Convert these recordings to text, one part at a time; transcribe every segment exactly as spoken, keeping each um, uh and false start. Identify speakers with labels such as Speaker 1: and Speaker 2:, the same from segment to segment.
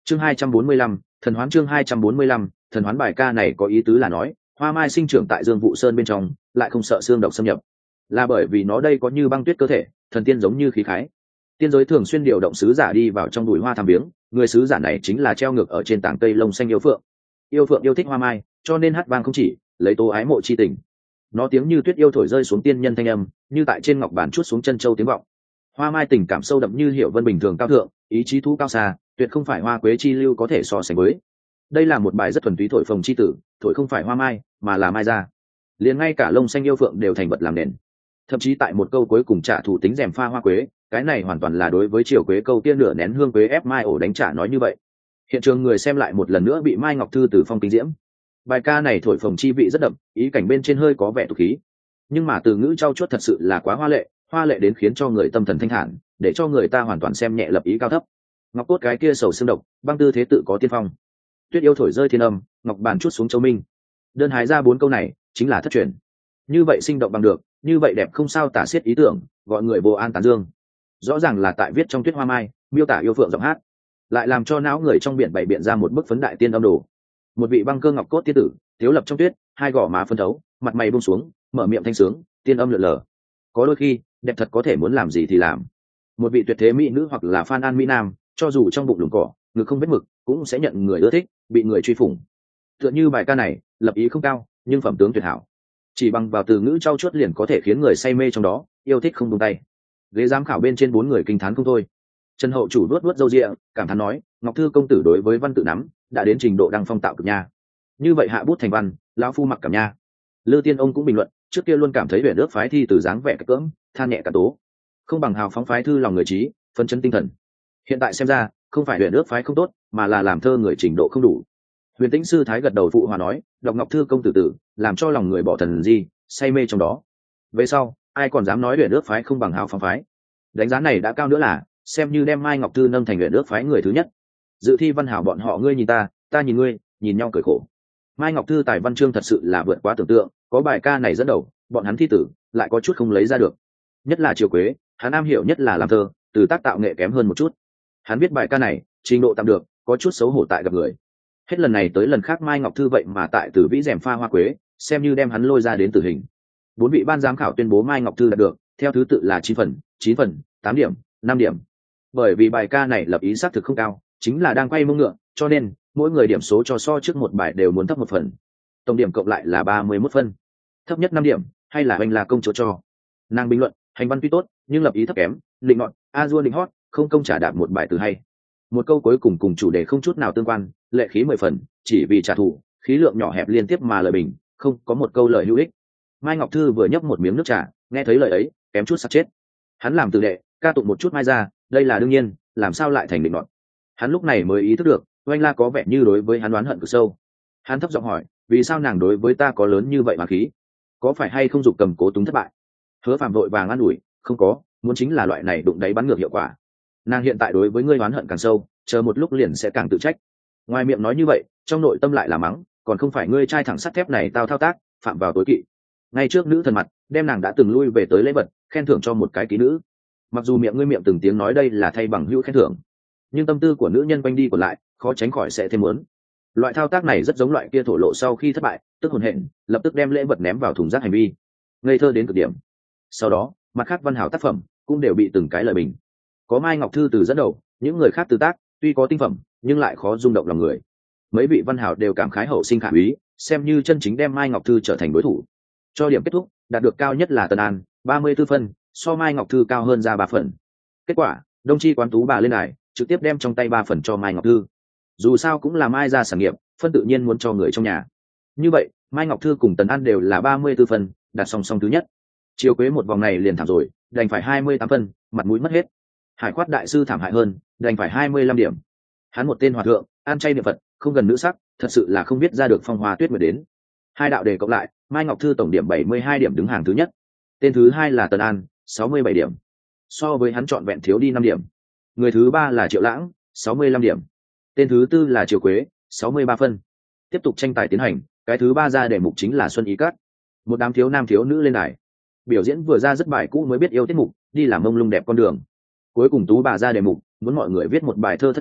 Speaker 1: chương hai trăm bốn mươi lăm, thần hoán chương hai trăm bốn mươi lăm, thần hoán. Bài ca này có ý tứ là nói hoa mai sinh trưởng tại Dương Vụ Sơn bên trong lại không sợ xương độc xâm nhập, là bởi vì nó đây có như băng tuyết cơ thể, thần tiên giống như khí khái. Tiên giới thường xuyên điều động sứ giả đi vào trong bụi hoa thăm viếng, người sứ giả này chính là treo ngược ở trên tảng cây lông xanh yêu phượng. Yêu phượng yêu thích hoa mai, cho nên hát vang không chỉ lấy tố ái mộ chi tình. Nó tiếng như tuyết yêu thổi rơi xuống tiên nhân thanh âm, như tại trên ngọc bản chuốt xuống chân châu tiếng vọng. Hoa mai tình cảm sâu đậm như hiệu vân bình thường cao thượng, ý chí thu cao xa, tuyệt không phải hoa quế chi lưu có thể so sánh với. Đây là một bài rất thuần túy thổi phồng chi tử, thổi không phải hoa mai mà là mai ra. Liền ngay cả lông xanh yêu phượng đều thành vật làm nền. Thậm chí tại một câu cuối cùng trả thù tính rèm pha hoa quế, cái này hoàn toàn là đối với triều quế câu tiên nửa nén hương quế ép mai ổ đánh trả nói như vậy. Hiện trường người xem lại một lần nữa bị Mai Ngọc Thư từ phong kinh diễm. Bài ca này thổi phồng chi vị rất đậm, ý cảnh bên trên hơi có vẻ tục khí, nhưng mà từ ngữ trau chuốt thật sự là quá hoa lệ, hoa lệ đến khiến cho người tâm thần thanh thản, để cho người ta hoàn toàn xem nhẹ lập ý cao thấp. Ngọc cốt cái kia sầu xương độc, băng tư thế tự có tiên phong. Tuyết yêu thổi rơi thiên âm, ngọc bàn chút xuống châu minh. Đơn hái ra bốn câu này chính là thất truyền. Như vậy sinh động bằng được, như vậy đẹp không sao tả xiết ý tưởng, gọi người vô an tán dương. Rõ ràng là tại viết trong tuyết hoa mai, miêu tả yêu phượng giọng hát, lại làm cho não người trong biển bày biện ra một bức phấn đại tiên âm đồ. Một vị băng cơ ngọc cốt tiên tử, tiếu lập trong tuyết, hai gò má phân thấu, mặt mày buông xuống, mở miệng thanh sướng, tiên âm lượn lờ. Có đôi khi, đẹp thật có thể muốn làm gì thì làm. Một vị tuyệt thế mỹ nữ hoặc là Phan An mỹ nam, cho dù trong bụng lủng cỏ, ngực không vết mực, cũng sẽ nhận người ưa thích, bị người truy phủng. Tựa như bài ca này, lập ý không cao, nhưng phẩm tướng tuyệt hảo. Chỉ bằng vào từ ngữ trau chuốt liền có thể khiến người say mê trong đó, yêu thích không buông tay. Ghế giám khảo bên trên bốn người kinh thán không thôi. Trần Hậu chủ luốt luốt râu ria, cảm thán nói, Ngọc Thư công tử đối với văn tự nắm đã đến trình độ đăng phong tạo cực nha. Như vậy hạ bút thành văn, lão phu mặc cảm nha. Lư Tiên ông cũng bình luận, trước kia luôn cảm thấy vẻ nước phái thi từ dáng vẻ cất cỡm, than nhẹ cả tố, không bằng hào phóng phái thư lòng người trí, phân chân tinh thần. Hiện tại xem ra, không phải vẻ nước phái không tốt, mà là làm thơ người trình độ không đủ. Huyền Tĩnh sư thái gật đầu phụ hòa nói, đọc Ngọc Thư công tử tử, làm cho lòng người bỏ thần gì, say mê trong đó. Về sau, ai còn dám nói vẻ nước phái không bằng hào phóng phái? Đánh giá này đã cao nữa là, xem như đem Mai Ngọc Thư nâng thành huyện nước phái người thứ nhất. Dự thi văn hảo bọn họ ngươi nhìn ta, ta nhìn ngươi, nhìn nhau cười khổ. Mai Ngọc Thư tài văn chương thật sự là vượt quá tưởng tượng, có bài ca này dẫn đầu, bọn hắn thi tử lại có chút không lấy ra được. Nhất là Triều Quế, hắn am hiểu nhất là làm thơ, từ tác tạo nghệ kém hơn một chút. Hắn biết bài ca này, trình độ tạm được, có chút xấu hổ tại gặp người. Hết lần này tới lần khác Mai Ngọc Thư vậy mà tại Tử Vĩ rèm pha hoa quế, xem như đem hắn lôi ra đến tử hình. Bốn vị ban giám khảo tuyên bố Mai Ngọc Thư đạt được, theo thứ tự là chín phần, chín phần, tám điểm, năm điểm. Bởi vì bài ca này lập ý xác thực không cao, chính là đang quay mông ngựa, cho nên mỗi người điểm số cho so trước một bài đều muốn thấp một phần. Tổng điểm cộng lại là ba mươi mốt phân. Thấp nhất năm điểm, hay là Hoành là công chúa cho. Nàng bình luận, hành văn tuy tốt, nhưng lập ý thấp kém, định ngọn, a dua định hót, không công trả đạp một bài từ hay. Một câu cuối cùng cùng chủ đề không chút nào tương quan, lệ khí mười phần, chỉ vì trả thù, khí lượng nhỏ hẹp liên tiếp mà lời bình, không có một câu lời hữu ích. Mai Ngọc Thư vừa nhấp một miếng nước trà, nghe thấy lời ấy, kém chút sắp chết. Hắn làm từ đệ, ca tụng một chút Mai ra, đây là đương nhiên, làm sao lại thành định ngọn. Hắn lúc này mới ý thức được, Oanh La có vẻ như đối với hắn oán hận cực sâu. Hắn thấp giọng hỏi, vì sao nàng đối với ta có lớn như vậy mà khí? Có phải hay không dục cầm cố túng thất bại? Hứa Phạm vội vàng an ủi, không có, muốn chính là loại này đụng đáy bắn ngược hiệu quả. Nàng hiện tại đối với ngươi oán hận càng sâu, chờ một lúc liền sẽ càng tự trách. Ngoài miệng nói như vậy, trong nội tâm lại là mắng, còn không phải ngươi trai thẳng sắt thép này tao thao tác, phạm vào tối kỵ. Ngay trước nữ thần mặt, đem nàng đã từng lui về tới lễ vật, khen thưởng cho một cái kỹ nữ. Mặc dù miệng ngươi miệng từng tiếng nói đây là thay bằng hữu khen thưởng, nhưng tâm tư của nữ nhân quanh đi còn lại, khó tránh khỏi sẽ thêm muốn. Loại thao tác này rất giống loại kia thổ lộ sau khi thất bại, tức hồn hện, lập tức đem lễ vật ném vào thùng rác hành vi, ngây thơ đến cực điểm. Sau đó, mặt khác văn hảo tác phẩm cũng đều bị từng cái lời bình. Có Mai Ngọc Thư từ dẫn đầu, những người khác từ tác, tuy có tinh phẩm, nhưng lại khó rung động lòng người. Mấy vị văn hảo đều cảm khái hậu sinh khả úy, xem như chân chính đem Mai Ngọc Thư trở thành đối thủ. Cho điểm kết thúc, đạt được cao nhất là Tân An, ba mươi tư phân, so Mai Ngọc Thư cao hơn ra ba phần. Kết quả, Đông Chi quán tú bà lên đài, trực tiếp đem trong tay ba phần cho Mai Ngọc Thư. Dù sao cũng là Mai ra sản nghiệp, phân tự nhiên muốn cho người trong nhà. Như vậy, Mai Ngọc Thư cùng Tần An đều là ba mươi tư phần, đạt song song thứ nhất. Chiều Quế một vòng này liền thảm rồi, đành phải hai mươi tám phân, mặt mũi mất hết. Hải Khoát đại sư thảm hại hơn, đành phải hai mươi lăm điểm. Hắn một tên hòa thượng, an chay niệm Phật, không gần nữ sắc, thật sự là không biết ra được phong hoa tuyết nguyệt đến. Hai đạo đề cộng lại, Mai Ngọc Thư tổng điểm bảy mươi hai điểm đứng hàng thứ nhất. Tên thứ hai là Tần An, sáu mươi bảy điểm. So với hắn trọn vẹn thiếu đi năm điểm. Người thứ ba là Triệu Lãng, sáu mươi lăm điểm. Tên thứ tư là Triều Quế, sáu mươi ba phân. Tiếp tục tranh tài tiến hành, cái thứ ba ra đề mục chính là Xuân Ý Cát. Một đám thiếu nam thiếu nữ lên đài. Biểu diễn vừa ra rất bài cũ mới biết yêu tiết mục, đi làm mông lung đẹp con đường. Cuối cùng tú bà ra đề mục, muốn mọi người viết một bài thơ thất ngôn,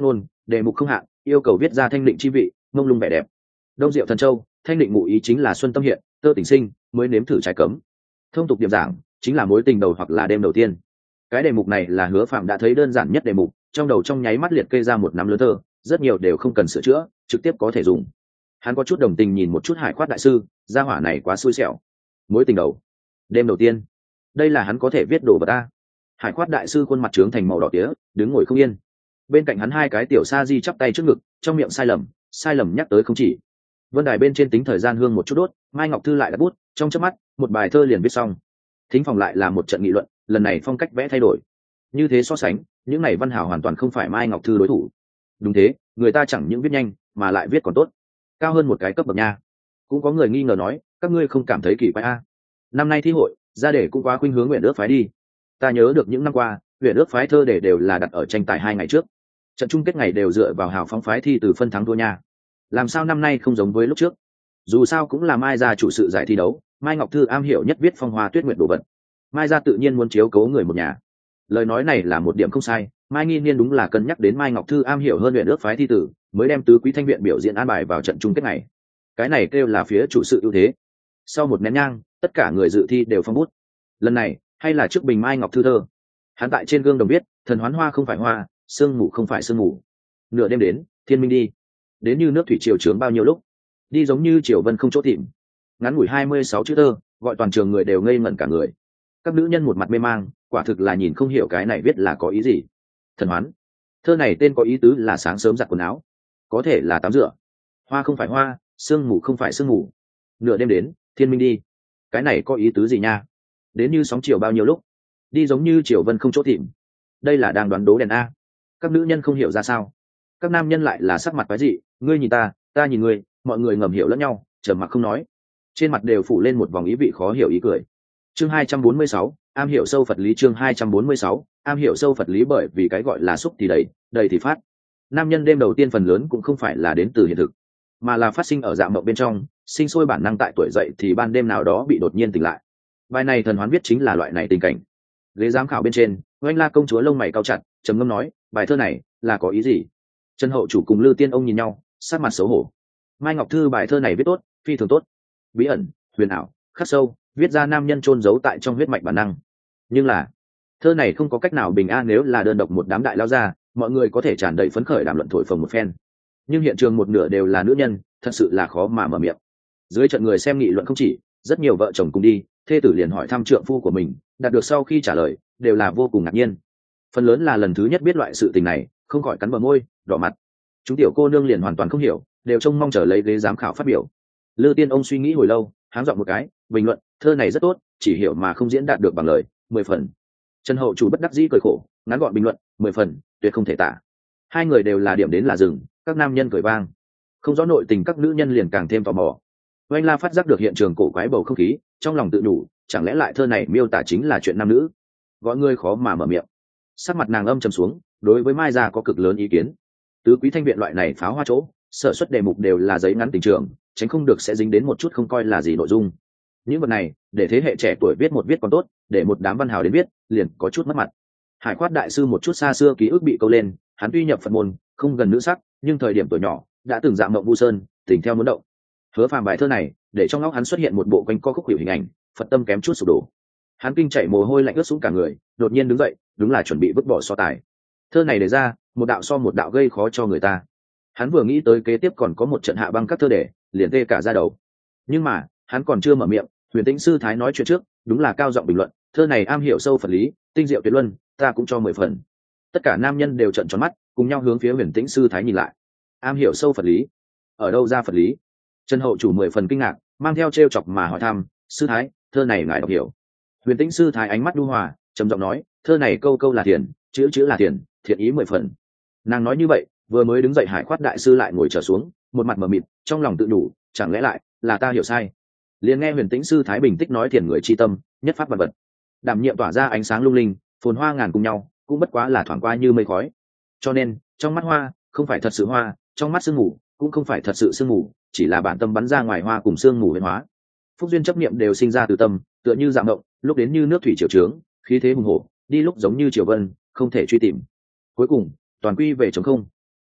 Speaker 1: đề mục không hạn, yêu cầu viết ra thanh định chi vị, mông lung vẻ đẹp. Đông Diệu Thần Châu, thanh định ngụ ý chính là xuân tâm hiện, tơ tình sinh, mới nếm thử trái cấm. Thông tục điểm giảng, chính là mối tình đầu hoặc là đêm đầu tiên. Cái đề mục này là Hứa Phạm đã thấy đơn giản nhất đề mục, trong đầu trong nháy mắt liệt kê ra một nắm lớn thơ, rất nhiều đều không cần sửa chữa, trực tiếp có thể dùng. Hắn có chút đồng tình nhìn một chút Hải Khoát đại sư, gia hỏa này quá xui xẻo. Mối tình đầu, đêm đầu tiên, đây là hắn có thể viết đồ vật ta. Hải Khoát đại sư khuôn mặt trướng thành màu đỏ tía, đứng ngồi không yên. Bên cạnh hắn hai cái tiểu sa di chắp tay trước ngực, trong miệng sai lầm, sai lầm nhắc tới không chỉ. Vân đài bên trên tính thời gian hương một chút đốt, Mai Ngọc Thư lại đặt bút, trong chớp mắt, một bài thơ liền viết xong. Thính phòng lại là một trận nghị luận, lần này phong cách vẽ thay đổi. Như thế so sánh, những này văn hào hoàn toàn không phải Mai Ngọc Thư đối thủ. Đúng thế, người ta chẳng những viết nhanh, mà lại viết còn tốt, cao hơn một cái cấp bậc nha. Cũng có người nghi ngờ nói, các ngươi không cảm thấy kỳ quái a? Năm nay thi hội, ra đề cũng quá khuynh hướng nguyện ước phái đi. Ta nhớ được những năm qua, huyện ước phái thơ để đều là đặt ở tranh tài hai ngày trước, trận chung kết ngày đều dựa vào hào phóng phái thi từ phân thắng thua nha. Làm sao năm nay không giống với lúc trước? Dù sao cũng là Mai gia chủ sự giải thi đấu, Mai Ngọc Thư am hiểu nhất viết phong hoa tuyết nguyệt đồ vật, Mai gia tự nhiên muốn chiếu cố người một nhà. Lời nói này là một điểm không sai, Mai Nghi Niên đúng là cân nhắc đến Mai Ngọc Thư am hiểu hơn huyện ước phái thi tử, mới đem tứ quý thanh viện biểu diễn an bài vào trận chung kết này. Cái này kêu là phía chủ sự ưu thế. Sau một nén nhang, tất cả người dự thi đều phong bút. Lần này, hay là trước bình Mai Ngọc Thư thơ. Hắn tại trên gương đồng viết, thần hoán hoa không phải hoa, sương mù không phải sương mù. Nửa đêm đến, thiên minh đi. Đến như nước thủy triều trướng bao nhiêu lúc. Đi giống như triều vân không chỗ tìm. Ngắn ngủi hai mươi sáu chữ thơ, gọi toàn trường người đều ngây ngẩn cả người. Các nữ nhân một mặt mê mang, quả thực là nhìn không hiểu cái này viết là có ý gì. Thần hoán, thơ này tên có ý tứ là sáng sớm giặt quần áo, có thể là tắm rửa. Hoa không phải hoa, sương mù không phải sương mù. Nửa đêm đến, thiên minh đi. Cái này có ý tứ gì nha? Đến như sóng chiều bao nhiêu lúc. Đi giống như triều vân không chỗ tìm. Đây là đang đoán đố đèn a. Các nữ nhân không hiểu ra sao, các nam nhân lại là sắc mặt quái dị, ngươi nhìn ta, ta nhìn ngươi, mọi người ngầm hiểu lẫn nhau, trầm mặc không nói, trên mặt đều phủ lên một vòng ý vị khó hiểu ý cười. Chương hai trăm bốn mươi sáu, am hiểu sâu Phật lý. Chương hai trăm bốn mươi sáu, am hiểu sâu Phật lý. Bởi vì cái gọi là xúc thì đầy, đầy thì phát. Nam nhân đêm đầu tiên phần lớn cũng không phải là đến từ hiện thực, mà là phát sinh ở dạng mộng bên trong, sinh sôi bản năng tại tuổi dậy thì ban đêm nào đó bị đột nhiên tỉnh lại. Bài này thần hoán viết chính là loại này tình cảnh. Ghế giám khảo bên trên, Oanh La công chúa lông mày cao chặt, trầm ngâm nói, bài thơ này là có ý gì? Trần hậu chủ cùng Lư Tiên ông nhìn nhau, sát mặt xấu hổ. Mai Ngọc Thư bài thơ này viết tốt, phi thường tốt, bí ẩn, huyền ảo, khắc sâu, viết ra nam nhân chôn giấu tại trong huyết mạch bản năng. Nhưng là thơ này không có cách nào bình an, nếu là đơn độc một đám đại lao ra, mọi người có thể tràn đầy phấn khởi đàm luận thổi phồng một phen. Nhưng hiện trường một nửa đều là nữ nhân, thật sự là khó mà mở miệng. Dưới trận người xem nghị luận không chỉ, rất nhiều vợ chồng cùng đi, thê tử liền hỏi thăm trượng phu của mình, đạt được sau khi trả lời đều là vô cùng ngạc nhiên. Phần lớn là lần thứ nhất biết loại sự tình này, không khỏi cắn bờ môi, đỏ mặt. Chúng tiểu cô nương liền hoàn toàn không hiểu, đều trông mong chờ lấy ghế giám khảo phát biểu. Lư Tiên ông suy nghĩ hồi lâu, háng giọng một cái, bình luận, thơ này rất tốt, chỉ hiểu mà không diễn đạt được bằng lời, mười phần. Trần hậu chủ bất đắc dĩ cười khổ, ngắn gọn bình luận, mười phần, tuyệt không thể tả. Hai người đều là điểm đến là dừng, các nam nhân cười vang. Không rõ nội tình các nữ nhân liền càng thêm tò mò. Oanh La phát giác được hiện trường cổ quái bầu không khí, trong lòng tự nhủ, chẳng lẽ lại thơ này miêu tả chính là chuyện nam nữ? Gọi người khó mà mở miệng. Sắc mặt nàng âm trầm xuống, đối với Mai gia có cực lớn ý kiến. Tứ quý thanh viện loại này pháo hoa chỗ, sở xuất đề mục đều là giấy ngắn tình trường, tránh không được sẽ dính đến một chút không coi là gì nội dung. Những vật này, để thế hệ trẻ tuổi viết một viết còn tốt, để một đám văn hào đến viết, liền có chút mất mặt. Hải Khoát đại sư một chút xa xưa ký ức bị câu lên, hắn tuy nhập Phật môn, không gần nữ sắc, nhưng thời điểm tuổi nhỏ đã từng dạng mộng vu sơn, tình theo muốn động. Hứa Phàm bài thơ này, để trong óc hắn xuất hiện một bộ quanh co khúc hiệu hình ảnh, Phật tâm kém chút sụp đổ. Hắn kinh chảy mồ hôi lạnh ướt sũng cả người, đột nhiên đứng dậy, đúng là chuẩn bị vứt bỏ so tài. Thơ này đề ra, một đạo so một đạo gây khó cho người ta. Hắn vừa nghĩ tới kế tiếp còn có một trận hạ băng các thơ đề, liền tê cả da đầu. Nhưng mà, hắn còn chưa mở miệng, Huyền Tĩnh sư thái nói chuyện trước, đúng là cao giọng bình luận, thơ này am hiểu sâu Phật lý, tinh diệu tuyệt luân, ta cũng cho mười phần. Tất cả nam nhân đều trợn tròn mắt, cùng nhau hướng phía Huyền Tĩnh sư thái nhìn lại. Am hiểu sâu Phật lý? Ở đâu ra Phật lý? Trần hậu chủ mười phần kinh ngạc, mang theo trêu chọc mà hỏi thăm, sư thái, thơ này ngài đọc hiểu? Huyền Tĩnh sư thái ánh mắt nhu hòa, trầm giọng nói, thơ này câu câu là thiền, chữ chữ là thiền, thiện ý mười phần. Nàng nói như vậy, vừa mới đứng dậy Hải Khoát đại sư lại ngồi trở xuống, một mặt mờ mịt, trong lòng tự đủ, chẳng lẽ lại là ta hiểu sai? Liền nghe Huyền Tĩnh sư thái bình tích nói thiền người chi tâm, nhất pháp vật vật, đảm nhiệm tỏa ra ánh sáng lung linh, phồn hoa ngàn cùng nhau, cũng bất quá là thoảng qua như mây khói. Cho nên, trong mắt hoa, không phải thật sự hoa, trong mắt sương mù, cũng không phải thật sự sương mù, chỉ là bản tâm bắn ra ngoài hoa cùng sương mù biến hóa. Phúc duyên chấp niệm đều sinh ra từ tâm, tựa như dạng mộng, lúc đến như nước thủy triều trướng, khí thế hùng hổ, đi lúc giống như triều vân, không thể truy tìm. Cuối cùng, toàn quy về trống không.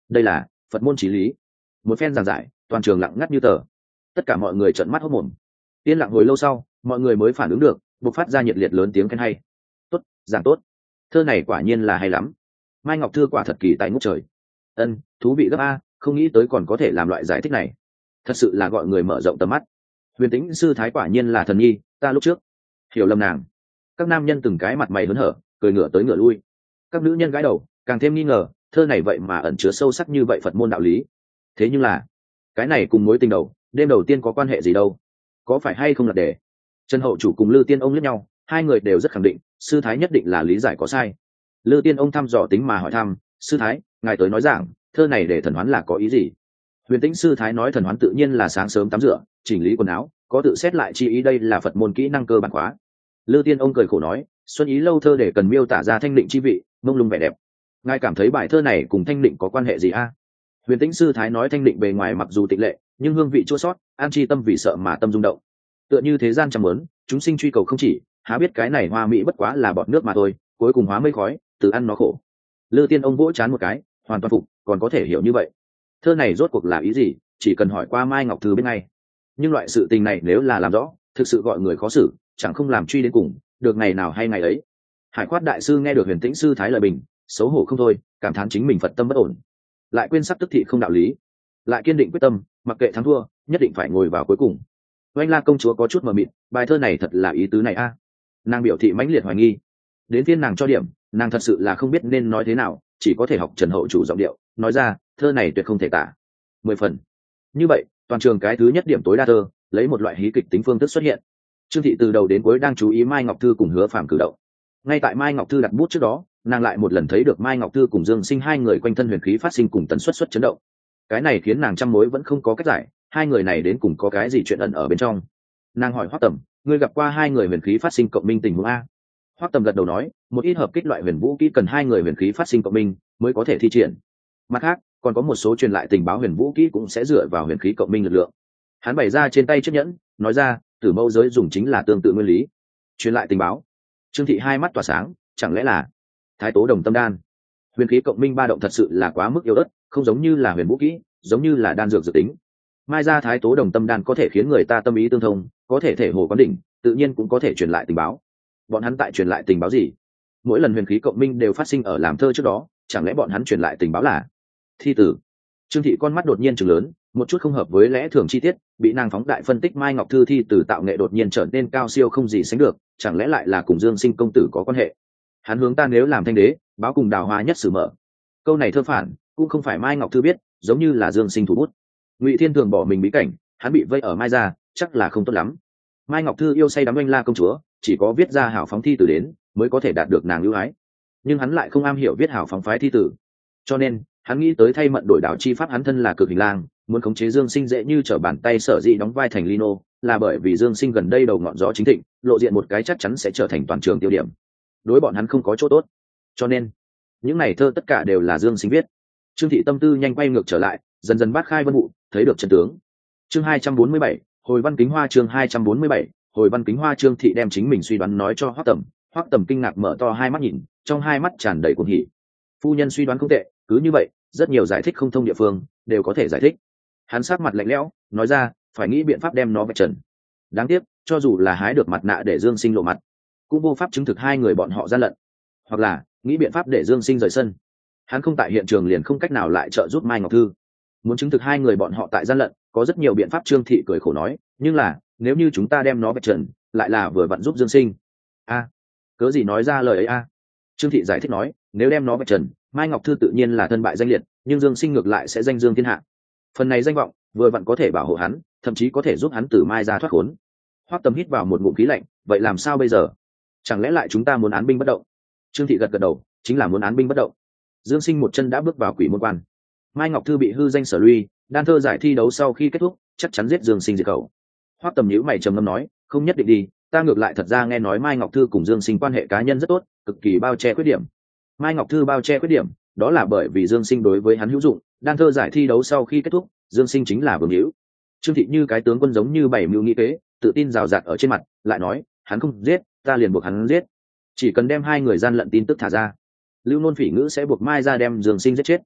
Speaker 1: đây là Phật môn chí lý. Một phen giảng giải, toàn trường lặng ngắt như tờ. Tất cả mọi người trợn mắt hốt mồm. Yên lặng hồi lâu sau, mọi người mới phản ứng được, bộc phát ra nhiệt liệt lớn tiếng khen hay. Tốt, giảng tốt. Thơ này quả nhiên là hay lắm. Mai Ngọc Thư quả thật kỳ tài ngút trời. Ân, thú vị gấp a, không nghĩ tới còn có thể làm loại giải thích này. Thật sự là gọi người mở rộng tầm mắt. Huyền Tĩnh sư thái quả nhiên là thần nhi, ta lúc trước hiểu lầm nàng. Các nam nhân từng cái mặt mày hớn hở, cười ngửa tới ngửa lui. Các nữ nhân gãi đầu, càng thêm nghi ngờ, thơ này vậy mà ẩn chứa sâu sắc như vậy Phật môn đạo lý. Thế nhưng là, cái này cùng mối tình đầu, đêm đầu tiên có quan hệ gì đâu? Có phải hay không là để Trần Hậu Chủ cùng Lư Tiên ông liếc nhau, hai người đều rất khẳng định, sư thái nhất định là lý giải có sai. Lư Tiên ông thăm dò tính mà hỏi thăm, sư thái, ngài tới nói giảng, thơ này để thần hoán là có ý gì? Huyền Tĩnh sư thái nói thần hoán tự nhiên là sáng sớm tắm rửa, chỉnh lý quần áo, có tự xét lại chi ý, đây là Phật môn kỹ năng cơ bản khóa. Lư Tiên ông cười khổ nói, xuân ý lâu thơ để cần miêu tả ra thanh định chi vị, mông lung vẻ đẹp. Ngài cảm thấy bài thơ này cùng thanh định có quan hệ gì a? Huyền Tĩnh sư thái nói thanh định bề ngoài mặc dù tịnh lệ, nhưng hương vị chua sót, an chi tâm vì sợ mà tâm rung động. Tựa như thế gian trăm muốn, chúng sinh truy cầu không chỉ, há biết cái này hoa mỹ bất quá là bọt nước mà thôi, cuối cùng hóa mây khói, tự ăn nó khổ. Lư Tiên ông vỗ chán một cái, hoàn toàn phục, còn có thể hiểu như vậy. Thơ này rốt cuộc là ý gì, chỉ cần hỏi qua Mai Ngọc Thư biết ngay. Nhưng loại sự tình này nếu là làm rõ, thực sự gọi người khó xử, chẳng không làm truy đến cùng, được ngày nào hay ngày ấy. Hải Khoát đại sư nghe được Huyền Tĩnh sư thái lời bình, xấu hổ không thôi, cảm thán chính mình Phật tâm bất ổn, lại quên sắc tức thị không đạo lý, lại kiên định quyết tâm, mặc kệ thắng thua, nhất định phải ngồi vào cuối cùng. Oanh La công chúa có chút mờ mịt, bài thơ này thật là ý tứ này a? À? Nàng biểu thị mãnh liệt hoài nghi. Đến phiên nàng cho điểm, nàng thật sự là không biết nên nói thế nào, chỉ có thể học Trần Hậu Chủ giọng điệu, nói ra, thơ này tuyệt không thể tả. Mười phần. Như vậy, toàn trường cái thứ nhất điểm tối đa thơ, lấy một loại hí kịch tính phương thức xuất hiện. Trương Thị từ đầu đến cuối đang chú ý Mai Ngọc Thư cùng Hứa Phàm cử động. Ngay tại Mai Ngọc Thư đặt bút trước đó, nàng lại một lần thấy được Mai Ngọc Thư cùng Dương Sinh hai người quanh thân huyền khí phát sinh cùng tần suất xuất chấn động. Cái này khiến nàng trăm mối vẫn không có cách giải, hai người này đến cùng có cái gì chuyện ẩn ở bên trong. Nàng hỏi Hoắc Tầm, ngươi gặp qua hai người huyền khí phát sinh cộng minh tình huống a? Hoắc Tầm gật đầu nói, một ít hợp kích loại huyền vũ kỹ cần hai người huyền khí phát sinh cộng minh mới có thể thi triển. Mặt khác, còn có một số truyền lại tình báo huyền vũ kỹ cũng sẽ dựa vào huyền khí cộng minh lực lượng. Hắn bày ra trên tay chiếc nhẫn, nói ra, Tử Mâu giới dùng chính là tương tự nguyên lý. Truyền lại tình báo. Trương Thị hai mắt tỏa sáng, chẳng lẽ là Thái Tố Đồng Tâm Đan? Huyền khí cộng minh ba động thật sự là quá mức yếu ớt, không giống như là huyền vũ kỹ, giống như là đan dược dự tính. Mai ra Thái Tố Đồng Tâm Đan có thể khiến người ta tâm ý tương thông, có thể thể hồ quán đỉnh, tự nhiên cũng có thể truyền lại tình báo. Bọn hắn tại truyền lại tình báo gì? Mỗi lần huyền khí cộng minh đều phát sinh ở làm thơ trước đó, chẳng lẽ bọn hắn truyền lại tình báo là thi tử? Trương Thị con mắt đột nhiên trừng lớn, một chút không hợp với lẽ thường chi tiết, bị nàng phóng đại phân tích Mai Ngọc Thư thi tử tạo nghệ đột nhiên trở nên cao siêu không gì sánh được, chẳng lẽ lại là cùng Dương Sinh công tử có quan hệ? Hắn hướng ta nếu làm thanh đế, báo cùng Đào Hoa nhất sử mở. Câu này thơ phản, cũng không phải Mai Ngọc Thư biết, giống như là Dương Sinh thủ bút. Ngụy Thiên Thường bỏ mình bí cảnh, hắn bị vây ở Mai gia, chắc là không tốt lắm. Mai Ngọc Thư yêu say đắm Oanh La công chúa, chỉ có viết ra hảo phóng thi tử đến, mới có thể đạt được nàng lưu ái. Nhưng hắn lại không am hiểu viết hảo phóng phái thi tử, cho nên hắn nghĩ tới thay mận đổi đảo chi pháp. Hắn thân là Cực Hình Lang, muốn khống chế Dương Sinh dễ như trở bàn tay, sở dĩ đóng vai thành Lino, là bởi vì Dương Sinh gần đây đầu ngọn gió chính thịnh, lộ diện một cái chắc chắn sẽ trở thành toàn trường tiêu điểm, đối bọn hắn không có chỗ tốt. Cho nên những này thơ tất cả đều là Dương Sinh viết. Trương Thị tâm tư nhanh quay ngược trở lại, dần dần bát khai vân vụ, thấy được chân tướng. Chương hai trăm bốn mươi bảy, hồi văn kính hoa. Chương hai trăm bốn mươi bảy, hồi văn kính hoa. Trương Thị đem chính mình suy đoán nói cho Hoắc Tầm. Hoắc Tầm kinh ngạc mở to hai mắt nhìn, trong hai mắt tràn đầy cuồng hỉ. Phu nhân suy đoán không tệ, cứ như vậy, rất nhiều giải thích không thông địa phương đều có thể giải thích. Hắn sát mặt lạnh lẽo, nói ra, phải nghĩ biện pháp đem nó vạch trần. Đáng tiếc, cho dù là hái được mặt nạ để Dương Sinh lộ mặt, cũng vô pháp chứng thực hai người bọn họ gian lận. Hoặc là nghĩ biện pháp để Dương Sinh rời sân. Hắn không tại hiện trường liền không cách nào lại trợ giúp Mai Ngọc Thư. Muốn chứng thực hai người bọn họ tại gian lận, có rất nhiều biện pháp. Trương Thị cười khổ nói, nhưng là nếu như chúng ta đem nó vạch trần, lại là vừa vặn giúp Dương Sinh. A, à, cớ gì nói ra lời ấy a? À? Trương Thị giải thích nói, nếu đem nó vạch trần, Mai Ngọc Thư tự nhiên là thân bại danh liệt, nhưng Dương Sinh ngược lại sẽ danh dương thiên hạ. Phần này danh vọng vừa vặn có thể bảo hộ hắn, thậm chí có thể giúp hắn từ Mai ra thoát khốn. Hoắc Tầm hít vào một ngụm khí lạnh, vậy làm sao bây giờ? Chẳng lẽ lại chúng ta muốn án binh bất động? Trương Thị gật gật đầu, chính là muốn án binh bất động. Dương Sinh một chân đã bước vào quỷ môn quan. Mai Ngọc Thư bị hư danh sở luy, đan thơ giải thi đấu sau khi kết thúc, chắc chắn giết Dương Sinh diệt khẩu. Hoắc Tầm nhíu mày trầm ngâm nói, không nhất định đi, ta ngược lại thật ra nghe nói Mai Ngọc Thư cùng Dương Sinh quan hệ cá nhân rất tốt, cực kỳ bao che khuyết điểm. Mai Ngọc Thư bao che khuyết điểm, đó là bởi vì Dương Sinh đối với hắn hữu dụng, đan thơ giải thi đấu sau khi kết thúc, Dương Sinh chính là vương hữu. Trương Thị như cái tướng quân giống như bảy mưu nghĩ kế, tự tin rào rạt ở trên mặt, lại nói, hắn không giết, ta liền buộc hắn giết. Chỉ cần đem hai người gian lận tin tức thả ra, Lưu Nôn Phỉ Ngữ sẽ buộc Mai ra đem Dương Sinh giết chết.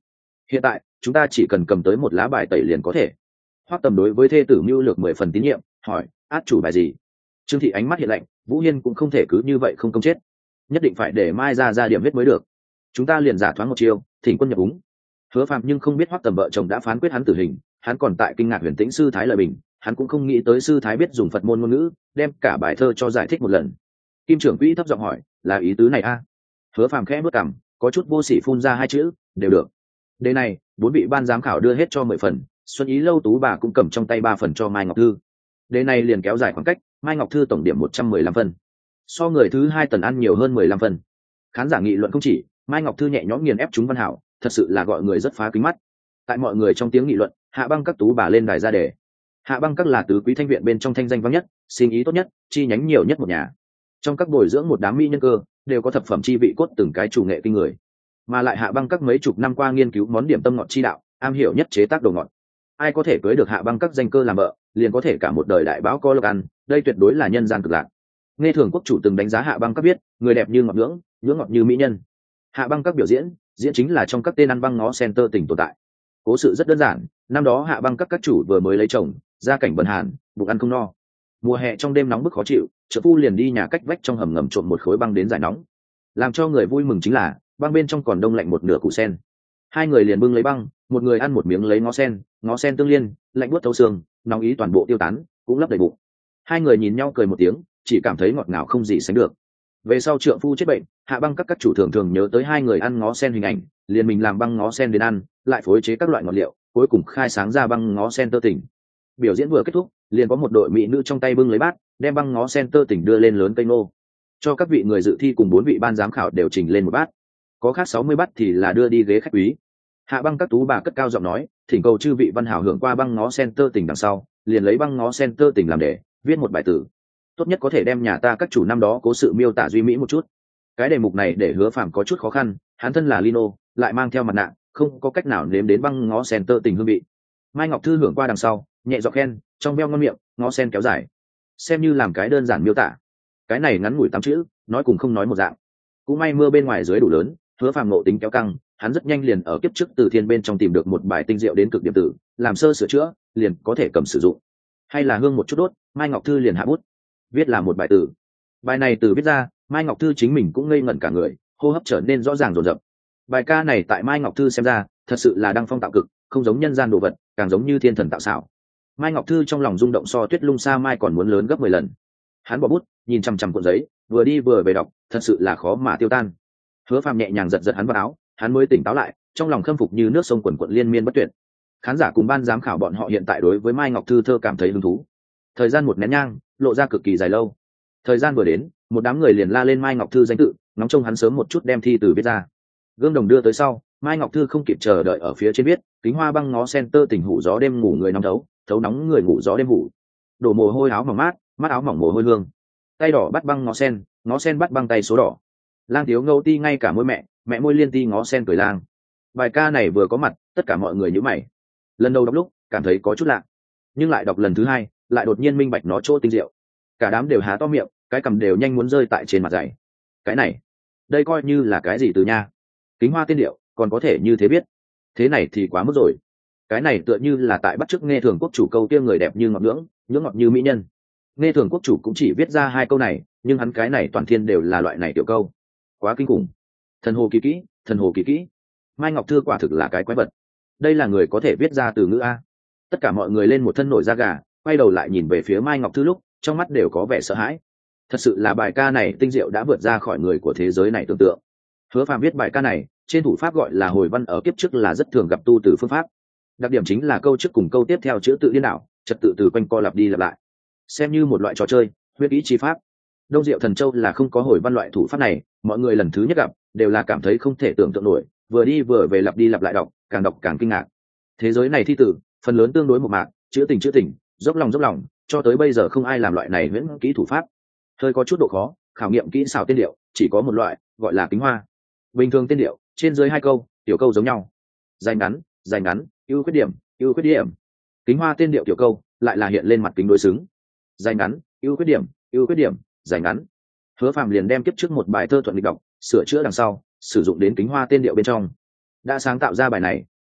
Speaker 1: hiện tại chúng ta chỉ cần cầm tới một lá bài tẩy liền có thể. Hoắc Tầm đối với thê tử mưu lược mười phần tín nhiệm, hỏi át chủ bài gì. Trương Thị ánh mắt hiện lạnh, Vũ Hiên cũng không thể cứ như vậy không công chết, nhất định phải để Mai ra ra điểm huyết mới được. Chúng ta liền giả thoáng một chiêu, thỉnh quân nhập úng. Hứa Phạm nhưng không biết Hoắc Tầm vợ chồng đã phán quyết hắn tử hình, hắn còn tại kinh ngạc Huyền Tĩnh sư thái lợi bình, hắn cũng không nghĩ tới sư thái biết dùng Phật môn ngôn ngữ, đem cả bài thơ cho giải thích một lần. Kim trưởng quỹ thấp giọng hỏi, là ý tứ này a? À? Hứa Phạm khẽ bước cằm, có chút vô sỉ phun ra hai chữ, đều được. Đề này, bốn vị ban giám khảo đưa hết cho mười phần, Xuân Ý lâu tú bà cũng cầm trong tay ba phần cho Mai Ngọc Thư. Đề này liền kéo dài khoảng cách, Mai Ngọc Thư tổng điểm một trăm mười lăm phân, so người thứ hai Tần Ăn nhiều hơn mười lăm phân. Khán giả nghị luận không chỉ, Mai Ngọc Thư nhẹ nhõm nghiền ép chúng văn hảo, thật sự là gọi người rất phá kính mắt. Tại mọi người trong tiếng nghị luận, Hạ Băng các tú bà lên đài ra đề. Hạ Băng các là tứ quý thanh viện bên trong thanh danh vang nhất, sinh ý tốt nhất, chi nhánh nhiều nhất một nhà. Trong các bồi dưỡng một đám mỹ nhân cơ, đều có thập phẩm chi vị cốt từng cái chủ nghệ kinh người. Mà lại Hạ Băng các mấy chục năm qua nghiên cứu món điểm tâm ngọt chi đạo, am hiểu nhất chế tác đồ ngọt. Ai có thể cưới được Hạ Băng các danh cơ làm vợ, liền có thể cả một đời đại báo có lộc ăn, đây tuyệt đối là nhân gian cực lạc. Nghe Thường quốc chủ từng đánh giá Hạ Băng các biết, người đẹp như ngọt nhưỡng, nhưỡng ngọt như mỹ nhân. Hạ Băng các biểu diễn, diễn chính là trong các tên ăn băng ngó center tỉnh tồn tại. Cố sự rất đơn giản, năm đó Hạ Băng các các chủ vừa mới lấy chồng, gia cảnh bần hàn, bụng ăn không no. Mùa hè trong đêm nóng bức khó chịu, trợ phu liền đi nhà cách vách trong hầm ngầm trộm một khối băng đến giải nóng. Làm cho người vui mừng chính là, băng bên trong còn đông lạnh một nửa củ sen. Hai người liền bưng lấy băng, một người ăn một miếng lấy ngó sen, ngó sen tương liên, lạnh buốt thấu xương, nóng ý toàn bộ tiêu tán, cũng lấp đầy bụng. Hai người nhìn nhau cười một tiếng, chỉ cảm thấy ngọt ngào không gì sánh được. Về sau trượng phu chết bệnh, Hạ Băng các các chủ thường thường nhớ tới hai người ăn ngó sen hình ảnh, liền mình làm băng ngó sen đến ăn, lại phối chế các loại ngọt liệu, cuối cùng khai sáng ra băng ngó sen tơ tỉnh. Biểu diễn vừa kết thúc, liền có một đội mỹ nữ trong tay bưng lấy bát, đem băng ngó sen tơ tỉnh đưa lên lớn cây nô, cho các vị người dự thi cùng bốn vị ban giám khảo đều trình lên một bát. Có khác sáu mươi bát thì là đưa đi ghế khách quý. Hạ Băng các tú bà cất cao giọng nói, thỉnh cầu chư vị văn hảo hưởng qua băng ngó sen tơ tỉnh đằng sau, liền lấy băng ngó sen tơ tỉnh làm đề, viết một bài tử. Tốt nhất có thể đem nhà ta các chủ năm đó cố sự miêu tả duy mỹ một chút. Cái đề mục này để Hứa Phàm có chút khó khăn, hắn thân là Lino, lại mang theo mặt nạ, không có cách nào nếm đến băng ngó sen tơ tình hương vị. Mai Ngọc Thư hưởng qua đằng sau, nhẹ giọng khen, trong veo ngon miệng, ngó sen kéo dài. Xem như làm cái đơn giản miêu tả. Cái này ngắn ngủi tám chữ, nói cùng không nói một dạng. Cũng may mưa bên ngoài dưới đủ lớn, Hứa Phàm nộ tính kéo căng, hắn rất nhanh liền ở kiếp trước từ thiên bên trong tìm được một bài tinh diệu đến cực điểm tử, làm sơ sửa chữa, liền có thể cầm sử dụng. Hay là hương một chút đốt, Mai Ngọc Thư liền hạ bút, viết là một bài tử. Bài này từ viết ra, Mai Ngọc Thư chính mình cũng ngây ngẩn cả người, hô hấp trở nên rõ ràng rồn rập. Bài ca này tại Mai Ngọc Thư xem ra, thật sự là đăng phong tạo cực, không giống nhân gian đồ vật, càng giống như thiên thần tạo xảo. Mai Ngọc Thư trong lòng rung động so Tuyết Lung Sa Mai còn muốn lớn gấp mười lần. Hắn bỏ bút, nhìn chằm chằm cuộn giấy, vừa đi vừa về đọc, thật sự là khó mà tiêu tan. Hứa Phàm nhẹ nhàng giật giật hắn vào áo, hắn mới tỉnh táo lại, trong lòng khâm phục như nước sông quần quận liên miên bất tuyệt. Khán giả cùng ban giám khảo bọn họ hiện tại đối với Mai Ngọc Thư thơ cảm thấy hứng thú. Thời gian một nén nhang, lộ ra cực kỳ dài lâu. Thời gian vừa đến, một đám người liền la lên Mai Ngọc Thư danh tự, ngóng trông hắn sớm một chút đem thi từ viết ra. Gương đồng đưa tới sau, Mai Ngọc Thư không kịp chờ đợi ở phía trên viết, kính hoa băng ngó sen tơ tình hủ gió đêm ngủ người nóng thấu, thấu nóng người ngủ gió đêm ngủ. Đổ mồ hôi áo mỏng mát, mắt áo mỏng mồ hôi hương. Tay đỏ bắt băng ngó sen, ngó sen bắt băng tay số đỏ. Lang thiếu ngâu ti ngay cả môi mẹ, mẹ môi liên ti ngó sen cười lang. Bài ca này vừa có mặt, tất cả mọi người nhíu mày. Lần đầu đọc lúc, cảm thấy có chút lạ, nhưng lại đọc lần thứ hai, lại đột nhiên minh bạch nó chỗ tinh diệu. Cả đám đều há to miệng, cái cằm đều nhanh muốn rơi tại trên mặt dày. Cái này, đây coi như là cái gì từ nha? Kính hoa tiên điệu, còn có thể như thế biết? Thế này thì quá mức rồi. Cái này tựa như là tại bắt chước Nghe Thường quốc chủ câu kia người đẹp như ngọc nhưỡng, nhưỡng ngọc như mỹ nhân. Nghe Thường quốc chủ cũng chỉ viết ra hai câu này, nhưng hắn cái này toàn thiên đều là loại này tiểu câu. Quá kinh khủng. Thần hồ kỳ kỹ, thần hồ kỳ kỹ. Mai Ngọc Thư quả thực là cái quái vật. Đây là người có thể viết ra từ ngữ a. Tất cả mọi người lên một thân nổi da gà, quay đầu lại nhìn về phía Mai Ngọc Thư lúc, trong mắt đều có vẻ sợ hãi. Thật sự là bài ca này tinh diệu đã vượt ra khỏi người của thế giới này tưởng tượng. Hứa Phàm viết bài ca này, trên thủ pháp gọi là hồi văn, ở kiếp trước là rất thường gặp tu từ phương pháp. Đặc điểm chính là câu trước cùng câu tiếp theo chữ tự điên đảo, trật tự từ quanh co lặp đi lặp lại, xem như một loại trò chơi, huyết ý chi pháp. Đông Diệu Thần Châu là không có hồi văn loại thủ pháp này, mọi người lần thứ nhất gặp đều là cảm thấy không thể tưởng tượng nổi, vừa đi vừa về lặp đi lặp lại đọc, càng đọc càng kinh ngạc. Thế giới này thi tử, phần lớn tương đối một mạc, chữ tình chữ tình, dốc lòng dốc lòng, cho tới bây giờ không ai làm loại này huyễn kỹ thủ pháp. Hơi có chút độ khó, khảo nghiệm kỹ xảo tên điệu, chỉ có một loại, gọi là kính hoa. Bình thường tên điệu, trên dưới hai câu, tiểu câu giống nhau. Dài ngắn, dài ngắn, ưu khuyết điểm, ưu khuyết điểm. Kính hoa tên điệu tiểu câu, lại là hiện lên mặt kính đối xứng. Dài ngắn, ưu khuyết điểm, ưu khuyết điểm, dài ngắn. Hứa Phàm liền đem kiếp trước một bài thơ thuận lịch đọc, sửa chữa đằng sau, sử dụng đến kính hoa tên điệu bên trong. Đã sáng tạo ra bài này,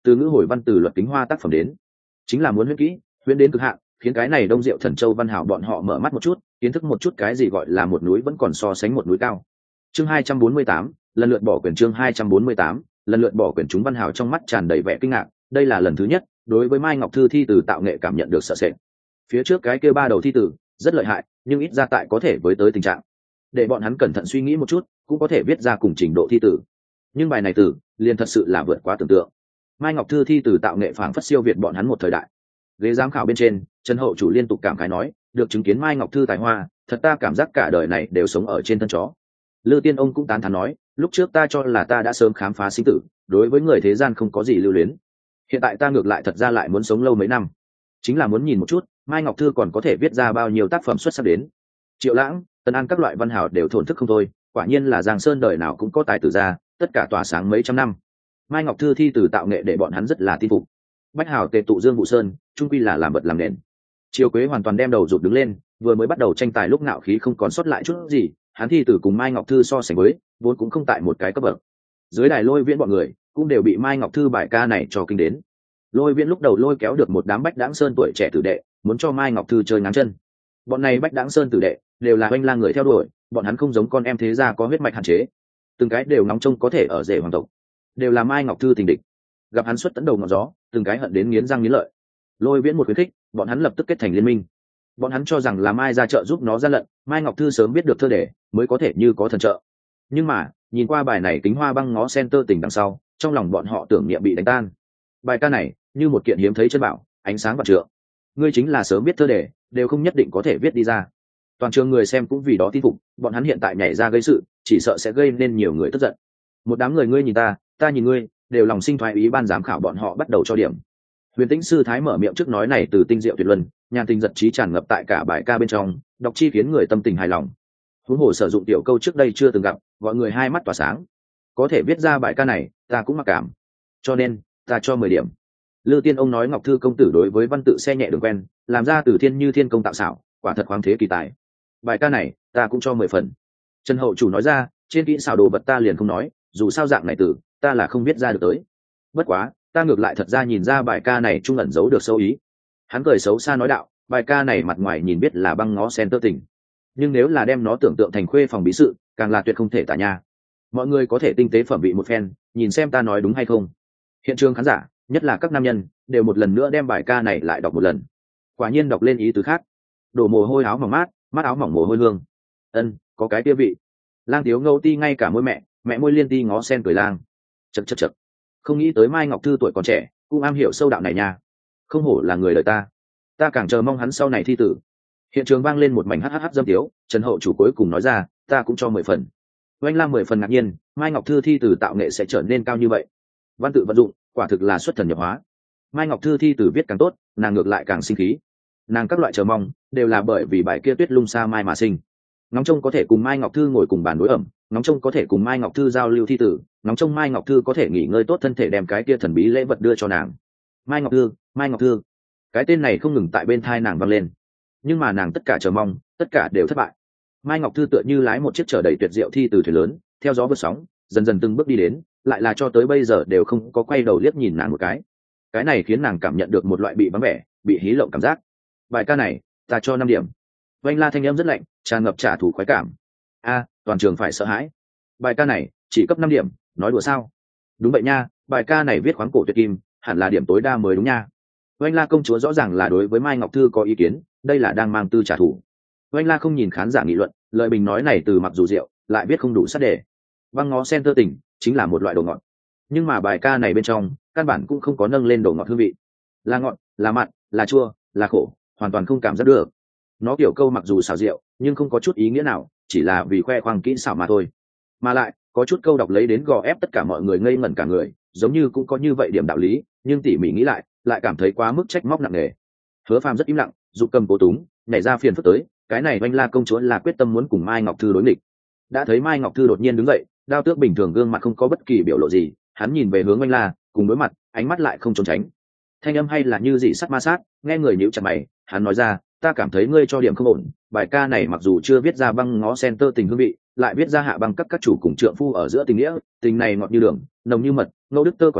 Speaker 1: từ ngữ hồi văn từ luật kính hoa tác phẩm đến, chính là muốn huyễn kỹ, huyễn đến cực hạn, khiến cái này Đông Diệu Thần Châu văn hảo bọn họ mở mắt một chút, kiến thức một chút cái gì gọi là một núi vẫn còn so sánh một núi cao. Chương hai trăm bốn mươi tám, lần lượt bỏ quyền. Chương hai trăm bốn mươi tám, lần lượt bỏ quyền. Chúng văn hảo trong mắt tràn đầy vẻ kinh ngạc, đây là lần thứ nhất đối với Mai Ngọc Thư thi từ tạo nghệ cảm nhận được sợ sệt. Phía trước cái kia ba đầu thi tử rất lợi hại, nhưng ít ra tại có thể với tới tình trạng để bọn hắn cẩn thận suy nghĩ một chút cũng có thể viết ra cùng trình độ thi tử, nhưng bài này tử liền thật sự là vượt quá tưởng tượng. Mai Ngọc Thư thi từ tạo nghệ phảng phất siêu việt bọn hắn một thời đại. Ghế giám khảo bên trên, Trần Hậu Chủ liên tục cảm khái nói, được chứng kiến Mai Ngọc Thư tài hoa, thật ta cảm giác cả đời này đều sống ở trên thân chó. Lư Tiên Ông cũng tán thán nói, lúc trước ta cho là ta đã sớm khám phá sinh tử, đối với người thế gian không có gì lưu luyến, hiện tại ta ngược lại thật ra lại muốn sống lâu mấy năm, chính là muốn nhìn một chút Mai Ngọc Thư còn có thể viết ra bao nhiêu tác phẩm xuất sắc đến. Triệu Lãng, Tân An các loại văn hảo đều thổn thức không thôi, quả nhiên là Giang Sơn đời nào cũng có tài tử ra, tất cả tỏa sáng mấy trăm năm. Mai Ngọc Thư thi từ tạo nghệ để bọn hắn rất là tin phục. Bách hảo tề tụ Dương Vũ Sơn, trung quy là làm vật làm nền. Triều Quế hoàn toàn đem đầu rụt đứng lên, vừa mới bắt đầu tranh tài lúc ngạo khí không còn sót lại chút gì, hắn thi từ cùng Mai Ngọc Thư so sánh với, vốn cũng không tại một cái cấp bậc. Dưới đài Lôi Viễn bọn người cũng đều bị Mai Ngọc Thư bài ca này cho kinh đến. Lôi Viễn lúc đầu lôi kéo được một đám Bách Đãng Sơn tuổi trẻ tử đệ, muốn cho Mai Ngọc Thư chơi ngáng chân. Bọn này Bách Đãng Sơn tử đệ đều là oanh lang người theo đuổi, bọn hắn không giống con em thế gia có huyết mạch hạn chế, từng cái đều nóng trông có thể ở rể hoàng tộc, đều là Mai Ngọc Thư tình địch. Gặp hắn xuất tấn đầu ngọn gió, từng cái hận đến nghiến răng nghiến lợi. Lôi Viễn một khuyến khích, bọn hắn lập tức kết thành liên minh. Bọn hắn cho rằng là Mai ra trợ giúp nó gian lận, Mai Ngọc Thư sớm biết được thơ đề mới có thể như có thần trợ. Nhưng mà nhìn qua bài này Kính Hoa Băng Ngó Sen Tơ Tình đằng sau, trong lòng bọn họ tưởng niệm bị đánh tan. Bài ca này như một kiện hiếm thấy chân bảo, ánh sáng vạn trượng. Ngươi chính là sớm biết thơ đề, đều không nhất định có thể viết đi ra. Toàn trường người xem cũng vì đó tin phục, bọn hắn hiện tại nhảy ra gây sự, chỉ sợ sẽ gây nên nhiều người tức giận. Một đám người ngươi nhìn ta, ta nhìn ngươi, đều lòng sinh thoái ý, ban giám khảo bọn họ bắt đầu cho điểm. Huyền Tĩnh sư thái mở miệng trước nói này từ tinh diệu tuyệt luân, nhàn tình giật trí tràn ngập tại cả bài ca bên trong, đọc chi khiến người tâm tình hài lòng. Huống hồ sử dụng tiểu câu trước đây chưa từng gặp, gọi người hai mắt tỏa sáng. Có thể viết ra bài ca này, ta cũng mặc cảm. Cho nên, ta cho mười điểm. Lư Tiên Ông nói Ngọc Thư công tử đối với văn tự xe nhẹ đường quen, làm ra từ thiên như thiên công tạo xảo, quả thật khoáng thế kỳ tài. Bài ca này, ta cũng cho mười phần. Trần Hậu Chủ nói ra, trên kỹ xảo đồ vật ta liền không nói, dù sao dạng này từ, ta là không viết ra được tới. Bất quá, ta ngược lại thật ra nhìn ra bài ca này trung ẩn giấu được sâu ý. Hắn cười xấu xa nói đạo, bài ca này mặt ngoài nhìn biết là băng ngó sen tơ tình, nhưng nếu là đem nó tưởng tượng thành khuê phòng bí sự, càng là tuyệt không thể tả nha. Mọi người có thể tinh tế phẩm vị một phen, nhìn xem ta nói đúng hay không. Hiện trường khán giả, nhất là các nam nhân, đều một lần nữa đem bài ca này lại đọc một lần. Quả nhiên đọc lên ý tứ khác. Đổ mồ hôi áo mỏng mát, mát áo mỏng mồ hôi hương. Ân, có cái tia vị. Lang thiếu ngâu ti ngay cả môi mẹ, mẹ môi liên ti ngó sen cười lang. Chật chật chật. Không nghĩ tới Mai Ngọc Thư tuổi còn trẻ, cũng am hiểu sâu đạo này nha. Không hổ là người đời ta. Ta càng chờ mong hắn sau này thi tử. Hiện trường vang lên một mảnh hhh dâm tiếu. Trần Hậu Chủ cuối cùng nói ra, ta cũng cho mười phần. Oanh Lam mười phần ngạc nhiên, Mai Ngọc Thư thi tử tạo nghệ sẽ trở nên cao như vậy. Văn tự vận dụng, quả thực là xuất thần nhập hóa. Mai Ngọc Thư thi tử viết càng tốt, nàng ngược lại càng sinh khí. Nàng các loại chờ mong, đều là bởi vì bài kia tuyết lung xa mai mà sinh. Ngóng trông có thể cùng Mai Ngọc Thư ngồi cùng bàn đối ẩm, ngóng trông có thể cùng Mai Ngọc Thư giao lưu thi tử, ngóng trông Mai Ngọc Thư có thể nghỉ ngơi tốt thân thể đem cái kia thần bí lễ vật đưa cho nàng. Mai Ngọc Thư, Mai Ngọc Thư, cái tên này không ngừng tại bên thai nàng vang lên, nhưng mà nàng tất cả chờ mong, tất cả đều thất bại. Mai Ngọc Thư tựa như lái một chiếc chở đầy tuyệt diệu thi từ thuyền lớn, theo gió vượt sóng, dần dần từng bước đi đến, lại là cho tới bây giờ đều không có quay đầu liếc nhìn nàng một cái. Cái này khiến nàng cảm nhận được một loại bị vắng vẻ, bị hí lộng cảm giác. Bài ca này, ta cho năm điểm. Vành la thanh âm rất lạnh, tràn ngập trả thù khoái cảm. A, toàn trường phải sợ hãi. Bài ca này chỉ cấp năm điểm, nói đùa sao? Đúng vậy nha, bài ca này viết khoáng cổ tuyệt kim, hẳn là điểm tối đa mới đúng nha. Vành la công chúa rõ ràng là đối với Mai Ngọc Thư có ý kiến, đây là đang mang tư trả thù. Vành la không nhìn khán giả nghị luận, lời bình nói này từ mặc dù rượu, lại viết không đủ sát đề. Băng ngó sen tơ tình chính là một loại đồ ngọt, nhưng mà bài ca này bên trong căn bản cũng không có nâng lên đồ ngọt hương vị, là ngọt, là mặn, là chua, là khổ, hoàn toàn không cảm giác được. Nó kiểu câu mặc dù xảo diệu, nhưng không có chút ý nghĩa nào, chỉ là vì khoe khoang kỹ xảo mà thôi. Mà lại có chút câu đọc lấy đến gò ép tất cả mọi người ngây ngẩn cả người, giống như cũng có như vậy điểm đạo lý, nhưng tỉ mỉ nghĩ lại, lại cảm thấy quá mức trách móc nặng nề. Hứa Phàm rất im lặng, dục cầm cố túng, nhảy ra phiền phức tới, cái này Vành La công chúa là quyết tâm muốn cùng Mai Ngọc Thư đối nghịch. Đã thấy Mai Ngọc Thư đột nhiên đứng dậy, đao tước bình thường gương mặt không có bất kỳ biểu lộ gì, hắn nhìn về hướng Vành La, cùng đối mặt, ánh mắt lại không trốn tránh. Thanh âm hay là như dị sắt ma sát, nghe người nhíu chặt mày, hắn nói ra, ta cảm thấy ngươi cho điểm không ổn, bài ca này mặc dù chưa viết ra băng ngó sen tơ tình hương vị, lại viết ra hạ băng các các chủ cùng trượng phu ở giữa tình nghĩa, tình này ngọt như đường, nồng như mật, ngẫu đức tơ còn liền,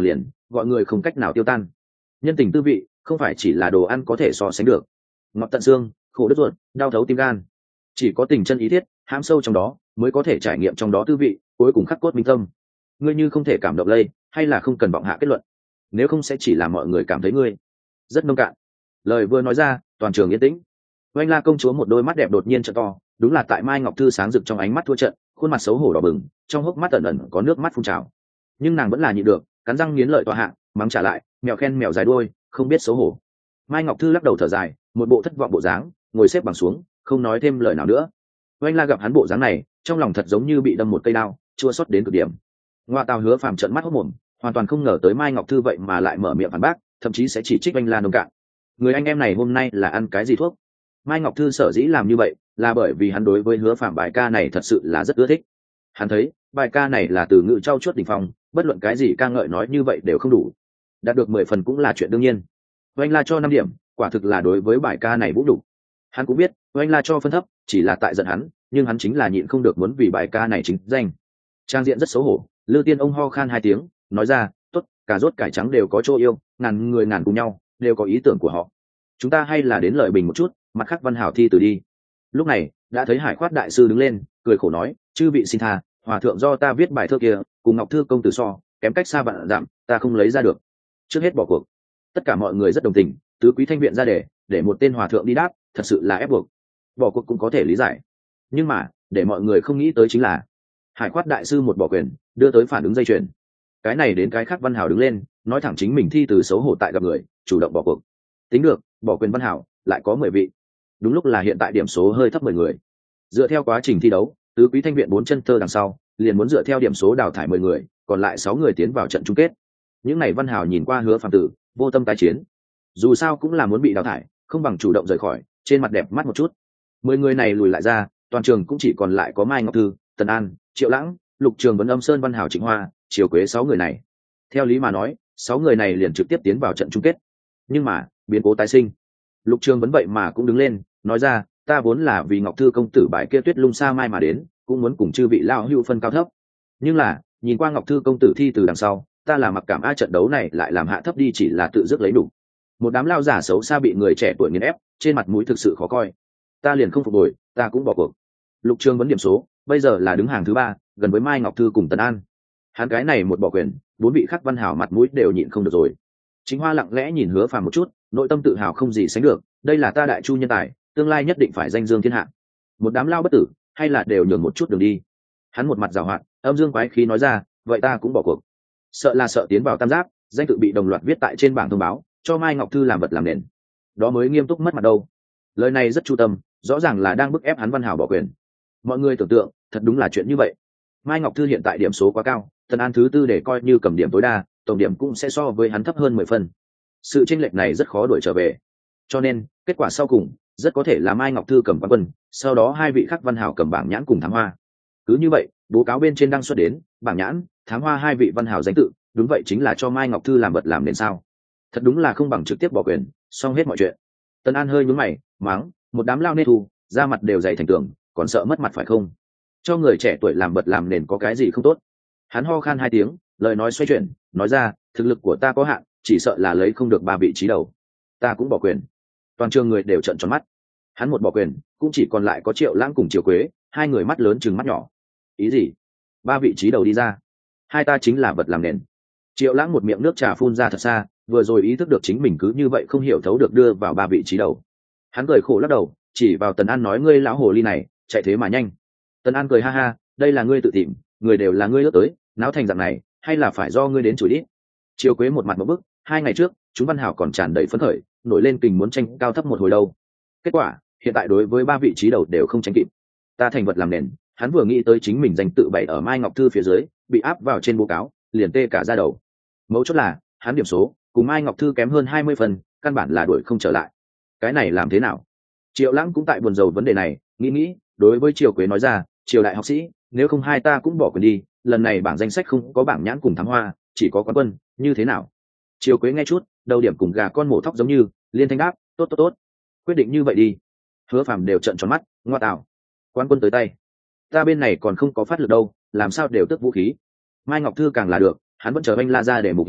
Speaker 1: gọi người không cách nào tiêu tan. Nhân tình tư vị không phải chỉ là đồ ăn có thể so sánh được. Ngọt tận xương, khổ đứt ruột, đau thấu tim gan, chỉ có tình chân ý thiết hãm sâu trong đó mới có thể trải nghiệm trong đó tư vị, cuối cùng khắc cốt minh tâm. Ngươi như không thể cảm động lây, hay là không cần vọng hạ kết luận, nếu không sẽ chỉ làm mọi người cảm thấy ngươi rất nông cạn. Lời vừa nói ra, toàn trường yên tĩnh. Oanh La công chúa một đôi mắt đẹp đột nhiên trợ to, đúng là tại Mai Ngọc Thư sáng rực trong ánh mắt thua trận, khuôn mặt xấu hổ đỏ bừng, trong hốc mắt ẩn ẩn có nước mắt phun trào. Nhưng nàng vẫn là nhịn được, cắn răng nghiến lợi tòa hạ, mắng trả lại, mèo khen mèo dài đuôi, không biết xấu hổ. Mai Ngọc Thư lắc đầu thở dài, một bộ thất vọng bộ dáng, ngồi xếp bằng xuống, không nói thêm lời nào nữa. Oanh La gặp hắn bộ dáng này, trong lòng thật giống như bị đâm một cây đao, chua xót đến cực điểm. Ngoa Tào Hứa Phàm trợn mắt hốt mồm, hoàn toàn không ngờ tới Mai Ngọc Thư vậy mà lại mở miệng phản bác, thậm chí sẽ chỉ trích Oanh La nông cạn. Người anh em này hôm nay là ăn cái gì thuốc? Mai Ngọc Thư sở dĩ làm như vậy là bởi vì hắn đối với Hứa Phàm bài ca này thật sự là rất ưa thích. Hắn thấy bài ca này là từ ngữ trau chuốt đỉnh phong, bất luận cái gì ca ngợi nói như vậy đều không đủ, đạt được mười phần cũng là chuyện đương nhiên. Oanh La cho năm điểm, quả thực là đối với bài ca này vũ đủ. Hắn cũng biết Oanh La cho phân thấp chỉ là tại giận hắn, nhưng hắn chính là nhịn không được muốn vì bài ca này chính danh. Trang diện rất xấu hổ, Lư Tiên ông ho khan hai tiếng, nói ra, tốt, cà rốt cải trắng đều có chỗ yêu, ngàn người ngàn cùng nhau, đều có ý tưởng của họ. Chúng ta hay là đến lời bình một chút, mặt khác văn hảo thi từ đi. Lúc này đã thấy Hải Khoát đại sư đứng lên, cười khổ nói, chư vị xin tha, hòa thượng do ta viết bài thơ kia cùng Ngọc Thư công tử so, kém cách xa vạn dặm, ta không lấy ra được, trước hết bỏ cuộc. Tất cả mọi người rất đồng tình, tứ quý thanh viện ra để để một tên hòa thượng đi đáp, thật sự là ép buộc. Bỏ cuộc cũng có thể lý giải, nhưng mà để mọi người không nghĩ tới chính là Hải Khoát đại sư một bỏ quyền, đưa tới phản ứng dây chuyền. Cái này đến cái khác văn hảo đứng lên, nói thẳng chính mình thi từ xấu hổ tại gặp người, chủ động bỏ cuộc. Tính được, bỏ quyền văn hảo lại có mười vị. Đúng lúc là hiện tại điểm số hơi thấp mười người. Dựa theo quá trình thi đấu, tứ quý thanh viện bốn chân thơ đằng sau liền muốn dựa theo điểm số đào thải mười người, còn lại sáu người tiến vào trận chung kết. Những này văn hảo nhìn qua Hứa Phàm tử vô tâm tái chiến, dù sao cũng là muốn bị đào thải, không bằng chủ động rời khỏi, trên mặt đẹp mắt một chút. Mười người này lùi lại ra, toàn trường cũng chỉ còn lại có Mai Ngọc Thư, Tần An, Triệu Lãng, Lục Trường Vấn, Âm Sơn, Văn Hảo, Trịnh Hoa, Triều Quế sáu người này. Theo lý mà nói, sáu người này liền trực tiếp tiến vào trận chung kết. Nhưng mà, biến cố tái sinh. Lục Trường Vấn vậy mà cũng đứng lên, nói ra, ta vốn là vì Ngọc Thư công tử bài kia Tuyết Lung Sa Mai mà đến, cũng muốn cùng chư vị lao hữu phân cao thấp. Nhưng là, nhìn qua Ngọc Thư công tử thi từ đằng sau, ta là mặc cảm a trận đấu này lại làm hạ thấp đi chỉ là tự dứt lấy đủ. Một đám lao giả xấu xa bị người trẻ tuổi nghiền ép, trên mặt mũi thực sự khó coi. Ta liền không phục hồi, ta cũng bỏ cuộc. Lục Trường Vấn điểm số, bây giờ là đứng hàng thứ ba, gần với Mai Ngọc Thư cùng Tần An. Hắn cái này một bỏ quyền, bốn vị khác văn hảo mặt mũi đều nhịn không được rồi. Chính Hoa lặng lẽ nhìn Hứa Phàm một chút, nội tâm tự hào không gì sánh được, đây là ta đại chu nhân tài, tương lai nhất định phải danh dương thiên hạ. Một đám lao bất tử, hay là đều nhường một chút đường đi. Hắn một mặt giàu hoạt, âm dương quái khí nói ra, vậy ta cũng bỏ cuộc. Sợ là sợ tiến vào tam giáp, danh tự bị đồng loạt viết tại trên bảng thông báo, cho Mai Ngọc Thư làm vật làm nền. Đó mới nghiêm túc mất mặt đâu. Lời này rất chu tâm, rõ ràng là đang bức ép hắn văn hảo bỏ quyền. Mọi người tưởng tượng, thật đúng là chuyện như vậy. Mai Ngọc Thư hiện tại điểm số quá cao, Tần An thứ tư để coi như cầm điểm tối đa, tổng điểm cũng sẽ so với hắn thấp hơn mười phần. Sự chênh lệch này rất khó đuổi trở về. Cho nên, kết quả sau cùng rất có thể là Mai Ngọc Thư cầm quán quân, sau đó hai vị khác văn hảo cầm bảng nhãn cùng thám hoa. Cứ như vậy, bố cáo bên trên đăng xuất đến, bảng nhãn, thám hoa hai vị văn hảo danh tự, đúng vậy chính là cho Mai Ngọc Thư làm vật làm nền sao? Thật đúng là không bằng trực tiếp bỏ quyền, xong hết mọi chuyện. Tần An hơi nhướng mày, mắng, một đám lao nê thù, da mặt đều dày thành tường, còn sợ mất mặt phải không? Cho người trẻ tuổi làm vật làm nền có cái gì không tốt? Hắn ho khan hai tiếng, lời nói xoay chuyển, nói ra, thực lực của ta có hạn, chỉ sợ là lấy không được ba vị trí đầu. Ta cũng bỏ quyền. Toàn trường người đều trợn tròn mắt. Hắn một bỏ quyền, cũng chỉ còn lại có Triệu Lãng cùng Triều Quế, hai người mắt lớn chừng mắt nhỏ. Ý gì? Ba vị trí đầu đi ra, hai ta chính là vật làm nền. Triệu Lãng một miệng nước trà phun ra thật xa, vừa rồi ý thức được chính mình cứ như vậy không hiểu thấu được đưa vào ba vị trí đầu. Hắn cười khổ lắc đầu, chỉ vào Tần An nói, ngươi lão hồ ly này, chạy thế mà nhanh. Tần An cười ha ha, đây là ngươi tự tìm, người đều là ngươi ước tới, náo thành dạng này, hay là phải do ngươi đến chửi đi. Triều Quế một mặt một bức, hai ngày trước chúng văn hảo còn tràn đầy phấn khởi, nổi lên kình muốn tranh cao thấp một hồi đâu. Kết quả hiện tại đối với ba vị trí đầu đều không tranh kịp. Ta thành vật làm nền. Hắn vừa nghĩ tới chính mình danh tự bày ở Mai Ngọc Thư phía dưới, bị áp vào trên báo cáo, liền tê cả da đầu. Mấu chốt là hắn điểm số cùng Mai Ngọc Thư kém hơn hai mươi phần, căn bản là đuổi không trở lại. Cái này làm thế nào? Triệu Lãng cũng tại buồn rầu vấn đề này, nghĩ nghĩ, đối với Triều Quế nói ra, Triều đại học sĩ, nếu không hai ta cũng bỏ quyền đi, lần này bảng danh sách không có bảng nhãn cùng thám hoa, chỉ có quán quân, như thế nào? Triều Quế nghe chút, đầu điểm cùng gà con mổ thóc giống như, liên thanh đáp, tốt tốt tốt, quyết định như vậy đi. Hứa Phàm đều trợn tròn mắt, ngoa tạo, quán quân tới tay, ta bên này còn không có phát lực đâu, làm sao đều tức vũ khí. Mai Ngọc Thư càng là được, hắn vẫn chờ anh la ra để mục hiến nghệ,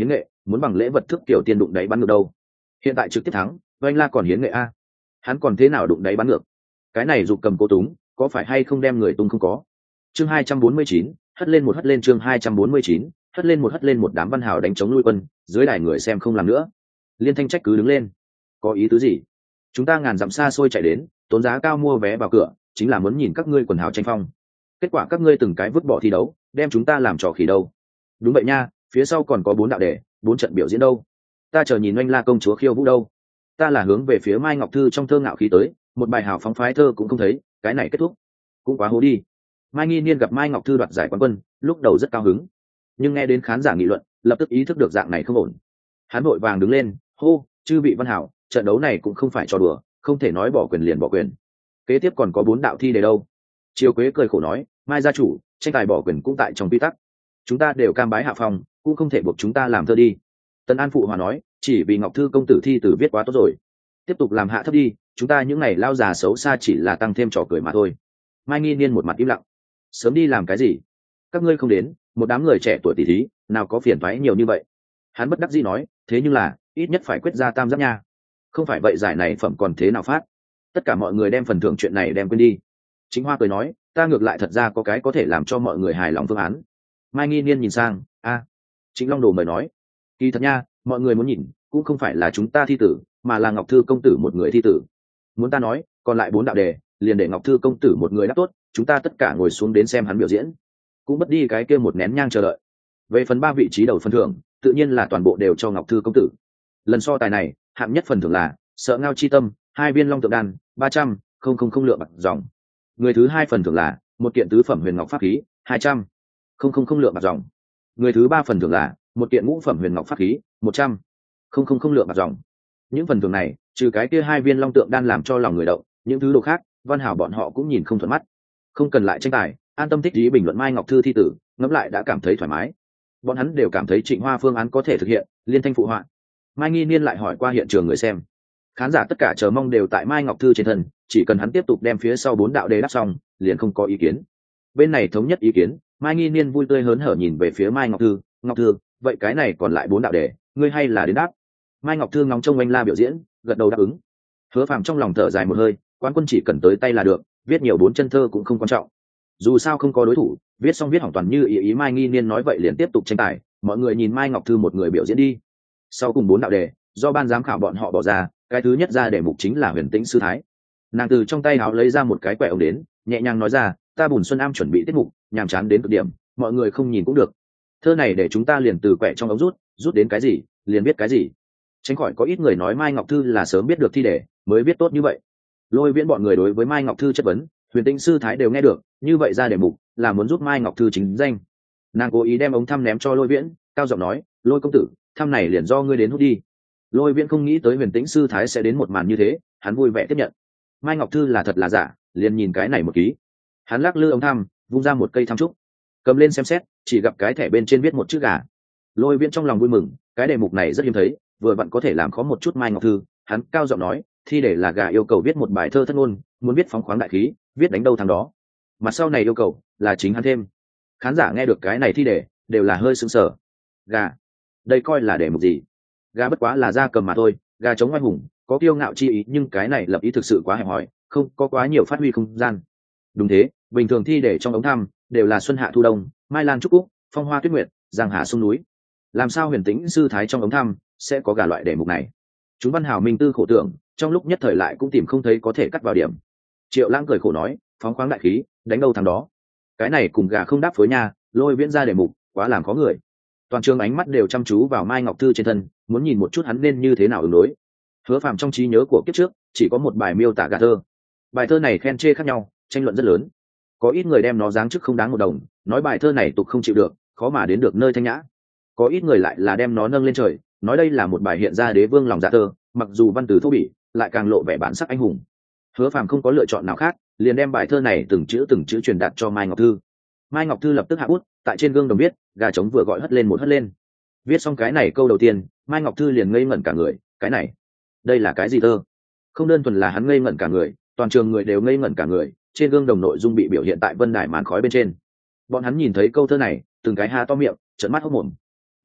Speaker 1: muốn bằng lễ vật thức tiểu tiên đụng đáy bắn ngược đâu. Hiện tại trực tiếp thắng, oanh la còn hiến nghệ a, hắn còn thế nào đụng đáy bắn ngược? Cái này dục cầm cố túng, có phải hay không đem người tung không có? Chương hai trăm bốn mươi chín, hất lên một hất lên chương hai trăm bốn mươi chín, hất lên một hất lên một đám văn hào đánh chống nuôi quân, dưới đài người xem không làm nữa. Liên Thanh trách cứ đứng lên. Có ý tứ gì? Chúng ta ngàn dặm xa xôi chạy đến, tốn giá cao mua vé vào cửa, chính là muốn nhìn các ngươi quần hào tranh phong. Kết quả các ngươi từng cái vứt bỏ thi đấu, đem chúng ta làm trò khỉ đâu? Đúng vậy nha, phía sau còn có bốn đạo đề, bốn trận biểu diễn đâu. Ta chờ nhìn oanh la công chúa khiêu vũ đâu. Ta là hướng về phía Mai Ngọc Thư trong thơ ngạo khí tới, một bài hào phóng phái thơ cũng không thấy, cái này kết thúc cũng quá hố đi. Mai Nghi Niên gặp Mai Ngọc Thư đoạt giải quán quân, lúc đầu rất cao hứng, nhưng nghe đến khán giả nghị luận, lập tức ý thức được dạng này không ổn. Hắn vội vàng đứng lên, hô, chư vị văn hảo, trận đấu này cũng không phải trò đùa, không thể nói bỏ quyền liền bỏ quyền. Kế tiếp còn có bốn đạo thi đề đâu. Triều Quế cười khổ nói, Mai gia chủ, tranh tài bỏ quyền cũng tại trong quy tắc, chúng ta đều cam bái hạ phong, cũng không thể buộc chúng ta làm thơ đi. Tân An phụ hòa nói, chỉ vì Ngọc Thư công tử thi tử viết quá tốt rồi, tiếp tục làm hạ thấp đi, chúng ta những ngày lao già xấu xa chỉ là tăng thêm trò cười mà thôi. Mai Nghi Niên một mặt im lặng, sớm đi làm cái gì? Các ngươi không đến, một đám người trẻ tuổi tỷ thí, nào có phiền toái nhiều như vậy. Hắn bất đắc dĩ nói, thế nhưng là ít nhất phải quyết ra tam giáp nha, không phải vậy giải này phẩm còn thế nào phát? Tất cả mọi người đem phần thưởng chuyện này đem quên đi. Chính Hoa cười nói, ta ngược lại thật ra có cái có thể làm cho mọi người hài lòng phương án. Mai Nghi Niên nhìn sang, a, à, Chính Long Đồ mời nói, kỳ thật nha, mọi người muốn nhìn cũng không phải là chúng ta thi tử, mà là Ngọc Thư công tử một người thi tử. Muốn ta nói, còn lại bốn đạo đề, liền để Ngọc Thư công tử một người đáp tốt, chúng ta tất cả ngồi xuống đến xem hắn biểu diễn, cũng mất đi cái kia một nén nhang chờ đợi. Về phần ba vị trí đầu phần thưởng, tự nhiên là toàn bộ đều cho Ngọc Thư công tử. Lần so tài này, hạng nhất phần thưởng là Sợ Ngao Chi Tâm, hai viên long tượng đan, ba trăm không không không lượng bạc dòng. Người thứ hai phần thưởng là một kiện tứ phẩm huyền ngọc pháp khí, hai trăm không không không lượng bạc dòng. Người thứ ba phần thưởng là một kiện ngũ phẩm huyền ngọc pháp khí, một trăm không không không lượng bạc dòng. Những phần thưởng này, trừ cái kia hai viên long tượng đan làm cho lòng người động, những thứ đồ khác, văn hảo bọn họ cũng nhìn không thuận mắt. Không cần lại tranh tài, an tâm thích ý bình luận Mai Ngọc Thư thi tử, ngẫm lại đã cảm thấy thoải mái. Bọn hắn đều cảm thấy Trịnh Hoa phương án có thể thực hiện, Liên Thanh phụ họa. Mai Nghi Niên lại hỏi qua hiện trường người xem, khán giả tất cả chờ mong đều tại Mai Ngọc Thư trên thân, chỉ cần hắn tiếp tục đem phía sau bốn đạo đề đáp xong, liền không có ý kiến. Bên này thống nhất ý kiến, Mai Nghi Niên vui tươi hớn hở nhìn về phía Mai Ngọc Thư, Ngọc Thư, vậy cái này còn lại bốn đạo đề, ngươi hay là đến đáp? Mai Ngọc Thư ngóng trông anh la biểu diễn, gật đầu đáp ứng. Hứa Phàm trong lòng thở dài một hơi, quán quân chỉ cần tới tay là được, viết nhiều bốn chân thơ cũng không quan trọng. Dù sao không có đối thủ, viết xong viết hỏng toàn như ý ý Mai Nghi Niên nói vậy liền tiếp tục tranh tài, mọi người nhìn Mai Ngọc Thư một người biểu diễn đi. Sau cùng bốn đạo đề, do ban giám khảo bọn họ bỏ ra, cái thứ nhất ra đề mục chính là Huyền Tĩnh sư thái. Nàng từ trong tay áo lấy ra một cái quẻ ống đến, nhẹ nhàng nói ra, ta Bùn Xuân Am chuẩn bị tiết mục, nhàm chán đến cực điểm, mọi người không nhìn cũng được. Thơ này để chúng ta liền từ quẻ trong ống rút, rút đến cái gì, liền biết cái gì. Tránh khỏi có ít người nói Mai Ngọc Thư là sớm biết được thi đề, mới viết tốt như vậy. Lôi Viễn bọn người đối với Mai Ngọc Thư chất vấn, Huyền Tĩnh sư thái đều nghe được, như vậy ra đề mục là muốn giúp Mai Ngọc Thư chính danh. Nàng cố ý đem ống thăm ném cho Lôi Viễn, cao giọng nói, Lôi công tử, thăm này liền do ngươi đến hút đi. Lôi Viễn không nghĩ tới Huyền Tĩnh sư thái sẽ đến một màn như thế, hắn vui vẻ tiếp nhận. Mai Ngọc Thư là thật là giả, liền nhìn cái này một ký. Hắn lắc lư ống thăm, vung ra một cây thăm trúc, cầm lên xem xét, chỉ gặp cái thẻ bên trên viết một chữ gà. Lôi Viễn trong lòng vui mừng, cái đề mục này rất hiếm thấy, vừa vặn có thể làm khó một chút Mai Ngọc Thư. Hắn cao giọng nói, thi để là gà yêu cầu viết một bài thơ thất ngôn, muốn viết phóng khoáng đại khí, viết đánh đâu thằng đó. Mặt sau này yêu cầu là chính hắn thêm. Khán giả nghe được cái này thi đề, đều là hơi sững sờ. Gà, đây coi là đề mục gì? Gà bất quá là gia cầm mà thôi, gà chống oai hùng, có kiêu ngạo chi ý, nhưng cái này lập ý thực sự quá hẹp hòi, không có quá nhiều phát huy không gian. Đúng thế, bình thường thi để trong ống thăm đều là xuân hạ thu đông, mai lan trúc cúc, phong hoa tuyết nguyệt, giang hà sông núi. Làm sao Huyền Tĩnh sư thái trong ống thăm sẽ có gà loại đề mục này? Chúng văn hào minh tư khổ tưởng, trong lúc nhất thời lại cũng tìm không thấy có thể cắt vào điểm. Triệu Lãng cười khổ nói, phóng khoáng đại khí, đánh đâu thằng đó. Cái này cùng gà không đáp phối nha, Lôi Viễn ra đề mục, quá làm khó người. Toàn trường ánh mắt đều chăm chú vào Mai Ngọc Thư trên thân, muốn nhìn một chút hắn nên như thế nào ứng đối. Hứa Phàm trong trí nhớ của kiếp trước chỉ có một bài miêu tả gà thơ. Bài thơ này khen chê khác nhau, tranh luận rất lớn. Có ít người đem nó giáng chức không đáng một đồng, nói bài thơ này tục không chịu được, khó mà đến được nơi thanh nhã. Có ít người lại là đem nó nâng lên trời, nói đây là một bài hiện ra đế vương lòng dạ thơ, mặc dù văn từ thô bỉ, lại càng lộ vẻ bản sắc anh hùng. Hứa Phàm không có lựa chọn nào khác, liền đem bài thơ này từng chữ từng chữ truyền đạt cho Mai Ngọc Thư. Mai Ngọc Thư lập tức hạ bút, tại trên gương đồng viết, gà trống vừa gọi hất lên một hất lên. Viết xong cái này câu đầu tiên, Mai Ngọc Thư liền ngây ngẩn cả người, cái này, đây là cái gì thơ? Không đơn thuần là hắn ngây ngẩn cả người, toàn trường người đều ngây ngẩn cả người, trên gương đồng nội dung bị biểu hiện tại vân đài màn khói bên trên. Bọn hắn nhìn thấy câu thơ này, từng cái há to miệng, trợn mắt hốt mồm.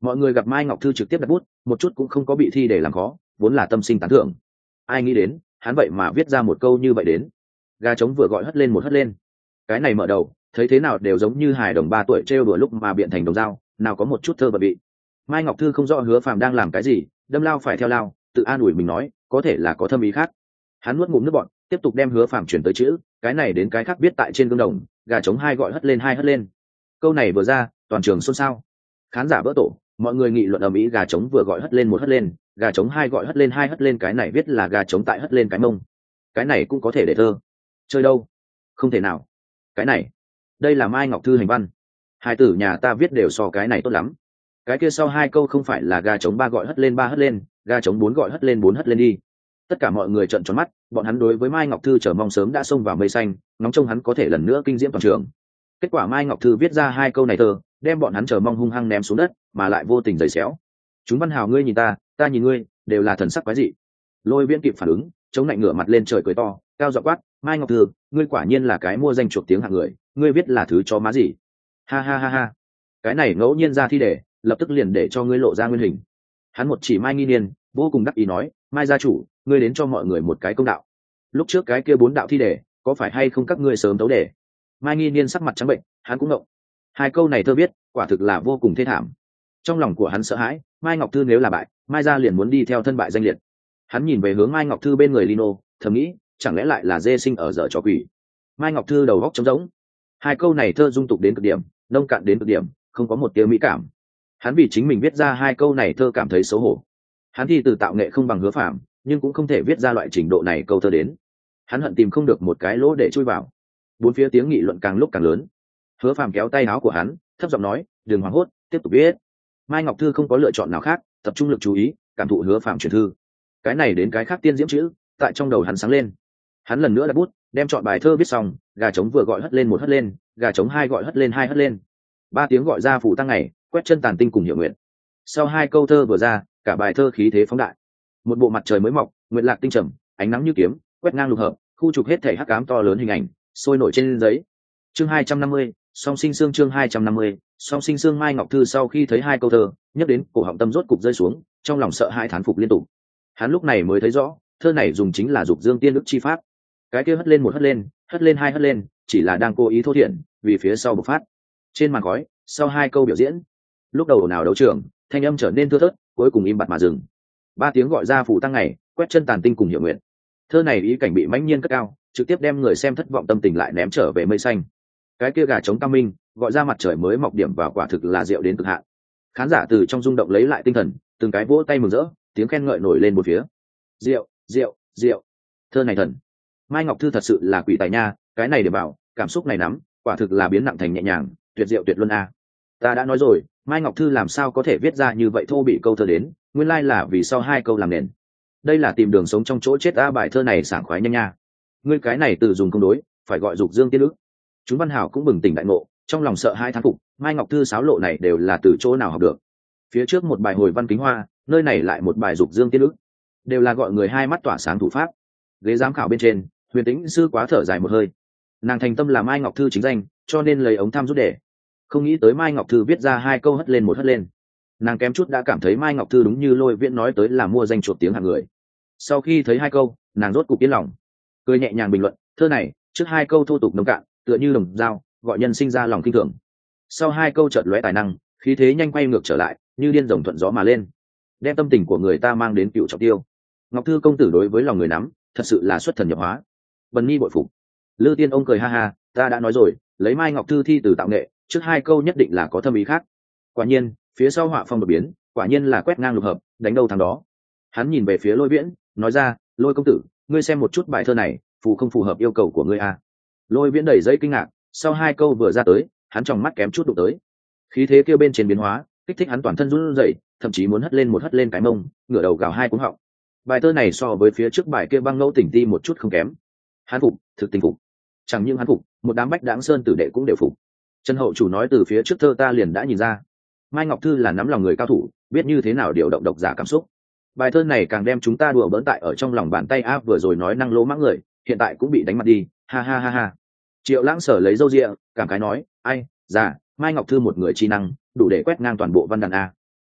Speaker 1: Mọi người gặp Mai Ngọc Thư trực tiếp đặt bút, một chút cũng không có bị thi để làm khó, vốn là tâm sinh tán thưởng. Ai nghĩ đến hắn vậy mà viết ra một câu như vậy đến. Gà trống vừa gọi hất lên một hất lên. Cái này mở đầu thấy thế nào đều giống như hài đồng ba tuổi trêu đùa lúc mà biện thành đồng dao, nào có một chút thơ và vị. Mai Ngọc Thư không rõ Hứa Phàm đang làm cái gì, đâm lao phải theo lao, tự an ủi mình nói có thể là có thâm ý khác. Hắn nuốt ngụm nước bọt, tiếp tục đem Hứa Phàm chuyển tới chữ cái này đến cái khác viết tại trên gương đồng. Gà trống hai gọi hất lên hai hất lên. Câu này vừa ra toàn trường xôn xao, khán giả vỡ tổ, mọi người nghị luận ầm ĩ. Gà trống vừa gọi hất lên một hất lên, gà trống hai gọi hất lên hai hất lên, cái này viết là gà trống tại hất lên cái mông, cái này cũng có thể để thơ. Chơi đâu? Không thể nào. Cái này đây là Mai Ngọc Thư hành văn, hai tử nhà ta viết đều so cái này tốt lắm. Cái kia sau hai câu không phải là gà trống ba gọi hất lên ba hất lên, gà trống bốn gọi hất lên bốn hất lên đi. Tất cả mọi người trợn tròn mắt, bọn hắn đối với Mai Ngọc Thư chờ mong sớm đã xông vào mây xanh, ngóng trông hắn có thể lần nữa kinh diễm toàn trường. Kết quả Mai Ngọc Thư viết ra hai câu này thơ, đem bọn hắn chờ mong hung hăng ném xuống đất, mà lại vô tình giày xéo. Chúng văn hào ngươi nhìn ta, ta nhìn ngươi, đều là thần sắc quái dị. Lôi Viễn kịp phản ứng, chống lạnh ngửa mặt lên trời cười to, cao giọng quát, Mai Ngọc Thư, ngươi quả nhiên là cái mua danh chuộc tiếng hạng người, ngươi viết là thứ cho má gì? Ha ha ha ha. Cái này ngẫu nhiên ra thi đề, lập tức liền để cho ngươi lộ ra nguyên hình. Hắn một chỉ Mai Nghi Niên, vô cùng đắc ý nói, Mai gia chủ, ngươi đến cho mọi người một cái công đạo. Lúc trước cái kia bốn đạo thi đề, có phải hay không các ngươi sớm tấu đề? Mai Nghi Niên sắc mặt trắng bệnh, hắn cũng ngộng. Hai câu này thơ viết, quả thực là vô cùng thê thảm. Trong lòng của hắn sợ hãi, Mai Ngọc Thư nếu là bại, Mai gia liền muốn đi theo thân bại danh liệt. Hắn nhìn về hướng Mai Ngọc Thư bên người Lino, thầm nghĩ, chẳng lẽ lại là dê sinh ở dở trò quỷ. Mai Ngọc Thư đầu góc trống rỗng. Hai câu này thơ dung tục đến cực điểm, nông cạn đến cực điểm, không có một tia mỹ cảm. Hắn vì chính mình viết ra hai câu này thơ cảm thấy xấu hổ. Hắn thi từ tạo nghệ không bằng Hứa Phàm, nhưng cũng không thể viết ra loại trình độ này câu thơ đến. Hắn hận tìm không được một cái lỗ để chui vào. Bốn phía tiếng nghị luận càng lúc càng lớn. Hứa Phàm kéo tay áo của hắn, thấp giọng nói, đừng hoảng hốt, tiếp tục viết. Mai Ngọc Thư không có lựa chọn nào khác, tập trung lực chú ý, cảm thụ Hứa Phàm truyền thư. Cái này đến cái khác tiên diễm chữ, tại trong đầu hắn sáng lên. Hắn lần nữa đặt bút, đem chọn bài thơ viết xong, gà trống vừa gọi hất lên một hất lên, gà trống hai gọi hất lên hai hất lên. Ba tiếng gọi ra phủ tăng ngày, quét chân tàn tinh cùng hiệu nguyện. Sau hai câu thơ vừa ra, cả bài thơ khí thế phóng đại. Một bộ mặt trời mới mọc, nguyện lạc tinh trầm, ánh nắng như kiếm, quét ngang lục hợp, khu trục hết thể hắc ám to lớn hình ảnh, sôi nổi trên giấy. Chương hai trăm năm mươi, song sinh xương chương hai trăm năm mươi, song sinh xương. Mai Ngọc Thư sau khi thấy hai câu thơ, nhắc đến cổ họng tâm rốt cục rơi xuống, trong lòng sợ hãi thán phục liên tục. Hắn lúc này mới thấy rõ, thơ này dùng chính là dục dương tiên đức chi pháp. Cái kia hất lên một hất lên, hất lên hai hất lên, chỉ là đang cố ý thô thiển, vì phía sau bộc phát. Trên màn gói, sau hai câu biểu diễn, lúc đầu nào đấu trường, thanh âm trở nên thưa thớt, cuối cùng im bặt mà dừng. Ba tiếng gọi ra phủ tăng ngày, quét chân tàn tinh cùng hiệu nguyện. Thơ này ý cảnh bị mãnh nhiên cất cao, trực tiếp đem người xem thất vọng tâm tình lại ném trở về mây xanh. Cái kia gà trống cao minh, gọi ra mặt trời mới mọc điểm vào quả thực là rượu đến cực hạn. Khán giả từ trong rung động lấy lại tinh thần, từng cái vỗ tay mừng rỡ, tiếng khen ngợi nổi lên một phía. Rượu, rượu, rượu. Thơ này thần. Mai Ngọc Thư thật sự là quỷ tài nha, cái này để bảo, cảm xúc này nắm, quả thực là biến nặng thành nhẹ nhàng, tuyệt diệu tuyệt luân a. Ta đã nói rồi, Mai Ngọc Thư làm sao có thể viết ra như vậy thô bị câu thơ đến, nguyên lai là vì sau hai câu làm nền. Đây là tìm đường sống trong chỗ chết a, bài thơ này sảng khoái nhanh nha. Ngươi cái này từ dùng công đối, phải gọi dục dương tiên đức. Chúng văn hảo cũng bừng tỉnh đại ngộ, trong lòng sợ hai thán phục, Mai Ngọc Thư sáo lộ này đều là từ chỗ nào học được. Phía trước một bài hồi văn kính hoa, nơi này lại một bài dục dương tiên đức, đều là gọi người hai mắt tỏa sáng thủ pháp. Ghế giám khảo bên trên, Huyền Tĩnh sư quá thở dài một hơi. Nàng thành tâm là Mai Ngọc Thư chính danh, cho nên lấy ống tham rút đề. Không nghĩ tới Mai Ngọc Thư viết ra hai câu hất lên một hất lên. Nàng kém chút đã cảm thấy Mai Ngọc Thư đúng như Lôi Viễn nói tới là mua danh chuộc tiếng hạng người. Sau khi thấy hai câu, nàng rốt cục yên lòng, cười nhẹ nhàng bình luận, thơ này trước hai câu thô tục nông cạn, tựa như đồng dao, gọi nhân sinh ra lòng kinh thường. Sau hai câu chợt lóe tài năng, khí thế nhanh quay ngược trở lại, như điên rồng thuận gió mà lên, đem tâm tình của người ta mang đến cựu trọng tiêu. Ngọc Thư công tử đối với lòng người nắm, thật sự là xuất thần nhập hóa. Bần nhi bội phục. Lư Tiên ông cười ha ha, ta đã nói rồi, lấy Mai Ngọc Thư thi từ tạo nghệ, trước hai câu nhất định là có thâm ý khác. Quả nhiên, phía sau họa phong đột biến, quả nhiên là quét ngang lục hợp, đánh đâu thằng đó. Hắn nhìn về phía Lôi Viễn, nói ra, Lôi công tử, ngươi xem một chút bài thơ này, phù không phù hợp yêu cầu của ngươi à? Lôi Viễn đầy dây kinh ngạc, sau hai câu vừa ra tới, hắn trong mắt kém chút đụng tới. Khí thế kêu bên trên biến hóa, kích thích hắn toàn thân run rẩy, thậm chí muốn hất lên một hất lên cái mông, ngửa đầu gào hai cuống họng. Bài thơ này so với phía trước bài kia băng ngẫu tỉnh ti một chút không kém. Hắn phục, thực tình phục. Chẳng những hắn phục, một đám bách đãng sơn tử đệ cũng đều phục. Trần hậu chủ nói từ phía trước thơ ta liền đã nhìn ra, Mai Ngọc Thư là nắm lòng người cao thủ, biết như thế nào điều động độc giả cảm xúc. Bài thơ này càng đem chúng ta đùa bỡn tại ở trong lòng bàn tay áp, vừa rồi nói năng lỗ mãng người, hiện tại cũng bị đánh mặt đi, ha ha ha ha. Triệu Lãng Sở lấy râu ria, cảm khái nói, ai, già, Mai Ngọc Thư một người chi năng, đủ để quét ngang toàn bộ văn đàn a.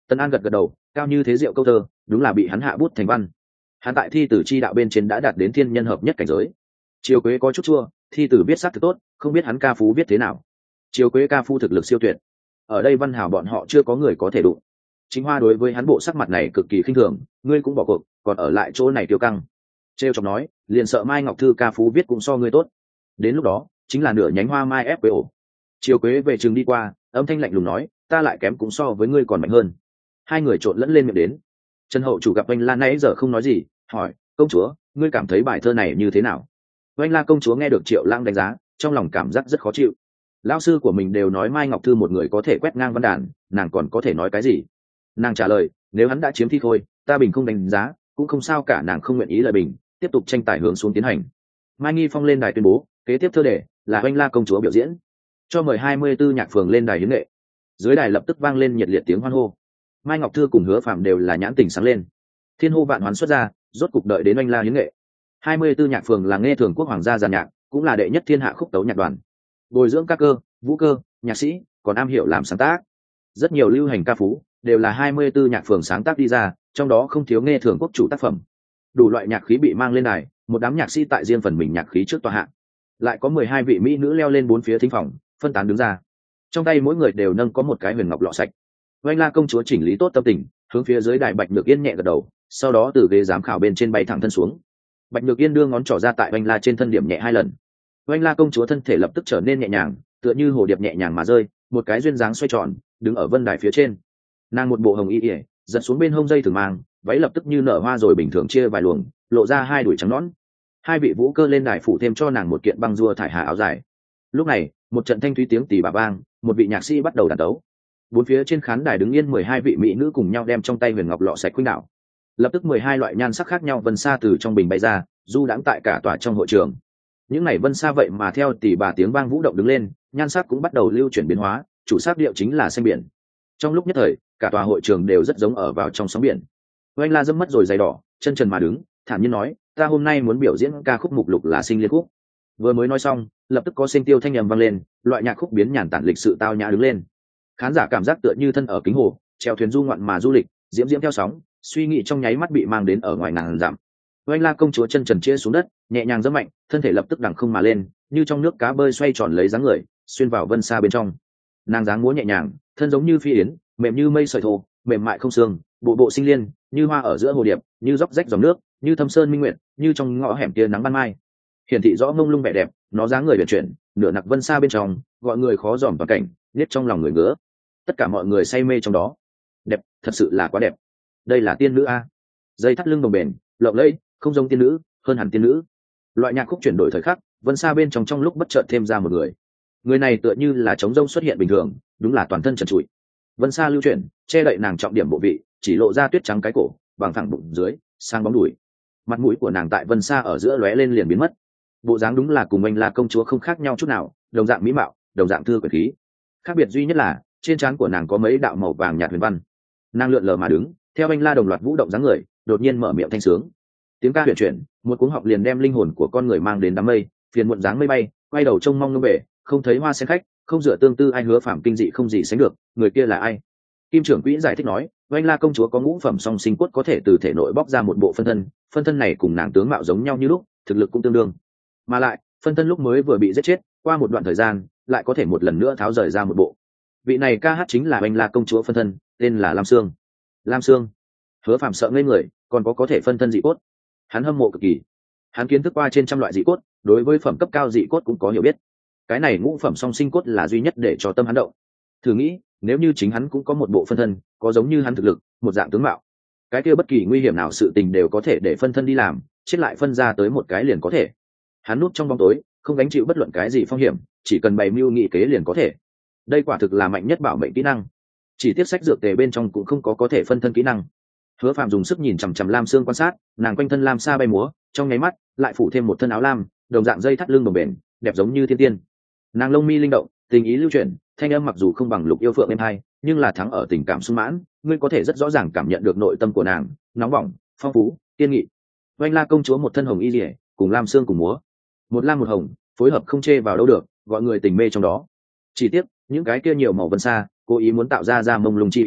Speaker 1: Tân An gật gật đầu, cao như thế diệu câu thơ đúng là bị hắn hạ bút thành văn. Hắn tại thi tử chi đạo bên trên đã đạt đến thiên nhân hợp nhất cảnh giới. Triều Quế có chút chua, thi tử biết sắc thực tốt, không biết hắn ca phú viết thế nào. Triều Quế ca phu thực lực siêu tuyệt, ở đây văn hảo bọn họ chưa có người có thể đụng. Chính Hoa đối với hắn bộ sắc mặt này cực kỳ khinh thường, ngươi cũng bỏ cuộc, còn ở lại chỗ này tiêu căng. Trêu chọc nói, liền sợ Mai Ngọc Thư ca phú viết cũng so ngươi tốt. Đến lúc đó, chính là nửa nhánh hoa mai ép quế ổ. Triều Quế về trường đi qua, âm thanh lạnh lùng nói, ta lại kém cũng so với ngươi còn mạnh hơn. Hai người trộn lẫn lên miệng đến. Trần Hậu chủ gặp Oanh La nãy giờ không nói gì, hỏi, công chúa, ngươi cảm thấy bài thơ này như thế nào? Oanh La công chúa nghe được Triệu Lãng đánh giá, trong lòng cảm giác rất khó chịu. Lão sư của mình đều nói Mai Ngọc Thư một người có thể quét ngang văn đàn, nàng còn có thể nói cái gì? Nàng trả lời, nếu hắn đã chiếm thi khôi, ta bình không đánh giá, cũng không sao cả. Nàng không nguyện ý lời bình, tiếp tục tranh tài hướng xuống tiến hành. Mai Nghi Phong lên đài tuyên bố, kế tiếp thơ đề là Oanh La công chúa biểu diễn, cho mời hai mươi tư nhạc phường lên đài hiến nghệ. Dưới đài lập tức vang lên nhiệt liệt tiếng hoan hô. Mai Ngọc Thư cùng Hứa Phạm đều là nhãn tình sáng lên. Thiên hô vạn hoán xuất ra, rốt cục đợi đến Oanh La hiến nghệ. hai mươi tư nhạc phường là nghe thường quốc hoàng gia giàn nhạc, cũng là đệ nhất thiên hạ khúc tấu nhạc đoàn, bồi dưỡng các cơ, vũ cơ, nhạc sĩ, còn am hiểu làm sáng tác. Rất nhiều lưu hành ca phú đều là hai mươi tư nhạc phường sáng tác đi ra, trong đó không thiếu nghe thường quốc chủ tác phẩm. Đủ loại nhạc khí bị mang lên đài, một đám nhạc sĩ tại riêng phần mình nhạc khí trước tòa hạ. Lại có mười hai vị mỹ nữ leo lên bốn phía thính phòng, phân tán đứng ra. Trong tay mỗi người đều nâng có một cái huyền ngọc lọ sạch. Oanh La công chúa chỉnh lý tốt tâm tình, hướng phía dưới đài Bạch Nhược Yên nhẹ gật đầu, sau đó từ ghế giám khảo bên trên bay thẳng thân xuống. Bạch Nhược Yên đưa ngón trỏ ra tại Oanh La trên thân điểm nhẹ hai lần. Oanh La công chúa thân thể lập tức trở nên nhẹ nhàng, tựa như hồ điệp nhẹ nhàng mà rơi, một cái duyên dáng xoay tròn, đứng ở vân đài phía trên. Nàng một bộ hồng y ỉa, giật xuống bên hông dây thường mang, váy lập tức như nở hoa rồi bình thường chia vài luồng, lộ ra hai đùi trắng nõn. Hai vị vũ cơ lên đài phủ thêm cho nàng một kiện băng rua thải hà áo dài. Lúc này, một trận thanh thúy tiếng tỳ bà vang, một vị nhạc sĩ bắt đầu đàn tấu. Bốn phía trên khán đài đứng yên mười hai vị mỹ nữ cùng nhau đem trong tay huyền ngọc lọ sạch khuynh đảo. Lập tức mười hai loại nhan sắc khác nhau vân sa từ trong bình bay ra, du đãng tại cả tòa trong hội trường. Những này vân sa vậy mà theo tỳ bà tiếng vang vũ động đứng lên, nhan sắc cũng bắt đầu lưu chuyển biến hóa, chủ sắc điệu chính là xanh biển. Trong lúc nhất thời, cả tòa hội trường đều rất giống ở vào trong sóng biển. Oanh La dẫm mất rồi giày đỏ, chân trần mà đứng, thản nhiên nói, ta hôm nay muốn biểu diễn ca khúc mục lục là Sinh Liên Khúc. Vừa mới nói xong, lập tức có sinh tiêu thanh nhầm vang lên, loại nhạc khúc biến nhàn tản lịch sự tao nhã đứng lên. Khán giả cảm giác tựa như thân ở kính hồ, treo thuyền du ngoạn mà du lịch, diễm diễm theo sóng, suy nghĩ trong nháy mắt bị mang đến ở ngoài ngàn dặm. Oanh La công chúa chân trần chia xuống đất, nhẹ nhàng giẫm mạnh, thân thể lập tức đằng không mà lên, như trong nước cá bơi xoay tròn lấy dáng người, xuyên vào vân sa bên trong. Nàng dáng múa nhẹ nhàng, thân giống như phi yến, mềm như mây sợi thô, mềm mại không xương, bộ bộ sinh liên, như hoa ở giữa hồ điệp, như dốc rách dòng nước, như thâm sơn minh nguyệt, như trong ngõ hẻm tia nắng ban mai. Hiển thị rõ mông lung vẻ đẹp, nó dáng người biển chuyển, nửa nặc vân sa bên trong, gọi người khó dòm toàn cảnh, nết trong lòng người ngứa. Tất cả mọi người say mê trong đó. Đẹp, thật sự là quá đẹp. Đây là tiên nữ a. Dây thắt lưng đồng bền, lộng lẫy, không giống tiên nữ, hơn hẳn tiên nữ. Loại nhạc khúc chuyển đổi thời khắc, vân sa bên trong trong lúc bất chợt thêm ra một người. Người này tựa như là trống rông xuất hiện bình thường, đúng là toàn thân trần trụi. Vân sa lưu chuyển, che đậy nàng trọng điểm bộ vị, chỉ lộ ra tuyết trắng cái cổ, bằng thẳng bụng dưới, sang bóng đùi. Mặt mũi của nàng tại vân sa ở giữa lóe lên liền biến mất. Bộ dáng đúng là cùng Oanh La công chúa không khác nhau chút nào, đồng dạng mỹ mạo, đồng dạng thư quyển khí. Khác biệt duy nhất là trên trán của nàng có mấy đạo màu vàng nhạt huyền văn. Nàng lượn lờ mà đứng, theo Oanh La đồng loạt vũ động dáng người, đột nhiên mở miệng thanh sướng. Tiếng ca huyền chuyển, một cuống học liền đem linh hồn của con người mang đến đám mây, phiền muộn dáng mây bay, quay đầu trông mong ngơ bể, không thấy hoa sen khách, không dựa tương tư ai Hứa Phạm kinh dị không gì sánh được, người kia là ai? Kim trưởng quỹ giải thích nói, Oanh La công chúa có ngũ phẩm song sinh cốt có thể từ thể nội bóc ra một bộ phân thân, phân thân này cùng nàng tướng mạo giống nhau như lúc, thực lực cũng tương đương. Mà lại, phân thân lúc mới vừa bị giết chết, qua một đoạn thời gian, lại có thể một lần nữa tháo rời ra một bộ. Vị này ca hát chính là Oanh La công chúa phân thân, tên là Lam Sương. Lam Sương. Hứa Phạm sợ ngây người, còn có có thể phân thân dị cốt. Hắn hâm mộ cực kỳ. Hắn kiến thức qua trên trăm loại dị cốt, đối với phẩm cấp cao dị cốt cũng có hiểu biết. Cái này ngũ phẩm song sinh cốt là duy nhất để cho tâm hắn động. Thử nghĩ, nếu như chính hắn cũng có một bộ phân thân, có giống như hắn thực lực, một dạng tướng mạo, cái kia bất kỳ nguy hiểm nào sự tình đều có thể để phân thân đi làm, chết lại phân ra tới một cái liền có thể. Hắn núp trong bóng tối, không gánh chịu bất luận cái gì phong hiểm, chỉ cần bày mưu nghị kế liền có thể. Đây quả thực là mạnh nhất bảo mệnh kỹ năng. Chỉ tiếc sách dược tề bên trong cũng không có có thể phân thân kỹ năng. Hứa Phạm dùng sức nhìn chằm chằm Lam Sương quan sát, nàng quanh thân lam sa bay múa, trong nháy mắt lại phủ thêm một thân áo lam, đồng dạng dây thắt lưng đồng bền, đẹp giống như thiên tiên. Nàng lông mi linh động, tình ý lưu chuyển, thanh âm mặc dù không bằng Lục Yêu Phượng êm hay, nhưng là thắng ở tình cảm sung mãn, ngươi có thể rất rõ ràng cảm nhận được nội tâm của nàng, nóng bỏng, phong phú, kiên nghị. Oanh La công chúa một thân hồng y liễu, cùng Lam Sương cùng múa, một lam một hồng, phối hợp không chê vào đâu được, gọi người tình mê trong đó. Chỉ tiếc, những cái kia nhiều màu vân sa, cố ý muốn tạo ra ra mông lung chi ý,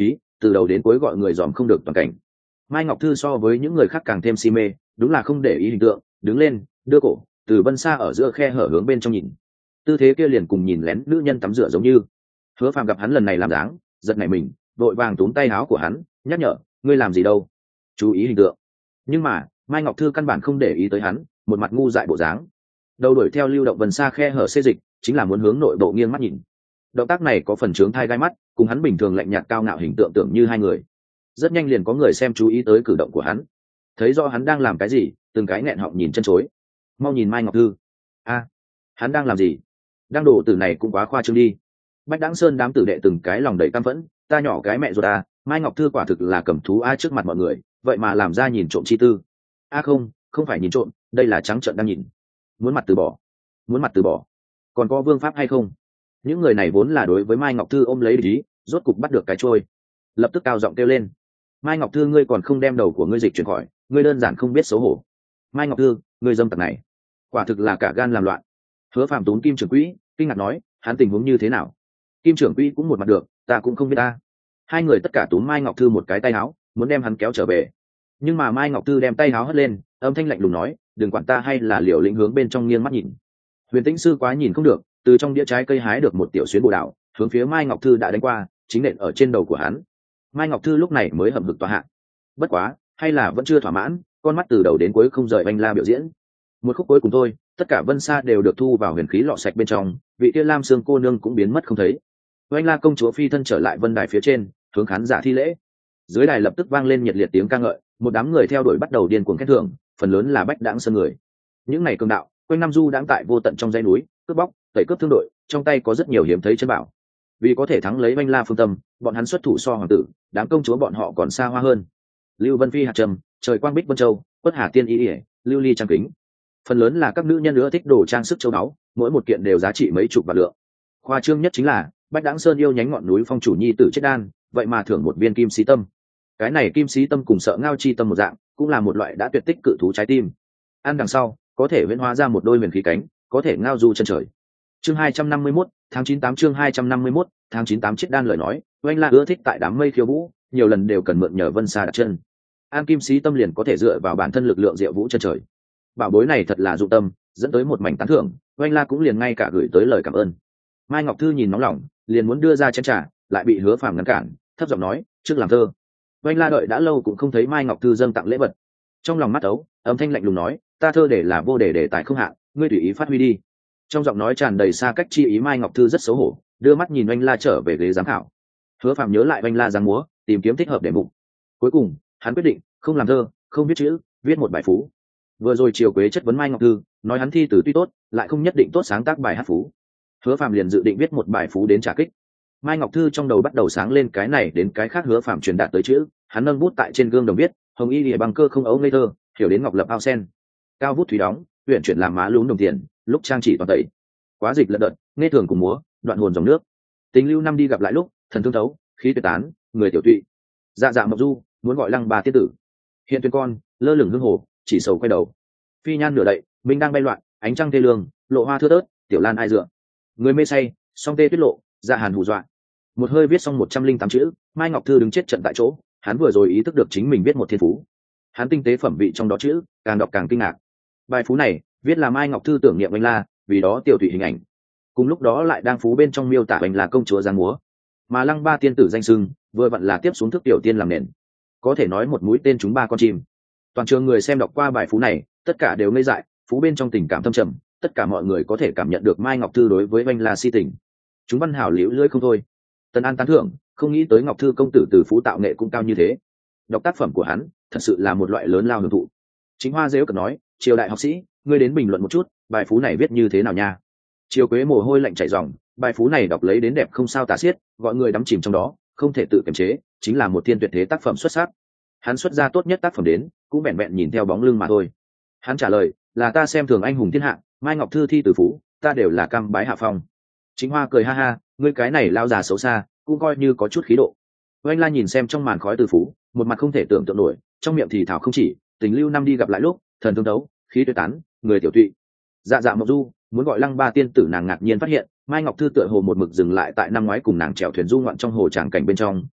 Speaker 1: từ đầu đến cuối gọi người dòm không được toàn cảnh. Mai Ngọc Thư so với những người khác càng thêm si mê, đúng là không để ý hình tượng, đứng lên đưa cổ từ vân xa ở giữa khe hở hướng bên trong nhìn, tư thế kia liền cùng nhìn lén nữ nhân tắm rửa giống như. Hứa Phàm gặp hắn lần này làm dáng, giật nảy mình, vội vàng túm tay áo của hắn nhắc nhở, ngươi làm gì đâu, chú ý hình tượng. Nhưng mà Mai Ngọc Thư căn bản không để ý tới hắn, một mặt ngu dại bộ dáng, đầu đuổi theo lưu động vân xa khe hở xê dịch, chính là muốn hướng nội bộ nghiêng mắt nhìn. Động tác này có phần trướng thai gai mắt, cùng hắn bình thường lạnh nhạt cao ngạo hình tượng tưởng như hai người. Rất nhanh liền có người xem chú ý tới cử động của hắn, thấy rõ hắn đang làm cái gì, từng cái nghẹn họng nhìn chân chối. Mau nhìn Mai Ngọc Thư, a hắn đang làm gì? Đang đổ tử này cũng quá khoa trương đi. Bách Đãng Sơn đám tử đệ từng cái lòng đầy căm phẫn, ta nhỏ cái mẹ ruột à, Mai Ngọc Thư quả thực là cầm thú a trước mặt mọi người, vậy mà làm ra nhìn trộm chi tư. A không, không phải nhìn trộm, đây là trắng trợn đang nhìn. Muốn mặt từ bỏ, muốn mặt từ bỏ. Còn có vương pháp hay không? Những người này vốn là đối với Mai Ngọc Thư ôm lấy ý, rốt cục bắt được cái trôi, lập tức cao giọng kêu lên, Mai Ngọc Thư ngươi còn không đem đầu của ngươi dịch chuyển khỏi, ngươi đơn giản không biết xấu hổ. Mai Ngọc Thư, ngươi dâm tặc này quả thực là cả gan làm loạn. Hứa Phàm tún Kim trưởng quỹ kinh ngạc nói, hắn tình huống như thế nào? Kim trưởng quỹ cũng một mặt được, ta cũng không biết ta. Hai người tất cả túm Mai Ngọc Thư một cái tay áo, muốn đem hắn kéo trở về. Nhưng mà Mai Ngọc Thư đem tay áo hất lên, âm thanh lạnh lùng nói, đừng quản ta, hay là liều lĩnh hướng bên trong nghiêng mắt nhìn. Huyền Tĩnh sư quá nhìn không được, từ trong đĩa trái cây hái được một tiểu xuyến bồ đào, hướng phía Mai Ngọc Thư đã đánh qua, chính nện ở trên đầu của hắn. Mai Ngọc Thư lúc này mới hậm hực tòa hạ. Bất quá hay là vẫn chưa thỏa mãn, con mắt từ đầu đến cuối không rời Oanh La biểu diễn. Một khúc cuối cùng thôi, tất cả vân sa đều được thu vào huyền khí lọ sạch bên trong, vị kia lam xương cô nương cũng biến mất không thấy. Oanh La công chúa phi thân trở lại vân đài phía trên, hướng khán giả thi lễ. Dưới đài lập tức vang lên nhiệt liệt tiếng ca ngợi, một đám người theo đuổi bắt đầu điên cuồng khen thưởng, phần lớn là Bách Đãng Sơn người. Những ngày cường đạo quanh năm du đãng tại vô tận trong dãy núi, cướp bóc tẩy cướp thương đội, trong tay có rất nhiều hiếm thấy chân bảo. Vì có thể thắng lấy Oanh La phương tâm, bọn hắn xuất thủ so hoàng tử, đám công chúa bọn họ còn xa hoa hơn. Lưu Vân Phi hạt trầm, trời quang bích vân châu, quất hà tiên ý ỉa, lưu ly trang kính, phần lớn là các nữ nhân nữa thích đồ trang sức châu báu, mỗi một kiện đều giá trị mấy chục vạn lượng. Khoa trương nhất chính là Bách Đãng Sơn yêu nhánh ngọn núi phong chủ nhi tử chết đan, vậy mà thưởng một viên kim xí tâm. Cái này kim xí tâm cùng sợ ngao chi tâm một dạng, cũng là một loại đã tuyệt tích cự thú trái tim. Ăn đằng sau có thể huyễn hóa ra một đôi huyền khí cánh, có thể ngao du chân trời. Chương hai trăm năm mươi mốt, tháng chín tám chương hai trăm năm mươi mốt, tháng chín tám chết đan lời nói, Oanh La ưa thích tại đám mây khiêu vũ, nhiều lần đều cần mượn nhờ vân xa đặt chân. An kim xí tâm liền có thể dựa vào bản thân lực lượng diệu vũ chân trời. Bảo bối này thật là dụng tâm, dẫn tới một mảnh tán thưởng, Oanh La cũng liền ngay cả gửi tới lời cảm ơn. Mai Ngọc Thư nhìn nóng lòng, liền muốn đưa ra chén trà, lại bị Hứa Phàm ngăn cản, thấp giọng nói, trước làm thơ. Oanh La đợi đã lâu cũng không thấy Mai Ngọc Thư dâng tặng lễ vật, trong lòng mắt ấu, âm thanh lạnh lùng nói, ta thơ để là vô đề đề tài không hạn, ngươi tùy ý phát huy đi. Trong giọng nói tràn đầy xa cách chi ý, Mai Ngọc Thư rất xấu hổ, đưa mắt nhìn Oanh La trở về ghế giám khảo. Hứa Phàm nhớ lại Oanh La giáng múa, tìm kiếm thích hợp để mục. Cuối cùng hắn quyết định không làm thơ, không viết chữ, viết một bài phú. Vừa rồi Triều Quế chất vấn Mai Ngọc Thư, nói hắn thi từ tuy tốt, lại không nhất định tốt sáng tác bài hát phú. Hứa Phàm liền dự định viết một bài phú đến trả kích. Mai Ngọc Thư trong đầu bắt đầu sáng lên cái này đến cái khác Hứa Phàm truyền đạt tới chữ, hắn nâng bút tại trên gương đồng viết, hồng y lìa bằng cơ không ấu ngây thơ, hiểu đến ngọc lập ao sen, cao vút thủy đóng, huyện chuyển làm má lún đồng tiền, lúc trang chỉ toàn tẩy, quá dịch lận đợt, nghe thường cùng múa, đoạn hồn dòng nước, tình lưu năm đi gặp lại lúc, thần thương thấu, khí tuyệt tán, người tiểu tụy, dạ dạ mộc du, muốn gọi lăng bà tiết tử, hiện tuyên con, lơ lửng hương hồ, chỉ sầu quay đầu, phi nhan nửa đậy, minh đang bay loạn, ánh trăng tê lương, lộ hoa thưa tớt, tiểu lan ai dựa, người mê say, song tê tiết lộ, dạ hàn hù dọa. Một hơi viết xong một trăm linh tám chữ, Mai Ngọc Thư đứng chết trận tại chỗ, hắn vừa rồi ý thức được chính mình viết một thiên phú. Hắn tinh tế phẩm vị trong đó chữ, càng đọc càng kinh ngạc. Bài phú này viết là Mai Ngọc Thư tưởng niệm Oanh La, vì đó tiểu thủy hình ảnh, cùng lúc đó lại đang phú bên trong miêu tả Oanh là công chúa giáng múa, mà lăng ba tiên tử danh sưng vừa vặn là tiếp xuống thức tiểu tiên làm nền, có thể nói một mũi tên trúng ba con chim. Toàn trường người xem đọc qua bài phú này, tất cả đều ngây dại, phú bên trong tình cảm thâm trầm, tất cả mọi người có thể cảm nhận được Mai Ngọc Thư đối với Oanh La si tình. Chúng văn hảo liễu lưỡi không thôi. Tân An tán thưởng, không nghĩ tới Ngọc Thư công tử từ phú tạo nghệ cũng cao như thế. Đọc tác phẩm của hắn, thật sự là một loại lớn lao hưởng thụ. Chính Hoa dễu cợt nói, Triều đại học sĩ, ngươi đến bình luận một chút, bài phú này viết như thế nào nha? Triều Quế mồ hôi lạnh chảy ròng, bài phú này đọc lấy đến đẹp không sao tả xiết, gọi người đắm chìm trong đó, không thể tự kiềm chế, chính là một thiên tuyệt thế tác phẩm xuất sắc. Hắn xuất ra tốt nhất tác phẩm đến, cũng vẹn vẹn nhìn theo bóng lưng mà thôi. Hắn trả lời, là ta xem thường anh hùng thiên hạ, Mai Ngọc Thư thi từ phú, ta đều là cam bái hạ phong. Chính Hoa cười ha ha, ngươi cái này lao già xấu xa, cũng coi như có chút khí độ. Oanh La nhìn xem trong màn khói từ phú, một mặt không thể tưởng tượng nổi, trong miệng thì thảo không chỉ, tình lưu năm đi gặp lại lúc, thần thương đấu, khí tuyệt tán, người tiểu tụy, dạ dạ mộc du, muốn gọi lăng ba tiên tử. Nàng ngạc nhiên phát hiện Mai Ngọc Thư tựa hồ một mực dừng lại tại năm ngoái cùng nàng chèo thuyền du ngoạn trong hồ tràng cảnh bên trong,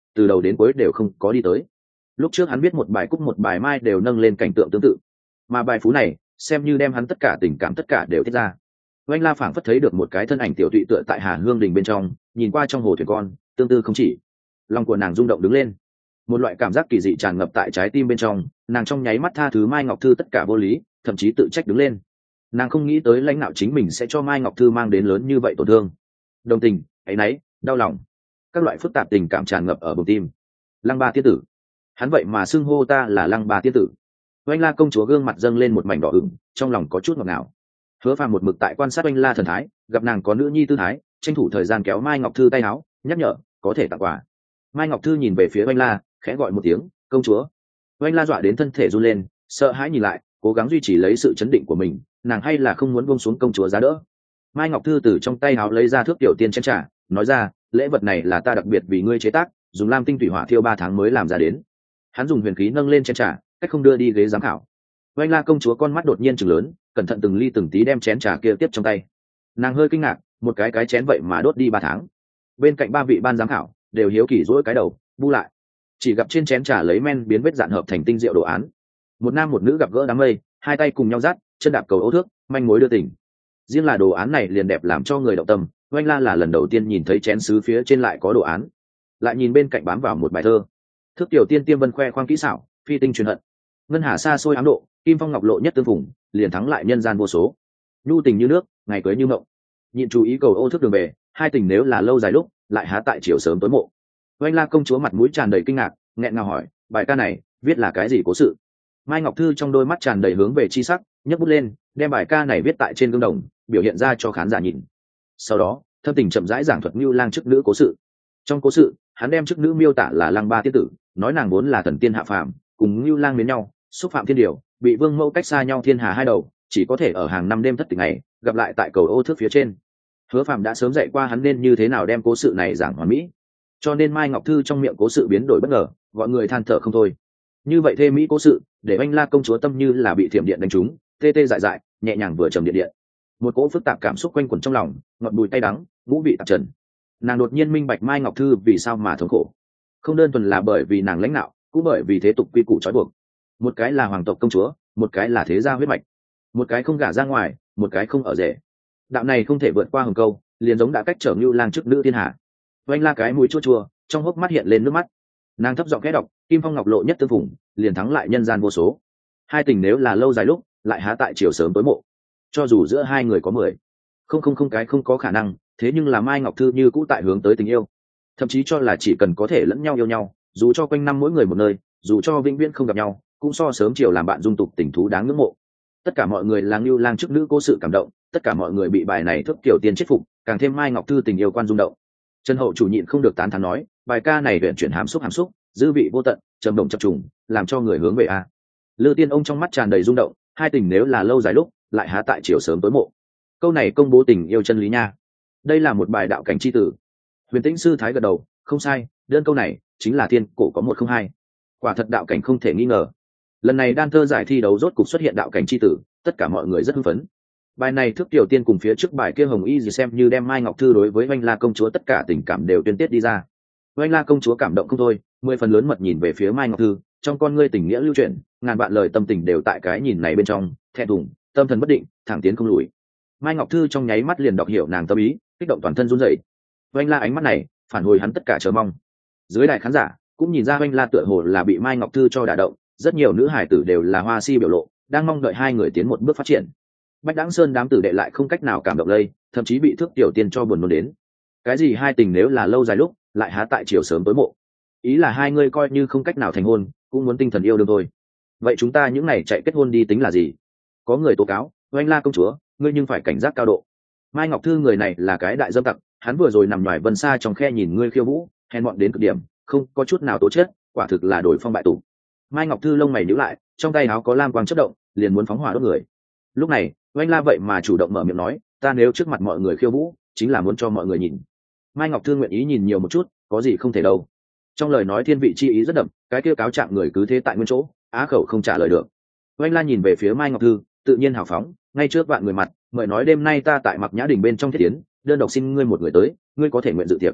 Speaker 1: từ đầu đến cuối đều không có đi tới. Lúc trước hắn viết một bài cúc một bài mai đều nâng lên cảnh tượng tương tự, mà bài phú này xem như đem hắn tất cả tình cảm tất cả đều tiết ra. Oanh La phảng phất thấy được một cái thân ảnh tiểu tụy tựa tại Hà Hương đình bên trong, nhìn qua trong hồ thuyền con, tương tư không chỉ. Lòng của nàng rung động đứng lên, một loại cảm giác kỳ dị tràn ngập tại trái tim bên trong, nàng trong nháy mắt tha thứ Mai Ngọc Thư tất cả vô lý, thậm chí tự trách đứng lên. Nàng không nghĩ tới lãnh đạo chính mình sẽ cho Mai Ngọc Thư mang đến lớn như vậy tổn thương. Đồng tình, áy náy, đau lòng, các loại phức tạp tình cảm tràn ngập ở bụng tim. Lăng Ba tiên tử, hắn vậy mà xưng hô ta là Lăng Ba tiên tử. Oanh La công chúa gương mặt dâng lên một mảnh đỏ ửng, trong lòng có chút ngọt ngào. Hứa Phàm một mực tại quan sát Oanh La thần thái, gặp nàng có nữ nhi tư thái, tranh thủ thời gian kéo Mai Ngọc Thư tay áo, nhắc nhở có thể tặng quà. Mai Ngọc Thư nhìn về phía Oanh La, khẽ gọi một tiếng công chúa. Oanh La dọa đến thân thể run lên, sợ hãi nhìn lại, cố gắng duy trì lấy sự chấn định của mình, nàng hay là không muốn buông xuống công chúa giá đỡ. Mai Ngọc Thư từ trong tay áo lấy ra thước tiểu tiên chén trà, nói ra lễ vật này là ta đặc biệt vì ngươi chế tác, dùng lam tinh thủy hỏa thiêu ba tháng mới làm ra đến. Hắn dùng huyền khí nâng lên chén trà, cách không đưa đi ghế giám khảo. Oanh La công chúa con mắt đột nhiên trừng lớn, cẩn thận từng ly từng tí đem chén trà kia tiếp trong tay. Nàng hơi kinh ngạc, một cái cái chén vậy mà đốt đi ba tháng. Bên cạnh ba vị ban giám khảo đều hiếu kỳ rỗi cái đầu bu lại, chỉ gặp trên chén trà lấy men biến vết dạn hợp thành tinh diệu đồ án. Một nam một nữ gặp gỡ đám mây, hai tay cùng nhau dắt, chân đạp cầu ấu thước, manh mối đưa tình. Riêng là đồ án này liền đẹp làm cho người động tâm. Oanh La là lần đầu tiên nhìn thấy chén sứ phía trên lại có đồ án, lại nhìn bên cạnh bám vào một bài thơ. Thước tiểu tiên tiêm vân khoe khoang kỹ xảo, phi tinh truyền hận, ngân hà xa xôi ám độ, kim phong ngọc lộ nhất tương phùng, liền thắng lại nhân gian vô số. Nhu tình như nước, ngày cưới như mộng, nhịn chú ý cầu ô thước đường về, hai tình nếu là lâu dài lúc, lại há tại chiều sớm tối mộ. Oanh La công chúa mặt mũi tràn đầy kinh ngạc, nghẹn ngào hỏi bài ca này viết là cái gì cố sự. Mai Ngọc Thư trong đôi mắt tràn đầy hướng về chi sắc, nhấc bút lên đem bài ca này viết tại trên gương đồng, biểu hiện ra cho khán giả nhìn. Sau đó thâm tình chậm rãi giảng thuật Ngưu Lang chức nữ cố sự. Trong cố sự hắn đem chức nữ miêu tả là Lăng Ba tiên tử, nói nàng vốn là thần tiên hạ phàm, cùng Ngưu Lang mến nhau, xúc phạm thiên điều, bị vương mẫu cách xa nhau thiên hà hai đầu, chỉ có thể ở hàng năm đêm thất tình ngày gặp lại tại cầu ô thước phía trên. Hứa Phàm đã sớm dạy qua hắn nên như thế nào đem cố sự này giảng hoàn mỹ, cho nên Mai Ngọc Thư trong miệng cố sự biến đổi bất ngờ, gọi người than thở không thôi. Như vậy thê mỹ cố sự để Oanh La công chúa tâm như là bị thiểm điện đánh trúng, tê tê dại dại, nhẹ nhàng vừa trầm điện điện. Một cỗ phức tạp cảm xúc quanh quẩn trong lòng, ngọt bùi tay đắng, ngũ vị tạp trần. Nàng đột nhiên minh bạch Mai Ngọc Thư vì sao mà thống khổ, không đơn thuần là bởi vì nàng lãnh đạo, cũng bởi vì thế tục quy củ trói buộc. Một cái là hoàng tộc công chúa, một cái là thế gia huyết mạch, một cái không gả ra ngoài, một cái không ở rể. Đạo này không thể vượt qua hừng câu, liền giống đã cách trở Ngưu Lang chức nữ thiên hạ. Oanh La cái mũi chua chua, trong hốc mắt hiện lên nước mắt. Nàng thấp giọng khẽ đọc kim phong ngọc lộ nhất tương phùng, liền thắng lại nhân gian vô số. Hai tình nếu là lâu dài lúc, lại há tại chiều sớm tối mộ. Cho dù giữa hai người có mười không không không cái không có khả năng, thế nhưng là Mai Ngọc Thư như cũ tại hướng tới tình yêu, thậm chí cho là chỉ cần có thể lẫn nhau yêu nhau, dù cho quanh năm mỗi người một nơi, dù cho vĩnh viễn không gặp nhau, cũng so sớm chiều làm bạn dung tục tình thú đáng ngưỡng mộ. Tất cả mọi người là Ngưu Lang chức nữ cố sự cảm động, tất cả mọi người bị bài này thước kiểu tiên chết phục, càng thêm Mai Ngọc Thư tình yêu quan rung động. Trần Hậu chủ nhịn không được tán thán nói, bài ca này luyện chuyển hàm xúc hàm xúc, dư vị vô tận, trầm động chập trùng, làm cho người hướng về a. Lư Tiên ông trong mắt tràn đầy rung động, hai tình nếu là lâu dài lúc, lại há tại chiều sớm tối mộ. Câu này công bố tình yêu chân lý nha. Đây là một bài đạo cảnh chi tử. Huyền Tĩnh sư thái gật đầu, không sai, đơn câu này chính là thiên cổ có một không hai. Quả thật đạo cảnh không thể nghi ngờ. Lần này đan thơ giải thi đấu rốt cục xuất hiện đạo cảnh chi tử, tất cả mọi người rất hưng phấn. Bài này thước tiểu tiên cùng phía trước bài kia hồng y gì xem như đem Mai Ngọc Thư đối với Oanh La công chúa tất cả tình cảm đều tuyên tiết đi ra. Oanh La công chúa cảm động không thôi, mười phần lớn mật nhìn về phía Mai Ngọc Thư, trong con ngươi tình nghĩa lưu chuyển, ngàn vạn lời tâm tình đều tại cái nhìn này bên trong, thẹn thùng, tâm thần bất định, thẳng tiến không lùi. Mai Ngọc Thư trong nháy mắt liền đọc hiểu nàng tâm ý, kích động toàn thân run rẩy. Oanh La ánh mắt này phản hồi hắn tất cả chờ mong. Dưới đài khán giả cũng nhìn ra Oanh La tựa hồ là bị Mai Ngọc Thư cho đả động, rất nhiều nữ hải tử đều là hoa si biểu lộ, đang mong đợi hai người tiến một bước phát triển. Bách Đãng Sơn đám tử đệ lại không cách nào cảm động lây, thậm chí bị thước tiểu tiên cho buồn nôn đến. Cái gì hai tình nếu là lâu dài lúc, lại há tại chiều sớm tối mộ. Ý là hai người coi như không cách nào thành hôn, cũng muốn tinh thần yêu đương thôi. Vậy chúng ta những này chạy kết hôn đi tính là gì? Có người tố cáo, Oanh La công chúa, ngươi nhưng phải cảnh giác cao độ. Mai Ngọc Thư người này là cái đại dâm tặc, hắn vừa rồi nằm ngoài vân xa trong khe nhìn ngươi khiêu vũ, hèn mọn đến cực điểm, không có chút nào tố chất, quả thực là đổi phong bại tụ. Mai Ngọc Thư lông mày nhíu lại, trong tay áo có lam quang chớp động, liền muốn phóng hỏa đốt người. Lúc này Oanh La vậy mà chủ động mở miệng nói, ta nếu trước mặt mọi người khiêu vũ, chính là muốn cho mọi người nhìn. Mai Ngọc Thư nguyện ý nhìn nhiều một chút, có gì không thể đâu. Trong lời nói thiên vị chi ý rất đậm, cái kia cáo trạng người cứ thế tại nguyên chỗ, á khẩu không trả lời được. Oanh La nhìn về phía Mai Ngọc Thư, tự nhiên hào phóng, ngay trước vạn người mặt, mời nói đêm nay ta tại Mặc Nhã Đình bên trong thiết tiến, đơn độc xin ngươi một người tới, ngươi có thể nguyện dự tiệc.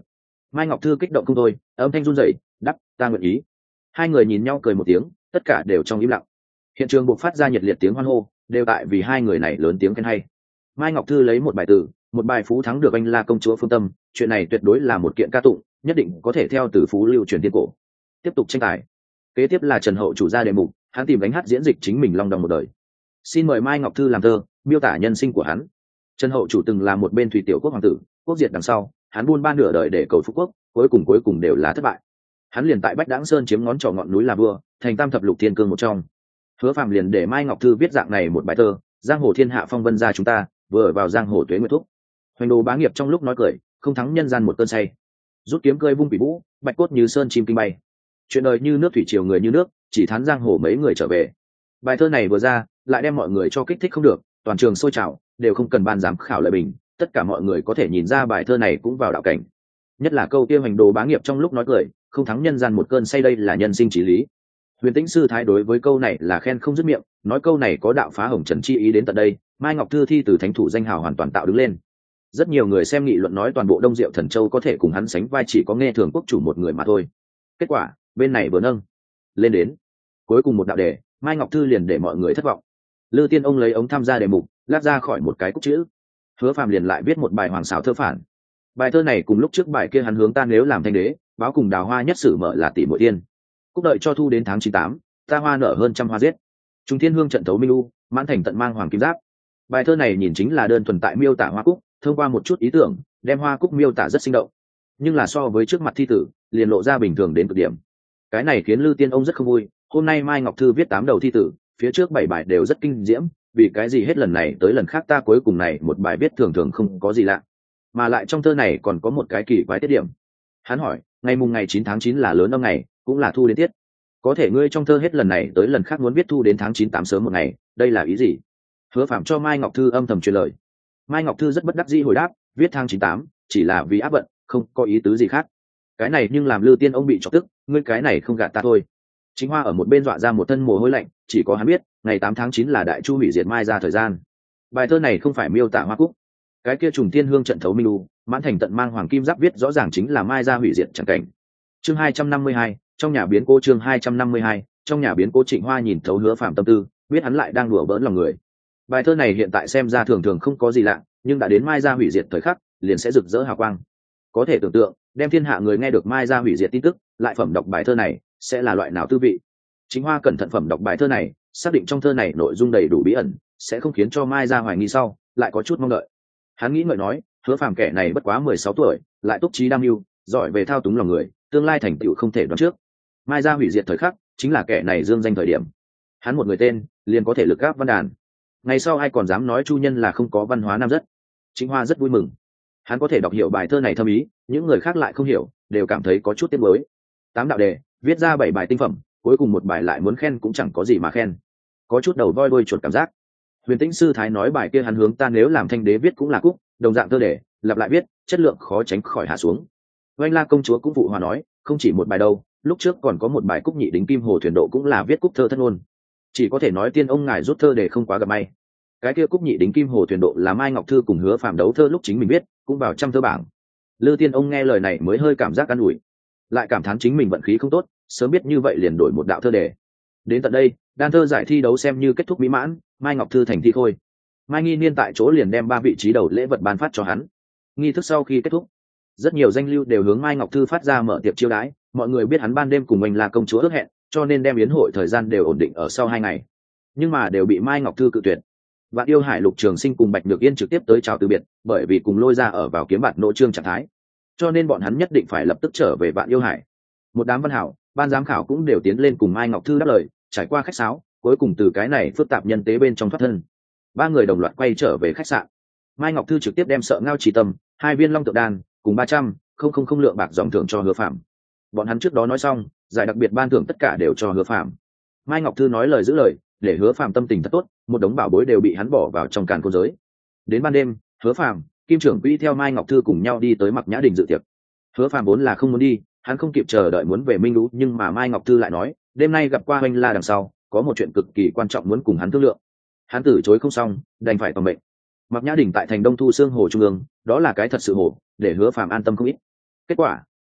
Speaker 1: Mai Ngọc Thư kích động không thôi, âm thanh run rẩy, đáp, ta nguyện ý. Hai người nhìn nhau cười một tiếng, tất cả đều trong im lặng. Hiện trường buộc phát ra nhiệt liệt tiếng hoan hô, đều tại vì hai người này lớn tiếng khen hay. Mai Ngọc Thư lấy một bài từ, một bài phú thắng được anh la công chúa phương tâm, chuyện này tuyệt đối là một kiện ca tụng, nhất định có thể theo từ phú lưu truyền thiên cổ. Tiếp tục tranh tài. Kế tiếp là Trần Hậu chủ ra đề mục, hắn tìm đánh hát diễn dịch chính mình long đong một đời. Xin mời Mai Ngọc Thư làm thơ, miêu tả nhân sinh của hắn. Trần Hậu chủ từng là một bên thủy tiểu quốc hoàng tử, quốc diệt đằng sau, hắn buôn ba nửa đời để cầu phú quốc, cuối cùng cuối cùng đều là thất bại. Hắn liền tại Bách Đãng Sơn chiếm ngón trỏ ngọn núi là vua, thành tam thập lục thiên cương một trong. Hứa Phạm liền để Mai Ngọc Thư viết dạng này một bài thơ, giang hồ thiên hạ phong vân gia chúng ta, vừa ở vào giang hồ tuế nguyệt thúc. Hoành đồ bá nghiệp trong lúc nói cười, không thắng nhân gian một cơn say. Rút kiếm cơi vung bị vũ, bạch cốt như sơn chim kinh bay. Chuyện đời như nước thủy triều người như nước, chỉ thán giang hồ mấy người trở về. Bài thơ này vừa ra, lại đem mọi người cho kích thích không được, toàn trường sôi trào, đều không cần ban giám khảo lợi bình, tất cả mọi người có thể nhìn ra bài thơ này cũng vào đạo cảnh. Nhất là câu kia hoành đồ bá nghiệp trong lúc nói cười, không thắng nhân gian một cơn say, đây là nhân sinh chí lý. Huyền Tĩnh sư thái đối với câu này là khen không dứt miệng, nói câu này có đạo phá hồng trần chi ý đến tận đây. Mai Ngọc Thư thi từ thánh thủ danh hào hoàn toàn tạo đứng lên. Rất nhiều người xem nghị luận nói toàn bộ Đông Diệu Thần Châu có thể cùng hắn sánh vai chỉ có Nghe Thường quốc chủ một người mà thôi. Kết quả bên này vừa nâng lên đến cuối cùng một đạo đề, Mai Ngọc Thư liền để mọi người thất vọng. Lư Tiên ông lấy ống tham gia đề mục, lát ra khỏi một cái cúc chữ. Hứa Phạm liền lại viết một bài hoàng xảo thơ phản. Bài thơ này cùng lúc trước bài kia hắn hướng ta nếu làm thanh đế, báo cùng đào hoa nhất sử mở là tỷ muội tiên. Cúc đợi cho thu đến tháng chín tám, ta hoa nở hơn trăm hoa giết. Trung thiên hương trận thấu minh u, mãn thành tận mang hoàng kim giáp. Bài thơ này nhìn chính là đơn thuần tại miêu tả hoa cúc, thông qua một chút ý tưởng, đem hoa cúc miêu tả rất sinh động. Nhưng là so với trước mặt thi tử, liền lộ ra bình thường đến cực điểm. Cái này khiến Lư Tiên ông rất không vui. Hôm nay Mai Ngọc Thư viết tám đầu thi tử, phía trước bảy bài đều rất kinh diễm, vì cái gì hết lần này tới lần khác ta cuối cùng này một bài viết thường thường không có gì lạ, mà lại trong thơ này còn có một cái kỳ quái tiết điểm. Hắn hỏi, ngày mùng ngày chín tháng chín là lớn âm ngày, cũng là thu đến tiết, có thể ngươi trong thơ hết lần này tới lần khác muốn viết thu đến tháng chín tám sớm một ngày, đây là ý gì? Hứa Phạm cho Mai Ngọc Thư âm thầm truyền lời. Mai Ngọc Thư rất bất đắc dĩ hồi đáp, viết tháng chín tám chỉ là vì áp bận, không có ý tứ gì khác. Cái này nhưng làm Lư Tiên ông bị chọc tức, ngươi cái này không gạt ta thôi. Chính Hoa ở một bên dọa ra một thân mồ hôi lạnh, chỉ có hắn biết, ngày tám tháng chín là đại chu hủy diệt Mai ra thời gian. Bài thơ này không phải miêu tả hoa cúc. Cái kia trùng thiên hương trận thấu minh u, mãn thành tận mang hoàng kim giáp viết rõ ràng chính là Mai ra hủy diệt chẳng cảnh. Chương hai trăm năm mươi hai, trong nhà biến cố chương hai trăm năm mươi hai, trong nhà biến cố Trịnh Hoa nhìn thấu Hứa Phạm tâm tư, biết hắn lại đang đùa bỡn lòng người. Bài thơ này hiện tại xem ra thường thường không có gì lạ, nhưng đã đến Mai ra hủy diệt thời khắc, liền sẽ rực rỡ hào quang. Có thể tưởng tượng, đem thiên hạ người nghe được Mai ra hủy diệt tin tức, lại phẩm đọc bài thơ này, sẽ là loại nào tư vị. Chính Hoa cẩn thận phẩm đọc bài thơ này, xác định trong thơ này nội dung đầy đủ bí ẩn, sẽ không khiến cho Mai ra hoài nghi sau, lại có chút mong đợi. Hắn nghĩ ngợi nói, Hứa Phạm kẻ này bất quá mười sáu tuổi, lại túc trí đam mưu, giỏi về thao túng lòng người, tương lai thành tựu không thể đoán trước. Mai ra hủy diệt thời khắc, chính là kẻ này dương danh thời điểm. Hắn một người tên, liền có thể lực gáp văn đàn. Ngày sau ai còn dám nói chu nhân là không có văn hóa nam rất. Chính Hoa rất vui mừng. Hắn có thể đọc hiểu bài thơ này thâm ý, những người khác lại không hiểu, đều cảm thấy có chút tiếc nuối. Tám đạo đề, viết ra bảy bài tinh phẩm, cuối cùng một bài lại muốn khen cũng chẳng có gì mà khen, có chút đầu voi đuôi chuột cảm giác. Huyền Tĩnh sư thái nói bài kia hắn hướng ta nếu làm thanh đế viết cũng là cúc, đồng dạng thơ đề, lặp lại viết, chất lượng khó tránh khỏi hạ xuống. Oanh La công chúa cũng phụ hòa nói, không chỉ một bài đâu, lúc trước còn có một bài cúc nhị đính kim hồ thuyền độ cũng là viết cúc thơ thất ngôn. Chỉ có thể nói tiên ông ngài rút thơ đề không quá gặp may. Cái kia cúc nhị đính kim hồ thuyền độ là Mai Ngọc Thư cùng Hứa Phạm đấu thơ lúc chính mình viết, cũng vào trăm thơ bảng. Lư Tiên ông nghe lời này mới hơi cảm giác an ủi, lại cảm thán chính mình vận khí không tốt, sớm biết như vậy liền đổi một đạo thơ đề. Đến tận đây, đan thơ giải thi đấu xem như kết thúc mỹ mãn, Mai Ngọc Thư thành thi khôi. Mai Nghi Niên tại chỗ liền đem ba vị trí đầu lễ vật ban phát cho hắn. Nghi thức sau khi kết thúc, rất nhiều danh lưu đều hướng Mai Ngọc Thư phát ra mở tiệc chiêu đãi, mọi người biết hắn ban đêm cùng mình là công chúa ước hẹn, cho nên đem yến hội thời gian đều ổn định ở sau hai ngày, nhưng mà đều bị Mai Ngọc Thư cự tuyệt. Vạn Yêu Hải Lục Trường Sinh cùng Bạch Nhược Yên trực tiếp tới chào từ biệt, bởi vì cùng Lôi Ra ở vào kiếm bạt nội trương trạng thái, cho nên bọn hắn nhất định phải lập tức trở về Vạn Yêu Hải. Một đám văn hảo, ban giám khảo cũng đều tiến lên cùng Mai Ngọc Thư đáp lời, trải qua khách sáo, cuối cùng từ cái này phức tạp nhân tế bên trong thoát thân. Ba người đồng loạt quay trở về khách sạn. Mai Ngọc Thư trực tiếp đem Sợ Ngao Chỉ Tâm, hai viên Long Tượng Đan cùng ba trăm không không không lượng bạc dòng thưởng cho Hứa Phạm. Bọn hắn trước đó nói xong, giải đặc biệt ban thưởng tất cả đều cho Hứa Phạm. Mai Ngọc Thư nói lời giữ lời, để Hứa Phạm tâm tình thật tốt, một đống bảo bối đều bị hắn bỏ vào trong càn khôn giới. Đến ban đêm, Hứa Phạm, Kim trưởng quỹ theo Mai Ngọc Thư cùng nhau đi tới Mặc Nhã Đình dự tiệc. Hứa Phạm vốn là không muốn đi, hắn không kịp chờ đợi muốn về Minh Lũ, nhưng mà Mai Ngọc Thư lại nói, đêm nay gặp qua Hoành La đằng sau, có một chuyện cực kỳ quan trọng muốn cùng hắn thương lượng. Hắn từ chối không xong, đành phải tòng mệnh. Mặc Nhã Đình tại thành Đông Thu Xương Hồ trung ương, đó là cái thật sự hồ, để Hứa Phạm an tâm không ít. Kết quả,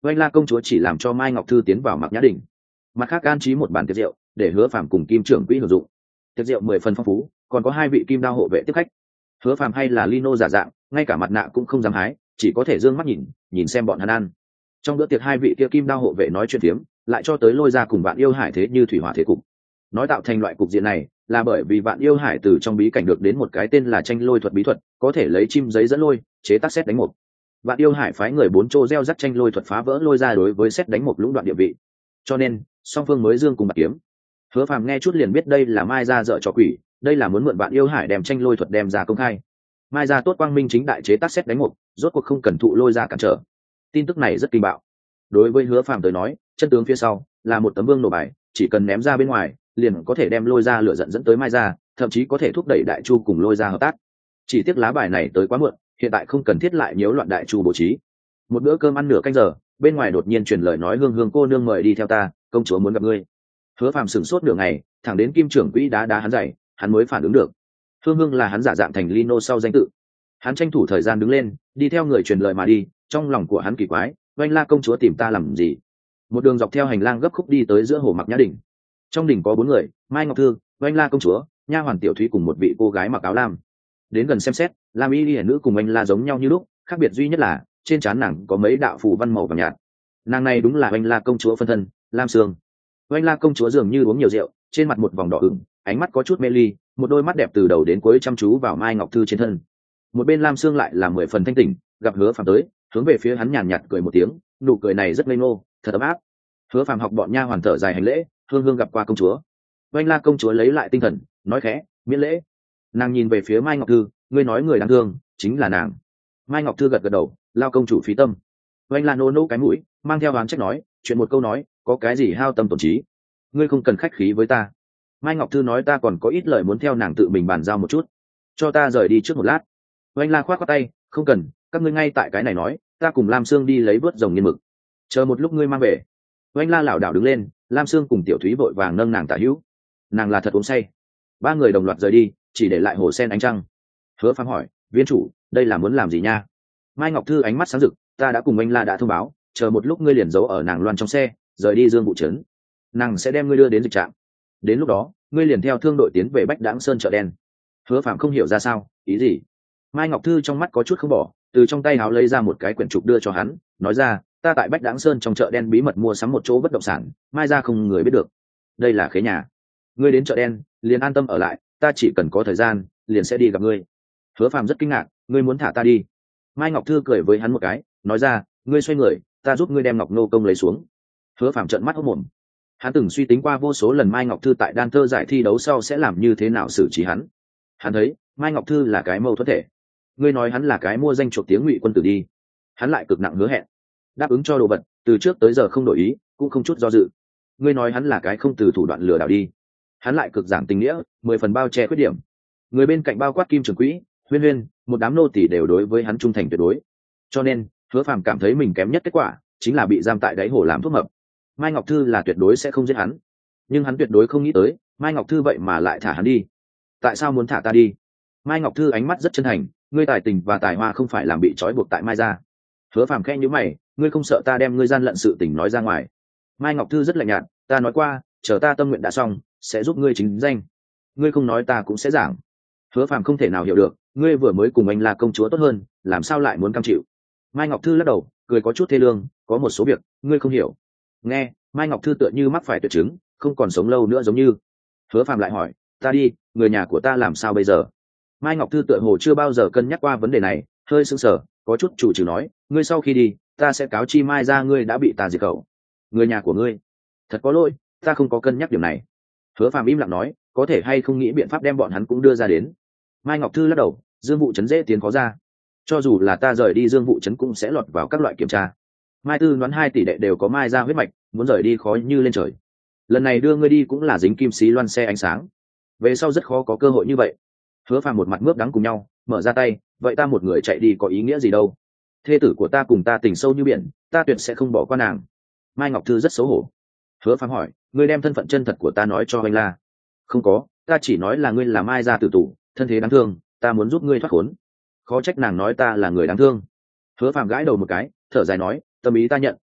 Speaker 1: oanh la công chúa chỉ làm cho Mai Ngọc Thư tiến vào Mạc Nhã Đình, mặt khác an trí một bàn tiệc rượu để Hứa Phàm cùng Kim trưởng quỹ hưởng dụng. Tiệc rượu mười phần phong phú, còn có hai vị kim đao hộ vệ tiếp khách. Hứa Phàm hay là Lino giả dạng, ngay cả mặt nạ cũng không dám hái, chỉ có thể dương mắt nhìn nhìn xem bọn hắn ăn. Trong bữa tiệc hai vị kia kim đao hộ vệ nói chuyện phiếm, lại cho tới Lôi Ra cùng Vạn Yêu Hải thế như thủy hỏa thế cục. Nói tạo thành loại cục diện này là bởi vì Vạn Yêu Hải từ trong bí cảnh được đến một cái tên là tranh lôi thuật bí thuật, có thể lấy chim giấy dẫn lôi chế tác xét đánh một. Vạn Yêu Hải phái người bốn chỗ gieo rắc tranh lôi thuật phá vỡ Lôi Ra đối với xét đánh một lũng đoạn địa vị, cho nên song phương mới dương cùng bạc kiếm. Hứa Phàm nghe chút liền biết đây là Mai Gia dợ trò quỷ, đây là muốn mượn Vạn Yêu Hải đem tranh lôi thuật đem ra công khai. Mai Gia tốt quang minh chính đại chế tác xét đánh một, rốt cuộc không cần thụ Lôi Ra cản trở. Tin tức này rất kinh bạo. Đối với Hứa Phàm tới nói, chân tướng phía sau là một tấm vương nổ bài, chỉ cần ném ra bên ngoài liền có thể đem Lôi Ra lửa giận dẫn tới Mai Gia, thậm chí có thể thúc đẩy Đại Chu cùng Lôi Ra hợp tác. Chỉ tiếc lá bài này tới quá muộn, hiện tại không cần thiết lại nhiễu loạn Đại Chu bố trí. Một bữa cơm ăn nửa canh giờ, bên ngoài đột nhiên truyền lời nói Hương Hương cô nương mời đi theo ta, công chúa muốn gặp ngươi. Hứa Phàm sửng sốt nửa ngày, thẳng đến Kim trưởng quỹ đá đá hắn dậy, hắn mới phản ứng được. Hương Hương là hắn giả dạng thành Lino sau danh tự. Hắn tranh thủ thời gian đứng lên, đi theo người truyền lời mà đi, trong lòng của hắn kỳ quái, oanh la công chúa tìm ta làm gì? Một đường dọc theo hành lang gấp khúc đi tới giữa hồ Mạc Nhã Đình. Trong đình có bốn người, Mai Ngọc Thư, oanh la công chúa, nha hoàn Tiểu Thúy cùng một vị cô gái mặc áo lam. Đến gần xem xét, lam y liễu nữ cùng oanh la giống nhau như lúc, khác biệt duy nhất là trên trán nàng có mấy đạo phù văn màu vàng nhạt. Nàng này đúng là oanh la công chúa phân thân, Lam Sương. Oanh la công chúa dường như uống nhiều rượu, trên mặt một vòng đỏ ửng, ánh mắt có chút mê ly, một đôi mắt đẹp từ đầu đến cuối chăm chú vào Mai Ngọc Thư trên thân. Một bên Lam Sương lại là mười phần thanh tỉnh, gặp Hứa Phàm tới, hướng về phía hắn nhàn nhạt cười một tiếng, nụ cười này rất ngây ngô, thật ấm áp. Hứa Phàm học bọn nha hoàn thở dài hành lễ, Hương Hương gặp qua công chúa. Oanh la công chúa lấy lại tinh thần, nói khẽ, miễn lễ. Nàng nhìn về phía Mai Ngọc Thư, ngươi nói người đáng thương chính là nàng. Mai Ngọc Thư gật gật đầu, lao công chủ phí tâm. Oanh la nô nô cái mũi, mang theo oán trách nói, chuyện một câu nói, có cái gì hao tâm tổn trí, ngươi không cần khách khí với ta. Mai Ngọc Thư nói ta còn có ít lời muốn theo nàng tự mình bàn giao một chút, cho ta rời đi trước một lát. Oanh la khoát khoát tay, không cần, các ngươi ngay tại cái này nói, ta cùng Lam Sương đi lấy vớt rồng nghiên mực, chờ một lúc ngươi mang về. Oanh la lảo đảo đứng lên, Lam Sương cùng Tiểu Thúy vội vàng nâng nàng tả hữu, nàng là thật uống say. Ba người đồng loạt rời đi, chỉ để lại hồ sen ánh trăng. Hứa Phàm hỏi, viên chủ, đây là muốn làm gì nha? Mai Ngọc Thư ánh mắt sáng rực, ta đã cùng Oanh la đã thông báo, chờ một lúc ngươi liền giấu ở nàng loan trong xe, rời đi Dương Vụ Trấn, nàng sẽ đem ngươi đưa đến dịch trạm. Đến lúc đó ngươi liền theo thương đội tiến về Bách Đãng Sơn chợ đen. Hứa Phàm không hiểu ra sao, ý gì? Mai Ngọc Thư trong mắt có chút không bỏ, từ trong tay áo lấy ra một cái quyển trục đưa cho hắn, nói ra, ta tại Bách Đãng Sơn trong chợ đen bí mật mua sắm một chỗ bất động sản, mai ra không người biết được. Đây là khế nhà, ngươi đến chợ đen liền an tâm ở lại, ta chỉ cần có thời gian liền sẽ đi gặp ngươi. Hứa Phàm rất kinh ngạc, ngươi muốn thả ta đi? Mai Ngọc Thư cười với hắn một cái, nói ra, ngươi xoay người, ta giúp ngươi đem Ngọc Nô công lấy xuống. Hứa Phàm trợn mắt hốt mồm. Hắn từng suy tính qua vô số lần Mai Ngọc Thư tại đan thơ giải thi đấu sau sẽ làm như thế nào xử trí hắn. Hắn thấy Mai Ngọc Thư là cái mâu thuẫn thể. Ngươi nói hắn là cái mua danh chuộc tiếng ngụy quân tử đi, hắn lại cực nặng hứa hẹn, đáp ứng cho đồ vật, từ trước tới giờ không đổi ý, cũng không chút do dự. Ngươi nói hắn là cái không từ thủ đoạn lừa đảo đi, hắn lại cực giảng tình nghĩa, mười phần bao che khuyết điểm. Người bên cạnh bao quát Kim Trường Quỹ, Huyên Huyên, một đám nô tỳ đều đối với hắn trung thành tuyệt đối. Cho nên Hứa Phàm cảm thấy mình kém nhất kết quả chính là bị giam tại đáy hồ làm thuốc mập. Mai Ngọc Thư là tuyệt đối sẽ không giết hắn, nhưng hắn tuyệt đối không nghĩ tới Mai Ngọc Thư vậy mà lại thả hắn đi. Tại sao muốn thả ta đi? Mai Ngọc Thư ánh mắt rất chân thành, ngươi tài tình và tài hoa không phải làm bị trói buộc tại Mai gia. Hứa Phàm khẽ nhíu mày, ngươi không sợ ta đem ngươi gian lận sự tình nói ra ngoài? Mai Ngọc Thư rất lạnh nhạt, ta nói qua, chờ ta tâm nguyện đã xong sẽ giúp ngươi chính danh, ngươi không nói ta cũng sẽ giảng. Hứa Phàm không thể nào hiểu được, ngươi vừa mới cùng anh là công chúa tốt hơn, làm sao lại muốn cam chịu? Mai Ngọc Thư lắc đầu, cười có chút thê lương, có một số việc ngươi không hiểu. Nghe Mai Ngọc Thư tựa như mắc phải tuyệt chứng, không còn sống lâu nữa giống như. Hứa Phàm lại hỏi, ta đi, người nhà của ta làm sao bây giờ? Mai Ngọc Thư tựa hồ chưa bao giờ cân nhắc qua vấn đề này, hơi sững sờ, có chút chủ trừ nói, ngươi sau khi đi ta sẽ cáo chi Mai ra ngươi đã bị ta diệt khẩu. Người nhà của ngươi? Thật có lỗi, ta không có cân nhắc điểm này. Hứa Phàm im lặng nói, có thể hay không nghĩ biện pháp đem bọn hắn cũng đưa ra đến. Mai Ngọc Thư lắc đầu, Dương Vụ Trấn dễ tiến khó ra, cho dù là ta rời đi Dương Vụ Trấn cũng sẽ lọt vào các loại kiểm tra. Mai Tư đoán hai tỷ đệ đều có Mai ra huyết mạch, muốn rời đi khó như lên trời. Lần này đưa ngươi đi cũng là dính kim xí loan xe ánh sáng, về sau rất khó có cơ hội như vậy. Hứa Phàm một mặt mướp đắng cùng nhau, mở ra tay, vậy ta một người chạy đi có ý nghĩa gì đâu? Thê tử của ta cùng ta tình sâu như biển, ta tuyệt sẽ không bỏ qua nàng. Mai Ngọc Thư rất xấu hổ. Hứa Phàm hỏi, ngươi đem thân phận chân thật của ta nói cho anh la? Không có, ta chỉ nói là ngươi là Mai gia tử tù, thân thế đáng thương, ta muốn giúp ngươi thoát khốn. Khó trách nàng nói ta là người đáng thương. Hứa Phàm gãi đầu một cái, thở dài nói, tâm ý ta nhận,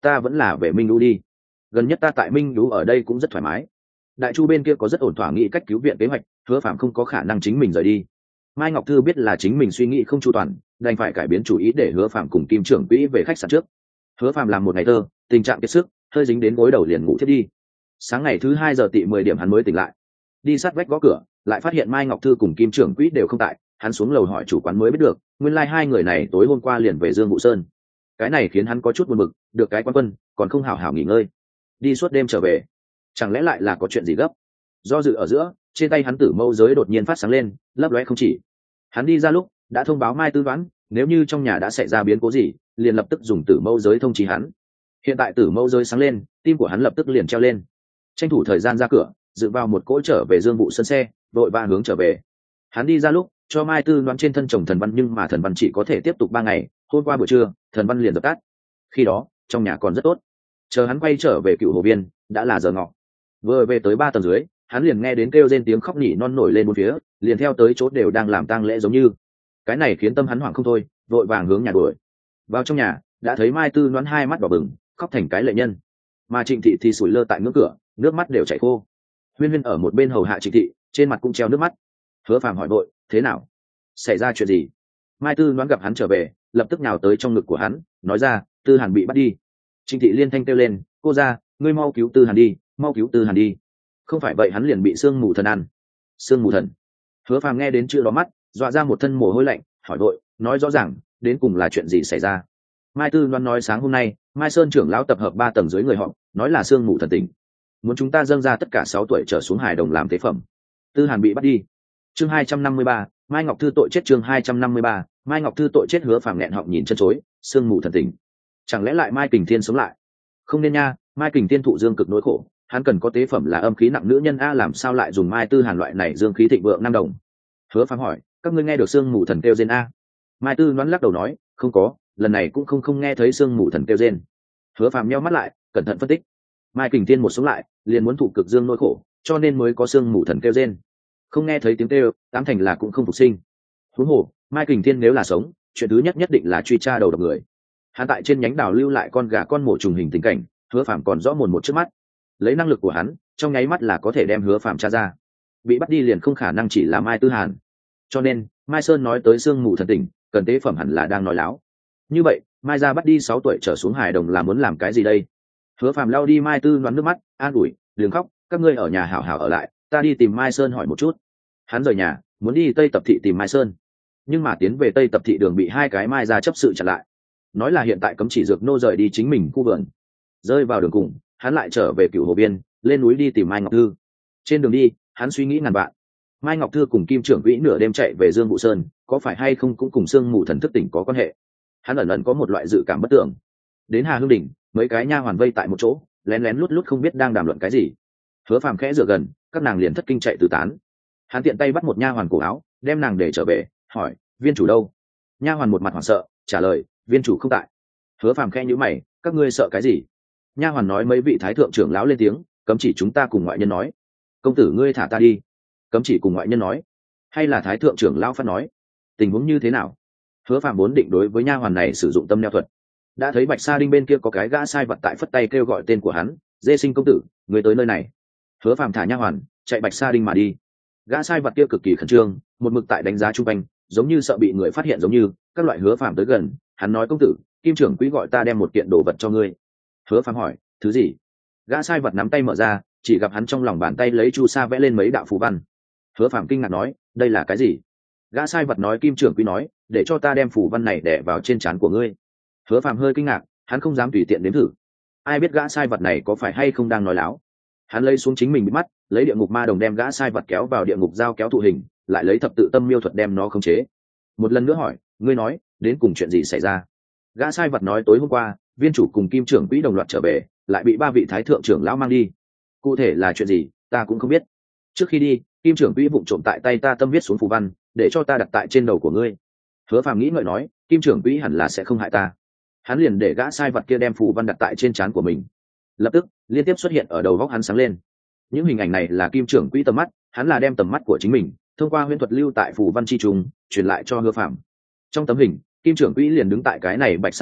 Speaker 1: ta vẫn là về minh lũ đi, gần nhất ta tại minh lũ ở đây cũng rất thoải mái. Đại chu bên kia có rất ổn thỏa nghĩ cách cứu viện kế hoạch, Hứa Phạm không có khả năng chính mình rời đi. Mai Ngọc Thư biết là chính mình suy nghĩ không chu toàn, đành phải cải biến chủ ý để Hứa Phạm cùng Kim trưởng quỹ về khách sạn trước. Hứa Phạm làm một ngày thơ, tình trạng kiệt sức, hơi dính đến gối đầu liền ngủ thiết đi. Sáng ngày thứ hai giờ tị mười điểm hắn mới tỉnh lại, đi sát vách gõ cửa, lại phát hiện Mai Ngọc Thư cùng Kim trưởng quỹ đều không tại. Hắn xuống lầu hỏi chủ quán mới biết được, nguyên lai like hai người này tối hôm qua liền về Dương Vũ Sơn. Cái này khiến hắn có chút buồn bực, được cái quan quân còn không hảo hảo nghỉ ngơi, đi suốt đêm trở về, chẳng lẽ lại là có chuyện gì gấp? Do dự ở giữa, trên tay hắn tử mâu giới đột nhiên phát sáng lên, lấp lóe không chỉ. Hắn đi ra lúc đã thông báo Mai Tư Đoán, nếu như trong nhà đã xảy ra biến cố gì, liền lập tức dùng tử mâu giới thông chí hắn. Hiện tại tử mâu giới sáng lên, tim của hắn lập tức liền treo lên, tranh thủ thời gian ra cửa, dựng vào một cỗ trở về Dương Vụ Sơn xe, đội ba hướng trở về. Hắn đi ra lúc cho Mai Tư Đoán trên thân chồng thần văn, nhưng mà thần văn chỉ có thể tiếp tục ba ngày. Hôm qua buổi trưa thần văn liền dập tắt, khi đó trong nhà còn rất tốt. Chờ hắn quay trở về Cựu Hồ Biên đã là giờ ngọ, vừa về tới ba tầng dưới, hắn liền nghe đến kêu rên tiếng khóc nhỉ non nổi lên bốn phía, liền theo tới chỗ đều đang làm tang lễ giống như. Cái này khiến tâm hắn hoảng không thôi, vội vàng hướng nhà đuổi. Vào trong nhà đã thấy Mai Tư Đoán hai mắt đỏ bừng, khóc thành cái lệ nhân, mà Trịnh Thị thì sủi lơ tại ngưỡng cửa, nước mắt đều chảy khô. Huyên Huyên ở một bên hầu hạ Trịnh Thị, trên mặt cũng treo nước mắt. Hứa Phàm hỏi vội, thế nào, xảy ra chuyện gì? Mai Tư Đoán gặp hắn trở về, lập tức nhào tới trong ngực của hắn, nói ra, Tư Hàn bị bắt đi. Trịnh Thị liên thanh kêu lên, cô ra, ngươi mau cứu Tư Hàn đi, mau cứu Tư Hàn đi, không phải vậy hắn liền bị sương mù thần ăn. Sương mù thần? Hứa Phàm nghe đến chữ đó mắt dọa ra một thân mồ hôi lạnh, hỏi vội, nói rõ ràng đến cùng là chuyện gì xảy ra? Mai Tư Đoán nói sáng hôm nay Mai Sơn trưởng lão tập hợp ba tầng dưới người họ, nói là sương mù thần tỉnh, muốn chúng ta dâng ra tất cả sáu tuổi trở xuống hài đồng làm tế phẩm. Tư Hàn bị bắt đi. Chương hai trăm năm mươi ba, Mai Ngọc Thư tội chết. Chương hai trăm năm mươi ba, Mai Ngọc Thư tội chết. Hứa Phàm nghẹn họng nhìn chân chối, sương mù thần tỉnh, chẳng lẽ lại Mai Kình Thiên sống lại? Không nên nha, Mai Kình Thiên thụ dương cực nỗi khổ, hắn cần có tế phẩm là âm khí nặng nữ nhân a, làm sao lại dùng Mai Tư Hàn loại này dương khí thịnh vượng năm đồng? Hứa Phàm hỏi, các ngươi nghe được sương mù thần kêu rên a? Mai Tư Đoán lắc đầu nói, không có, lần này cũng không không nghe thấy sương mù thần kêu rên. Hứa Phàm nheo mắt lại, cẩn thận phân tích, Mai Kình Thiên một sống lại liền muốn thụ cực dương nỗi khổ, cho nên mới có sương mù thần kêu rên. Không nghe thấy tiếng kêu, tám thành là cũng không phục sinh. Huống hồ, Mai Kình Thiên nếu là sống, chuyện thứ nhất nhất định là truy tra đầu độc người. Hắn tại trên nhánh đảo lưu lại con gà con mổ trùng hình tình cảnh, Hứa Phàm còn rõ mồn một trước mắt. Lấy năng lực của hắn, trong nháy mắt là có thể đem Hứa Phàm tra ra. Bị bắt đi liền không khả năng chỉ là Mai Tư Hàn, cho nên Mai Sơn nói tới sương mù thần tỉnh cần tế phẩm hẳn là đang nói láo. Như vậy Mai gia bắt đi sáu tuổi trở xuống hài đồng là muốn làm cái gì đây? Hứa Phàm lau đi Mai Tư Đoán nước mắt, an ủi, đừng khóc, các ngươi ở nhà hảo hảo ở lại, ta đi tìm Mai Sơn hỏi một chút. Hắn rời nhà muốn đi Tây Tập Thị tìm Mai Sơn, nhưng mà tiến về Tây Tập Thị đường bị hai cái Mai gia chấp sự chặn lại, nói là hiện tại cấm chỉ dược nô rời đi chính mình khu vườn. Rơi vào đường cùng, hắn lại trở về Cựu Hồ Biên, lên núi đi tìm Mai Ngọc Thư. Trên đường đi hắn suy nghĩ ngàn vạn, Mai Ngọc Thư cùng Kim trưởng quỹ nửa đêm chạy về Dương Vũ Sơn, có phải hay không cũng cùng sương mù thần thức tỉnh có quan hệ? Hắn ẩn ẩn có một loại dự cảm bất tưởng. Đến Hà Hương Đình, mấy cái nha hoàn vây tại một chỗ, lén lén lút lút không biết đang đàm luận cái gì. Hứa Phàm khẽ dựa gần, các nàng liền thất kinh chạy tứ tán. Hắn tiện tay bắt một nha hoàn cổ áo, đem nàng để trở về, hỏi, viên chủ đâu? Nha hoàn một mặt hoảng sợ, trả lời, viên chủ không tại. Hứa Phàm khẽ nhíu mày, các ngươi sợ cái gì? Nha hoàn nói mấy vị thái thượng trưởng lão lên tiếng, cấm chỉ chúng ta cùng ngoại nhân nói. Công tử ngươi thả ta đi. Cấm chỉ cùng ngoại nhân nói, hay là thái thượng trưởng lão phát nói? Tình huống như thế nào? Hứa Phàm vốn định đối với nha hoàn này sử dụng tâm neo thuật, đã thấy Bạch Sa Đinh bên kia có cái gã sai vật tại phất tay kêu gọi tên của hắn, Dê Sinh công tử, người tới nơi này. Hứa Phàm thả nha hoàn, chạy Bạch Sa Đinh mà đi. Gã sai vật kia cực kỳ khẩn trương, một mực tại đánh giá chung quanh, giống như sợ bị người phát hiện giống như. Các loại Hứa Phàm tới gần, hắn nói, công tử, Kim trưởng quỹ gọi ta đem một kiện đồ vật cho ngươi. Hứa Phàm hỏi, thứ gì? Gã sai vật nắm tay mở ra, chỉ gặp hắn trong lòng bàn tay lấy chu sa vẽ lên mấy đạo phù văn. Hứa Phàm kinh ngạc nói, đây là cái gì? Gã sai vật nói, Kim trưởng quỹ nói, để cho ta đem phù văn này đè vào trên trán của ngươi. Hứa Phàm hơi kinh ngạc, hắn không dám tùy tiện đến thử. Ai biết gã sai vật này có phải hay không đang nói láo. Hắn lấy xuống chính mình bị mắt, lấy địa ngục ma đồng đem gã sai vật kéo vào địa ngục dao kéo thụ hình, lại lấy thập tự tâm miêu thuật đem nó khống chế. Một lần nữa hỏi, ngươi nói đến cùng chuyện gì xảy ra? Gã sai vật nói, tối hôm qua viên chủ cùng Kim trưởng quỹ đồng loạt trở về, lại bị ba vị thái thượng trưởng lão mang đi. Cụ thể là chuyện gì ta cũng không biết. Trước khi đi, Kim trưởng quỹ vụng trộm tại tay ta tâm viết xuống phù văn, để cho ta đặt tại trên đầu của ngươi. Hứa Phàm nghĩ ngợi nói, Kim trưởng quỹ hẳn là sẽ không hại ta. Hắn liền để gã sai vật kia đem phù văn đặt tại trên trán của mình. Lập tức liên tiếp xuất hiện ở đầu góc hắn sáng lên. Những hình ảnh này là Kim trưởng quỹ tầm mắt, hắn là đem tầm mắt của chính mình thông qua huyễn thuật lưu tại phù văn chi trùng truyền lại cho Hứa Phàm. Trong tấm hình, Kim trưởng quỹ liền đứng tại cái này Bạch Sa Đinh,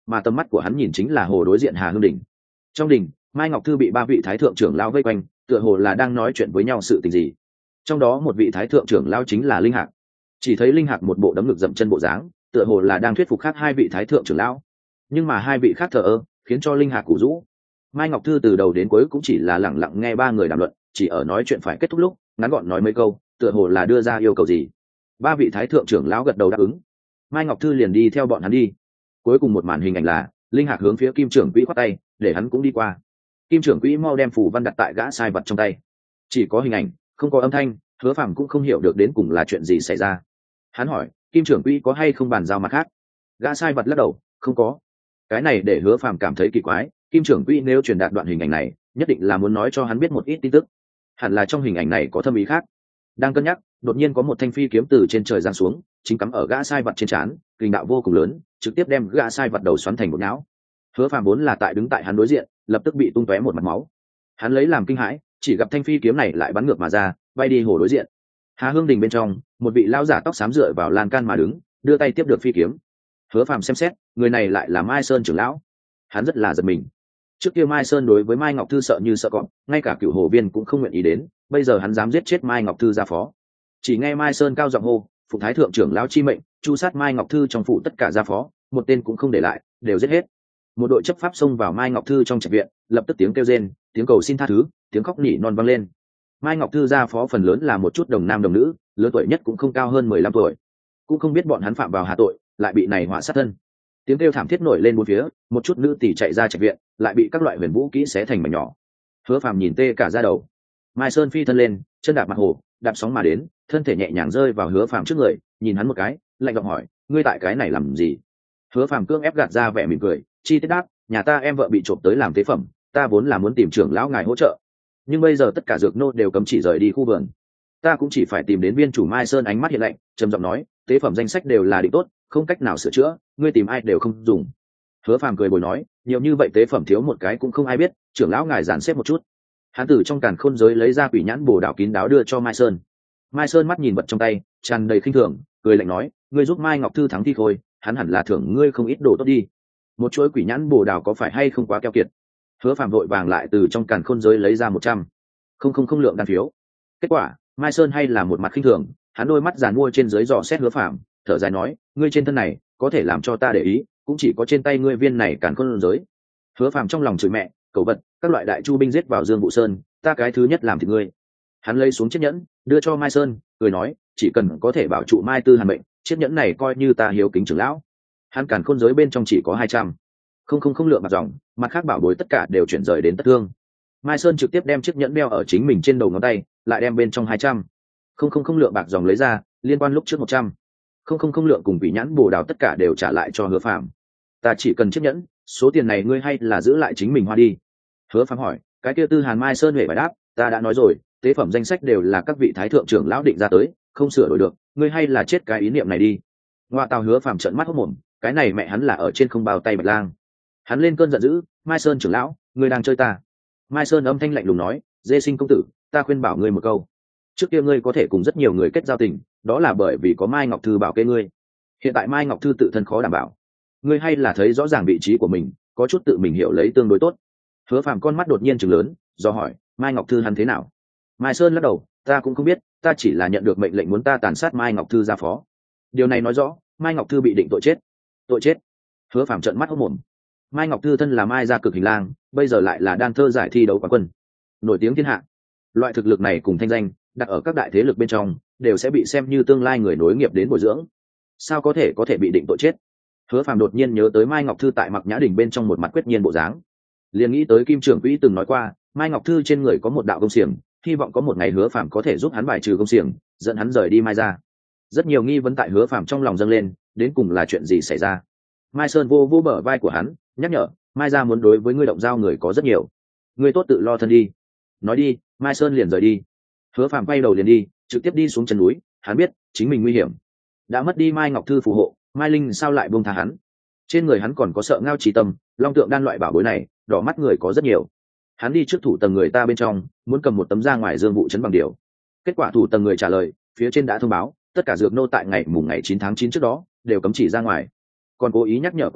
Speaker 1: mà tầm mắt của hắn nhìn chính là hồ đối diện Hà Hương Đình. Trong đình, Mai Ngọc Thư bị ba vị thái thượng trưởng lão vây quanh, tựa hồ là đang nói chuyện với nhau sự tình gì. Trong đó một vị thái thượng trưởng lão chính là Linh Hạc. Chỉ thấy Linh Hạc một bộ đấm ngực dậm chân bộ dáng, tựa hồ là đang thuyết phục khác hai vị thái thượng trưởng lão. Nhưng mà hai vị khác thờ ơ, khiến cho Linh Hạc củ rũ. Mai Ngọc Thư từ đầu đến cuối cũng chỉ là lẳng lặng nghe ba người đàm luận, chỉ ở nói chuyện phải kết thúc lúc, ngắn gọn nói mấy câu, tựa hồ là đưa ra yêu cầu gì. Ba vị thái thượng trưởng lão gật đầu đáp ứng. Mai Ngọc Thư liền đi theo bọn hắn đi. Cuối cùng một màn hình ảnh là Linh Hạc hướng phía Kim trưởng quỹ khoát tay, để hắn cũng đi qua. Kim trưởng quỹ mau đem phù văn đặt tại gã sai vật trong tay. Chỉ có hình ảnh, không có âm thanh, Hứa Phàm cũng không hiểu được đến cùng là chuyện gì xảy ra. Hắn hỏi, Kim trưởng quỹ có hay không bàn giao mặt khác? Gã sai vật lắc đầu, không có. Cái này để Hứa Phàm cảm thấy kỳ quái, Kim trưởng quỹ nếu truyền đạt đoạn hình ảnh này, nhất định là muốn nói cho hắn biết một ít tin tức. Hẳn là trong hình ảnh này có thâm ý khác. Đang cân nhắc, đột nhiên có một thanh phi kiếm từ trên trời giáng xuống, chính cắm ở gã sai vật trên trán, kình đạo vô cùng lớn, trực tiếp đem gã sai vật đầu xoắn thành một nhão. Hứa Phàm vốn là tại đứng tại hắn đối diện, lập tức bị tung tóe một mặt máu. Hắn lấy làm kinh hãi, chỉ gặp thanh phi kiếm này lại bắn ngược mà ra, bay đi hồ đối diện. Hà Hương Đình bên trong, một vị lão giả tóc xám dựa vào lan can mà đứng, đưa tay tiếp được phi kiếm. Hứa Phàm xem xét, người này lại là Mai Sơn trưởng lão. Hắn rất là giật mình. Trước kia Mai Sơn đối với Mai Ngọc Thư sợ như sợ cọp, ngay cả cựu hồ viên cũng không nguyện ý đến, bây giờ hắn dám giết chết Mai Ngọc Thư ra phó. Chỉ nghe Mai Sơn cao giọng hô, phụ thái thượng trưởng lão chi mệnh, chu sát Mai Ngọc Thư trong phủ tất cả gia phó, một tên cũng không để lại, đều giết hết. Một đội chấp pháp xông vào Mai Ngọc Thư trong trạch viện, lập tức tiếng kêu rên, tiếng cầu xin tha thứ, tiếng khóc nỉ non vang lên. Mai Ngọc Thư gia phó phần lớn là một chút đồng nam đồng nữ, lứa tuổi nhất cũng không cao hơn mười lăm tuổi, cũng không biết bọn hắn phạm vào hà tội, lại bị này họa sát thân. Tiếng kêu thảm thiết nổi lên bốn phía, một chút nữ tỷ chạy ra trạch viện, lại bị các loại huyền vũ kỹ xé thành mảnh nhỏ. Hứa Phàm nhìn tê cả da đầu. Mai Sơn phi thân lên, chân đạp mặt hồ, đạp sóng mà đến, thân thể nhẹ nhàng rơi vào Hứa Phàm trước người, nhìn hắn một cái, lạnh giọng hỏi, ngươi tại cái này làm gì? Hứa Phàm cương ép gạt ra vẻ mỉm cười, chi tiết đáp, nhà ta em vợ bị trộm tới làm tế phẩm, ta vốn là muốn tìm trưởng lão ngài hỗ trợ, nhưng bây giờ tất cả dược nô đều cấm chỉ rời đi khu vườn, ta cũng chỉ phải tìm đến viên chủ. Mai Sơn ánh mắt hiện lạnh, trầm giọng nói, tế phẩm danh sách đều là định tốt, không cách nào sửa chữa, ngươi tìm ai đều không dùng. Hứa Phàm cười bồi nói, nhiều như vậy tế phẩm thiếu một cái cũng không ai biết, trưởng lão ngài dàn xếp một chút. Hắn từ trong càn khôn giới lấy ra quỷ nhãn bồ đảo kín đáo đưa cho Mai Sơn. Mai Sơn mắt nhìn vật trong tay, tràn đầy khinh thường, cười lạnh nói, ngươi giúp Mai Ngọc Thư thắng thi khôi, hắn hẳn là thưởng ngươi không ít đồ tốt đi. Một chuỗi quỷ nhãn bồ đào có phải hay không quá keo kiệt? Hứa Phàm vội vàng lại từ trong càn khôn giới lấy ra một trăm không không không lượng đan phiếu. Kết quả, Mai Sơn hay là một mặt khinh thường, hắn đôi mắt giàn mua trên dưới dò xét Hứa Phàm, thở dài nói, ngươi trên thân này có thể làm cho ta để ý, cũng chỉ có trên tay ngươi viên này càn khôn giới. Hứa Phàm trong lòng chửi mẹ, cẩu vật, các loại đại chu binh giết vào Dương Vũ Sơn, ta cái thứ nhất làm thịt ngươi. Hắn lấy xuống chiếc nhẫn, đưa cho Mai Sơn, cười nói, chỉ cần có thể bảo trụ Mai Tư Hàn mệnh, chiếc nhẫn này coi như ta hiếu kính trưởng lão. Hắn càn khôn giới bên trong chỉ có hai trăm không không không lượng bạc dòng, mặt khác bảo bối tất cả đều chuyển rời đến Tất Thương. Mai Sơn trực tiếp đem chiếc nhẫn đeo ở chính mình trên đầu ngón tay, lại đem bên trong hai trăm không không không lượng bạc dòng lấy ra, liên quan lúc trước một trăm không không không lượng cùng vị nhãn bồ đào tất cả đều trả lại cho Hứa Phàm. Ta chỉ cần chiếc nhẫn, số tiền này ngươi hay là giữ lại chính mình hoa đi. Hứa Phàm hỏi, cái kia Tư Hàn. Mai Sơn huệ bài đáp, ta đã nói rồi, tế phẩm danh sách đều là các vị thái thượng trưởng lão định ra tới, không sửa đổi được, ngươi hay là chết cái ý niệm này đi. Ngoại tào. Hứa Phàm trợn mắt hốt mồm, cái này mẹ hắn là ở trên không bao tay bạch lang. Hắn lên cơn giận dữ, Mai Sơn trưởng lão, ngươi đang chơi ta. Mai Sơn âm thanh lạnh lùng nói, Dê Sinh công tử, ta khuyên bảo ngươi một câu, trước kia ngươi có thể cùng rất nhiều người kết giao tình, đó là bởi vì có Mai Ngọc Thư bảo kê ngươi. Hiện tại Mai Ngọc Thư tự thân khó đảm bảo, ngươi hay là thấy rõ ràng vị trí của mình, có chút tự mình hiểu lấy tương đối tốt. Hứa Phàm con mắt đột nhiên trừng lớn, do hỏi, Mai Ngọc Thư hắn thế nào? Mai Sơn lắc đầu, ta cũng không biết, ta chỉ là nhận được mệnh lệnh muốn ta tàn sát Mai Ngọc Thư ra phó. Điều này nói rõ Mai Ngọc Thư bị định tội chết. Tội chết? Hứa Phàm trợn mắt hốt mồm. Mai Ngọc Thư thân là Mai gia cực hình lang, bây giờ lại là đan thơ giải thi đấu quán quân, nổi tiếng thiên hạ. Loại thực lực này cùng thanh danh đặt ở các đại thế lực bên trong đều sẽ bị xem như tương lai người nối nghiệp đến bồi dưỡng, sao có thể có thể bị định tội chết? Hứa Phàm đột nhiên nhớ tới Mai Ngọc Thư tại Mặc Nhã Đình bên trong một mặt quyết nhiên bộ dáng, liền nghĩ tới Kim trưởng quỹ từng nói qua, Mai Ngọc Thư trên người có một đạo công xiềng, hy vọng có một ngày Hứa Phàm có thể giúp hắn bài trừ công xiềng, dẫn hắn rời đi Mai gia. Rất nhiều nghi vấn tại Hứa Phàm trong lòng dâng lên, đến cùng là chuyện gì xảy ra? Mai Sơn vô vô bờ vai của hắn, nhắc nhở, Mai gia muốn đối với ngươi động giao người có rất nhiều, ngươi tốt tự lo thân đi. Nói đi, Mai Sơn liền rời đi. Hứa Phàm quay đầu liền đi, trực tiếp đi xuống chân núi, hắn biết chính mình nguy hiểm, đã mất đi Mai Ngọc Thư phù hộ, Mai Linh sao lại buông tha hắn? Trên người hắn còn có sợ ngao chỉ tâm, long tượng đan loại bảo bối này, đỏ mắt người có rất nhiều. Hắn đi trước thủ tầng người ta bên trong, muốn cầm một tấm ra ngoài Dương Vụ Trấn bằng điều. Kết quả thủ tầng người trả lời, phía trên đã thông báo, tất cả dược nô tại ngày mùng ngày chín tháng chín trước đó đều cấm chỉ ra ngoài, còn cố ý nhắc nhở qua ta,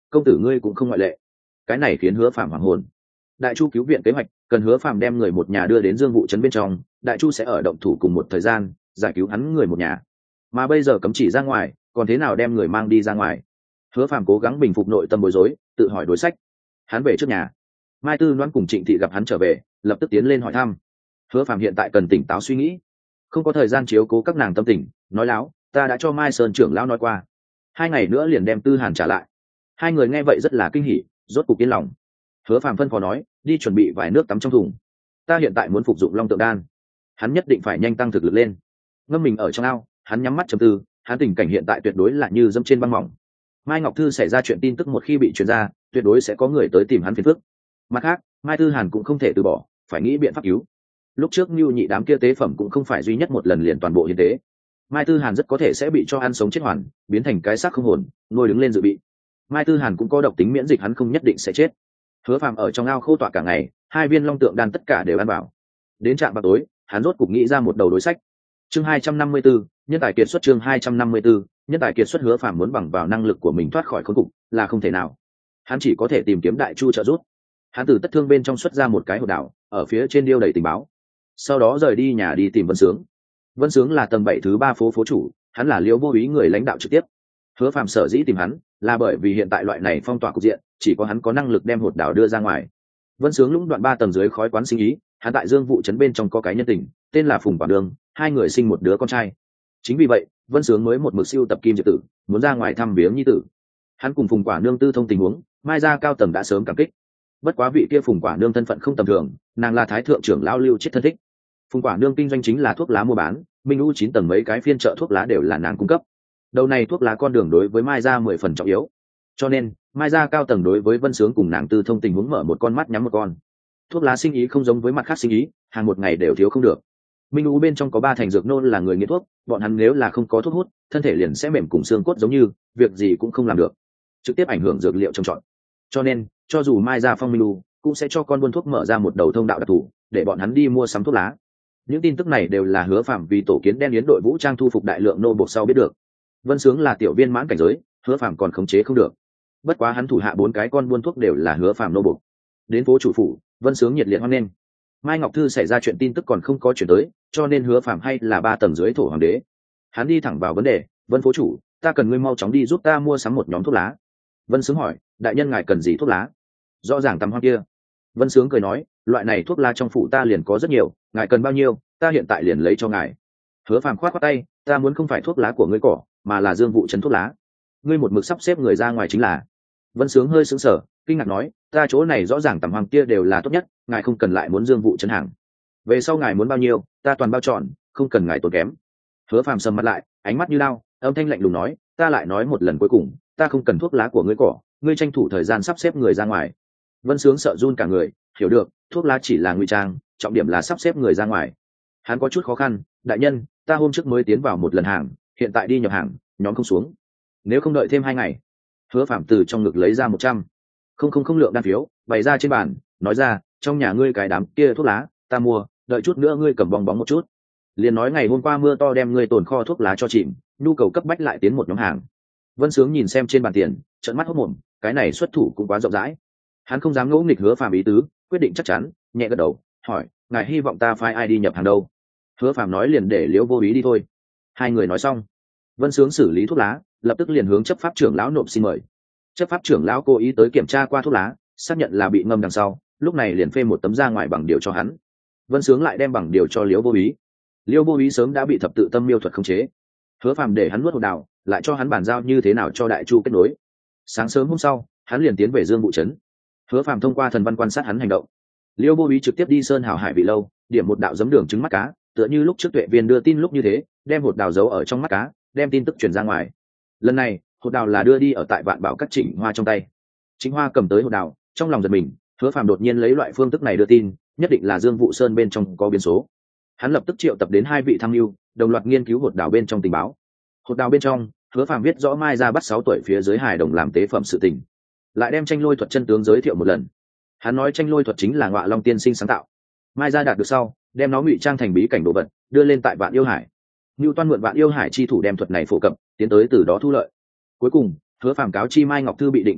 Speaker 1: công tử ngươi cũng không ngoại lệ. Cái này khiến Hứa Phàm hoảng hồn. Đại chu cứu viện kế hoạch cần Hứa Phàm đem người một nhà đưa đến Dương Vụ trấn bên trong, Đại chu sẽ ở động thủ cùng một thời gian giải cứu hắn người một nhà, mà bây giờ cấm chỉ ra ngoài, còn thế nào đem người mang đi ra ngoài? Hứa Phàm cố gắng bình phục nội tâm bối rối, tự hỏi đối sách. Hắn về trước nhà. Mai Tư Loan cùng Trịnh Thị gặp hắn trở về, lập tức tiến lên hỏi thăm. Hứa Phàm hiện tại cần tỉnh táo suy nghĩ, không có thời gian chiếu cố các nàng tâm tình, nói láo, ta đã cho Mai Sơn trưởng lão nói qua, hai ngày nữa liền đem Tư Hàn trả lại. Hai người nghe vậy rất là kinh hỉ, rốt cục yên lòng. Hứa Phàm phân phó nói, đi chuẩn bị vài nước tắm trong thùng. Ta hiện tại muốn phục dụng Long Tượng đan, hắn nhất định phải nhanh tăng thực lực lên. Ngâm mình ở trong ao, hắn nhắm mắt trầm tư, hắn tình cảnh hiện tại tuyệt đối là như dẫm trên băng mỏng. Mai Ngọc Thư xảy ra chuyện tin tức một khi bị truyền ra, tuyệt đối sẽ có người tới tìm hắn phiền phức. Mặt khác, Mai Tư Hàn cũng không thể từ bỏ, phải nghĩ biện pháp cứu. Lúc trước Nưu Nhị đám kia tế phẩm cũng không phải duy nhất một lần liền toàn bộ hiến tế. Mai Tư Hàn rất có thể sẽ bị cho ăn sống chết hoàn, biến thành cái xác không hồn, nuôi đứng lên dự bị. Mai Tư Hàn cũng có độc tính miễn dịch, hắn không nhất định sẽ chết. Hứa Phàm ở trong ao khô tọa cả ngày, hai viên Long Tượng đan tất cả đều ăn vào. Đến trạm vào tối, hắn rốt cục nghĩ ra một đầu đối sách. Chương hai trăm năm mươi tư, nhân tài kiệt xuất. Chương hai trăm năm mươi tư, nhân tài kiệt xuất. Hứa Phàm muốn bằng vào năng lực của mình thoát khỏi khốn cục là không thể nào, hắn chỉ có thể tìm kiếm Đại Chu trợ giúp. Hắn từ tất thương bên trong xuất ra một cái hộp đảo, ở phía trên điêu đầy tình báo, sau đó rời đi nhà đi tìm Vân Sướng. Vân Sướng là tầng bảy thứ ba phố phố chủ, hắn là Liễu Vô Úy người lãnh đạo trực tiếp. Hứa Phàm sở dĩ tìm hắn là bởi vì hiện tại loại này phong tỏa cục diện, chỉ có hắn có năng lực đem hột đảo đưa ra ngoài. Vân Sướng lũng đoạn ba tầng dưới khói quán sinh ý, hắn tại Dương Vụ trấn bên trong có cái nhân tình, tên là Phùng Quả Đường, hai người sinh một đứa con trai. Chính vì vậy, Vân Sướng mới một mực siêu tập Kim Diệp Tử, muốn ra ngoài thăm viếng nhi tử. Hắn cùng Phùng Quả Nương tư thông tình huống, Mai gia cao tầng đã sớm cảm kích. Bất quá vị kia Phùng Quả Nương thân phận không tầm thường, nàng là thái thượng trưởng lão Lưu Chiết thân thích. Phùng Quả Nương kinh doanh chính là thuốc lá mua bán, Minh U chín tầng mấy cái phiên chợ thuốc lá đều là nàng cung cấp. Đầu này thuốc lá con đường đối với Mai gia mười phần trọng yếu, cho nên Mai gia cao tầng đối với Vân Sướng cùng nàng tư thông tình huống mở một con mắt nhắm một con. Thuốc lá sinh ý không giống với mặt khác sinh ý, hàng một ngày đều thiếu không được. Minh U bên trong có ba thành dược nôn là người nghiện thuốc, bọn hắn nếu là không có thuốc hút, thân thể liền sẽ mềm cùng xương cốt giống như, việc gì cũng không làm được, trực tiếp ảnh hưởng dược liệu trồng trọt. Cho nên, cho dù Mai gia phong Minh U cũng sẽ cho con buôn thuốc mở ra một đầu thông đạo đặc thù, để bọn hắn đi mua sắm thuốc lá. Những tin tức này đều là Hứa Phàm vì tổ kiến đen yến đội vũ trang thu phục đại lượng nô buộc sau biết được. Vân Sướng là tiểu viên mãn cảnh giới, Hứa Phàm còn khống chế không được. Bất quá hắn thủ hạ bốn cái con buôn thuốc đều là Hứa Phàm nô buộc. Đến phố chủ phủ, Vân Sướng nhiệt liệt hoan nghênh. Mai Ngọc Thư xảy ra chuyện tin tức còn không có chuyển tới, cho nên Hứa Phàm hay là ba tầng dưới thổ hoàng đế. Hắn đi thẳng vào vấn đề, "Vân phố chủ, ta cần ngươi mau chóng đi giúp ta mua sắm một nhóm thuốc lá." Vân Sướng hỏi, "Đại nhân ngài cần gì thuốc lá?" Rõ ràng tầm hoang kia. Vân Sướng cười nói, "Loại này thuốc lá trong phủ ta liền có rất nhiều, ngài cần bao nhiêu, ta hiện tại liền lấy cho ngài." Hứa Phàm khoát khoát tay, "Ta muốn không phải thuốc lá của ngươi cỏ, mà là Dương Vụ trấn thuốc lá. Ngươi một mực sắp xếp người ra ngoài chính là." Vân Sướng hơi sững sờ, kinh ngạc nói, "Ta chỗ này rõ ràng tầm hoàng kia đều là tốt nhất, ngài không cần lại muốn Dương Vụ trấn hàng. Về sau ngài muốn bao nhiêu, ta toàn bao trọn, không cần ngài tốn kém." Hứa Phàm sầm mặt lại, ánh mắt như lao, âm thanh lạnh lùng nói, "Ta lại nói một lần cuối cùng, ta không cần thuốc lá của ngươi cỏ, ngươi tranh thủ thời gian sắp xếp người ra ngoài." Vân Sướng sợ run cả người, hiểu được, thuốc lá chỉ là ngụy trang, trọng điểm là sắp xếp người ra ngoài. Hắn có chút khó khăn, "Đại nhân, ta hôm trước mới tiến vào một lần hàng, hiện tại đi nhập hàng, nhóm không xuống. Nếu không đợi thêm hai ngày." Hứa Phàm từ trong ngực lấy ra một trăm không không không lượng đan phiếu, bày ra trên bàn, nói ra, "Trong nhà ngươi cái đám kia thuốc lá, ta mua, đợi chút nữa ngươi cầm bong bóng một chút." Liền nói ngày hôm qua mưa to đem ngươi tồn kho thuốc lá cho chìm, nhu cầu cấp bách lại tiến một nhóm hàng. Vân Sướng nhìn xem trên bàn tiền, trợn mắt hốt mồm, cái này xuất thủ cũng quá rộng rãi. Hắn không dám ngỗ nghịch Hứa Phàm ý tứ, quyết định chắc chắn, nhẹ gật đầu, hỏi, "Ngài hy vọng ta phái ai đi nhập hàng đâu?" Hứa Phàm nói, "Liền để Liễu Vô Úy đi thôi." Hai người nói xong, Vân Sướng xử lý thuốc lá, lập tức liền hướng chấp pháp trưởng lão nộp xin mời. Chấp pháp trưởng lão cố ý tới kiểm tra qua thuốc lá, xác nhận là bị ngâm đằng sau, lúc này liền phê một tấm ra ngoài bằng điều cho hắn. Vân Sướng lại đem bằng điều cho Liễu Vô Úy. Liễu Vô Úy sớm đã bị thập tự tâm miêu thuật khống chế. Hứa Phàm để hắn nuốt hột đào, lại cho hắn bàn giao như thế nào cho Đại Chu kết nối. Sáng sớm hôm sau, hắn liền tiến về Dương Vụ trấn. Hứa Phàm thông qua thần văn quan sát hắn hành động. Liễu Vô Úy trực tiếp đi Sơn Hào Hải Vị lâu, điểm một đạo giấm đường trứng mắt cá, tựa như lúc trước Tuệ Viên đưa tin lúc như thế, đem hột đào giấu ở trong mắt cá, đem tin tức truyền ra ngoài. Lần này, hột đào là đưa đi ở tại Vạn Bảo các Trịnh Hoa trong tay. Trịnh Hoa cầm tới hột đào, trong lòng giật mình, Hứa Phàm đột nhiên lấy loại phương thức này đưa tin, nhất định là Dương Vụ Sơn bên trong có biến số. Hắn lập tức triệu tập đến hai vị tham mưu, đồng loạt nghiên cứu hột đào bên trong tình báo. Hột đào bên trong, Hứa Phàm viết rõ Mai gia bắt sáu tuổi phía dưới hài đồng làm tế phẩm sự tình, lại đem tranh lôi thuật chân tướng giới thiệu một lần. Hắn nói tranh lôi thuật chính là Ngọa Long tiên sinh sáng tạo. Mai gia đạt được sau, đem nó ngụy trang thành bí cảnh đồ vật, đưa lên tại Vạn Yêu Hải. Nưu Toan mượn Vạn Yêu Hải chi thủ đem thuật này phổ cập, tiến tới từ đó thu lợi. Cuối cùng, Hứa Phàm cáo chi Mai Ngọc Thư bị định tội chết,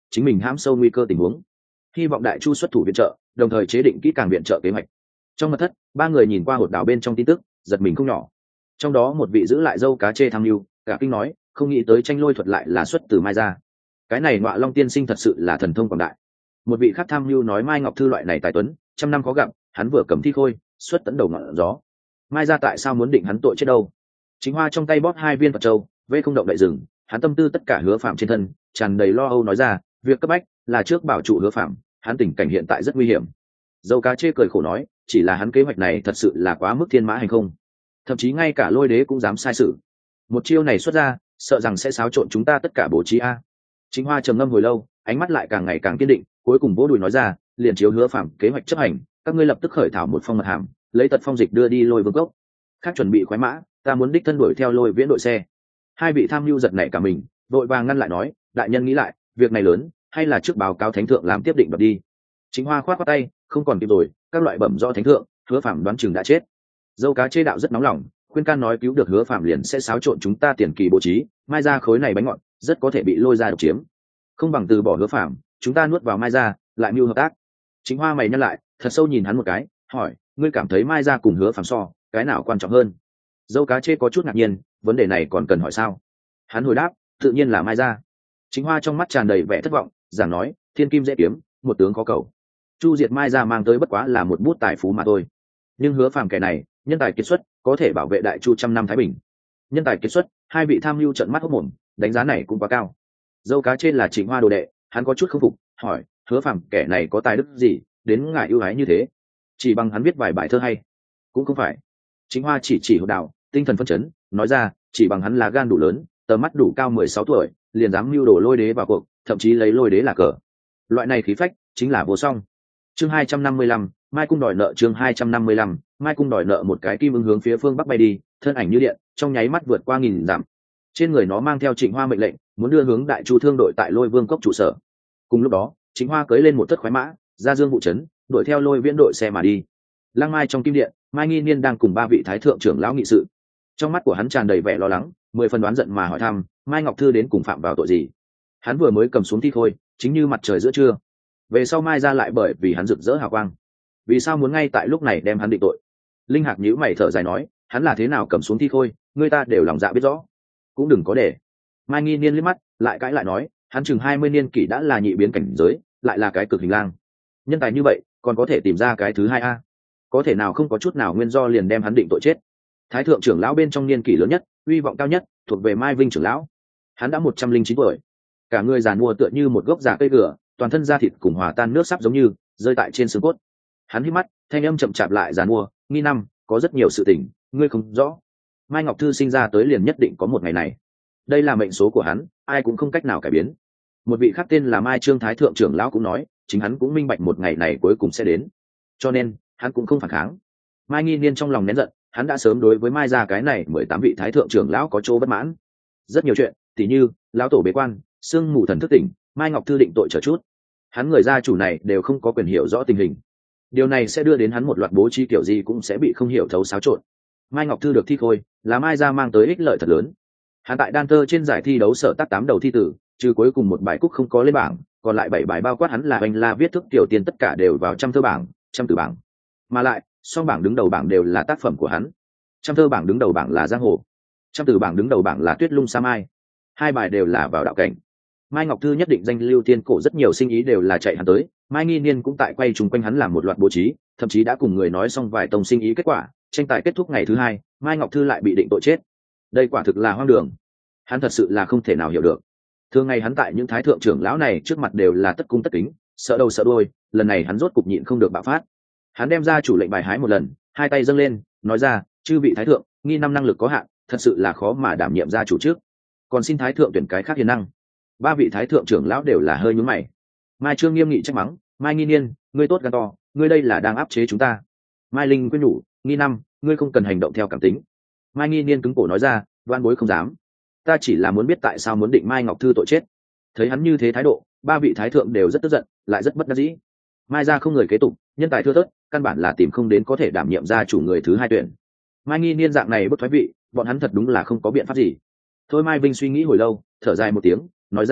Speaker 1: chính mình hãm sâu nguy cơ tình huống, hy vọng đại chu xuất thủ viện trợ, đồng thời chế định kỹ càng viện trợ kế hoạch. Trong mật thất, ba người nhìn qua hột đảo bên trong tin tức, giật mình không nhỏ. Trong đó một vị giữ lại dâu cá chê tham mưu cả kinh nói, không nghĩ tới tranh lôi thuật lại là xuất từ Mai gia. Cái này Ngọa Long tiên sinh thật sự là thần thông quảng đại. Một vị khác tham mưu nói, Mai Ngọc Thư loại này tài tuấn, trăm năm có gặp, hắn vừa cầm thi khôi xuất tấn đầu ngọn gió. Mai gia tại sao muốn định hắn tội chết đâu? Chính Hoa trong tay bóp hai viên Phật châu, vê không động đậy rừng, hắn tâm tư tất cả Hứa Phạm trên thân, tràn đầy lo âu nói ra, việc cấp bách là trước bảo trụ Hứa Phạm, hắn tình cảnh hiện tại rất nguy hiểm. Dâu cá chê cười khổ nói, chỉ là hắn kế hoạch này thật sự là quá mức thiên mã hành không, thậm chí ngay cả Lôi Đế cũng dám sai sự. Một chiêu này xuất ra, sợ rằng sẽ xáo trộn chúng ta tất cả bố trí a. Chính Hoa trầm ngâm hồi lâu, ánh mắt lại càng ngày càng kiên định, cuối cùng vỗ đùi nói ra, liền chiếu Hứa Phạm kế hoạch chấp hành, các ngươi lập tức khởi thảo một phong mật hàm, lấy tật phong dịch đưa đi Lôi Vương cốc. Khác chuẩn bị khoái mã, ta muốn đích thân đuổi theo Lôi Viễn đội xe. Hai vị tham mưu giật nảy cả mình, vội vàng ngăn lại nói, đại nhân nghĩ lại, việc này lớn, hay là trước báo cáo thánh thượng làm tiếp định đoạt đi. Chính Hoa khoát khoát tay, không còn kịp rồi, các loại bẩm do thánh thượng, Hứa Phạm đoán chừng đã chết. Dâu cá chê đạo rất nóng lòng, khuyên can nói cứu được Hứa Phạm liền sẽ xáo trộn chúng ta tiền kỳ bố trí, Mai gia khối này bánh ngọt rất có thể bị Lôi gia độc chiếm, không bằng từ bỏ Hứa Phạm, chúng ta nuốt vào Mai gia, lại mưu hợp tác. Chính Hoa mày nhăn lại, thật sâu nhìn hắn một cái, hỏi, ngươi cảm thấy Mai gia cùng Hứa Phạm so, cái nào quan trọng hơn? Dâu cá chê có chút ngạc nhiên, vấn đề này còn cần hỏi sao? Hắn hồi đáp, tự nhiên là Mai gia. Chính Hoa trong mắt tràn đầy vẻ thất vọng, giảng nói, thiên kim dễ kiếm, một tướng khó cầu. Chu diệt Mai gia mang tới bất quá là một bút tài phú mà thôi, nhưng Hứa Phạm kẻ này nhân tài kiệt xuất, có thể bảo vệ đại chu trăm năm thái bình. Nhân tài kiệt xuất, hai vị tham mưu trợn mắt hốt mồm, đánh giá này cũng quá cao. Dâu cá trên là Trịnh Hoa đồ đệ, hắn có chút không phục, hỏi, Hứa Phạm kẻ này có tài đức gì đến ngài ưu ái như thế? Chỉ bằng hắn viết vài bài thơ hay? Cũng không phải. Trịnh Hoa chỉ chỉ hột đảo, tinh thần phấn chấn, nói ra, chỉ bằng hắn là gan đủ lớn, tầm mắt đủ cao, mười sáu tuổi liền dám mưu đồ Lôi Đế vào cuộc, thậm chí lấy Lôi Đế là cờ. Loại này khí phách chính là vô song. Chương hai trăm năm mươi lăm, Mai cung đòi nợ. Chương hai trăm năm mươi lăm, Mai cung đòi nợ. Một cái kim ưng hướng phía phương bắc bay đi, thân ảnh như điện, trong nháy mắt vượt qua nghìn dặm. Trên người nó mang theo Trịnh Hoa mệnh lệnh, muốn đưa hướng đại chu thương đội tại Lôi Vương cốc trụ sở. Cùng lúc đó, Trịnh Hoa cưỡi lên một thất khoái mã, ra dương vụ trấn, đuổi theo Lôi Viễn đội xe mà đi. Lăng Mai trong kim điện, Mai Nghi Niên đang cùng ba vị thái thượng trưởng lão nghị sự. Trong mắt của hắn tràn đầy vẻ lo lắng, mười phần đoán giận mà hỏi thăm, Mai Ngọc Thư đến cùng phạm vào tội gì? Hắn vừa mới cầm xuống thi khôi, chính như mặt trời giữa trưa. Về sau Mai ra lại bởi vì hắn rực rỡ hào quang, vì sao muốn ngay tại lúc này đem hắn định tội? Linh Hạc nhíu mày thở dài nói, hắn là thế nào cầm xuống thi khôi, người ta đều lòng dạ biết rõ, cũng đừng có để. Mai Nghi Niên liếc mắt, lại cãi lại nói, hắn chừng hai mươi niên kỷ đã là nhị biến cảnh giới, lại là cái cực hình lang, nhân tài như vậy, còn có thể tìm ra cái thứ hai a? Có thể nào không có chút nào nguyên do liền đem hắn định tội chết? Thái thượng trưởng lão bên trong niên kỷ lớn nhất, uy vọng cao nhất, thuộc về Mai Vinh trưởng lão, hắn đã một trăm linh chín tuổi, cả người già nua tựa như một gốc già cây gửa, toàn thân da thịt cùng hòa tan nước sắp giống như rơi tại trên xương cốt. Hắn hít mắt, thanh âm chậm chạp lại già nua, Nghi năm, có rất nhiều sự tình ngươi không rõ. Mai Ngọc Thư sinh ra tới liền nhất định có một ngày này, đây là mệnh số của hắn, ai cũng không cách nào cải biến. Một vị khác tên là Mai Trương thái thượng trưởng lão cũng nói, chính hắn cũng minh bạch một ngày này cuối cùng sẽ đến, cho nên hắn cũng không phản kháng. Mai Nghi Niên trong lòng nén giận, hắn đã sớm đối với Mai gia cái này mười tám vị thái thượng trưởng lão có chỗ bất mãn. Rất nhiều chuyện, tỉ như lão tổ bế quan, sương mù thần thức tỉnh, Mai Ngọc Thư định tội chờ chút, hắn người gia chủ này đều không có quyền hiểu rõ tình hình. Điều này sẽ đưa đến hắn một loạt bố trí kiểu gì cũng sẽ bị không hiểu thấu xáo trộn. Mai Ngọc Thư được thi khôi, là Mai gia mang tới ích lợi thật lớn. Hắn tại đan tơ trên giải thi đấu sở tác tám đầu thi tử, trừ cuối cùng một bài cúc không có lên bảng, còn lại bảy bài bao quát hắn là anh la viết thức tiểu tiên tất cả đều vào trăm thơ bảng, trăm tử bảng. Mà lại, song bảng đứng đầu bảng đều là tác phẩm của hắn. Trăm thơ bảng đứng đầu bảng là Giang Hồ, trăm tử bảng đứng đầu bảng là Tuyết Lung Sa Mai. Hai bài đều là vào đạo cảnh. Mai Ngọc Thư nhất định danh lưu tiên cổ, rất nhiều sinh ý đều là chạy hắn tới. Mai Nghi Niên cũng tại quay chung quanh hắn làm một loạt bố trí, thậm chí đã cùng người nói xong vài tông sinh ý kết quả. Tranh tài kết thúc ngày thứ hai, Mai Ngọc Thư lại bị định tội chết. Đây quả thực là hoang đường, hắn thật sự là không thể nào hiểu được. Thường ngày hắn tại những thái thượng trưởng lão này trước mặt đều là tất cung tất kính, sợ đầu sợ đuôi, lần này hắn rốt cục nhịn không được bạo phát. Hắn đem ra chủ lệnh bài hái một lần, hai tay dâng lên, nói ra, chư vị thái thượng, Nghi năm năng lực có hạn, thật sự là khó mà đảm nhiệm gia chủ trước, còn xin thái thượng tuyển cái khác hiền năng. Ba vị thái thượng trưởng lão đều là hơi nhướng mày. Mai Trương nghiêm nghị trách mắng, Mai Nghi Niên, ngươi tốt gan to, ngươi đây là đang áp chế chúng ta. Mai Linh quyết nhủ, Nghi năm, ngươi không cần hành động theo cảm tính. Mai Nghi Niên cứng cổ nói ra, đoan bối không dám, ta chỉ là muốn biết tại sao muốn định Mai Ngọc Thư tội chết. Thấy hắn như thế thái độ, ba vị thái thượng đều rất tức giận, lại rất bất đắc dĩ. Mai gia không người kế tục, nhân tài thưa thớt, căn bản là tìm không đến có thể đảm nhiệm gia chủ người thứ hai tuyển. Mai Nghi Niên dạng này bất thoái vị, bọn hắn thật đúng là không có biện pháp gì. Thôi Mai Vinh suy nghĩ hồi lâu, thở dài một tiếng, nói ra,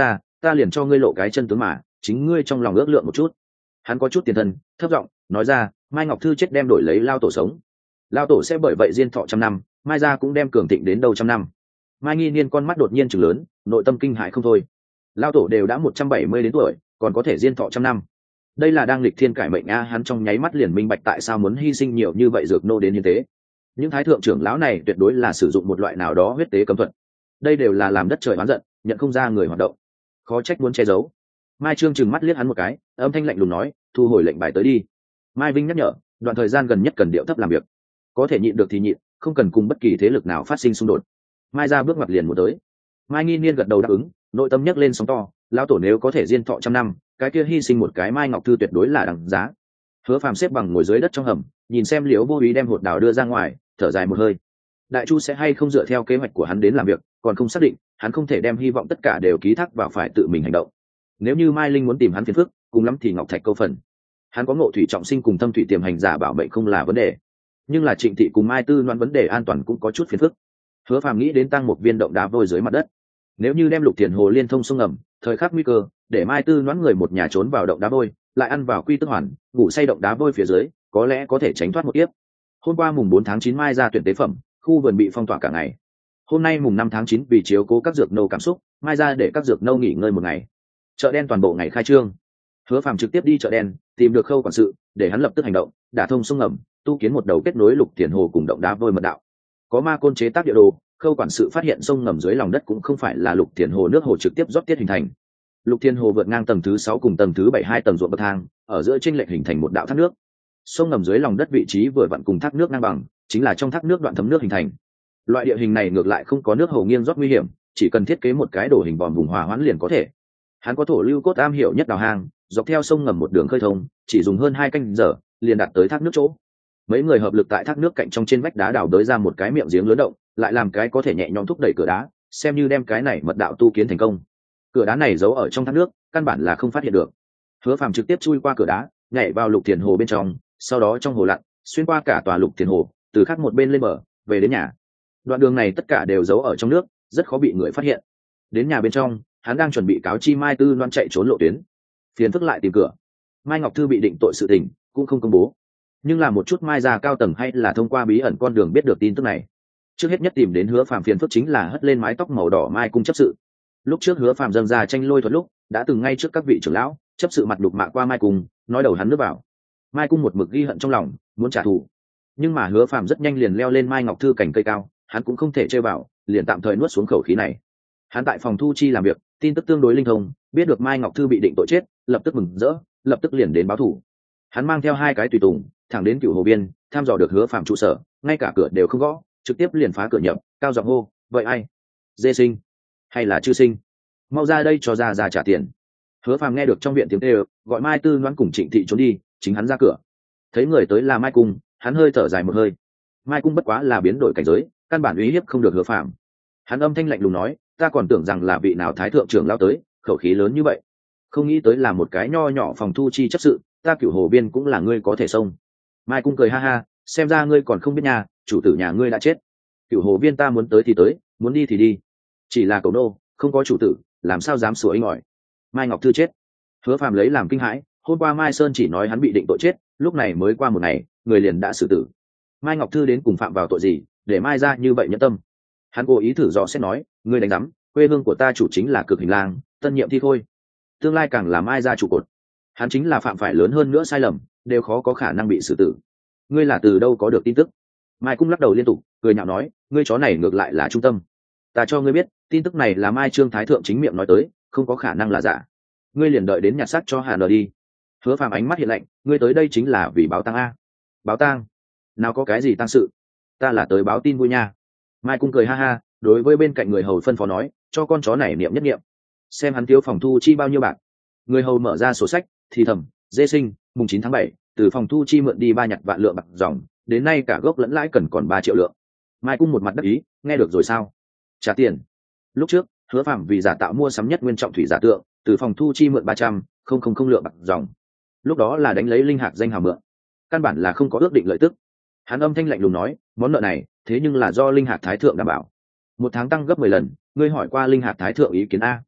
Speaker 1: ta liền cho ngươi lộ cái chân tướng mà chính ngươi trong lòng ước lượng một chút. Hắn có chút tiền thân thấp giọng nói ra, Mai Ngọc Thư chết đem đổi lấy lao tổ sống, lao tổ sẽ bởi vậy diên thọ trăm năm, Mai gia cũng đem cường thịnh đến đâu trăm năm. Mai Nghi Niên con mắt đột nhiên chừng lớn, nội tâm kinh hãi không thôi. Lao tổ đều đã một trăm bảy mươi đến tuổi, còn có thể diên thọ trăm năm, đây là đang lịch thiên cải mệnh a. Hắn trong nháy mắt liền minh bạch tại sao muốn hy sinh nhiều như vậy dược nô đến như thế. Những thái thượng trưởng lão này tuyệt đối là sử dụng một loại nào đó huyết tế cấm thuật, đây đều là làm đất trời oán giận, nhận không ra người hoạt động, khó trách muốn che giấu. Mai Trương trừng mắt liếc hắn một cái, âm thanh lạnh lùng nói, thu hồi lệnh bài tới đi. Mai Vinh nhắc nhở, đoạn thời gian gần nhất cần điệu thấp làm việc, có thể nhịn được thì nhịn, không cần cùng bất kỳ thế lực nào phát sinh xung đột. Mai ra bước ngoặt liền một tới. Mai Nghi Niên gật đầu đáp ứng, nội tâm nhấc lên sóng to, lão tổ nếu có thể diên thọ trăm năm, cái kia hy sinh một cái Mai Ngọc Thư tuyệt đối là đằng giá. Hứa Phàm xếp bằng ngồi dưới đất trong hầm, nhìn xem Liễu Vô Úy đem hột đào đưa ra ngoài, thở dài một hơi. Đại Chu sẽ hay không dựa theo kế hoạch của hắn đến làm việc, còn không xác định, hắn không thể đem hy vọng tất cả đều ký thác vào phải tự mình hành động. Nếu như Mai Linh muốn tìm hắn phiền phức, cùng lắm thì Ngọc Thạch câu phần. Hắn có Ngộ Thủy Trọng Sinh cùng Thâm Thủy Tiềm Hành giả bảo mệnh không là vấn đề, nhưng là Trịnh Thị cùng Mai Tư Loan vấn đề an toàn cũng có chút phiền phức. Hứa Phàm nghĩ đến tăng một viên động đá vôi dưới mặt đất, nếu như đem Lục Tiền Hồ liên thông sông ngầm, thời khắc nguy cơ, để Mai Tư Loan người một nhà trốn vào động đá vôi, lại ăn vào quy tức hoàn, ngủ say động đá vôi phía dưới, có lẽ có thể tránh thoát một kiếp. Hôm qua mùng bốn tháng chín Mai ra tuyển tế phẩm, khu vườn bị phong tỏa cả ngày. Hôm nay mùng năm tháng chín vì chiếu cố các dược nâu cảm xúc, Mai ra để các dược nâu nghỉ ngơi một ngày. Chợ đen toàn bộ ngày khai trương. Hứa Phàm trực tiếp đi chợ đen, tìm được Khâu quản sự, để hắn lập tức hành động, đả thông sông ngầm, tu kiến một đầu kết nối Lục Tiền Hồ cùng động đá vôi mật đạo. Có ma côn chế tác địa đồ, Khâu quản sự phát hiện sông ngầm dưới lòng đất cũng không phải là Lục Tiền Hồ nước hồ trực tiếp rót tiết hình thành. Lục Tiền Hồ vượt ngang tầng thứ sáu cùng tầng thứ bảy hai tầng ruộng bậc thang, ở giữa chênh lệch hình thành một đạo thác nước. Sông ngầm dưới lòng đất vị trí vừa vặn cùng thác nước ngang bằng, chính là trong thác nước đoạn thấm nước hình thành. Loại địa hình này ngược lại không có nước hồ nghiêng rót nguy hiểm, chỉ cần thiết kế một cái đổ hình vòm vùng hòa hoãn liền có thể. Hắn có thổ lưu cốt am hiểu nhất đào hang, dọc theo sông ngầm một đường khơi thông, chỉ dùng hơn hai canh giờ liền đạt tới thác nước chỗ. Mấy người hợp lực tại thác nước cạnh trong trên vách đá đào đới ra một cái miệng giếng lớn động, lại làm cái có thể nhẹ nhõm thúc đẩy cửa đá, xem như đem cái này mật đạo tu kiến thành công. Cửa đá này giấu ở trong thác nước, căn bản là không phát hiện được. Hứa Phàm trực tiếp chui qua cửa đá, nhảy vào Lục Tiền Hồ bên trong, sau đó trong hồ lặn, xuyên qua cả tòa Lục Tiền Hồ, từ khác một bên lên bờ, về đến nhà. Đoạn đường này tất cả đều giấu ở trong nước, rất khó bị người phát hiện. Đến nhà bên trong, hắn đang chuẩn bị cáo chi Mai Tư Loan chạy trốn lộ tuyến, phiền phức lại tìm cửa. Mai Ngọc Thư bị định tội sự tình cũng không công bố, nhưng là một chút Mai gia cao tầng hay là thông qua bí ẩn con đường biết được tin tức này. Trước hết nhất tìm đến Hứa Phàm phiền phức chính là hất lên mái tóc màu đỏ Mai cung chấp sự. Lúc trước Hứa Phàm dâng ra tranh lôi thuật lúc, đã từng ngay trước các vị trưởng lão, chấp sự mặt đục mạ qua Mai cung, nói đầu hắn nước vào. Mai cung một mực ghi hận trong lòng, muốn trả thù. Nhưng mà Hứa Phàm rất nhanh liền leo lên Mai Ngọc Thư cành cây cao, hắn cũng không thể chơi vào, liền tạm thời nuốt xuống khẩu khí này. Hắn tại phòng thu chi làm việc, tin tức tương đối linh thông, biết được Mai Ngọc Thư bị định tội chết, lập tức mừng rỡ, lập tức liền đến báo thù. Hắn mang theo hai cái tùy tùng, thẳng đến Cửu Hồ Biên, thăm dò được Hứa Phàm trụ sở, ngay cả cửa đều không gõ, trực tiếp liền phá cửa nhập, cao giọng hô, "Vậy ai? Dê Sinh hay là Chư Sinh? Mau ra đây cho ra ra trả tiền." Hứa Phàm nghe được trong viện tiếng kêu, gọi Mai Tư Loan cùng Trịnh Thị trốn đi, chính hắn ra cửa. Thấy người tới là Mai Cung, hắn hơi thở dài một hơi. Mai Cung bất quá là biến đổi cảnh giới, căn bản uy hiếp không được Hứa Phàm. Hắn âm thanh lạnh lùng nói, "Ta còn tưởng rằng là vị nào thái thượng trưởng lao tới, khẩu khí lớn như vậy, không nghĩ tới là một cái nho nhỏ phòng thu chi chấp sự, ta Cửu Hồ Biên cũng là ngươi có thể xông." Mai Cung cười ha ha, "Xem ra ngươi còn không biết nhà, chủ tử nhà ngươi đã chết. Cửu Hồ Biên ta muốn tới thì tới, muốn đi thì đi, chỉ là cậu nô, không có chủ tử, làm sao dám sủa inh ỏi." Mai Ngọc Thư chết. Hứa Phàm lấy làm kinh hãi, hôm qua Mai Sơn chỉ nói hắn bị định tội chết, lúc này mới qua một ngày, người liền đã xử tử. Mai Ngọc Thư đến cùng phạm vào tội gì, để Mai ra như vậy nhẫn tâm? Hắn cố ý thử dò xét nói, "Ngươi đánh rắm, quê hương của ta chủ chính là Cực Hình Lang, tân nhiệm thi khôi, tương lai càng là Mai ra trụ cột. Hắn chính là phạm phải lớn hơn nữa sai lầm, đều khó có khả năng bị xử tử. Ngươi là từ đâu có được tin tức?" Mai Cung lắc đầu liên tục, cười nhạo nói, "Ngươi chó này ngược lại là trung tâm. Ta cho ngươi biết, tin tức này là Mai Trương Thái Thượng chính miệng nói tới, không có khả năng là giả. Ngươi liền đợi đến nhặt xác cho Hà Nờ đi." Hứa Phàm ánh mắt hiện lạnh, "Ngươi tới đây chính là vì báo tang a?" "Báo tang? Nào có cái gì tang sự, ta là tới báo tin vui nha." Mai Cung cười ha ha, đối với bên cạnh người hầu phân phó nói, "Cho con chó này niệm nhất niệm, xem hắn thiếu phòng thu chi bao nhiêu bạc." Người hầu mở ra sổ sách, thì thầm, "Dê Sinh, mùng chín tháng bảy, từ phòng thu chi mượn đi ba nhặt vạn lượng bạc dòng, đến nay cả gốc lẫn lãi cần còn ba triệu lượng." Mai Cung một mặt đắc ý, "Nghe được rồi sao? Trả tiền." Lúc trước, Hứa Phàm vì giả tạo mua sắm nhất nguyên trọng thủy giả tượng, từ phòng thu chi mượn ba trăm không không không lượng bạc dòng. Lúc đó là đánh lấy linh hạc danh hào mượn, căn bản là không có ước định lợi tức. Hắn âm thanh lạnh lùng nói, "Món nợ này, thế nhưng là do linh hạc thái thượng đảm bảo, một tháng tăng gấp mười lần, ngươi hỏi qua linh hạc thái thượng ý kiến a?"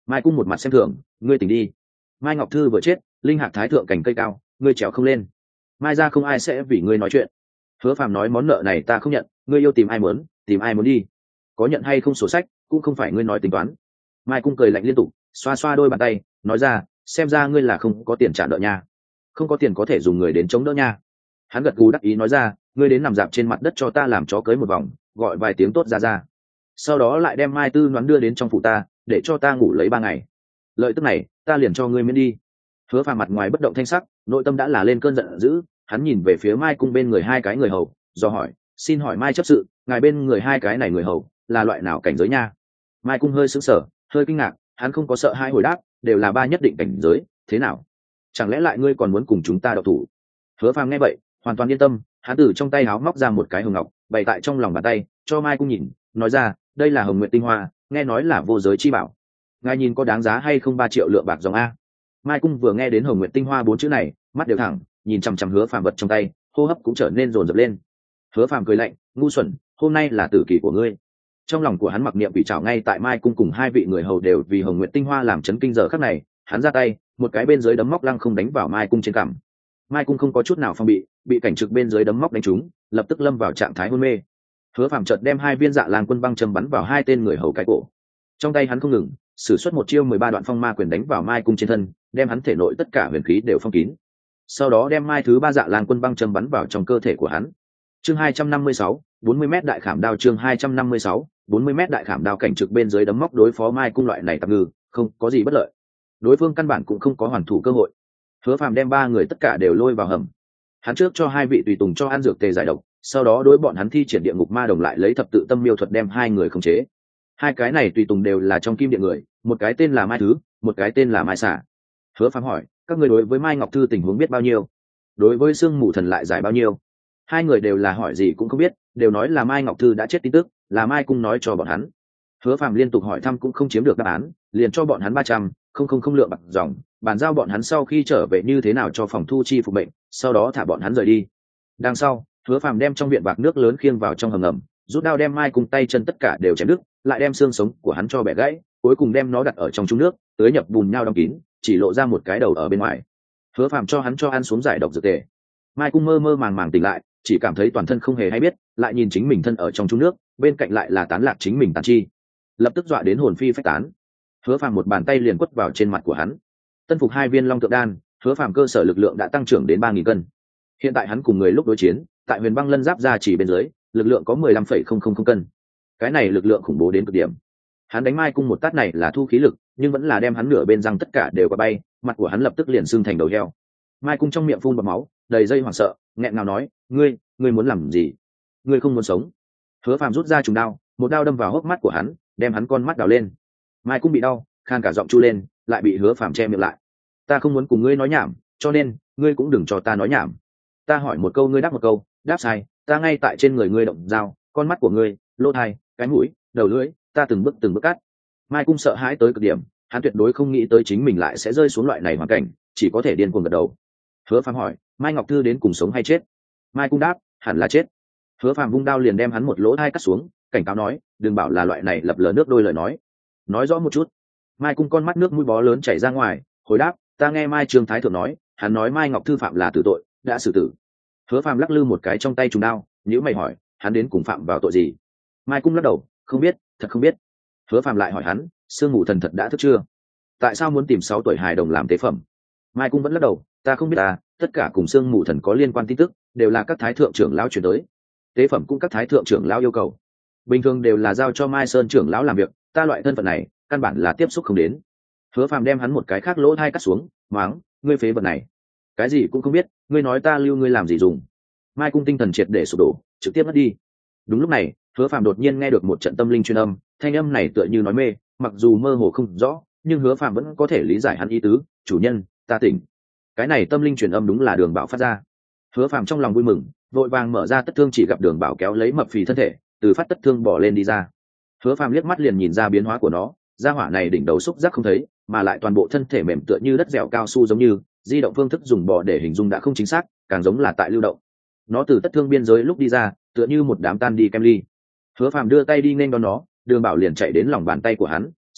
Speaker 1: Mai Cung một mặt xem thường, ngươi tỉnh đi. Mai Ngọc Thư vừa chết, linh hạc thái thượng cành cây cao, ngươi trèo không lên. Mai ra không ai sẽ vì ngươi nói chuyện. Hứa Phàm nói món nợ này ta không nhận, ngươi yêu tìm ai muốn, tìm ai muốn đi. Có nhận hay không sổ sách, cũng không phải ngươi nói tính toán. Mai Cung cười lạnh liên tục, xoa xoa đôi bàn tay, nói ra, xem ra ngươi là không có tiền trả nợ nha. Không có tiền có thể dùng người đến chống đỡ nha. Hắn gật gù đắc ý nói ra, ngươi đến nằm dạp trên mặt đất cho ta làm chó cưới một vòng, gọi vài tiếng tốt ra ra. Sau đó lại đem Mai Tư Noãn đưa đến trong phủ ta, để cho ta ngủ lấy ba ngày. Lợi tức này, ta liền cho ngươi miễn đi. Hứa Phàm mặt ngoài bất động thanh sắc, nội tâm đã là lên cơn giận dữ. Hắn nhìn về phía Mai Cung bên người hai cái người hầu, do hỏi, xin hỏi Mai chấp sự, ngài bên người hai cái này người hầu là loại nào cảnh giới nha? Mai Cung hơi sững sờ, hơi kinh ngạc, hắn không có sợ hai hồi đáp, đều là ba nhất định cảnh giới. Thế nào? Chẳng lẽ lại ngươi còn muốn cùng chúng ta đậu thủ? Hứa Phàm nghe vậy, hoàn toàn yên tâm, hắn từ trong tay áo móc ra một cái hồng ngọc, bày tại trong lòng bàn tay, cho Mai Cung nhìn, nói ra, đây là Hồng Nguyệt tinh hoa, nghe nói là vô giới chi bảo. Ngài nhìn có đáng giá hay không ba triệu lượng bạc dòng a? Mai Cung vừa nghe đến Hồng Nguyệt tinh hoa bốn chữ này, mắt đều thẳng, nhìn chằm chằm Hứa Phàm vật trong tay, hô hấp cũng trở nên rồn rập lên. Hứa Phàm cười lạnh, ngu xuẩn, hôm nay là tử kỳ của ngươi. Trong lòng của hắn mặc niệm bị trảo ngay tại Mai Cung cùng hai vị người hầu đều vì Hồng Nguyệt tinh hoa làm chấn kinh giờ khắc này, hắn ra tay, một cái bên dưới đấm móc lăng không đánh vào Mai Cung trên cằm. Mai Cung không có chút nào phòng bị, bị cảnh trực bên dưới đấm móc đánh trúng, lập tức lâm vào trạng thái hôn mê. Hứa Phàm chợt đem hai viên Dạ Lang Quân băng châm bắn vào hai tên người hầu cái cổ. Trong tay hắn không ngừng sử xuất một chiêu mười ba đoạn phong ma quyền đánh vào Mai Cung trên thân, đem hắn thể nội tất cả huyền khí đều phong kín. Sau đó đem mai thứ ba Dạ Lang Quân băng châm bắn vào trong cơ thể của hắn. Chương hai trăm năm mươi sáu, bốn mươi mét đại khảm đao chương hai trăm năm mươi sáu, bốn mươi mét đại khảm đao cảnh trực bên dưới đấm móc đối phó Mai Cung loại này tạm ngư, không có gì bất lợi. Đối phương căn bản cũng không có hoàn thủ cơ hội. Hứa Phàm đem ba người tất cả đều lôi vào hầm. Hắn trước cho hai vị tùy tùng cho ăn dược tề giải độc, sau đó đối bọn hắn thi triển địa ngục ma đồng lại lấy thập tự tâm miêu thuật đem hai người khống chế. Hai cái này tùy tùng đều là trong kim địa người, một cái tên là Mai Thứ, một cái tên là Mai Xả. Hứa Phàm hỏi, các người đối với Mai Ngọc Thư tình huống biết bao nhiêu? Đối với Sương Mù Thần lại giải bao nhiêu? Hai người đều là hỏi gì cũng không biết, đều nói là Mai Ngọc Thư đã chết tin tức, là Mai Cung nói cho bọn hắn. Hứa Phàm liên tục hỏi thăm cũng không chiếm được đáp án, liền cho bọn hắn ba trăm, không không không lượng bạc dòng, bàn giao bọn hắn sau khi trở về như thế nào cho phòng thu chi phục bệnh, sau đó thả bọn hắn rời đi. Đằng sau, Hứa Phàm đem trong viện bạc nước lớn khiêng vào trong hầm ngầm, rút đao đem Mai Cung tay chân tất cả đều chém đứt, lại đem xương sống của hắn cho bẻ gãy, cuối cùng đem nó đặt ở trong chung nước, tưới nhập bùn nhau đóng kín, chỉ lộ ra một cái đầu ở bên ngoài. Hứa Phàm cho hắn cho ăn xuống giải độc dược tề. Mai Cung mơ mơ màng màng tỉnh lại, chỉ cảm thấy toàn thân không hề hay biết, lại nhìn chính mình thân ở trong chung nước, bên cạnh lại là tán lạc chính mình tàn chi, lập tức dọa đến hồn phi phách tán. Hứa Phàm một bàn tay liền quất vào trên mặt của hắn. Tân phục hai viên long tượng đan, Hứa Phàm cơ sở lực lượng đã tăng trưởng đến ba nghìn cân. Hiện tại hắn cùng người lúc đối chiến, tại Huyền Băng Lân Giáp ra chỉ bên dưới, lực lượng có mười lăm phẩy không không không cân. Cái này lực lượng khủng bố đến cực điểm. Hắn đánh Mai Cung một tát này là thu khí lực, nhưng vẫn là đem hắn nửa bên răng tất cả đều qua bay, mặt của hắn lập tức liền sưng thành đầu heo. Mai Cung trong miệng phun bọt máu, đầy dây hoảng sợ, nghẹn ngào nói, "Ngươi, ngươi muốn làm gì? Ngươi không muốn sống?" Hứa Phàm rút ra trùng đao, một đao đâm vào hốc mắt của hắn, đem hắn con mắt đào lên. Mai Cung bị đau, khan cả giọng chu lên, lại bị Hứa Phàm che miệng lại. "Ta không muốn cùng ngươi nói nhảm, cho nên ngươi cũng đừng cho ta nói nhảm. Ta hỏi một câu ngươi đáp một câu, đáp sai, ta ngay tại trên người ngươi động dao, con mắt của ngươi, lỗ tai, cái mũi, đầu lưỡi, ta từng bước từng bước cắt." Mai Cung sợ hãi tới cực điểm, hắn tuyệt đối không nghĩ tới chính mình lại sẽ rơi xuống loại này hoàn cảnh, chỉ có thể điên cuồng gật đầu. Hứa Phàm hỏi, Mai Ngọc Thư đến cùng sống hay chết? Mai Cung đáp, hẳn là chết. Hứa Phàm vung đao liền đem hắn một lỗ tai cắt xuống, cảnh cáo nói, đừng bảo là loại này lập lờ nước đôi lời nói, nói rõ một chút. Mai Cung con mắt nước mũi bó lớn chảy ra ngoài, hồi đáp, ta nghe Mai Trương Thái thượng nói, hắn nói Mai Ngọc Thư phạm là tử tội, đã xử tử. Hứa Phàm lắc lư một cái trong tay trùng đao, nhíu mày hỏi, hắn đến cùng phạm vào tội gì? Mai Cung lắc đầu, không biết, thật không biết. Hứa Phàm lại hỏi hắn, Sương Mù Thần thật đã thức chưa? Tại sao muốn tìm sáu tuổi hài đồng làm tế phẩm? Mai Cung vẫn lắc đầu, ta không biết à, tất cả cùng Sương Mù Thần có liên quan tin tức đều là các thái thượng trưởng lão truyền tới, tế phẩm cũng các thái thượng trưởng lão yêu cầu, bình thường đều là giao cho Mai Sơn trưởng lão làm việc, ta loại thân phận này căn bản là tiếp xúc không đến. Hứa Phàm đem hắn một cái khác lỗ tai cắt xuống, mắng, ngươi phế vật này, cái gì cũng không biết, ngươi nói ta lưu ngươi làm gì dùng? Mai Cung tinh thần triệt để sụp đổ, trực tiếp mất đi. Đúng lúc này, Hứa Phàm đột nhiên nghe được một trận tâm linh truyền âm, thanh âm này tựa như nói mê, mặc dù mơ hồ không rõ, nhưng Hứa Phàm vẫn có thể lý giải hắn ý tứ, chủ nhân, ta tỉnh. Cái này tâm linh truyền âm đúng là Đường Bảo phát ra. Hứa Phàm trong lòng vui mừng, vội vàng mở ra tất thương chỉ gặp Đường Bảo kéo lấy mập phì thân thể, từ phát tất thương bỏ lên đi ra. Hứa Phàm liếc mắt liền nhìn ra biến hóa của nó, gia hỏa này đỉnh đầu xúc giác không thấy, mà lại toàn bộ thân thể mềm tựa như đất dẻo cao su giống như, di động phương thức dùng bò để hình dung đã không chính xác, càng giống là tại lưu động. Nó từ tất thương biên giới lúc đi ra, tựa như một đám tan đi kem ly. Hứa Phàm đưa tay đi nên đón nó, Đường Bảo liền chạy đến lòng bàn tay của hắn,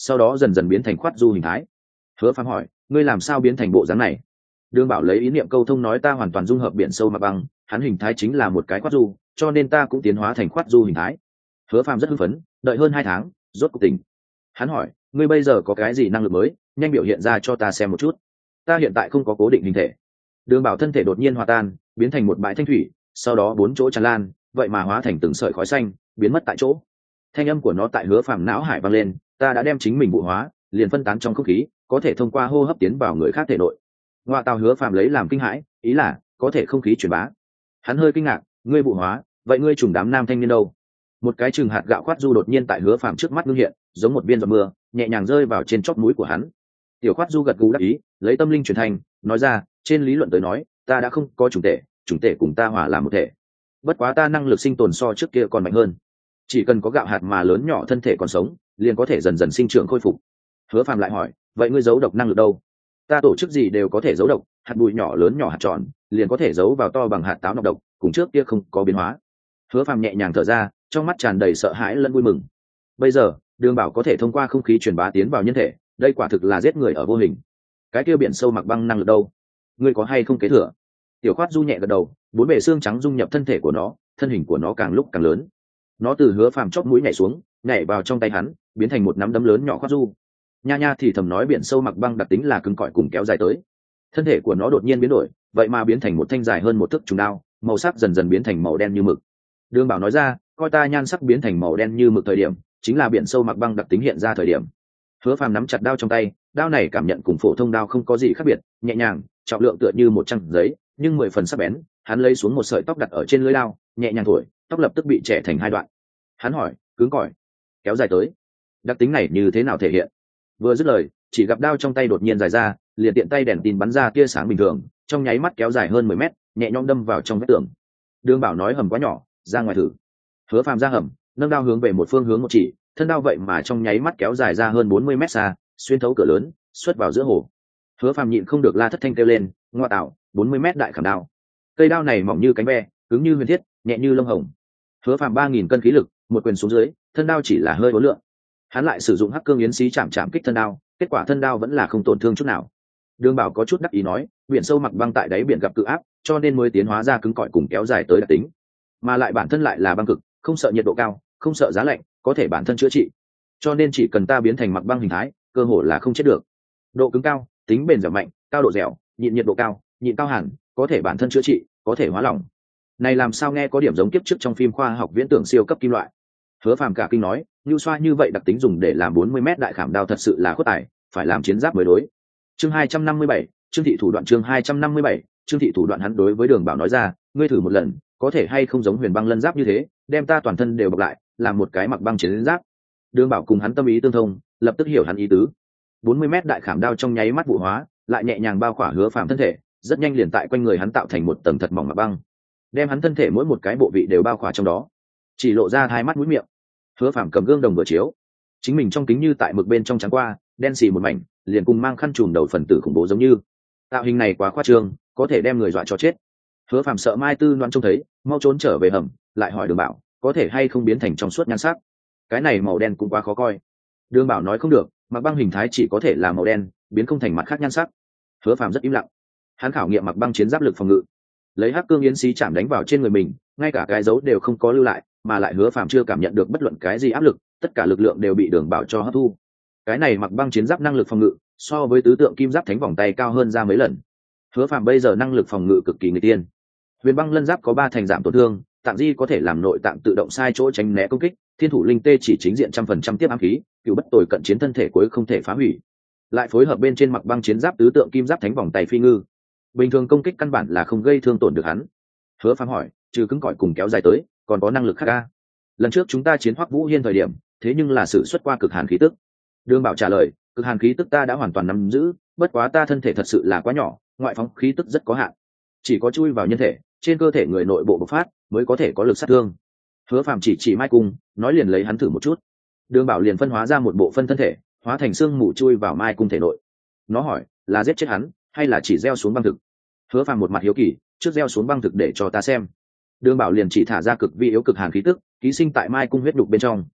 Speaker 1: sau đó dần dần biến thành khoát du hình thái. Hứa Phàm hỏi, ngươi làm sao biến thành bộ dáng này? Đường Bảo lấy ý niệm câu thông nói, ta hoàn toàn dung hợp biển sâu mặt băng, hắn hình thái chính là một cái khoát du, cho nên ta cũng tiến hóa thành khoát du hình thái. Hứa Phàm rất hưng phấn, đợi hơn hai tháng, rốt cuộc tỉnh. Hắn hỏi, ngươi bây giờ có cái gì năng lực mới, nhanh biểu hiện ra cho ta xem một chút. Ta hiện tại không có cố định hình thể. Đường Bảo thân thể đột nhiên hòa tan, biến thành một bãi thanh thủy, sau đó bốn chỗ tràn lan, vậy mà hóa thành từng sợi khói xanh, biến mất tại chỗ. Thanh âm của nó tại Hứa Phàm não hải vang lên, ta đã đem chính mình vụ hóa, liền phân tán trong không khí, có thể thông qua hô hấp tiến vào người khác thể nội. Ngoại tào Hứa Phàm lấy làm kinh hãi, ý là có thể không khí truyền bá. Hắn hơi kinh ngạc, ngươi vụ hóa, vậy ngươi trùng đám nam thanh niên đâu? Một cái chừng hạt gạo khoát du đột nhiên tại Hứa Phàm trước mắt ngưng hiện, giống một viên giọt mưa, nhẹ nhàng rơi vào trên chóp mũi của hắn. Tiểu khoát du gật gù đáp ý, lấy tâm linh truyền thành, nói ra, trên lý luận tới nói, ta đã không có chủng tể, chủng tể cùng ta hòa làm một thể. Bất quá ta năng lực sinh tồn so trước kia còn mạnh hơn, chỉ cần có gạo hạt mà lớn nhỏ thân thể còn sống, liền có thể dần dần sinh trưởng khôi phục. Hứa Phàm lại hỏi, vậy ngươi giấu độc năng lực đâu? Ta tổ chức gì đều có thể giấu độc, hạt bụi nhỏ lớn nhỏ hạt tròn, liền có thể giấu vào to bằng hạt táo nọc độc, cùng trước kia không có biến hóa. Hứa Phàm nhẹ nhàng thở ra, trong mắt tràn đầy sợ hãi lẫn vui mừng. Bây giờ, Đường Bảo có thể thông qua không khí truyền bá tiến vào nhân thể, đây quả thực là giết người ở vô hình. Cái kia biển sâu mặc băng năng lực đâu? Ngươi có hay không kế thừa? Tiểu khoát du nhẹ gật đầu, bốn bề xương trắng dung nhập thân thể của nó, thân hình của nó càng lúc càng lớn. Nó từ Hứa Phàm chóp mũi nhảy xuống, nhảy vào trong tay hắn, biến thành một nắm đấm lớn nhỏ khoát du. Nha nha thì thầm nói, biển sâu mặc băng đặc tính là cứng cỏi cùng kéo dài tới. Thân thể của nó đột nhiên biến đổi, vậy mà biến thành một thanh dài hơn một thước trùng đao, màu sắc dần dần biến thành màu đen như mực. Đường Bảo nói ra, coi ta nhan sắc biến thành màu đen như mực thời điểm, chính là biển sâu mặc băng đặc tính hiện ra thời điểm. Hứa Phàm nắm chặt đao trong tay, đao này cảm nhận cùng phổ thông đao không có gì khác biệt, nhẹ nhàng, trọng lượng tựa như một trang giấy, nhưng mười phần sắc bén. Hắn lấy xuống một sợi tóc đặt ở trên lưỡi đao, nhẹ nhàng thổi, tóc lập tức bị chẻ thành hai đoạn. Hắn hỏi, cứng cỏi, kéo dài tới, đặc tính này như thế nào thể hiện? Vừa dứt lời, chỉ gặp đao trong tay đột nhiên dài ra, liền tiện tay đèn tin bắn ra tia sáng bình thường, trong nháy mắt kéo dài hơn mười mét, nhẹ nhõm đâm vào trong vách tường. Đường Bảo nói, hầm quá nhỏ, ra ngoài thử. Hứa Phàm ra hầm, nâng đao hướng về một phương hướng một chỉ, thân đao vậy mà trong nháy mắt kéo dài ra hơn bốn mươi mét xa, xuyên thấu cửa lớn, xuất vào giữa hồ. Hứa Phàm nhịn không được la thất thanh kêu lên, ngoa tạo, bốn mươi mét đại khảm đao. Cây đao này mỏng như cánh ve, cứng như huyền thiết, nhẹ như lông hồng. Hứa Phàm ba nghìn cân khí lực, một quyền xuống dưới, thân đao chỉ là hơi uốn lượn. Hắn lại sử dụng hắc cương yến xí chạm chạm kích thân đao, kết quả thân đao vẫn là không tổn thương chút nào. Đường Bảo có chút đắc ý nói, biển sâu mặc băng tại đáy biển gặp cự áp, cho nên mới tiến hóa ra cứng cỏi cùng kéo dài tới đặc tính, mà lại bản thân lại là băng cực, không sợ nhiệt độ cao, không sợ giá lạnh, có thể bản thân chữa trị. Cho nên chỉ cần ta biến thành mặc băng hình thái, cơ hồ là không chết được. Độ cứng cao, tính bền dẻo mạnh, cao độ dẻo, nhịn nhiệt độ cao, nhịn cao hẳn, có thể bản thân chữa trị, có thể hóa lỏng. Này làm sao nghe có điểm giống kiếp trước trong phim khoa học viễn tưởng siêu cấp kim loại. Hứa Phàm cả kinh nói, nhu xoa như vậy đặc tính dùng để làm bốn mươi mét đại khảm đao thật sự là khuất tài, phải làm chiến giáp mới đối. Chương hai trăm năm mươi bảy, Trương thị thủ đoạn. Chương hai trăm năm mươi bảy, Trương thị thủ đoạn. Hắn đối với Đường Bảo nói ra, ngươi thử một lần, có thể hay không giống huyền băng lân giáp như thế, đem ta toàn thân đều bọc lại, làm một cái mặc băng chiến giáp. Đường Bảo cùng hắn tâm ý tương thông, lập tức hiểu hắn ý tứ. bốn mươi mét đại khảm đao trong nháy mắt vụ hóa, lại nhẹ nhàng bao khỏa Hứa Phàm thân thể, rất nhanh liền tại quanh người hắn tạo thành một tầng thật mỏng mặc băng, đem hắn thân thể mỗi một cái bộ vị đều bao khỏa trong đó, chỉ lộ ra hai mắt mũi miệng. Hứa Phàm cầm gương đồng vừa chiếu, chính mình trong kính như tại mực bên trong trắng qua, đen xì một mảnh, liền cùng mang khăn trùm đầu phần tử khủng bố giống như. Tạo hình này quá khoa trương, có thể đem người dọa cho chết. Hứa Phàm sợ Mai Tư Loan trông thấy, mau trốn trở về hầm, lại hỏi Đường Bảo, có thể hay không biến thành trong suốt nhan sắc? Cái này màu đen cũng quá khó coi. Đường Bảo nói không được, mặc băng hình thái chỉ có thể là màu đen, biến không thành mặt khác nhan sắc. Hứa Phàm rất im lặng. Hắn khảo nghiệm mặc băng chiến giáp lực phòng ngự, lấy hắc cương yến xí chạm đánh vào trên người mình, ngay cả cái dấu đều không có lưu lại, mà lại Hứa Phàm chưa cảm nhận được bất luận cái gì áp lực, tất cả lực lượng đều bị Đường Bảo cho hấp thu. Cái này mặc băng chiến giáp năng lực phòng ngự so với tứ tượng kim giáp thánh vòng tay cao hơn ra mấy lần. Hứa Phàm bây giờ năng lực phòng ngự cực kỳ người tiên. Huyền băng lân giáp có ba thành giảm tổn thương, tạng di có thể làm nội tạng tự động sai chỗ tránh né công kích, thiên thủ linh tê chỉ chính diện trăm phần trăm tiếp ám khí, cựu bất tồi cận chiến thân thể cuối không thể phá hủy. Lại phối hợp bên trên mặc băng chiến giáp tứ tượng kim giáp thánh vòng tay phi ngư, bình thường công kích căn bản là không gây thương tổn được hắn. Hứa Phàm hỏi, trừ cứng cỏi cùng kéo dài tới, còn có năng lực khác a? Lần trước chúng ta chiến Hoắc Vũ Hiên thời điểm, thế nhưng là sự xuất qua cực hàn khí tức. Đường Bảo trả lời, cực hàn khí tức ta đã hoàn toàn nắm giữ, bất quá ta thân thể thật sự là quá nhỏ, ngoại phóng khí tức rất có hạn, chỉ có chui vào nhân thể, trên cơ thể người nội bộ bộc phát mới có thể có lực sát thương. Hứa Phàm chỉ chỉ Mai Cung, nói liền lấy hắn thử một chút. Đường Bảo liền phân hóa ra một bộ phân thân thể, hóa thành xương mù chui vào Mai Cung thể nội. Nó hỏi, là giết chết hắn, hay là chỉ gieo xuống băng thực? Hứa Phàm một mặt hiếu kỳ, trước gieo xuống băng thực để cho ta xem. Đường Bảo liền chỉ thả ra cực vi yếu cực hàn khí tức, ký sinh tại Mai Cung huyết đục bên trong.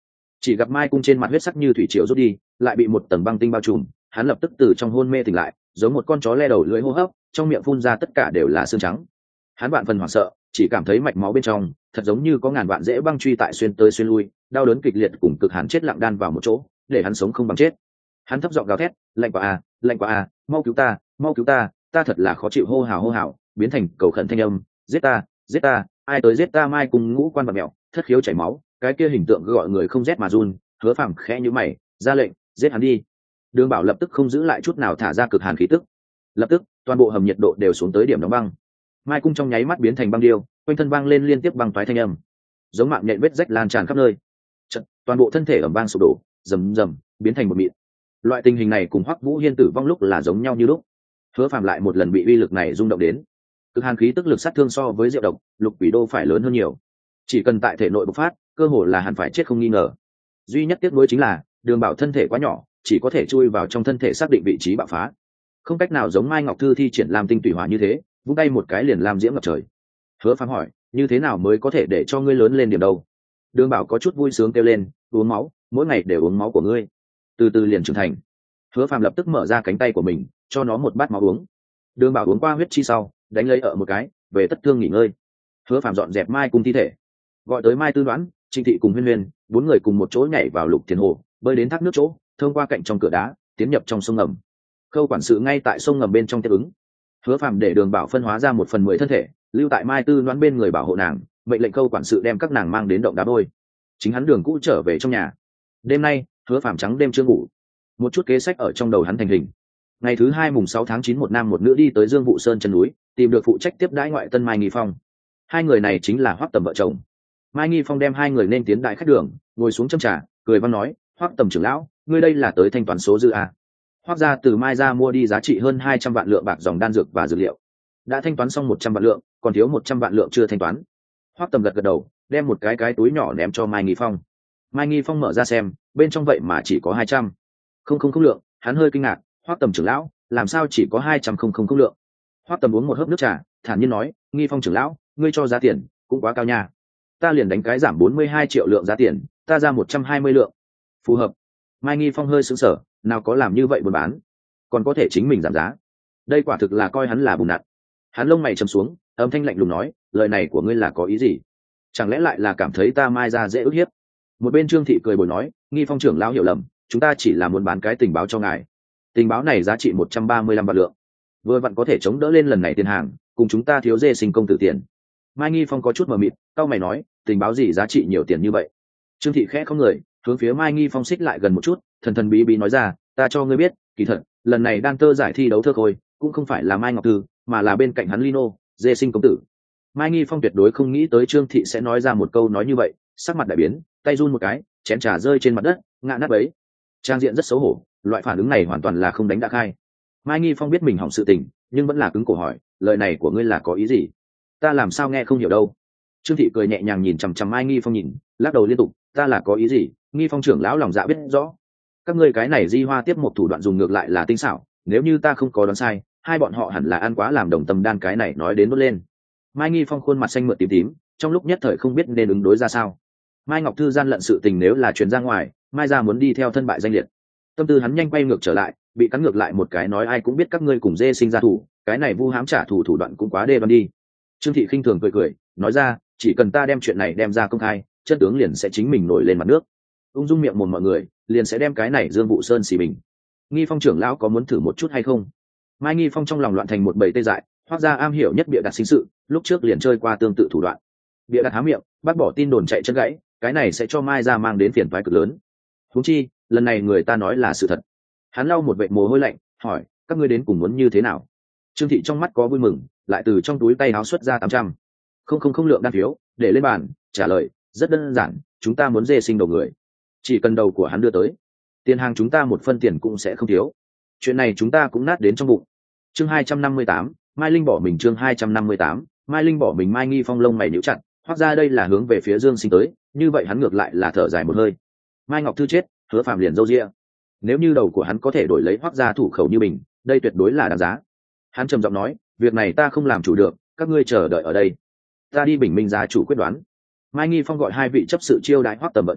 Speaker 1: chỉ gặp mai cung trên mặt huyết sắc như thủy triều rút đi, lại bị một tầng băng tinh bao trùm, hắn lập tức từ trong hôn mê tỉnh lại, giống một con chó le đầu lưỡi hô hấp, trong miệng phun ra tất cả đều là xương trắng. Hắn vạn phần hoảng sợ, chỉ cảm thấy mạch máu bên trong thật giống như có ngàn vạn rễ băng truy tại xuyên tới xuyên lui, đau đớn kịch liệt cùng cực hàn chết lặng đan vào một chỗ, để hắn sống không bằng chết. Hắn thấp giọng gào thét, lạnh quá à, lạnh quá à, mau cứu ta, mau cứu ta, ta thật là khó chịu, hô hào hô hào, biến thành cầu khẩn thanh âm, giết ta, giết ta, ai tới giết ta. Mai cùng ngũ quan bặm mèo, thất khiếu chảy máu, cái kia hình tượng gọi người không rét mà run. Hứa Phàm khẽ nhíu mày, ra lệnh, giết hắn đi. Đường Bảo lập tức không giữ lại chút nào thả ra cực hàn khí tức, lập tức toàn bộ hầm nhiệt độ đều xuống tới điểm đóng băng. Mai cung trong nháy mắt biến thành băng điêu, quanh thân vang lên liên tiếp băng toái thanh âm, giống mạng nhện vết rách lan tràn khắp nơi. Chật, toàn bộ thân thể ầm vang sụp đổ, rầm rầm biến thành một mịn. Loại tình hình này cùng Hoắc Vũ Hiên tử vong lúc là giống nhau như lúc. Hứa Phàm lại một lần bị uy lực này rung động đến. Cực hàn khí tức lực sát thương so với rượu độc, lục quỷ đô phải lớn hơn nhiều. Chỉ cần tại thể nội bộc phát, cơ hồ là hẳn phải chết không nghi ngờ. Duy nhất tiếc nuối chính là Đường Bảo thân thể quá nhỏ, chỉ có thể chui vào trong thân thể xác định vị trí bạo phá, không cách nào giống Mai Ngọc Thư thi triển làm tinh tùy hỏa như thế, vung tay một cái liền làm diễm ngập trời. Hứa Phàm hỏi, như thế nào mới có thể để cho ngươi lớn lên điểm đâu? Đường Bảo có chút vui sướng kêu lên, uống máu, mỗi ngày đều uống máu của ngươi, từ từ liền trưởng thành. Hứa Phàm lập tức mở ra cánh tay của mình, cho nó một bát máu uống. Đường Bảo uống qua huyết chi sau, đánh lấy ở một cái, về tất thương nghỉ ngơi. Hứa Phàm dọn dẹp Mai cung thi thể, gọi tới Mai Tư Đoán, Trịnh Thị cùng Huyên Huyên, bốn người cùng một chỗ nhảy vào Lục Thiền Hồ, bơi đến thác nước chỗ, thông qua cạnh trong cửa đá, tiến nhập trong sông ngầm. Khâu quản sự ngay tại sông ngầm bên trong tiếp ứng. Hứa Phàm để Đường Bảo phân hóa ra một phần mười thân thể, lưu tại Mai Tư Đoán bên người bảo hộ nàng, mệnh lệnh Khâu quản sự đem các nàng mang đến động đá bơi. Chính hắn Đường cũ trở về trong nhà. Đêm nay, Hứa Phàm trắng đêm chưa ngủ, một chút kế sách ở trong đầu hắn thành hình. Ngày thứ hai mùng sáu tháng chín, một nam một nữ đi tới Dương Vụ Sơn chân núi, tìm được phụ trách tiếp đãi ngoại tân Mai Nghi Phong. Hai người này chính là Hoắc Tầm vợ chồng. Mai Nghi Phong đem hai người nên tiến đại khách đường, ngồi xuống châm trà, cười văn nói, Hoắc Tầm trưởng lão, ngươi đây là tới thanh toán số dư à? Hoắc gia từ Mai gia mua đi giá trị hơn hai trăm vạn lượng bạc dòng đan dược và dược liệu, đã thanh toán xong một trăm vạn lượng, còn thiếu một trăm vạn lượng chưa thanh toán. Hoắc Tầm gật gật đầu, đem một cái cái túi nhỏ ném cho Mai Nghi Phong. Mai Nghi Phong mở ra xem, bên trong vậy mà chỉ có hai trăm không không không lượng, hắn hơi kinh ngạc, Hoắc Tầm trưởng lão, làm sao chỉ có hai trăm không không không lượng? Hoắc Tầm uống một hớp nước trà, thản nhiên nói, Nghi Phong trưởng lão, ngươi cho giá tiền cũng quá cao nha. Ta liền đánh cái giảm bốn mươi hai triệu lượng giá tiền, ta ra một trăm hai mươi lượng. Phù hợp. Mai Nghi Phong hơi sững sờ, nào có làm như vậy buôn bán, còn có thể chính mình giảm giá. Đây quả thực là coi hắn là bùn nặn. Hắn lông mày trầm xuống, âm thanh lạnh lùng nói, lời này của ngươi là có ý gì? Chẳng lẽ lại là cảm thấy ta Mai ra dễ ức hiếp? Một bên Trương Thị cười bồi nói, Nghi Phong trưởng lão hiểu lầm, chúng ta chỉ là muốn bán cái tình báo cho ngài. Tình báo này giá trị một trăm ba mươi lăm vạn lượng, vừa vặn có thể chống đỡ lên lần này tiền hàng, cùng chúng ta thiếu dê sinh công tử tiền. Mai Nghi Phong có chút mờ mịt, cau mày nói, tình báo gì giá trị nhiều tiền như vậy? Trương Thị khẽ không người, hướng phía Mai Nghi Phong xích lại gần một chút, thần thần bí bí nói ra, ta cho ngươi biết, kỳ thật lần này đan tơ giải thi đấu thơ khôi cũng không phải là Mai Ngọc Thư, mà là bên cạnh hắn Lino, dê sinh công tử. Mai Nghi Phong tuyệt đối không nghĩ tới Trương Thị sẽ nói ra một câu nói như vậy, sắc mặt đại biến, tay run một cái, chén trà rơi trên mặt đất, ngã nát bấy. Trang diện rất xấu hổ, loại phản ứng này hoàn toàn là không đánh đã khai. Mai Nghi Phong biết mình hỏng sự tình, nhưng vẫn là cứng cổ hỏi, lời này của ngươi là có ý gì? Ta làm sao nghe không hiểu đâu. Trương Thị cười nhẹ nhàng nhìn chằm chằm Mai Nghi Phong nhìn, lắc đầu liên tục, ta là có ý gì? Nghi Phong trưởng lão lòng dạ biết rõ. Các ngươi cái này di hoa tiếp một thủ đoạn dùng ngược lại là tinh xảo, nếu như ta không có đoán sai, hai bọn họ hẳn là ăn quá làm đồng tâm đan, cái này nói đến đốt lên. Mai Nghi Phong khuôn mặt xanh mượt tím tím, trong lúc nhất thời không biết nên ứng đối ra sao. Mai Ngọc Thư gian lận sự tình nếu là truyền ra ngoài, Mai gia muốn đi theo thân bại danh liệt. Tâm tư hắn nhanh quay ngược trở lại, bị cắn ngược lại một cái, nói ai cũng biết các ngươi cùng dê sinh ra thủ, cái này vu hãm trả thù thủ đoạn cũng quá đê đoan đi. Trương Thị khinh thường cười cười, nói ra, chỉ cần ta đem chuyện này đem ra công khai, chân tướng liền sẽ chính mình nổi lên mặt nước. Ung dung miệng mồm mọi người, liền sẽ đem cái này Dương Vụ Sơn xì bình. Nghi Phong trưởng lão có muốn thử một chút hay không? Mai Nghi Phong trong lòng loạn thành một bầy tê dại, Hoắc gia am hiểu nhất bịa đặt sinh sự, lúc trước liền chơi qua tương tự thủ đoạn. Bịa đặt há miệng, bắt bỏ tin đồn chạy chân gãy, cái này sẽ cho Mai gia mang đến phiền toái cực lớn. Huống chi, lần này người ta nói là sự thật. Hắn lau một vệt mồ hôi lạnh, hỏi, các ngươi đến cùng muốn như thế nào? Trương Thị trong mắt có vui mừng, lại từ trong túi tay áo xuất ra tám trăm không không không lượng đan phiếu, để lên bàn, trả lời, rất đơn giản, chúng ta muốn dê sinh đầu người, chỉ cần đầu của hắn đưa tới, tiền hàng chúng ta một phân tiền cũng sẽ không thiếu. Chuyện này chúng ta cũng nát đến trong bụng. Chương hai trăm năm mươi tám, Mai Linh bỏ mình. Chương hai trăm năm mươi tám, Mai Linh bỏ mình. Mai Nghi Phong lông mày nhíu chặt, Hoắc ra đây là hướng về phía Dương Sinh tới, như vậy hắn ngược lại là thở dài một hơi. Mai Ngọc Thư chết, Hứa Phàm liền râu ria. Nếu như đầu của hắn có thể đổi lấy Hoắc gia thủ khẩu như mình, đây tuyệt đối là đáng giá. Hắn trầm giọng nói, việc này ta không làm chủ được, các ngươi chờ đợi ở đây, ta đi bình minh gia chủ quyết đoán. Mai Nghi Phong gọi hai vị chấp sự chiêu đãi Hoắc Tầm vợ chồng,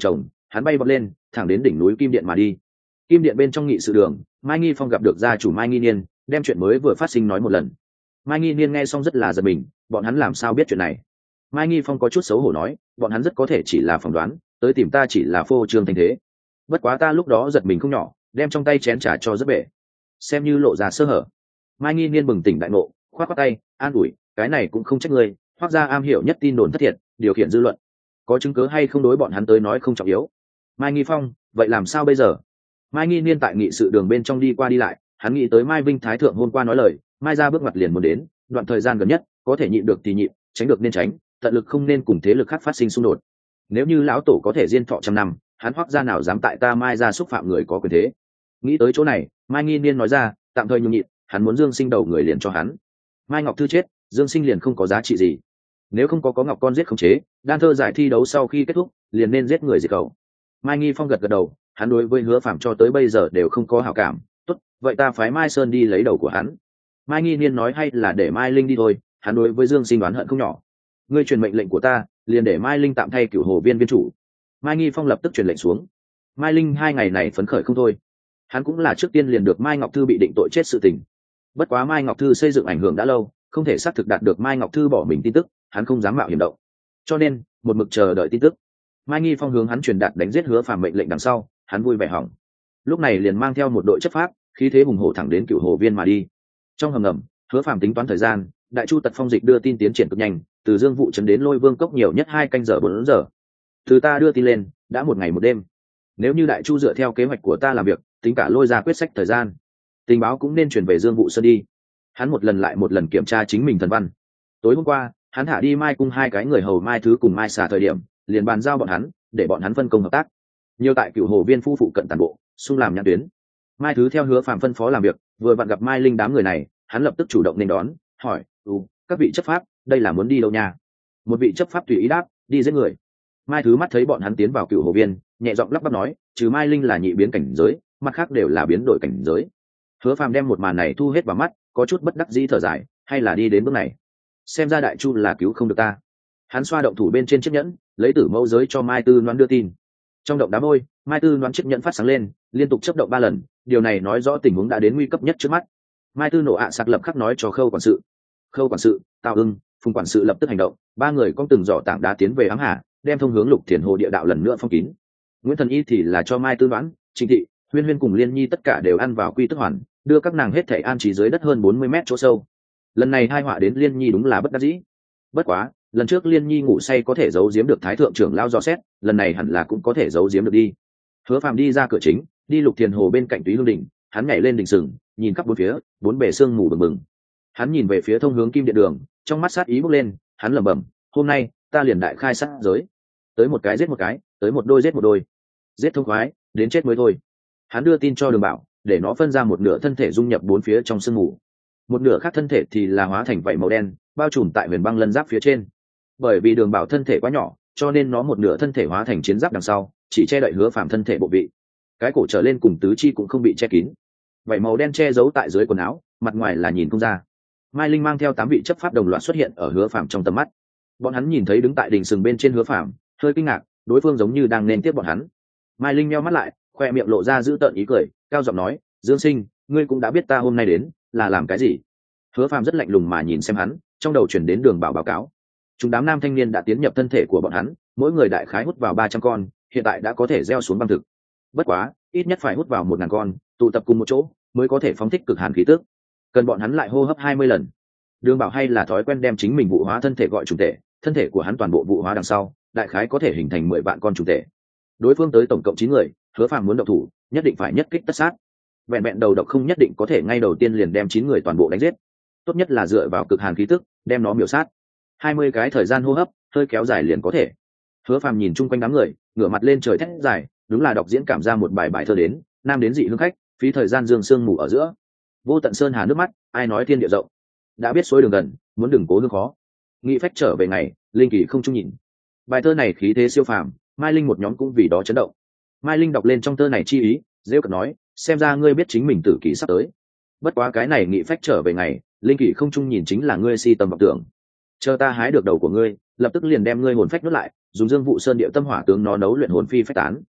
Speaker 1: hắn bay bật lên thẳng đến đỉnh núi Kim Điện mà đi. Kim Điện bên trong nghị sự đường, Mai Nghi Phong gặp được gia chủ Mai Nghi Niên, đem chuyện mới vừa phát sinh nói một lần. Mai Nghi Niên nghe xong rất là giật mình, bọn hắn làm sao biết chuyện này? Mai Nghi Phong có chút xấu hổ nói, bọn hắn rất có thể chỉ là phỏng đoán, tới tìm ta chỉ là phô trương thành thế. Bất quá ta lúc đó giật mình không nhỏ, đem trong tay chén trà cho rất bể, xem như lộ ra sơ hở. Mai Nghi Niên bừng tỉnh đại ngộ, khoát khoát tay, an ủi, cái này cũng không trách ngươi, Hoắc gia am hiểu nhất tin đồn thất thiệt, điều khiển dư luận, có chứng cứ hay không đối bọn hắn tới nói không trọng yếu. Mai Nghi Phong, vậy làm sao bây giờ? Mai Nghi Niên tại nghị sự đường bên trong đi qua đi lại, hắn nghĩ tới Mai Vinh Thái thượng hôm qua nói lời, Mai gia bước ngoặt liền muốn đến, đoạn thời gian gần nhất, có thể nhịn được thì nhịn, tránh được nên tránh, tận lực không nên cùng thế lực khác phát sinh xung đột. Nếu như lão tổ có thể diên thọ trăm năm, hắn Hoắc gia nào dám tại ta Mai gia xúc phạm người có quyền thế. Nghĩ tới chỗ này, Mai Nghi Niên nói ra, tạm thời nhường nhịn, hắn muốn Dương Sinh đầu người liền cho hắn. Mai Ngọc Thư chết, Dương Sinh liền không có giá trị gì. Nếu không có có Ngọc con giết khống chế, đan thơ giải thi đấu sau khi kết thúc, liền nên giết người diệt khẩu. Mai Nghi Phong gật gật đầu, hắn đối với Hứa Phàm cho tới bây giờ đều không có hảo cảm. Tốt, vậy ta phái Mai Sơn đi lấy đầu của hắn. Mai Nghi Niên nói hay là để Mai Linh đi thôi, hắn đối với Dương Sinh đoán hận không nhỏ. Ngươi truyền mệnh lệnh của ta, liền để Mai Linh tạm thay Cửu Hồ Viên viên chủ. Mai Nghi Phong lập tức truyền lệnh xuống. Mai Linh hai ngày này phấn khởi không thôi. Hắn cũng là trước tiên liền được Mai Ngọc Thư bị định tội chết sự tình. Bất quá Mai Ngọc Thư xây dựng ảnh hưởng đã lâu, không thể xác thực đạt được Mai Ngọc Thư bỏ mình tin tức, hắn không dám mạo hiểm động, cho nên một mực chờ đợi tin tức. Mai Nghi Phong hướng hắn truyền đạt đánh giết Hứa Phàm mệnh lệnh đằng sau, hắn vui vẻ hỏng, lúc này liền mang theo một đội chấp pháp, khí thế hùng hổ thẳng đến Cửu Hồ Viên mà đi. Trong hầm ngầm, Hứa Phàm tính toán thời gian, Đại Chu Tật Phong dịch đưa tin tiến triển cực nhanh, từ Dương Vụ trấn đến Lôi Vương cốc nhiều nhất hai canh giờ bốn giờ. Từ ta đưa tin lên, đã một ngày một đêm. Nếu như Đại Chu dựa theo kế hoạch của ta làm việc, tính cả lôi ra quyết sách thời gian, tình báo cũng nên chuyển về Dương Vụ Sơn đi. Hắn một lần lại một lần kiểm tra chính mình thần văn. Tối hôm qua, hắn thả đi Mai Cung hai cái người hầu Mai Thứ cùng Mai Xà thời điểm, liền bàn giao bọn hắn, để bọn hắn phân công hợp tác. Nhiều tại Cửu Hồ Viên phu phụ cận tản bộ, xung làm nhãn tuyến. Mai Thứ theo Hứa Phàm phân phó làm việc, vừa vặn gặp Mai Linh đám người này, hắn lập tức chủ động nên đón, hỏi: "Ừ, các vị chấp pháp, đây là muốn đi đâu nha?" Một vị chấp pháp tùy ý đáp: "Đi giết người." Mai Thứ mắt thấy bọn hắn tiến vào Cửu Hồ Viên, nhẹ giọng lắp bắp nói: "Trừ Mai Linh là nhị biến cảnh giới, mặt khác đều là biến đổi cảnh giới." Hứa Phàm đem một màn này thu hết vào mắt, có chút bất đắc dĩ thở dài, hay là đi đến bước này, xem ra Đại Chu là cứu không được ta. Hắn xoa động thủ bên trên chiếc nhẫn, lấy tử mẫu giới cho Mai Tư Loan đưa tin. Trong động đá vôi, Mai Tư Loan chiếc nhẫn phát sáng lên, liên tục chớp động ba lần, điều này nói rõ tình huống đã đến nguy cấp nhất trước mắt. Mai Tư nộ ạ sạc lập khắc nói cho Khâu quản sự. Khâu quản sự, Tào Ưng, Phùng quản sự lập tức hành động, ba người con từng dò tảng đá tiến về ám hà, đem thông hướng Lục Thiền Hồ địa đạo lần nữa phong kín. Nguyễn Thần Y thì là cho Mai Tư Đoán, Trịnh Thị, Huyên Huyên cùng Liên Nhi tất cả đều ăn vào quy tức hoàn, đưa các nàng hết thể an trí dưới đất hơn bốn mươi mét chỗ sâu. Lần này hai họa đến Liên Nhi đúng là bất đắc dĩ. Bất quá, lần trước Liên Nhi ngủ say có thể giấu giếm được Thái thượng trưởng lao dò xét, lần này hẳn là cũng có thể giấu giếm được đi. Hứa Phàm đi ra cửa chính, đi Lục Thiền Hồ bên cạnh Túy Hương đỉnh, hắn nhảy lên đỉnh sừng, nhìn khắp bốn phía, bốn bề sương mù bừng bừng. Hắn nhìn về phía thông hướng Kim Điện đường, trong mắt sát ý bốc lên, hắn lẩm bẩm: "Hôm nay, ta liền đại khai sát giới. Tới một cái giết một cái, tới một đôi giết một đôi. Giết thông khoái, đến chết mới thôi." Hắn đưa tin cho Đường Bảo, để nó phân ra một nửa thân thể dung nhập bốn phía trong sương mù, một nửa khác thân thể thì là hóa thành vảy màu đen, bao trùm tại huyền băng lân giáp phía trên. Bởi vì Đường Bảo thân thể quá nhỏ, cho nên nó một nửa thân thể hóa thành chiến giáp đằng sau, chỉ che đậy Hứa Phàm thân thể bộ vị, cái cổ trở lên cùng tứ chi cũng không bị che kín. Vảy màu đen che giấu tại dưới quần áo, mặt ngoài là nhìn không ra. Mai Linh mang theo tám vị chấp pháp đồng loạt xuất hiện ở Hứa Phàm trong tầm mắt. Bọn hắn nhìn thấy đứng tại đỉnh sừng bên trên Hứa Phàm, hơi kinh ngạc, đối phương giống như đang nên tiếp bọn hắn. Mai Linh nheo mắt lại, khoe miệng lộ ra dữ tợn ý cười, cao giọng nói: "Dương Sinh, ngươi cũng đã biết ta hôm nay đến là làm cái gì?" Hứa Phàm rất lạnh lùng mà nhìn xem hắn, trong đầu chuyển đến Đường Bảo báo cáo. Chúng đám nam thanh niên đã tiến nhập thân thể của bọn hắn, mỗi người đại khái hút vào ba trăm con, hiện tại đã có thể gieo xuống băng thực. Bất quá, ít nhất phải hút vào một ngàn con, tụ tập cùng một chỗ, mới có thể phóng thích cực hàn khí tức. Cần bọn hắn lại hô hấp hai mươi lần. Đường Bảo hay là thói quen đem chính mình vụ hóa thân thể gọi trùng thể, thân thể của hắn toàn bộ vụ hóa đằng sau, đại khái có thể hình thành mười vạn con trùng thể. Đối phương tới tổng cộng chín người, Hứa Phàm muốn động thủ, nhất định phải nhất kích tất sát. Vẹn vẹn đầu độc không nhất định có thể ngay đầu tiên liền đem chín người toàn bộ đánh giết. Tốt nhất là dựa vào cực hàn khí tức, đem nó miểu sát. hai mươi cái thời gian hô hấp, hơi kéo dài liền có thể. Hứa Phàm nhìn chung quanh đám người, ngửa mặt lên trời thét dài, đúng là đọc diễn cảm ra một bài bài thơ đến, nam đến dị hương khách, phí thời gian dương sương mù ở giữa. Vô tận sơn hà nước mắt, ai nói thiên địa rộng. Đã biết suối đường gần, muốn đừng cố hương khó. Nghị phách trở về ngày, linh kỳ không chung nhìn. Bài thơ này khí thế siêu phàm, Mai Linh một nhóm cũng vì đó chấn động. Mai Linh đọc lên trong thơ này chi ý, rêu cợt nói: "Xem ra ngươi biết chính mình tử kỳ sắp tới. Bất quá cái này nghị phách trở về ngày, linh kỳ không chung nhìn chính là ngươi si tầm vọng tưởng. Chờ ta hái được đầu của ngươi, lập tức liền đem ngươi hồn phách nuốt lại, dùng Dương Vụ Sơn địa tâm hỏa tướng nó nấu luyện hồn phi phách tán.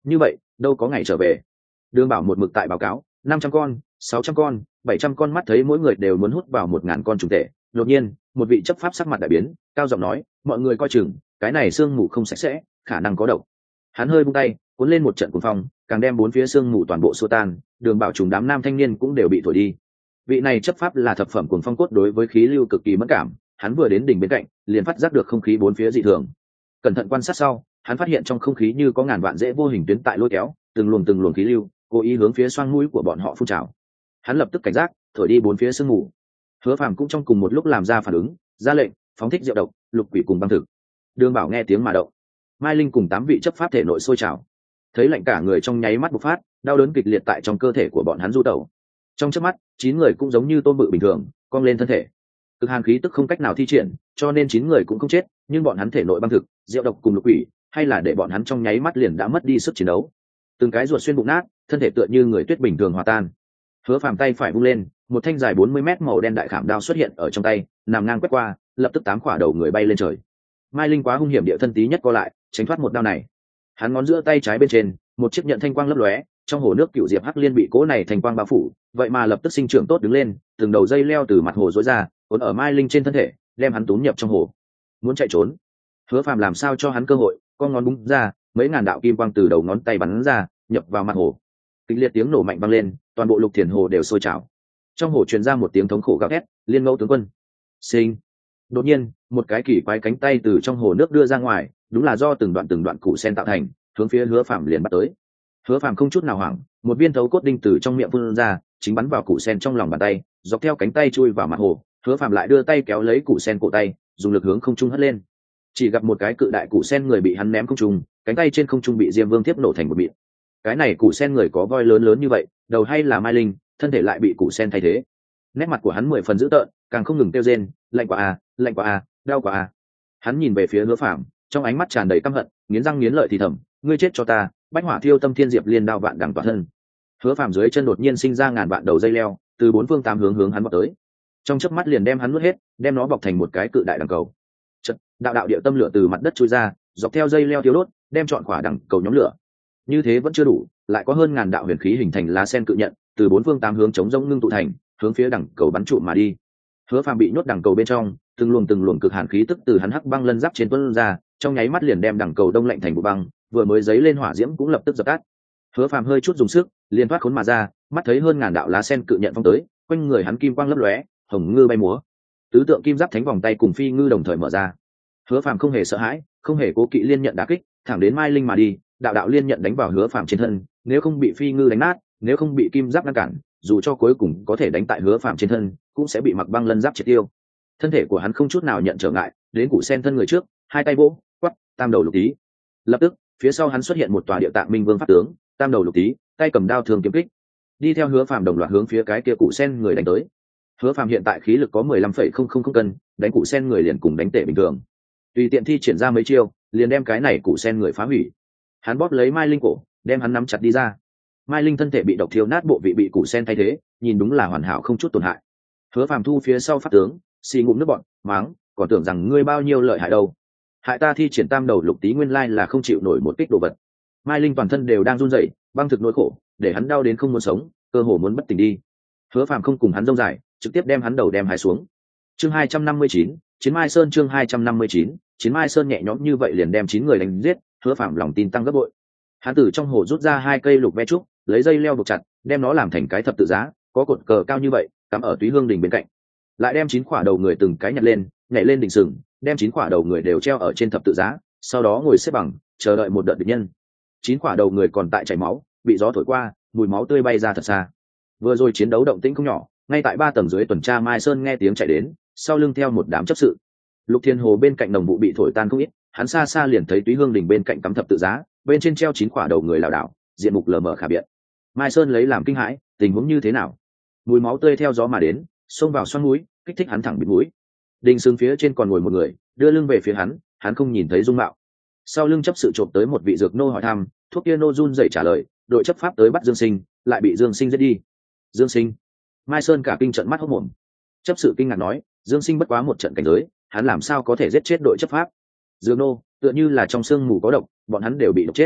Speaker 1: như vậy đâu có ngày trở về. Đường Bảo một mực tại báo cáo năm trăm con, sáu trăm con, bảy trăm con, mắt thấy mỗi người đều muốn hút vào một ngàn con trùng tệ. Đột nhiên một vị chấp pháp sắc mặt đại biến, cao giọng nói, mọi người coi chừng, cái này sương mù không sạch sẽ, khả năng có độc. Hắn hơi vung tay, cuốn lên một trận cuồng phong, càng đem bốn phía sương mù toàn bộ xua tan. Đường Bảo trùng đám nam thanh niên cũng đều bị thổi đi. Vị này chấp pháp là thập phẩm cuồng phong cốt, đối với khí lưu cực kỳ mẫn cảm. Hắn vừa đến đỉnh bên cạnh, liền phát giác được không khí bốn phía dị thường. Cẩn thận quan sát sau, hắn phát hiện trong không khí như có ngàn vạn rễ vô hình tuyến tại lôi kéo, từng luồng từng luồng khí lưu cố ý hướng phía xoang mũi của bọn họ phun trào. Hắn lập tức cảnh giác, thổi đi bốn phía sương mù. Hứa Phàm cũng trong cùng một lúc làm ra phản ứng, ra lệnh phóng thích diệu độc, lục quỷ cùng băng thực. Đường Bảo nghe tiếng mà động. Mai Linh cùng tám vị chấp pháp thể nội sôi trào, thấy lạnh cả người trong nháy mắt bộc phát, đau đớn kịch liệt tại trong cơ thể của bọn hắn du tẩu. Trong chớp mắt, chín người cũng giống như tôm bự bình thường cong lên thân thể. Cực hàn khí tức không cách nào thi triển, cho nên chín người cũng không chết, nhưng bọn hắn thể nội băng thực, diệu độc cùng lục quỷ, hay là để bọn hắn trong nháy mắt liền đã mất đi sức chiến đấu. Từng cái ruột xuyên bụng nát, thân thể tựa như người tuyết bình thường hòa tan. Hứa Phàm tay phải vung lên, một thanh dài bốn mươi mét màu đen đại khảm đao xuất hiện ở trong tay, nằm ngang quét qua, lập tức tám quả đầu người bay lên trời. Mai Linh quá hung hiểm, địa thân tí nhất co lại, tránh thoát một đao này. Hắn ngón giữa tay trái bên trên, một chiếc nhận thanh quang lấp lóe, trong hồ nước cựu diệp hắc liên bị cố này thanh quang bao phủ, vậy mà lập tức sinh trưởng tốt đứng lên, từng đầu dây leo từ mặt hồ rối ra, cuốn ở Mai Linh trên thân thể, đem hắn túm nhập trong hồ. Muốn chạy trốn, Hứa Phàm làm sao cho hắn cơ hội, con ngón búng ra, mấy ngàn đạo kim quang từ đầu ngón tay bắn ra, nhập vào mặt hồ. Kịch liệt tiếng nổ mạnh vang lên, toàn bộ Lục Thiền hồ đều sôi trào. Trong hồ truyền ra một tiếng thống khổ gào thét, Liên Ngẫu tướng quân. Sinh. Đột nhiên, một cái kỳ quái cánh tay từ trong hồ nước đưa ra ngoài, đúng là do từng đoạn từng đoạn củ sen tạo thành, hướng phía Hứa Phàm liền bắt tới. Hứa Phàm không chút nào hoảng, một viên thấu cốt đinh từ trong miệng phun ra, chính bắn vào củ sen trong lòng bàn tay, dọc theo cánh tay chui vào mặt hồ. Hứa Phàm lại đưa tay kéo lấy củ sen cổ tay, dùng lực hướng không trung hất lên. Chỉ gặp một cái cự đại củ sen người bị hắn ném không trung, cánh tay trên không trung bị Diêm Vương tiếp nổ thành một mịn. Cái này củ sen người có voi lớn lớn như vậy, đầu hay là Mai Linh, thân thể lại bị củ sen thay thế. Nét mặt của hắn mười phần dữ tợn, càng không ngừng kêu rên, lạnh quá à, lạnh quá à, đau quá à. Hắn nhìn về phía Hứa Phàm, trong ánh mắt tràn đầy căm hận, nghiến răng nghiến lợi thì thầm, ngươi chết cho ta, bách hỏa thiêu tâm thiên diệp liên đao vạn đằng toàn thân. Hứa Phàm dưới chân đột nhiên sinh ra ngàn vạn đầu dây leo, từ bốn phương tám hướng hướng hắn vọt tới. Trong chớp mắt liền đem hắn nuốt hết, đem nó bọc thành một cái cự đại đằng cầu. Chợt, đạo đạo địa tâm lửa từ mặt đất chui ra, dọc theo dây leo thiêu đốt, đem trọn quả đằng cầu nhóm lửa. Như thế vẫn chưa đủ, lại có hơn ngàn đạo huyền khí hình thành lá sen cự nhận, từ bốn phương tám hướng chống rỗng ngưng tụ thành, hướng phía đằng cầu bắn trụ mà đi. Hứa Phàm bị nhốt đằng cầu bên trong, từng luồng từng luồng cực hàn khí tức từ hắn hắc băng lân giáp trên tuôn ra, trong nháy mắt liền đem đằng cầu đông lạnh thành vụ băng, vừa mới giấy lên hỏa diễm cũng lập tức dập tắt. Hứa Phàm hơi chút dùng sức, liền thoát khốn mà ra, mắt thấy hơn ngàn đạo lá sen cự nhận phong tới, quanh người hắn kim quang lấp lóe, hồng ngư bay múa, tứ tượng kim giáp thánh vòng tay cùng phi ngư đồng thời mở ra. Hứa Phàm không hề sợ hãi, không hề cố kỵ liên nhận đả kích, thẳng đến Mai Linh mà đi, đạo đạo liên nhận đánh vào Hứa Phàm trên thân, nếu không bị phi ngư đánh nát, nếu không bị kim giáp ngăn cản, dù cho cuối cùng có thể đánh tại Hứa Phàm trên thân, cũng sẽ bị mặc băng lân giáp triệt tiêu. Thân thể của hắn không chút nào nhận trở ngại, đến củ sen thân người trước, hai tay vỗ, quắc, tam đầu lục tí. Lập tức, phía sau hắn xuất hiện một tòa địa tạng minh vương pháp tướng, tam đầu lục tí, tay cầm đao thường kiếm kích, đi theo Hứa Phàm đồng loạt hướng phía cái kia củ sen người đánh tới. Hứa Phàm hiện tại khí lực có mười lăm phẩy không không không cân, đánh củ sen người liền cùng đánh tể bình thường. Tùy tiện thi triển ra mấy chiêu, liền đem cái này củ sen người phá hủy. Hắn bóp lấy Mai Linh cổ, đem hắn nắm chặt đi ra. Mai Linh thân thể bị độc thiếu nát, bộ vị bị củ sen thay thế, nhìn đúng là hoàn hảo không chút tổn hại. Hứa Phàm thu phía sau pháp tướng, xì ngụm nước bọt, mắng, còn tưởng rằng ngươi bao nhiêu lợi hại đâu. Hại ta thi triển tam đầu lục tí, nguyên lai là không chịu nổi một kích đồ vật. Mai Linh toàn thân đều đang run rẩy, băng thực nỗi khổ, để hắn đau đến không muốn sống, cơ hồ muốn bất tỉnh đi. Hứa Phàm không cùng hắn rông dài, trực tiếp đem hắn đầu đem hai xuống. Chương hai trăm năm mươi chín, Chiến Mai Sơn. Chương hai trăm năm mươi chín, Chiến Mai Sơn. Nhẹ nhõm như vậy liền đem chín người đánh giết, Hứa Phàm lòng tin tăng gấp bội. Hắn từ trong hồ rút ra hai cây lục ve trúc, lấy dây leo buộc chặt, đem nó làm thành cái thập tự giá, có cột cờ cao như vậy, cắm ở Túy Hương đỉnh bên cạnh. Lại đem chín quả đầu người từng cái nhặt lên, nhảy lên đỉnh sừng, đem chín quả đầu người đều treo ở trên thập tự giá, sau đó ngồi xếp bằng, chờ đợi một đợt địch nhân. Chín quả đầu người còn tại chảy máu, bị gió thổi qua, mùi máu tươi bay ra thật xa. Vừa rồi chiến đấu động tĩnh không nhỏ, ngay tại ba tầng dưới tuần tra Mai Sơn nghe tiếng chạy đến, sau lưng theo một đám chấp sự. Lục Thiên Hồ bên cạnh đồng vụ bị thổi tan không ít, hắn xa xa liền thấy Túy Hương đỉnh bên cạnh cắm thập tự giá, bên trên treo chín quả đầu người lảo đảo, diện mục lờ mờ khả biện. Mai Sơn lấy làm kinh hãi, tình huống như thế nào? Mùi máu tươi theo gió mà đến, xông vào xoang mũi, kích thích hắn thẳng bịt mũi. Đình sừng phía trên còn ngồi một người, đưa lưng về phía hắn, hắn không nhìn thấy dung mạo. Sau lưng chấp sự trộm tới một vị dược nô hỏi thăm, thuốc kia nô run rẩy trả lời, đội chấp pháp tới bắt Dương Sinh, lại bị Dương Sinh giết đi. Dương Sinh? Mai Sơn cả kinh trận mắt hốc mồm. Chấp sự kinh ngạc nói, Dương Sinh bất quá một trận cảnh giới, hắn làm sao có thể giết chết đội chấp pháp? Dương nô, tựa như là trong xương mù có độc, bọn hắn đều bị độc chết.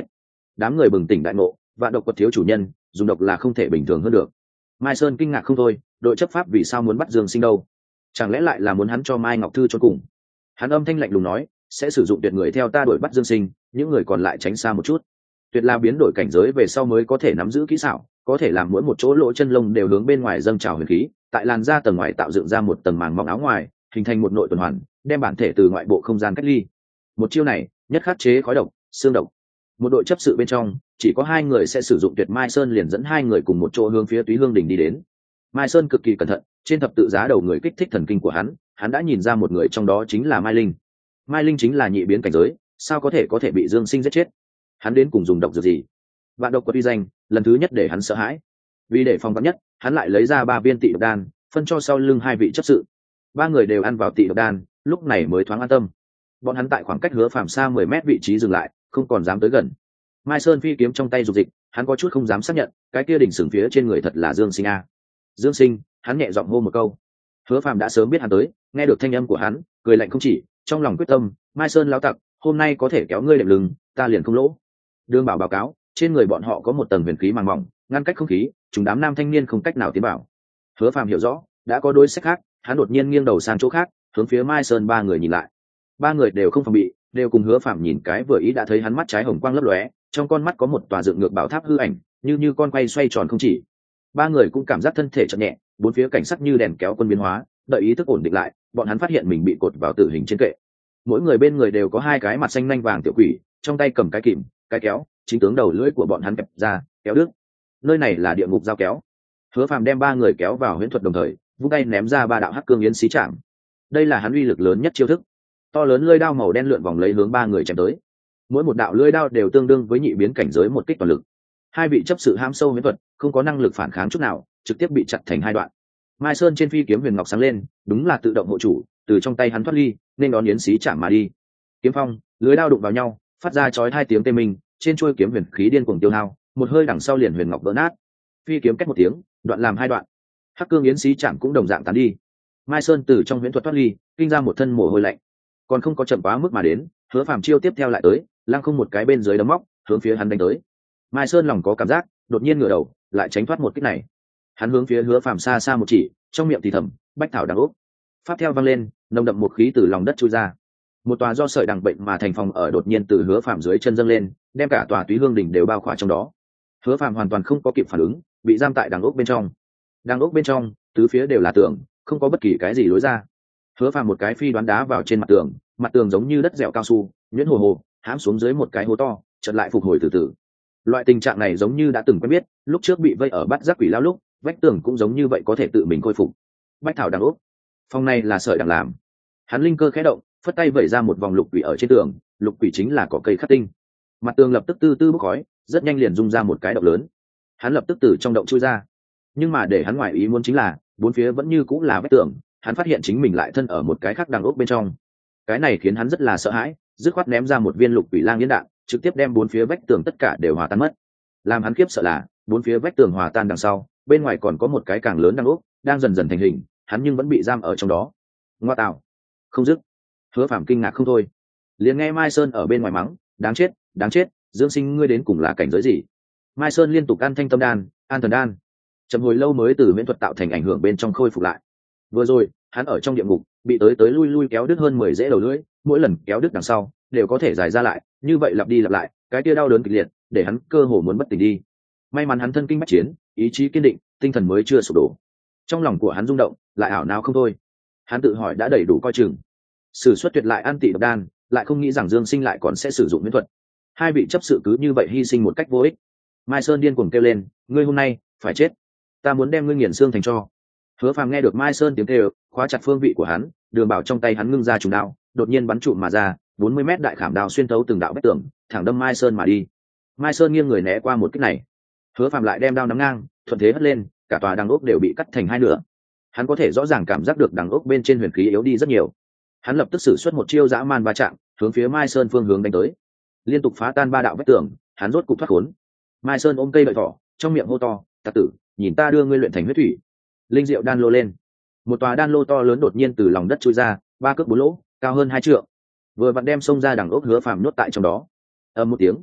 Speaker 1: đám người bừng tỉnh đại ngộ, vạn độc quật thiếu chủ nhân dùng độc là không thể bình thường hơn được. Mai Sơn kinh ngạc không thôi, đội chấp pháp vì sao muốn bắt Dương Sinh đâu? Chẳng lẽ lại là muốn hắn cho Mai Ngọc Thư cho cùng? Hắn âm thanh lạnh lùng nói, sẽ sử dụng tuyệt người theo ta đuổi bắt Dương Sinh, những người còn lại tránh xa một chút. Tuyệt là biến đổi cảnh giới về sau mới có thể nắm giữ kỹ xảo, có thể làm mỗi một chỗ lỗ chân lông đều hướng bên ngoài dâng trào huyền khí, tại làn da tầng ngoài tạo dựng ra một tầng màng mỏng áo ngoài, hình thành một nội tuần hoàn, đem bản thể từ ngoại bộ không gian cách ly. Một chiêu này, nhất khắc chế khói độc, xương độc. Một đội chấp sự bên trong, chỉ có hai người sẽ sử dụng tuyệt. Mai Sơn liền dẫn hai người cùng một chỗ hướng phía Túy Hương đỉnh đi đến. Mai Sơn cực kỳ cẩn thận, trên thập tự giá đầu người kích thích thần kinh của hắn, hắn đã nhìn ra một người trong đó chính là Mai Linh. Mai Linh chính là nhị biến cảnh giới, sao có thể có thể bị Dương Sinh giết chết? Hắn đến cùng dùng độc dược gì? Vạn độc quật uy danh, lần thứ nhất để hắn sợ hãi. Vì để phòng vắn nhất, hắn lại lấy ra ba viên tị độc đan, phân cho sau lưng hai vị chấp sự. Ba người đều ăn vào tị độc đan, lúc này mới thoáng an tâm. Bọn hắn tại khoảng cách Hứa Phàm xa mười mét vị trí dừng lại, không còn dám tới gần. Mai Sơn phi kiếm trong tay dục dịch, hắn có chút không dám xác nhận, cái kia đỉnh sừng phía trên người thật là Dương Sinh a. Dương Sinh, hắn nhẹ giọng hô một câu. Hứa Phàm đã sớm biết hắn tới, nghe được thanh âm của hắn, cười lạnh không chỉ, trong lòng quyết tâm, Mai Sơn lão tặc, hôm nay có thể kéo ngươi đệm lưng, ta liền không lỗ. Đường Bảo báo cáo, trên người bọn họ có một tầng huyền khí màng mỏng, ngăn cách không khí, chúng đám nam thanh niên không cách nào tiến vào. Hứa Phàm hiểu rõ, đã có đối sách khác, hắn đột nhiên nghiêng đầu sang chỗ khác, hướng phía Mai Sơn ba người nhìn lại. Ba người đều không phòng bị, đều cùng Hứa Phàm nhìn cái vừa ý đã thấy hắn mắt trái hồng quang lấp lóe, trong con mắt có một tòa dựng ngược bảo tháp hư ảnh, như như con quay xoay tròn không chỉ. Ba người cũng cảm giác thân thể chợt nhẹ, bốn phía cảnh sắc như đèn kéo quân biến hóa, đợi ý thức ổn định lại, bọn hắn phát hiện mình bị cột vào tử hình trên kệ. Mỗi người bên người đều có hai cái mặt xanh nanh vàng tiểu quỷ, trong tay cầm cái kìm, cái kéo, chính tướng đầu lưỡi của bọn hắn kẹp ra, kéo đứt. Nơi này là địa ngục dao kéo. Hứa Phàm đem ba người kéo vào huyễn thuật đồng thời, vung tay ném ra ba đạo hắc cương yến xí chạm. Đây là hắn uy lực lớn nhất chiêu thức. To lớn lưỡi đao màu đen lượn vòng lấy hướng ba người chém tới. Mỗi một đạo lưỡi đao đều tương đương với nhị biến cảnh giới một kích toàn lực. Hai vị chấp sự ham sâu huyễn thuật, không có năng lực phản kháng chút nào, trực tiếp bị chặt thành hai đoạn. Mai Sơn trên phi kiếm huyền ngọc sáng lên, đúng là tự động hộ chủ, từ trong tay hắn thoát ly, nên đón yến xí chạm mà đi. Kiếm phong, lưỡi đao đụng vào nhau, phát ra chói hai tiếng tê minh, trên chuôi kiếm huyền khí điên cuồng tiêu hao, một hơi đằng sau liền huyền ngọc vỡ nát. Phi kiếm cách một tiếng, đoạn làm hai đoạn. Hắc cương yến xí chạm cũng đồng dạng tán đi. Mai Sơn từ trong huyễn thuật thoát ly, kinh ra một thân mồ hôi lạnh. Còn không có chậm quá mức mà đến, Hứa Phàm chiêu tiếp theo lại tới, lăng không một cái bên dưới đấm móc, hướng phía hắn đánh tới. Mai Sơn lòng có cảm giác, đột nhiên ngửa đầu, lại tránh thoát một kích này. Hắn hướng phía Hứa Phàm xa xa một chỉ, trong miệng thì thầm, bách thảo đằng ốc. Pháp theo vang lên, nồng đậm một khí từ lòng đất chui ra. Một tòa do sợi đằng bệnh mà thành phòng ở đột nhiên từ Hứa Phàm dưới chân dâng lên, đem cả tòa Túy Hương đỉnh đều bao khỏa trong đó. Hứa Phàm hoàn toàn không có kịp phản ứng, bị giam tại đằng ốc bên trong. Đằng ốc bên trong, tứ phía đều là tường, không có bất kỳ cái gì lối ra. Hứa Phàm một cái phi đoán đá vào trên mặt tường, mặt tường giống như đất dẻo cao su, nhuyễn hồ hồ, hãm xuống dưới một cái hố to, chợt lại phục hồi từ từ. Loại tình trạng này giống như đã từng quen biết, lúc trước bị vây ở bắt giác quỷ lao lúc, vách tường cũng giống như vậy có thể tự mình khôi phục. Bách thảo đằng ốc, phòng này là sợi đằng làm. Hắn linh cơ khẽ động, phất tay vẩy ra một vòng lục quỷ ở trên tường, lục quỷ chính là cỏ cây khắc tinh. Mặt tường lập tức tư tư bốc khói, rất nhanh liền rung ra một cái động lớn. Hắn lập tức từ trong động chui ra. Nhưng mà để hắn ngoài ý muốn chính là, bốn phía vẫn như cũng là vách tường, hắn phát hiện chính mình lại thân ở một cái khác đằng ốc bên trong. Cái này khiến hắn rất là sợ hãi, dứt khoát ném ra một viên lục quỷ lang yến đạn, trực tiếp đem bốn phía vách tường tất cả đều hòa tan mất. Làm hắn khiếp sợ là, bốn phía vách tường hòa tan đằng sau, bên ngoài còn có một cái càng lớn đằng ốc, đang dần dần thành hình, hắn nhưng vẫn bị giam ở trong đó. Ngoa tạo, không dứt. Hứa Phàm kinh ngạc không thôi. Liền nghe Mai Sơn ở bên ngoài mắng, đáng chết, đáng chết, Dương Sinh ngươi đến cùng là cảnh giới gì? Mai Sơn liên tục ăn thanh tâm đan, an thần đan, chậm hồi lâu mới từ miễn thuật tạo thành ảnh hưởng bên trong khôi phục lại. Vừa rồi, hắn ở trong địa ngục, bị tới tới lui lui kéo đứt hơn mười rễ đầu lưỡi, mỗi lần kéo đứt đằng sau, đều có thể dài ra lại, như vậy lặp đi lặp lại, cái kia đau đớn kịch liệt, để hắn cơ hồ muốn bất tỉnh đi. May mắn hắn thân kinh bách chiến, ý chí kiên định, tinh thần mới chưa sụp đổ. Trong lòng của hắn rung động, lại ảo não không thôi. Hắn tự hỏi đã đầy đủ coi chừng, sử xuất tuyệt lại ăn tị độc đan, lại không nghĩ rằng Dương Sinh lại còn sẽ sử dụng miễn thuật. Hai vị chấp sự cứ như vậy hy sinh một cách vô ích. Mai Sơn điên cuồng kêu lên, ngươi hôm nay phải chết, ta muốn đem ngươi nghiền xương thành tro. Hứa Phàm nghe được Mai Sơn tiếng kêu, khóa chặt phương vị của hắn, Đường Bảo trong tay hắn ngưng ra trùng đao, đột nhiên bắn trụ mà ra, bốn mươi mét đại khảm đao xuyên thấu từng đạo vách tường, thẳng đâm Mai Sơn mà đi. Mai Sơn nghiêng người né qua một kích này. Hứa Phàm lại đem đao nắm ngang, thuận thế hất lên, cả tòa đằng ốc đều bị cắt thành hai nửa. Hắn có thể rõ ràng cảm giác được đằng ốc bên trên huyền khí yếu đi rất nhiều. Hắn lập tức sử xuất một chiêu dã man va chạm, hướng phía Mai Sơn phương hướng đánh tới. Liên tục phá tan ba đạo vách tường, hắn rốt cục thoát khốn. Mai Sơn ôm cây đợi thỏ, trong miệng hô to, "Tặc tử, nhìn ta đưa ngươi luyện thành huyết thủy." Linh diệu đan lô lên. Một tòa đan lô to lớn đột nhiên từ lòng đất chui ra, ba cước bốn lỗ, cao hơn hai trượng. Vừa vặn đem xông ra đằng ốc Hứa Phàm nhốt tại trong đó. Ầm một tiếng,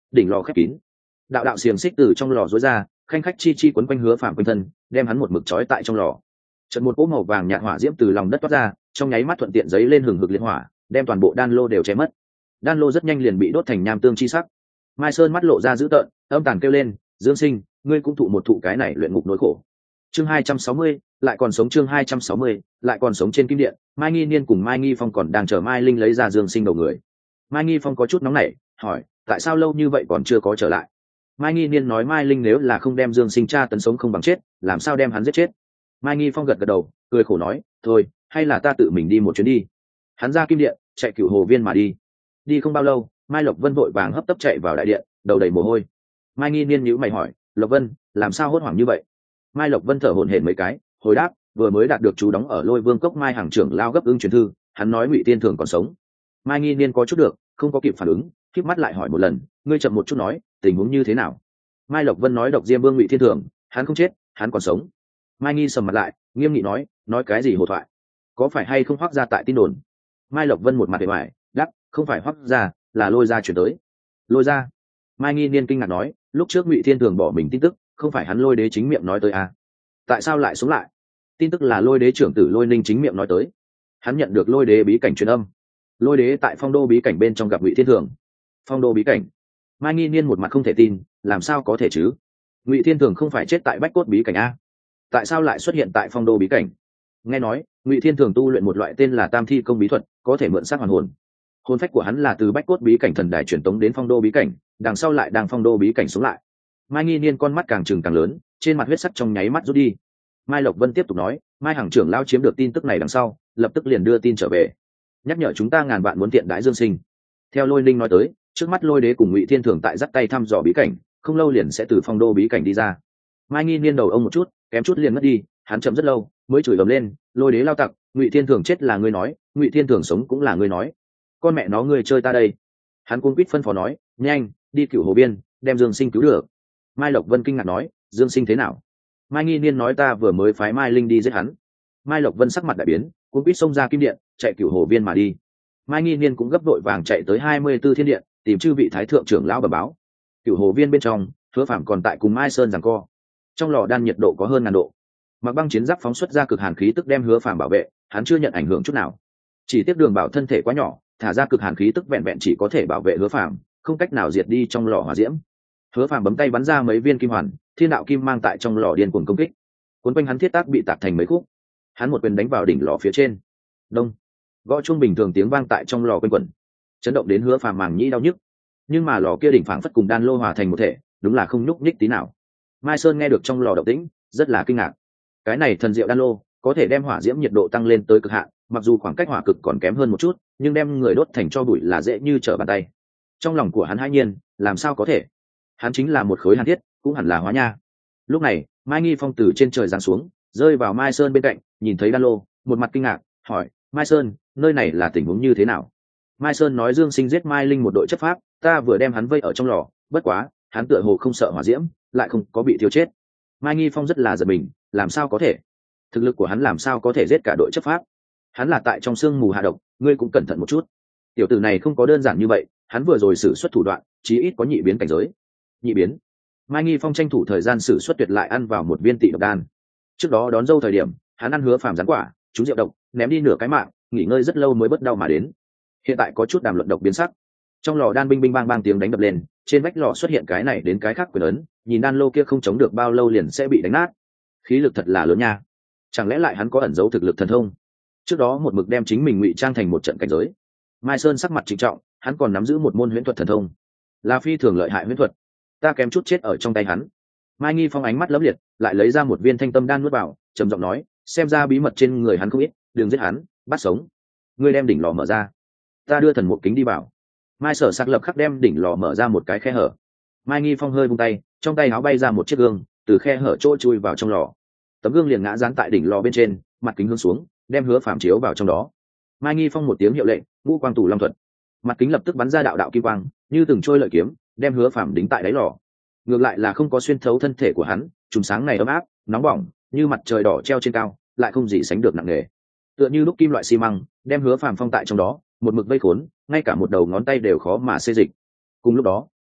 Speaker 1: đỉnh lò khép kín, đạo đạo xiềng xích từ trong lò rối ra, khanh khách chi chi quấn quanh Hứa Phàm quanh thân, đem hắn một mực trói tại trong lò. Chợt một cỗ màu vàng nhạt hỏa diễm từ lòng đất toát ra, trong nháy mắt thuận tiện giấy lên hừng hực liệt hỏa, đem toàn bộ đan lô đều cháy mất. Đan lô rất nhanh liền bị đốt thành nham tương chi sắc. Mai Sơn mắt lộ ra dữ tợn, âm tàn kêu lên, Dương Sinh, ngươi cũng thụ một thụ cái này luyện ngục nỗi khổ. Chương hai trăm sáu mươi, lại còn sống chương hai trăm sáu mươi, lại còn sống trên kim điện, Mai Nghi Niên cùng Mai Nghi Phong còn đang chờ Mai Linh lấy ra Dương Sinh đầu người. Mai Nghi Phong có chút nóng nảy, hỏi, tại sao lâu như vậy còn chưa có trở lại? Mai Nghi Niên nói Mai Linh nếu là không đem Dương Sinh tra tấn sống không bằng chết, làm sao đem hắn giết chết? Mai Nghi Phong gật gật đầu, cười khổ nói, thôi, hay là ta tự mình đi một chuyến đi. Hắn ra kim điện, chạy Cửu Hồ Viên mà đi. Đi không bao lâu, Mai Lộc Vân vội vàng hấp tấp chạy vào đại điện, đầu đầy mồ hôi. Mai Nghi Niên nhíu mày hỏi, Lộc Vân, làm sao hốt hoảng như vậy? Mai Lộc Vân thở hổn hển mấy cái, hồi đáp, vừa mới đạt được chú đóng ở Lôi Vương cốc Mai hàng trưởng lao gấp ứng truyền thư, hắn nói Ngụy Tiên Thường còn sống. Mai Nghi Niên có chút được, không có kịp phản ứng, khép mắt lại hỏi một lần, ngươi chậm một chút nói, tình huống như thế nào? Mai Lộc Vân nói độc Diêm Vương Ngụy Thiên Thường, hắn không chết, hắn còn sống. Mai Nghi sầm mặt lại, nghiêm nghị nói, nói cái gì hồ thoại? Có phải hay không Hoắc gia tại tin đồn? Mai Lộc Vân một mặt vẻ ngoài, đáp, không phải Hoắc gia, là Lôi gia chuyển tới. Lôi gia? Mai Nghi Niên kinh ngạc nói, lúc trước Ngụy Thiên Thường bỏ mình tin tức, không phải hắn Lôi đế chính miệng nói tới à? Tại sao lại sống lại? Tin tức là Lôi đế trưởng tử Lôi Ninh chính miệng nói tới. Hắn nhận được Lôi đế bí cảnh truyền âm. Lôi đế tại Phong Đô bí cảnh bên trong gặp Ngụy Thiên Thường. Phong Đô bí cảnh? Mai Nghi Niên một mặt không thể tin, làm sao có thể chứ? Ngụy Thiên Thường không phải chết tại Bách Cốt bí cảnh a? Tại sao lại xuất hiện tại Phong Đô bí cảnh? Nghe nói Ngụy Thiên Thường tu luyện một loại tên là Tam Thi công bí thuật, có thể mượn xác hoàn hồn. Hồn phách của hắn là từ Bách Cốt bí cảnh thần đài truyền tống đến Phong Đô bí cảnh, đằng sau lại đang Phong Đô bí cảnh sống lại. Mai Nghi Niên con mắt càng trừng càng lớn, trên mặt huyết sắc trong nháy mắt rút đi. Mai Lộc Vân tiếp tục nói, Mai Hằng trưởng lao chiếm được tin tức này đằng sau, lập tức liền đưa tin trở về, nhắc nhở chúng ta ngàn vạn muốn tiện đãi Dương Sinh. Theo Lôi Ninh nói tới, trước mắt Lôi đế cùng Ngụy Thiên Thường tại dắt tay thăm dò bí cảnh, không lâu liền sẽ từ Phong Đô bí cảnh đi ra. Mai Nghi Niên đầu ông một chút, kém chút liền mất đi, hắn chậm rất lâu mới chửi ầm lên, Lôi đế lao tặc, Ngụy Thiên Thường chết là ngươi nói, Ngụy Thiên Thường sống cũng là ngươi nói, con mẹ nó ngươi chơi ta đây. Hắn cuống quýt phân phó nói, nhanh đi Cửu Hồ Biên, đem Dương Sinh cứu được. Mai Lộc Vân kinh ngạc nói, Dương Sinh thế nào? Mai Nghi Niên nói ta vừa mới phái Mai Linh đi giết hắn. Mai Lộc Vân sắc mặt đại biến, cuống quýt xông ra kim điện, chạy Cửu Hồ Viên mà đi. Mai Nghi Niên cũng gấp đội vàng chạy tới hai mươi tư thiên điện, tìm chư vị thái thượng trưởng lão bẩm báo. Cửu Hồ Viên bên trong, Hứa Phàm còn tại cùng Mai Sơn giằng co. Trong lò đan nhiệt độ có hơn ngàn độ. Mặc Băng chiến giáp phóng xuất ra cực hàn khí tức đem Hứa Phàm bảo vệ, hắn chưa nhận ảnh hưởng chút nào. Chỉ tiếc Đường Bảo thân thể quá nhỏ, thả ra cực hàn khí tức vẹn vẹn chỉ có thể bảo vệ Hứa Phàm, không cách nào diệt đi trong lò hỏa diễm. Hứa Phàm bấm tay bắn ra mấy viên kim hoàn, thiên đạo kim mang tại trong lò điên cuồng công kích. Cuốn quanh hắn thiết tác bị tạc thành mấy khúc. Hắn một quyền đánh vào đỉnh lò phía trên. Đông. Gõ chuông bình thường tiếng vang tại trong lò quanh quẩn, chấn động đến Hứa Phàm màng nhĩ đau nhức. Nhưng mà lò kia đỉnh phảng phất cùng đan lô hòa thành một thể, đúng là không nhúc nhích tí nào. Mai Sơn nghe được trong lò động tĩnh, rất là kinh ngạc. Cái này thần diệu đan lô, có thể đem hỏa diễm nhiệt độ tăng lên tới cực hạn, mặc dù khoảng cách hỏa cực còn kém hơn một chút, nhưng đem người đốt thành tro bụi là dễ như trở bàn tay. Trong lòng của hắn hãi nhiên, làm sao có thể? Hắn chính là một khối hàn thiết, cũng hẳn là hóa nha. Lúc này, Mai Nghi Phong từ trên trời giáng xuống, rơi vào Mai Sơn bên cạnh, nhìn thấy đan lô, một mặt kinh ngạc, hỏi, Mai Sơn, nơi này là tình huống như thế nào? Mai Sơn nói Dương Sinh giết Mai Linh một đội chấp pháp, ta vừa đem hắn vây ở trong lò, bất quá, hắn tựa hồ không sợ hỏa diễm, lại không có bị thiêu chết. Mai Nghi Phong rất là giật mình, làm sao có thể? Thực lực của hắn làm sao có thể giết cả đội chấp pháp? Hắn là tại trong sương mù hạ độc, ngươi cũng cẩn thận một chút. Tiểu tử này không có đơn giản như vậy, hắn vừa rồi sử xuất thủ đoạn, chí ít có nhị biến cảnh giới. Nhị biến? Mai Nghi Phong tranh thủ thời gian sử xuất tuyệt lại ăn vào một viên tị độc đan. Trước đó đón dâu thời điểm, hắn ăn Hứa Phàm gián quả, trúng rượu độc, ném đi nửa cái mạng, nghỉ ngơi rất lâu mới bớt đau mà đến. Hiện tại có chút đàm luận độc biến sắc. Trong lò đan binh binh bang bang tiếng đánh đập lên, trên vách lò xuất hiện cái này đến cái khác quyền ấn, nhìn đan lô kia không chống được bao lâu liền sẽ bị đánh nát. Khí lực thật là lớn nha. Chẳng lẽ lại hắn có ẩn giấu thực lực thần thông? Trước đó một mực đem chính mình ngụy trang thành một trận cảnh giới. Mai Sơn sắc mặt trịnh trọng, hắn còn nắm giữ một môn huyễn thuật thần thông, là phi thường lợi hại huyễn thuật. Ta kém chút chết ở trong tay hắn. Mai Nghi Phong ánh mắt lấm liệt, lại lấy ra một viên thanh tâm đan nuốt vào, trầm giọng nói, xem ra bí mật trên người hắn không ít, đừng giết hắn, bắt sống. Ngươi đem đỉnh lò mở ra, ta đưa thần một kính đi vào. Mai Sở Sạc lập khắc đem đỉnh lò mở ra một cái khe hở. Mai Nghi Phong hơi vung tay, trong tay áo bay ra một chiếc gương, từ khe hở trôi chui vào trong lò. Tấm gương liền ngã dán tại đỉnh lò bên trên, mặt kính hướng xuống, đem Hứa Phàm chiếu vào trong đó. Mai Nghi Phong một tiếng hiệu lệnh, ngũ quang tủ long thuật, mặt kính lập tức bắn ra đạo đạo kim quang, như từng trôi lợi kiếm, đem Hứa Phàm đính tại đáy lò. Ngược lại là không có xuyên thấu thân thể của hắn, chùm sáng này ấm áp, nóng bỏng, như mặt trời đỏ treo trên cao, lại không gì sánh được nặng nề. Tựa như lúc kim loại xi măng, đem Hứa Phàm phong tại trong đó, một mực vây khốn, ngay cả một đầu ngón tay đều khó mà xê dịch. Cùng lúc đó,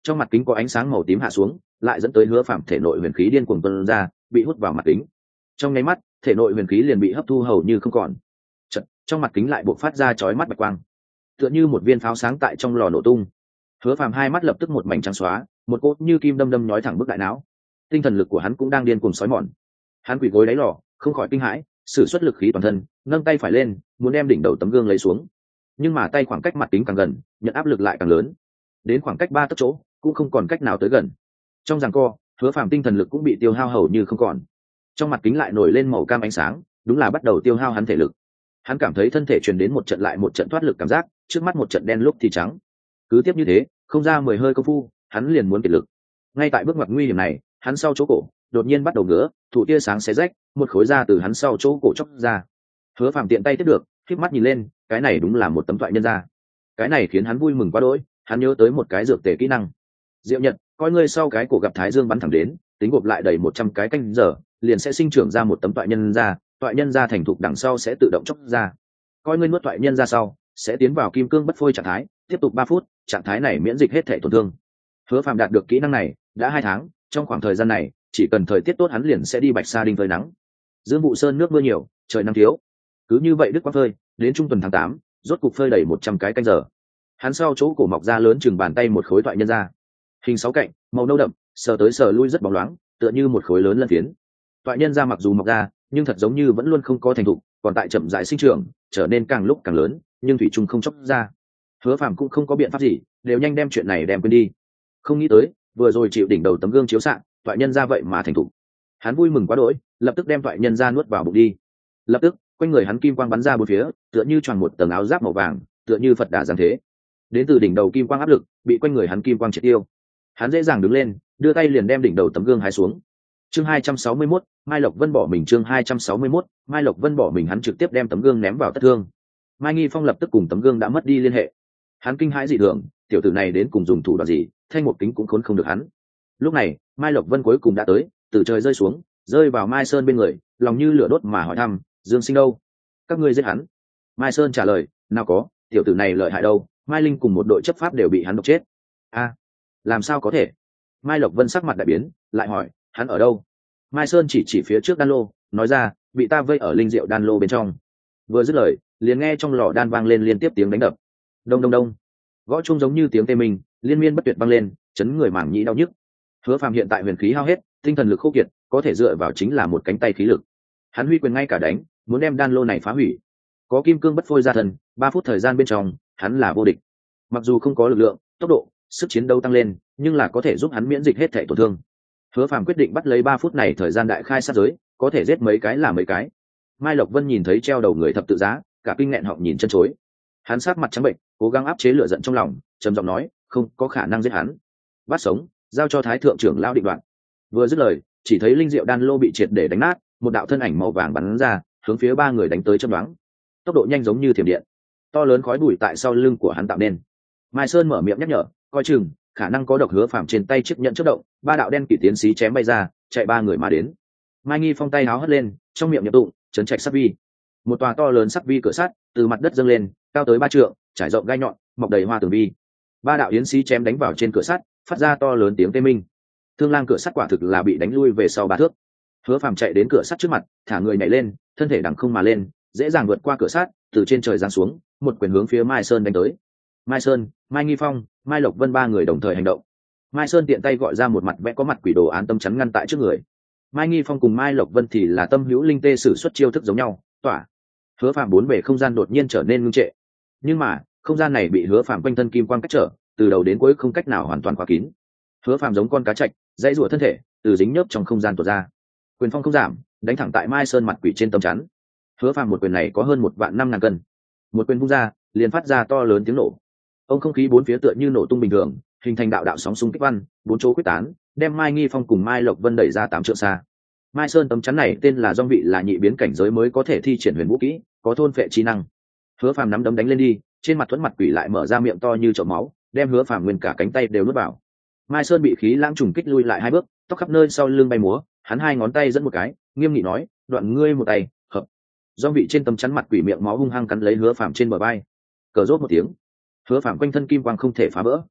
Speaker 1: trong mặt kính có ánh sáng màu tím hạ xuống, lại dẫn tới Hứa Phạm thể nội huyền khí điên cuồng tuôn ra, bị hút vào mặt kính. Trong nháy mắt, thể nội huyền khí liền bị hấp thu hầu như không còn. Chợt, trong mặt kính lại bộc phát ra chói mắt bạch quang, tựa như một viên pháo sáng tại trong lò nổ tung. Hứa Phạm hai mắt lập tức một mảnh trắng xóa, một cỗ như kim đâm đâm nhói thẳng bức đại não. Tinh thần lực của hắn cũng đang điên cuồng sói mòn. Hắn quỳ gối đáy lò, không khỏi kinh hãi, sử xuất lực khí toàn thân, nâng tay phải lên, muốn đem đỉnh đầu tấm gương lấy xuống. Nhưng mà tay khoảng cách mặt kính càng gần, nhận áp lực lại càng lớn. Đến khoảng cách ba tấc chỗ, cũng không còn cách nào tới gần. Trong giằng co, Hứa Phạm tinh thần lực cũng bị tiêu hao hầu như không còn. Trong mặt kính lại nổi lên màu cam ánh sáng, đúng là bắt đầu tiêu hao hắn thể lực. Hắn cảm thấy thân thể truyền đến một trận lại một trận thoát lực cảm giác, trước mắt một trận đen lúc thì trắng. Cứ tiếp như thế, không ra mười hơi công phu, hắn liền muốn kiệt lực. Ngay tại bước ngoặt nguy hiểm này, hắn sau chỗ cổ đột nhiên bắt đầu ngứa, thủ tia sáng xé rách, một khối da từ hắn sau chỗ cổ chóc ra. Hứa Phạm tiện tay tiếp được, khép mắt nhìn lên, cái này đúng là một tấm thoại nhân da. Cái này khiến hắn vui mừng quá đỗi, hắn nhớ tới một cái dược tề kỹ năng. Diệu Nhật, coi ngươi sau cái cổ gặp thái dương bắn thẳng đến, tính gộp lại đầy một trăm cái canh giờ, liền sẽ sinh trưởng ra một tấm thoại nhân da, thoại nhân da thành thục đằng sau sẽ tự động chóc ra. Coi ngươi nuốt thoại nhân da sau, sẽ tiến vào kim cương bất phôi trạng thái, tiếp tục ba phút, trạng thái này miễn dịch hết thể tổn thương. Hứa Phạm đạt được kỹ năng này đã hai tháng, trong khoảng thời gian này, chỉ cần thời tiết tốt hắn liền sẽ đi Bạch Sa Đinh phơi nắng. Dương Vụ Sơn nước mưa nhiều, trời nắng thiếu. Cứ như vậy đứt quãng phơi, đến trung tuần tháng tám, rốt cục phơi đầy một trăm cái canh giờ. Hắn sau chỗ cổ mọc ra lớn chừng bàn tay một khối thoại nhân da. Hình sáu cạnh, màu nâu đậm, sờ tới sờ lui rất bóng loáng, tựa như một khối lớn lân phiến. Thoại nhân da mặc dù mọc ra, nhưng thật giống như vẫn luôn không có thành thục, còn tại chậm rãi sinh trưởng, trở nên càng lúc càng lớn, nhưng thủy chung không chốc ra. Hứa Phạm cũng không có biện pháp gì, đều nhanh đem chuyện này đem quên đi. Không nghĩ tới, vừa rồi chịu đỉnh đầu tấm gương chiếu xạ, thoại nhân ra vậy mà thành thục. Hắn vui mừng quá đỗi, lập tức đem thoại nhân ra nuốt vào bụng đi. Lập tức, quanh người hắn kim quang bắn ra bốn phía, tựa như choàng một tầng áo giáp màu vàng, tựa như Phật đà giáng thế. Đến từ đỉnh đầu kim quang áp lực, bị quanh người hắn kim quang triệt tiêu. Hắn dễ dàng đứng lên, đưa tay liền đem đỉnh đầu tấm gương hái xuống. Chương hai trăm sáu mươi mốt, Mai Lộc Vân bỏ mình. Chương hai trăm sáu mươi mốt, Mai Lộc Vân bỏ mình. Hắn trực tiếp đem tấm gương ném vào tất thương. Mai Nghi Phong lập tức cùng tấm gương đã mất đi liên hệ. Hắn kinh hãi dị thường, tiểu tử này đến cùng dùng thủ đoạn gì, thanh một kính cũng khốn không được hắn. Lúc này, Mai Lộc Vân cuối cùng đã tới, từ trời rơi xuống, rơi vào Mai Sơn bên người, lòng như lửa đốt mà hỏi thăm, Dương Sinh đâu? Các ngươi giết hắn? Mai Sơn trả lời, nào có, tiểu tử này lợi hại đâu, Mai Linh cùng một đội chấp pháp đều bị hắn độc chết. A, làm sao có thể? Mai Lộc Vân sắc mặt đại biến, lại hỏi, hắn ở đâu? Mai Sơn chỉ chỉ phía trước đan lô, nói ra, bị ta vây ở linh diệu đan lô bên trong. Vừa dứt lời, liền nghe trong lò đan vang lên liên tiếp tiếng đánh đập. Đông đông đông, gõ chung giống như tiếng tê mình, liên miên bất tuyệt vang lên, chấn người mảng nhĩ đau nhức. Hứa Phạm hiện tại huyền khí hao hết, tinh thần lực khô kiệt, có thể dựa vào chính là một cánh tay khí lực. Hắn huy quyền ngay cả đánh, muốn đem đan lô này phá hủy. Có kim cương bất phôi ra thần, ba phút thời gian bên trong, hắn là vô địch. Mặc dù không có lực lượng, tốc độ, sức chiến đấu tăng lên, nhưng là có thể giúp hắn miễn dịch hết thể tổn thương. Hứa Phạm quyết định bắt lấy ba phút này thời gian đại khai sát giới, có thể giết mấy cái là mấy cái. Mai Lộc Vân nhìn thấy treo đầu người thập tự giá, cả kinh nghẹn họng nhìn chân chối. Hắn sát mặt trắng bệnh, cố gắng áp chế lửa giận trong lòng, trầm giọng nói, không có khả năng giết hắn. Bắt sống, giao cho Thái thượng trưởng lão định đoạt. Vừa dứt lời, chỉ thấy linh diệu đan lô bị triệt để đánh nát, một đạo thân ảnh màu vàng bắn ra, hướng phía ba người đánh tới chớp nhoáng. Tốc độ nhanh giống như thiểm điện, to lớn khói bụi tại sau lưng của hắn tạo nên. Mai Sơn mở miệng nhắc nhở, coi chừng, khả năng có độc. Hứa Phạm trên tay chiếc nhẫn chớp động, ba đạo đen kỵ tiến sĩ chém bay ra, chạy ba người mà đến. Mai Nghi Phong tay háo hất lên, trong miệng nhập tụng, chấn trạch sắc vi. Một tòa to lớn sắc vi cửa sắt từ mặt đất dâng lên, cao tới ba trượng, trải rộng gai nhọn, mọc đầy hoa tường vi. Ba đạo yến sĩ chém đánh vào trên cửa sắt, phát ra to lớn tiếng tê minh. Thương lang cửa sắt quả thực là bị đánh lui về sau ba thước. Hứa Phạm chạy đến cửa sắt trước mặt, thả người nhảy lên, thân thể đằng không mà lên, dễ dàng vượt qua cửa sắt, từ trên trời giáng xuống, một quyền hướng phía Mai Sơn đánh tới. Mai Sơn, Mai Nghi Phong, Mai Lộc Vân ba người đồng thời hành động. Mai Sơn tiện tay gọi ra một mặt vẽ có mặt quỷ đồ án tâm chắn ngăn tại trước người. Mai Nghi Phong cùng Mai Lộc Vân thì là tâm hữu linh tê sử xuất chiêu thức giống nhau, tỏa. Hứa Phạm bốn bề không gian đột nhiên trở nên ngưng trệ. Nhưng mà, không gian này bị Hứa Phạm quanh thân kim quang cách trở, từ đầu đến cuối không cách nào hoàn toàn khóa kín. Hứa Phạm giống con cá trạch, dãy rủa thân thể, từ dính nhớp trong không gian tuột ra. Quyền phong không giảm, đánh thẳng tại Mai Sơn mặt quỷ trên tâm chắn. Hứa Phạm một quyền này có hơn một vạn năm ngàn cân. Một quyền vung ra, liền phát ra to lớn tiếng nổ. Ông không khí bốn phía tựa như nổ tung bình thường, hình thành đạo đạo sóng xung kích văn, bốn chỗ quyết tán, đem Mai Nghi Phong cùng Mai Lộc Vân đẩy ra tám trượng xa. Mai Sơn tấm chắn này tên là Dong Vị, là nhị biến cảnh giới mới có thể thi triển huyền vũ kỹ, có thôn phệ chi năng. Hứa Phạm nắm đấm đánh lên đi, trên mặt thuẫn mặt quỷ lại mở ra miệng to như chậu máu, đem Hứa Phạm nguyên cả cánh tay đều nuốt vào. Mai Sơn bị khí lãng trùng kích lui lại hai bước, tóc khắp nơi sau lưng bay múa, hắn hai ngón tay dẫn một cái, nghiêm nghị nói, đoạn ngươi một tay, hợp. Dong Vị trên tấm chắn mặt quỷ miệng máu hung hăng cắn lấy Hứa Phạm trên bờ vai. Cờ rốt một tiếng, Hứa Phạm quanh thân kim quang không thể phá vỡ.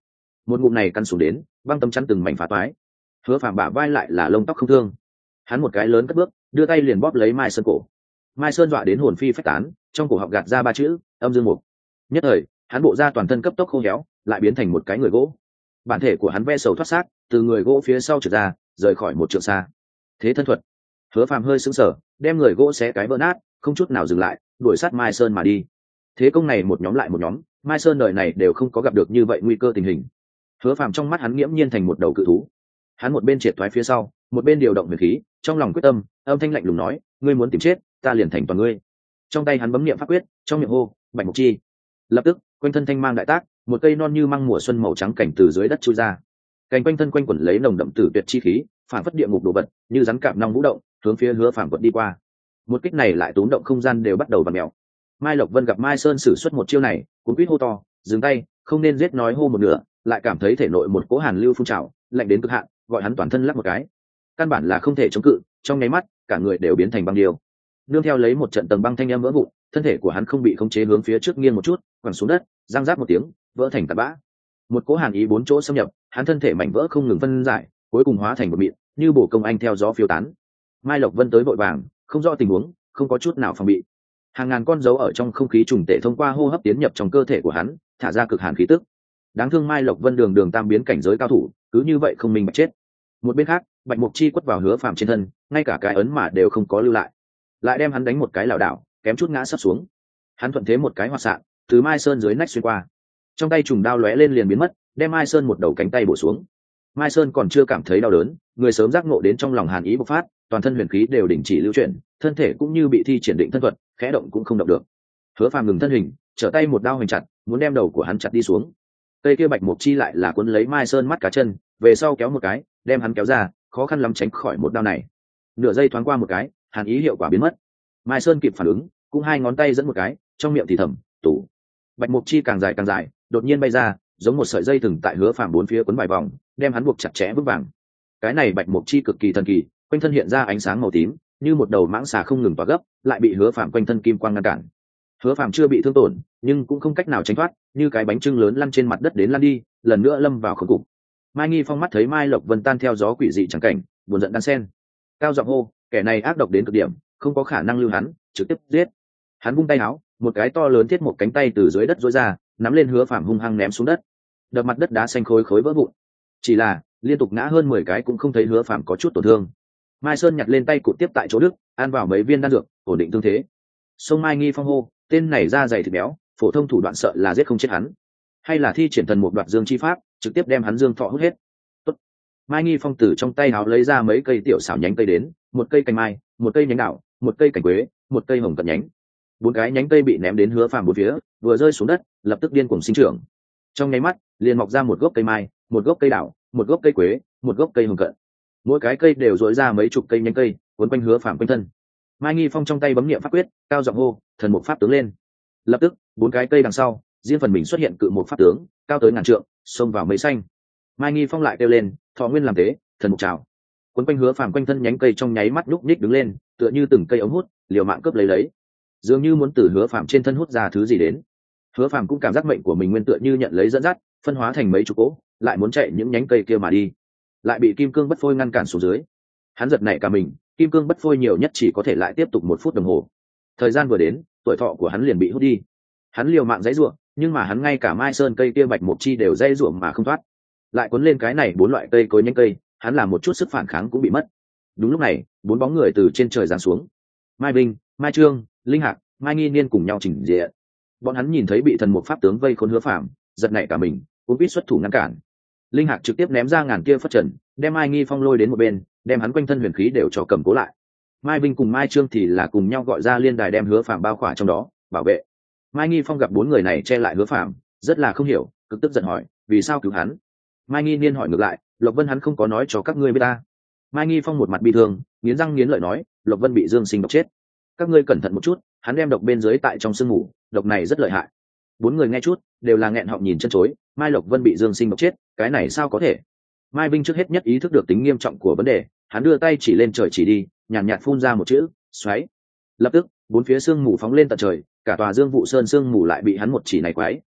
Speaker 1: một ngụm này căn xuống đến, băng tấm chắn từng mảnh phá toái. Hứa Phàm bả vai lại là lông tóc không thương, hắn một cái lớn cất bước, đưa tay liền bóp lấy Mai Sơn cổ. Mai Sơn dọa đến hồn phi phách tán, trong cổ họng gạt ra ba chữ âm dương mục. Nhất thời hắn bộ da toàn thân cấp tốc khô héo, lại biến thành một cái người gỗ. Bản thể của hắn ve sầu thoát xác, từ người gỗ phía sau trượt ra, rời khỏi một trượng xa. Thế thân thuật. Hứa Phàm hơi sững sờ, đem người gỗ xé cái vỡ nát, không chút nào dừng lại, đuổi sát Mai Sơn mà đi. Thế công này một nhóm lại một nhóm, Mai Sơn đời này đều không có gặp được như vậy nguy cơ tình hình. Hứa Phàm trong mắt hắn nghiễm nhiên thành một đầu cự thú. Hắn một bên triệt thoái phía sau, một bên điều động huyền khí, trong lòng quyết tâm, âm thanh lạnh lùng nói, ngươi muốn tìm chết, ta liền thành toàn ngươi. Trong tay hắn bấm niệm pháp quyết, trong miệng hô, Bạch Mục Chi. Lập tức, quanh thân thanh mang đại tác, một cây non như măng mùa xuân màu trắng cảnh từ dưới đất chui ra. Cành quanh thân quanh quẩn lấy nồng đậm tử tuyệt chi khí, phản phất địa ngục đồ vật, như rắn cạp nong vũ động, hướng phía Hứa Phàm quật đi qua. Một kích này lại túm động không gian đều bắt đầu vặn mèo. Mai Lộc Vân gặp Mai Sơn sử xuất một chiêu này, cuống quýt hô to, dừng tay, không nên giết nói hô một nửa, lại cảm thấy thể nội một cỗ hàn lưu phun trào, lạnh đến cực hạn, gọi hắn toàn thân lắc một cái. Căn bản là không thể chống cự, trong nháy mắt, cả người đều biến thành băng điêu. Nương theo lấy một trận tầng băng thanh âm vỡ vụn, thân thể của hắn không bị khống chế hướng phía trước nghiêng một chút, quẳng xuống đất, răng rác một tiếng, vỡ thành tạt bã. Một cỗ hàn ý bốn chỗ xâm nhập, hắn thân thể mảnh vỡ không ngừng phân giải, cuối cùng hóa thành một mịn, như bổ công anh theo gió phiêu tán. Mai Lộc Vân tới vội vàng, không rõ tình huống, không có chút nào phòng bị. Hàng ngàn con dấu ở trong không khí trùng tệ thông qua hô hấp tiến nhập trong cơ thể của hắn, thả ra cực hàn khí tức. Đáng thương Mai Lộc Vân đường đường tam biến cảnh giới cao thủ, cứ như vậy không minh bạch chết. Một bên khác, Bạch Mục Chi quất vào Hứa Phàm trên thân, ngay cả cái ấn mà đều không có lưu lại, lại đem hắn đánh một cái lảo đảo, kém chút ngã sấp xuống. Hắn thuận thế một cái hoạt sạn, từ Mai Sơn dưới nách xuyên qua, trong tay trùng đao lóe lên liền biến mất, đem Mai Sơn một đầu cánh tay bổ xuống. Mai Sơn còn chưa cảm thấy đau đớn, người sớm giác ngộ đến trong lòng hàn ý bộc phát, toàn thân huyền khí đều đình chỉ lưu chuyển, thân thể cũng như bị thi triển định thân thuật, khẽ động cũng không động được. Hứa Phàm ngừng thân hình, trở tay một đao hoành chặt, muốn đem đầu của hắn chặt đi xuống. Cây kia Bạch Mục Chi lại là cuốn lấy Mai Sơn mắt cá chân, về sau kéo một cái, đem hắn kéo ra, khó khăn lắm tránh khỏi một đao này. Nửa giây thoáng qua một cái, hàn ý hiệu quả biến mất. Mai Sơn kịp phản ứng, cũng hai ngón tay dẫn một cái, trong miệng thì thầm, tủ. Bạch Mục Chi càng dài càng dài, đột nhiên bay ra, giống một sợi dây thừng tại Hứa Phàm bốn phía quấn vài vòng, đem hắn buộc chặt chẽ vững vàng. Cái này Bạch Mục Chi cực kỳ thần kỳ, quanh thân hiện ra ánh sáng màu tím, như một đầu mãng xà không ngừng tỏa gấp, lại bị Hứa Phàm quanh thân kim quang ngăn cản. Hứa Phàm chưa bị thương tổn, nhưng cũng không cách nào tránh thoát, như cái bánh trưng lớn lăn trên mặt đất đến lăn đi, lần nữa lâm vào khốn cục. Mai Nghi Phong mắt thấy Mai Lộc Vân tan theo gió quỷ dị chẳng cảnh, buồn giận đan sen, cao giọng hô, kẻ này ác độc đến cực điểm, không có khả năng lưu hắn, trực tiếp giết. Hắn vung tay áo, một cái to lớn thiết một cánh tay từ dưới đất rối ra, nắm lên Hứa Phàm hung hăng ném xuống đất, đập mặt đất đá xanh khối khối vỡ vụn. Chỉ là liên tục ngã hơn mười cái cũng không thấy Hứa Phàm có chút tổn thương. Mai Sơn nhặt lên tay cụt tiếp tại chỗ đức, ăn vào mấy viên đan dược, ổn định thương thế. Sông Mai Nghi Phong hô, tên này da dày thịt béo, phổ thông thủ đoạn sợ là giết không chết hắn, hay là thi triển thần một đoạt dương chi pháp, trực tiếp đem hắn dương thọ hút hết. Tốt. Mai Nghi Phong từ trong tay áo lấy ra mấy cây tiểu xảo nhánh cây đến, một cây cành mai, một cây nhánh đảo, một cây cảnh quế, một cây hồng cận nhánh. Bốn cái nhánh cây bị ném đến Hứa Phàm bốn phía, vừa rơi xuống đất, lập tức điên cuồng sinh trưởng. Trong nháy mắt, liền mọc ra một gốc cây mai, một gốc cây đảo, một gốc cây quế, một gốc cây hồng cận. Mỗi cái cây đều rỗi ra mấy chục cây nhánh cây, cuốn quanh Hứa Phàm quanh thân. Mai Nghi Phong trong tay bấm niệm pháp quyết, cao giọng hô, thần mục pháp tướng lên. Lập tức, bốn cái cây đằng sau, riêng phần mình xuất hiện cự một pháp tướng, cao tới ngàn trượng, xông vào mây xanh. Mai Nghi Phong lại kêu lên, thọ nguyên làm thế, thần mục chào. Cuốn quanh Hứa Phàm quanh thân nhánh cây trong nháy mắt nhúc nhích đứng lên, tựa như từng cây ống hút, liều mạng cướp lấy lấy, dường như muốn từ Hứa Phàm trên thân hút ra thứ gì đến. Hứa Phàm cũng cảm giác mệnh của mình nguyên tựa như nhận lấy dẫn dắt, phân hóa thành mấy chục cỗ, lại muốn chạy những nhánh cây kia mà đi, lại bị kim cương bất phôi ngăn cản xuống dưới. Hắn giật nảy cả mình, kim cương bất phôi nhiều nhất chỉ có thể lại tiếp tục một phút đồng hồ. Thời gian vừa đến, tuổi thọ của hắn liền bị hút đi. Hắn liều mạng dãy ruộng, nhưng mà hắn ngay cả Mai Sơn cây kia Bạch Mục Chi đều dãy ruộng mà không thoát. Lại cuốn lên cái này bốn loại cây cối nhánh cây, hắn làm một chút sức phản kháng cũng bị mất. Đúng lúc này, bốn bóng người từ trên trời giáng xuống. Mai Vinh, Mai Trương, Linh Hạc, Mai Nghi Niên cùng nhau chỉnh diện. Bọn hắn nhìn thấy bị thần mục pháp tướng vây khốn Hứa Phàm, giật nảy cả mình, cũng biết xuất thủ ngăn cản. Linh Hạc trực tiếp ném ra ngàn kia phất trần, đem Mai Nghi Phong lôi đến một bên, đem hắn quanh thân huyền khí đều cho cầm cố lại. Mai Vinh cùng Mai Trương thì là cùng nhau gọi ra liên đài đem Hứa Phàm bao khỏa trong đó, bảo vệ. Mai Nghi Phong gặp bốn người này che lại Hứa Phàm, rất là không hiểu, cực tức giận hỏi, vì sao cứu hắn? Mai Nghi Niên hỏi ngược lại, Lộc Vân hắn không có nói cho các ngươi biết ta. Mai Nghi Phong một mặt bi thương, nghiến răng nghiến lợi nói, Lộc Vân bị Dương Sinh độc chết. Các ngươi cẩn thận một chút, hắn đem độc bên dưới tại trong sương mù, độc này rất lợi hại. Bốn người nghe chút, đều là nghẹn họng nhìn chân chối, Mai Lộc Vân bị Dương Sinh độc chết, cái này sao có thể? Mai Vinh trước hết nhất ý thức được tính nghiêm trọng của vấn đề, hắn đưa tay chỉ lên trời chỉ đi, nhàn nhạt, nhạt phun ra một chữ, xoáy. Lập tức, bốn phía sương mù phóng lên tận trời, cả tòa Dương Vụ Sơn sương mù lại bị hắn một chỉ này quái,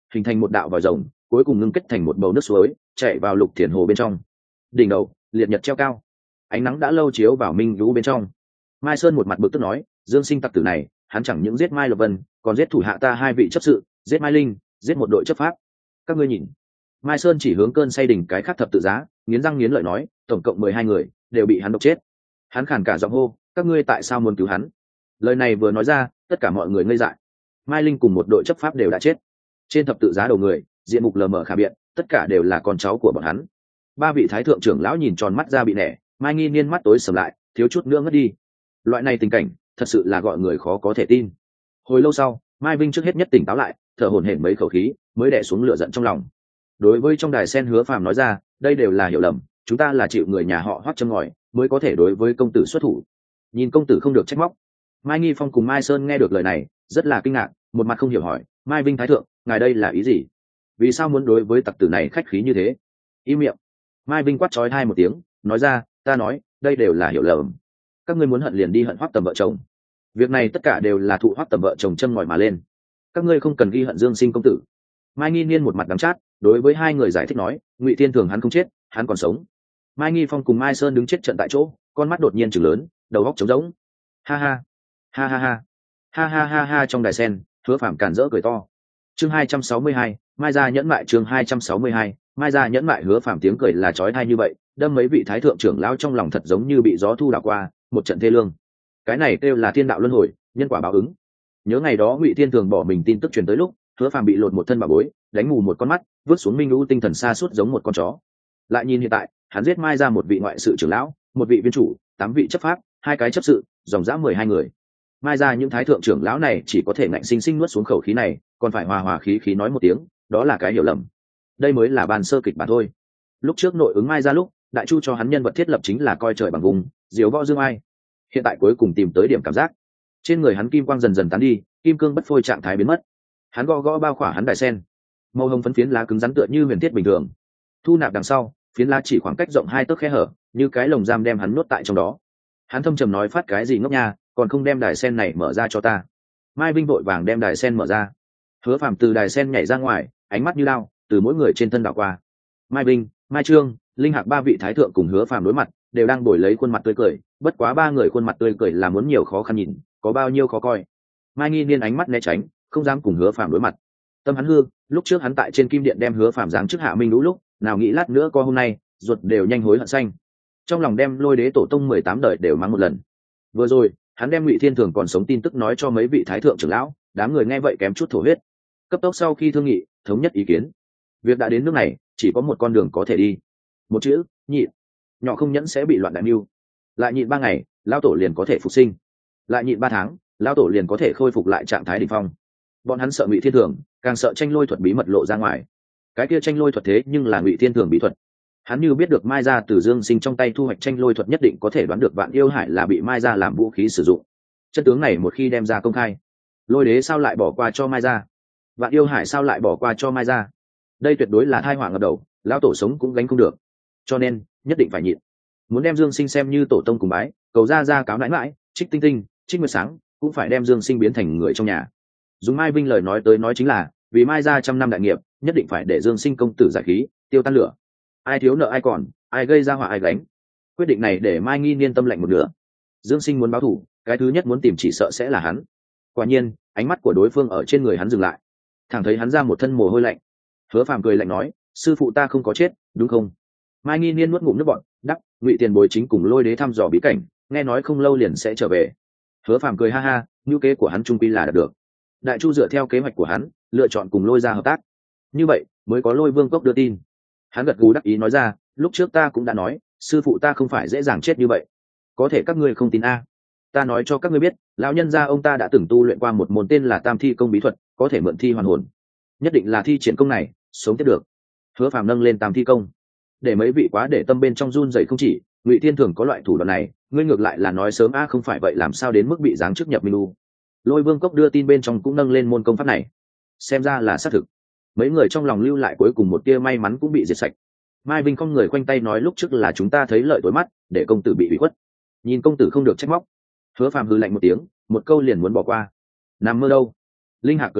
Speaker 1: hình thành một đạo vòi rồng, cuối cùng ngưng kết thành một bầu nước suối chạy vào Lục Thiền Hồ bên trong. Đỉnh đầu liệt nhật treo cao, ánh nắng đã lâu chiếu vào minh lũ bên trong. Mai Sơn một mặt bực tức nói, Dương Sinh tặc tử này, hắn chẳng những giết Mai Lộc Vân, còn giết thủ hạ ta hai vị chấp sự, giết Mai Linh, giết một đội chấp pháp. Các ngươi nhìn. Mai Sơn chỉ hướng cơn say đỉnh cái khác thập tự giá, nghiến răng nghiến lợi nói, tổng cộng mười hai người đều bị hắn độc chết. Hắn khàn cả giọng hô, các ngươi tại sao muốn cứu hắn? Lời này vừa nói ra, tất cả mọi người ngây dại. Mai Linh cùng một đội chấp pháp đều đã chết. Trên thập tự giá đầu người, diện mục lờ mờ khả biện, tất cả đều là con cháu của bọn hắn. Ba vị thái thượng trưởng lão nhìn tròn mắt ra bị nẻ, Mai Nghi Niên mắt tối sầm lại, thiếu chút nữa ngất đi. Loại này tình cảnh, thật sự là gọi người khó có thể tin. Hồi lâu sau, Mai Vinh trước hết nhất tỉnh táo lại, thở hổn hển mấy khẩu khí, mới đè xuống lửa giận trong lòng. Đối với trong đài sen Hứa Phàm nói ra, đây đều là hiểu lầm, chúng ta là chịu người nhà họ Hoắc châm ngòi, mới có thể đối với công tử xuất thủ. Nhìn công tử không được trách móc. Mai Nghi Phong cùng Mai Sơn nghe được lời này, rất là kinh ngạc, một mặt không hiểu hỏi, Mai Vinh thái thượng, ngài đây là ý gì? Vì sao muốn đối với tặc tử này khách khí như thế? Im miệng. Mai Vinh quát chói tai một tiếng, nói ra, ta nói, đây đều là hiểu lầm. Các ngươi muốn hận liền đi hận Hoắc Tầm vợ chồng. Việc này tất cả đều là thụ Hoắc Tầm vợ chồng châm ngòi mà lên. Các ngươi không cần ghi hận Dương Sinh công tử. Mai Nghi Niên một mặt đắng chát, đối với hai người giải thích nói, Ngụy Thiên Thường hắn không chết, hắn còn sống. Mai Nghi Phong cùng Mai Sơn đứng chết trận tại chỗ, con mắt đột nhiên trừng lớn, đầu óc trống rỗng. Ha ha, ha ha ha, ha ha ha ha trong đài sen, Hứa Phàm càn rỡ cười to. Chương hai trăm sáu mươi hai, Mai gia nhẫn mại chương hai trăm sáu mươi hai, Mai gia nhẫn mại. Hứa Phàm tiếng cười là chói tai như vậy, đâm mấy vị thái thượng trưởng lão trong lòng thật giống như bị gió thu đảo qua, một trận thê lương. Cái này kêu là thiên đạo luân hồi, nhân quả báo ứng. Nhớ ngày đó Ngụy Thiên Thường bỏ mình tin tức truyền tới lúc, Hứa Phàm bị lột một thân bảo bối, đánh mù một con mắt, vứt xuống minh lũ tinh thần xa suốt giống một con chó. Lại nhìn hiện tại, hắn giết Mai gia một vị ngoại sự trưởng lão, một vị viên chủ, tám vị chấp pháp, hai cái chấp sự, dòng dã mười hai người. Mai gia những thái thượng trưởng lão này chỉ có thể ngạnh sinh sinh nuốt xuống khẩu khí này, còn phải hòa hòa khí khí nói một tiếng, đó là cái hiểu lầm. Đây mới là bàn sơ kịch bản thôi. Lúc trước nội ứng Mai gia lúc, Đại Chu cho hắn nhân vật thiết lập chính là coi trời bằng vùng, diều võ dương ai. Hiện tại cuối cùng tìm tới điểm cảm giác. Trên người hắn kim quang dần dần tán đi, kim cương bất phôi trạng thái biến mất. Hắn gõ gõ bao khỏa hắn đại sen, màu hồng phấn phiến lá cứng rắn tựa như huyền thiết bình thường. Thu nạp đằng sau, phiến lá chỉ khoảng cách rộng hai tấc khe hở, như cái lồng giam đem hắn nuốt tại trong đó. Hắn thâm trầm nói, phát cái gì ngốc nha, còn không đem đài sen này mở ra cho ta. Mai Vinh vội vàng đem đài sen mở ra. Hứa Phàm từ đài sen nhảy ra ngoài, ánh mắt như lao từ mỗi người trên thân đảo qua. Mai Vinh, Mai Trương, Linh Hạc ba vị thái thượng cùng Hứa Phàm đối mặt, đều đang bồi lấy khuôn mặt tươi cười, bất quá ba người khuôn mặt tươi cười là muốn nhiều khó khăn nhìn, có bao nhiêu khó coi. Mai Nghi Niên ánh mắt né tránh, không dám cùng Hứa Phàm đối mặt. Tâm hắn hư, lúc trước hắn tại trên kim điện đem Hứa Phàm giáng chức hạ minh lũ lúc, nào nghĩ lát nữa có hôm nay, ruột đều nhanh hối hận xanh. Trong lòng đem Lôi Đế tổ tông mười tám đời đều mắng một lần. Vừa rồi, hắn đem Ngụy Thiên Thường còn sống tin tức nói cho mấy vị thái thượng trưởng lão, đám người nghe vậy kém chút thổ huyết. Cấp tốc sau khi thương nghị, thống nhất ý kiến. Việc đã đến nước này, chỉ có một con đường có thể đi. Một chữ, nhịn. Nhỏ không nhẫn sẽ bị loạn đại mưu. Lại nhịn ba ngày, lão tổ liền có thể phục sinh. Lại nhịn ba tháng, lão tổ liền có thể khôi phục lại trạng thái đỉnh phong. Bọn hắn sợ Ngụy Thiên Thường, càng sợ tranh lôi thuật bí mật lộ ra ngoài. Cái kia tranh lôi thuật thế nhưng là Ngụy Thiên Thường bí thuật. Hắn như biết được Mai gia từ Dương Sinh trong tay thu hoạch tranh lôi thuật, nhất định có thể đoán được Vạn Yêu Hải là bị Mai gia làm vũ khí sử dụng. Chân tướng này một khi đem ra công khai, Lôi Đế sao lại bỏ qua cho Mai gia? Vạn Yêu Hải sao lại bỏ qua cho Mai gia? Đây tuyệt đối là tai họa ngập đầu, lão tổ sống cũng gánh không được. Cho nên, nhất định phải nhịn. Muốn đem Dương Sinh xem như tổ tông cùng bái, cầu ra ra cáo nãi mãi, Trích Tinh Tinh, Trích Nguyệt Sáng, cũng phải đem Dương Sinh biến thành người trong nhà. Dùng Mai Vinh lời nói tới nói chính là, vì Mai gia trăm năm đại nghiệp, nhất định phải để Dương Sinh công tử giải khí, tiêu tan lửa. Ai thiếu nợ ai còn, ai gây ra họa ai gánh. Quyết định này để Mai Nghi Niên tâm lạnh một nửa. Dương Sinh muốn báo thù, cái thứ nhất muốn tìm chỉ sợ sẽ là hắn. Quả nhiên, ánh mắt của đối phương ở trên người hắn dừng lại, thẳng thấy hắn ra một thân mồ hôi lạnh. Hứa Phàm cười lạnh nói, sư phụ ta không có chết, đúng không? Mai Nghi Niên nuốt ngụm nước bọt, đắp, Ngụy Tiền Bối chính cùng Lôi Đế thăm dò bí cảnh, nghe nói không lâu liền sẽ trở về. Hứa Phàm cười ha ha, nhu kế của hắn trung quy là đạt được. Đại Chu dựa theo kế hoạch của hắn, lựa chọn cùng Lôi gia hợp tác. Như vậy, mới có Lôi Vương Cốc đưa tin. Hắn gật gù đắc ý nói ra, lúc trước ta cũng đã nói, sư phụ ta không phải dễ dàng chết như vậy. Có thể các ngươi không tin a? Ta nói cho các ngươi biết, lão nhân gia ông ta đã từng tu luyện qua một môn tên là Tam Thi Công bí thuật, có thể mượn thi hoàn hồn. Nhất định là thi triển công này, sống tiếp được. Hứa Phàm nâng lên Tam Thi Công, để mấy vị quá để tâm bên trong run rẩy không chỉ. Ngụy Thiên Thường có loại thủ đoạn này, ngươi ngược lại là nói sớm a, không phải vậy làm sao đến mức bị giáng chức nhập minh lu. Lôi Vương Cốc đưa tin bên trong cũng nâng lên môn công pháp này, xem ra là xác thực. Mấy người trong lòng lưu lại cuối cùng một tia may mắn cũng bị diệt sạch. Mai Vinh không người khoanh tay nói, lúc trước là chúng ta thấy lợi tối mắt, để công tử bị ủy khuất, nhìn công tử không được trách móc. Hứa Phàm hừ lạnh một tiếng, một câu liền muốn bỏ qua. Nằm mơ đâu. Linh Hạc cười nói,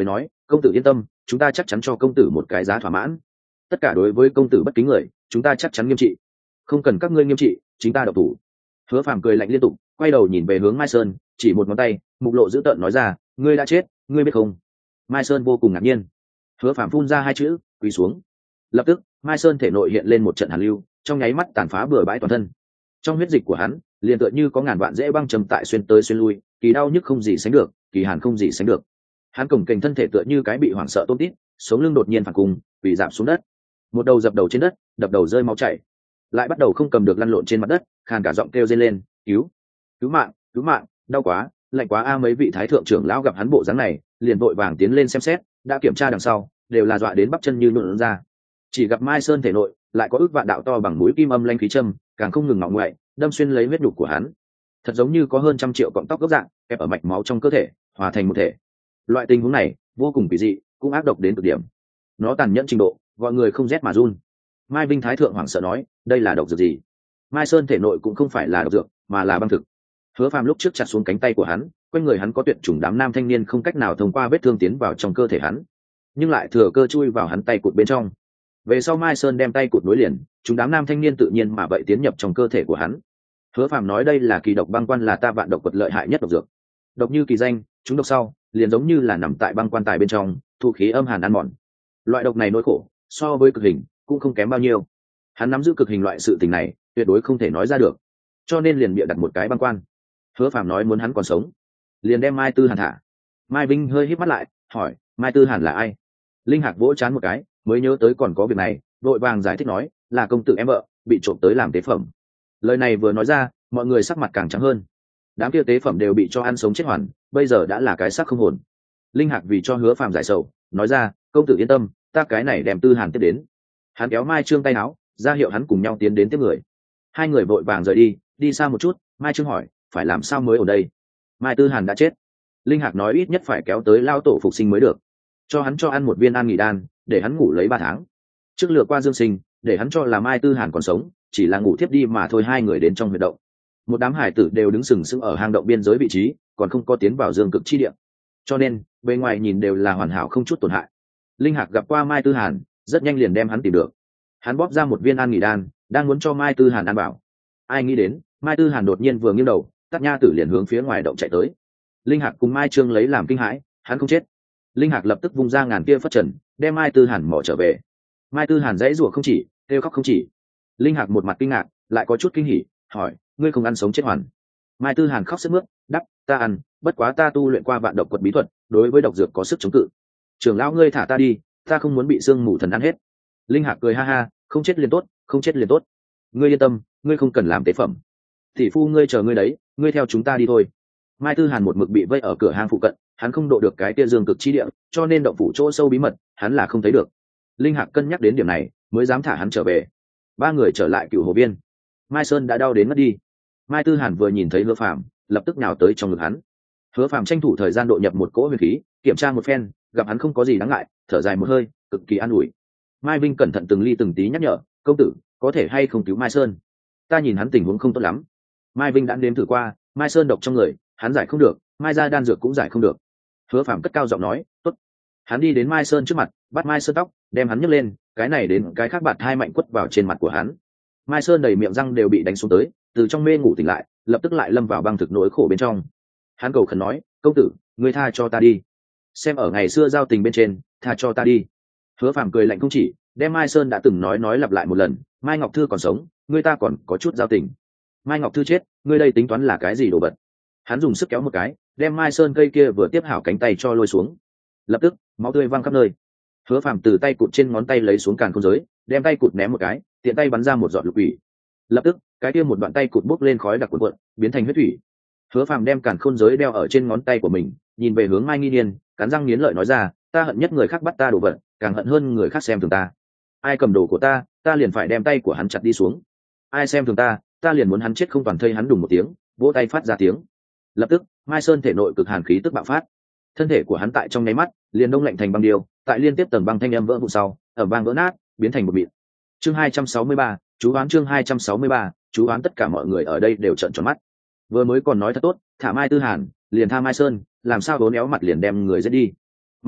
Speaker 1: công tử yên tâm, chúng ta chắc chắn cho công tử một cái giá thỏa mãn. Tất cả đối với công tử bất kính người, chúng ta chắc chắn nghiêm trị. Không cần các ngươi nghiêm trị, chính ta độc thủ. Hứa Phàm cười lạnh liên tục, quay đầu nhìn về hướng Mai Sơn, chỉ một ngón tay, mục lộ dữ tợn nói ra, ngươi đã chết, ngươi biết không? Mai Sơn vô cùng ngạc nhiên. Hứa Phàm phun ra hai chữ, quỳ xuống. Lập tức, Mai Sơn thể nội hiện lên một trận hàn lưu, trong nháy mắt tàn phá bừa bãi toàn thân. Trong huyết dịch của hắn, liền tựa như có ngàn vạn dễ băng trầm tại xuyên tới xuyên lui, kỳ đau nhức không gì sánh được, kỳ hàn không gì sánh được. Hắn cổng kềnh thân thể tựa như cái bị hoảng sợ tôm tít, sống lưng đột nhiên phản cùng, bị giảm xuống đất. Một đầu dập đầu trên đất, đập đầu rơi máu chảy, lại bắt đầu không cầm được lăn lộn trên mặt đất, khàn cả giọng kêu rên lên, cứu, cứu mạng, cứu mạng, đau quá, lạnh quá a. Mấy vị thái thượng trưởng lão gặp hắn bộ dáng này, liền vội vàng tiến lên xem xét, đã kiểm tra đằng sau, đều là dọa đến bắp chân như nhuộn ra. Chỉ gặp Mai Sơn thể nội lại có ước vạn đạo to bằng mũi kim âm lanh khí châm, càng không ngừng ngọng ngoại, đâm xuyên lấy huyết nhục của hắn, thật giống như có hơn trăm triệu cọng tóc gốc dạng ép ở mạch máu trong cơ thể, hòa thành một thể. Loại tình huống này vô cùng kỳ dị, cũng ác độc đến cực điểm. Nó tàn nhẫn trình độ, gọi người không rét mà run. Mai Vinh thái thượng hoảng sợ nói, đây là độc dược gì? Mai Sơn thể nội cũng không phải là độc dược, mà là băng thực. Hứa Phàm lúc trước chặt xuống cánh tay của hắn, quanh người hắn có tuyệt chủng đám nam thanh niên không cách nào thông qua vết thương tiến vào trong cơ thể hắn, nhưng lại thừa cơ chui vào hắn tay cụt bên trong. Về sau Mai Sơn đem tay cụt nối liền, chúng đám nam thanh niên tự nhiên mà vậy tiến nhập trong cơ thể của hắn. Hứa Phàm nói đây là kỳ độc băng quan, là ta vạn độc quật lợi hại nhất độc dược. Độc như kỳ danh, chúng độc sau, liền giống như là nằm tại băng quan tài bên trong, thu khí âm hàn ăn mòn. Loại độc này nỗi khổ, so với cực hình cũng không kém bao nhiêu. Hắn nắm giữ cực hình loại sự tình này, tuyệt đối không thể nói ra được, cho nên liền bịa đặt một cái băng quan. Hứa Phàm nói muốn hắn còn sống, liền đem Mai Tư Hàn thả. Mai Vinh hơi híp mắt lại, hỏi, Mai Tư Hàn là ai? Linh Hạc vỗ chán một cái, mới nhớ tới còn có việc này, vội vàng giải thích nói, là công tử em vợ, bị trộm tới làm tế phẩm. Lời này vừa nói ra, mọi người sắc mặt càng trắng hơn. Đám kia tế phẩm đều bị cho ăn sống chết hoàn, bây giờ đã là cái xác không hồn. Linh Hạc vì cho Hứa Phàm giải sầu, nói ra, công tử yên tâm, ta cái này đem Tư Hàn tiếp đến. Hắn kéo Mai Trương tay áo, ra hiệu hắn cùng nhau tiến đến tiếp người. Hai người vội vàng rời đi, đi xa một chút, Mai Trương hỏi, phải làm sao mới ở đây? Mai Tư Hàn đã chết. Linh Hạc nói ít nhất phải kéo tới lao tổ phục sinh mới được, cho hắn cho ăn một viên an nghỉ đan, để hắn ngủ lấy ba tháng. Trước lừa qua Dương Sinh, để hắn cho là Mai Tư Hàn còn sống, chỉ là ngủ thiếp đi mà thôi. Hai người đến trong huyệt động, một đám hải tử đều đứng sừng sững ở hang động biên giới vị trí, còn không có tiến vào dương cực chi địa, cho nên bề ngoài nhìn đều là hoàn hảo không chút tổn hại. Linh Hạc gặp qua Mai Tư Hàn, rất nhanh liền đem hắn tìm được. Hắn bóp ra một viên an nghỉ đan, đang muốn cho Mai Tư Hàn ăn bảo. Ai nghĩ đến Mai Tư Hàn đột nhiên vừa nghiêng đầu, Tát Nha Tử liền hướng phía ngoài động chạy tới. Linh Hạc cùng Mai Trương lấy làm kinh hãi, hắn không chết. Linh Hạc lập tức vung ra ngàn kia phất trần, đem Mai Tư Hàn mỏ trở về. Mai Tư Hàn dãy rủa không chỉ, kêu khóc không chỉ. Linh Hạc một mặt kinh ngạc, lại có chút kinh hỉ, hỏi, ngươi không ăn sống chết hoàn? Mai Tư Hàn khóc sướt mướt, đắp, ta ăn, bất quá ta tu luyện qua vạn độc quật bí thuật, đối với độc dược có sức chống cự. Trưởng lão ngươi thả ta đi, ta không muốn bị sương mù thần ăn hết. Linh Hạc cười ha ha, không chết liền tốt, không chết liền tốt. Ngươi yên tâm, ngươi không cần làm tế phẩm. Tỷ phu ngươi chờ ngươi đấy, ngươi theo chúng ta đi thôi. Mai Tư Hàn một mực bị vây ở cửa hang phụ cận, hắn không độ được cái tia dương cực chi địa, cho nên động phủ chỗ sâu bí mật, hắn là không thấy được. Linh Hạc cân nhắc đến điểm này, mới dám thả hắn trở về. Ba người trở lại Cửu Hồ Viên. Mai Sơn đã đau đến mất đi. Mai Tư Hàn vừa nhìn thấy Hứa Phàm, lập tức nhào tới trong ngực hắn. Hứa Phàm tranh thủ thời gian độ nhập một cỗ huyền khí, kiểm tra một phen, gặp hắn không có gì đáng ngại, thở dài một hơi, cực kỳ an ủi. Mai Vinh cẩn thận từng ly từng tí nhắc nhở, công tử, có thể hay không cứu Mai Sơn? Ta nhìn hắn tình huống không tốt lắm. Mai Vinh đã nếm thử qua, Mai Sơn độc trong người, hắn giải không được, Mai gia đan dược cũng giải không được. Hứa Phàm cất cao giọng nói, tốt. Hắn đi đến Mai Sơn trước mặt, bắt Mai Sơn tóc, đem hắn nhấc lên, cái này đến cái khác bạt hai mạnh quất vào trên mặt của hắn. Mai Sơn đầy miệng răng đều bị đánh xuống tới, từ trong mê ngủ tỉnh lại, lập tức lại lâm vào băng thực nỗi khổ bên trong. Hắn cầu khẩn nói, công tử, ngươi tha cho ta đi. Xem ở ngày xưa giao tình bên trên, tha cho ta đi. Hứa Phàm cười lạnh không chỉ, đem Mai Sơn đã từng nói nói lặp lại một lần, Mai Ngọc Thư còn sống, ngươi ta còn có chút giao tình. Mai Ngọc Thư chết, ngươi đây tính toán là cái gì đồ vật? Hắn dùng sức kéo một cái, đem Mai Sơn cây kia vừa tiếp hảo cánh tay cho lôi xuống. Lập tức máu tươi văng khắp nơi. Hứa Phàm từ tay cụt trên ngón tay lấy xuống càn khôn giới, đem tay cụt ném một cái, tiện tay bắn ra một giọt lục thủy. Lập tức cái kia một đoạn tay cụt bốc lên khói đặc cuộn cuộn, biến thành huyết thủy. Hứa Phàm đem càn khôn giới đeo ở trên ngón tay của mình, nhìn về hướng Mai Nghi Niên, cắn răng nghiến lợi nói ra, ta hận nhất người khác bắt ta đồ vật, càng hận hơn người khác xem thường ta. Ai cầm đồ của ta, ta liền phải đem tay của hắn chặt đi xuống. Ai xem thường ta, ta liền muốn hắn chết không toàn thây. Hắn đùng một tiếng, vỗ tay phát ra tiếng. Lập tức Mai Sơn thể nội cực hàn khí tức bạo phát, thân thể của hắn tại trong nháy mắt liền đông lạnh thành băng điêu, tại liên tiếp tầng băng thanh âm vỡ vụn sau, ở băng vỡ nát, biến thành một mịn. Chương hai trăm sáu mươi ba, chú đoán. Chương hai trăm sáu mươi ba, chú đoán. Tất cả mọi người ở đây đều trợn tròn mắt. Vừa mới còn nói thật tốt, thả Mai Tư Hàn, liền tha Mai Sơn, làm sao đốn éo mặt liền đem người giết đi. Mà lại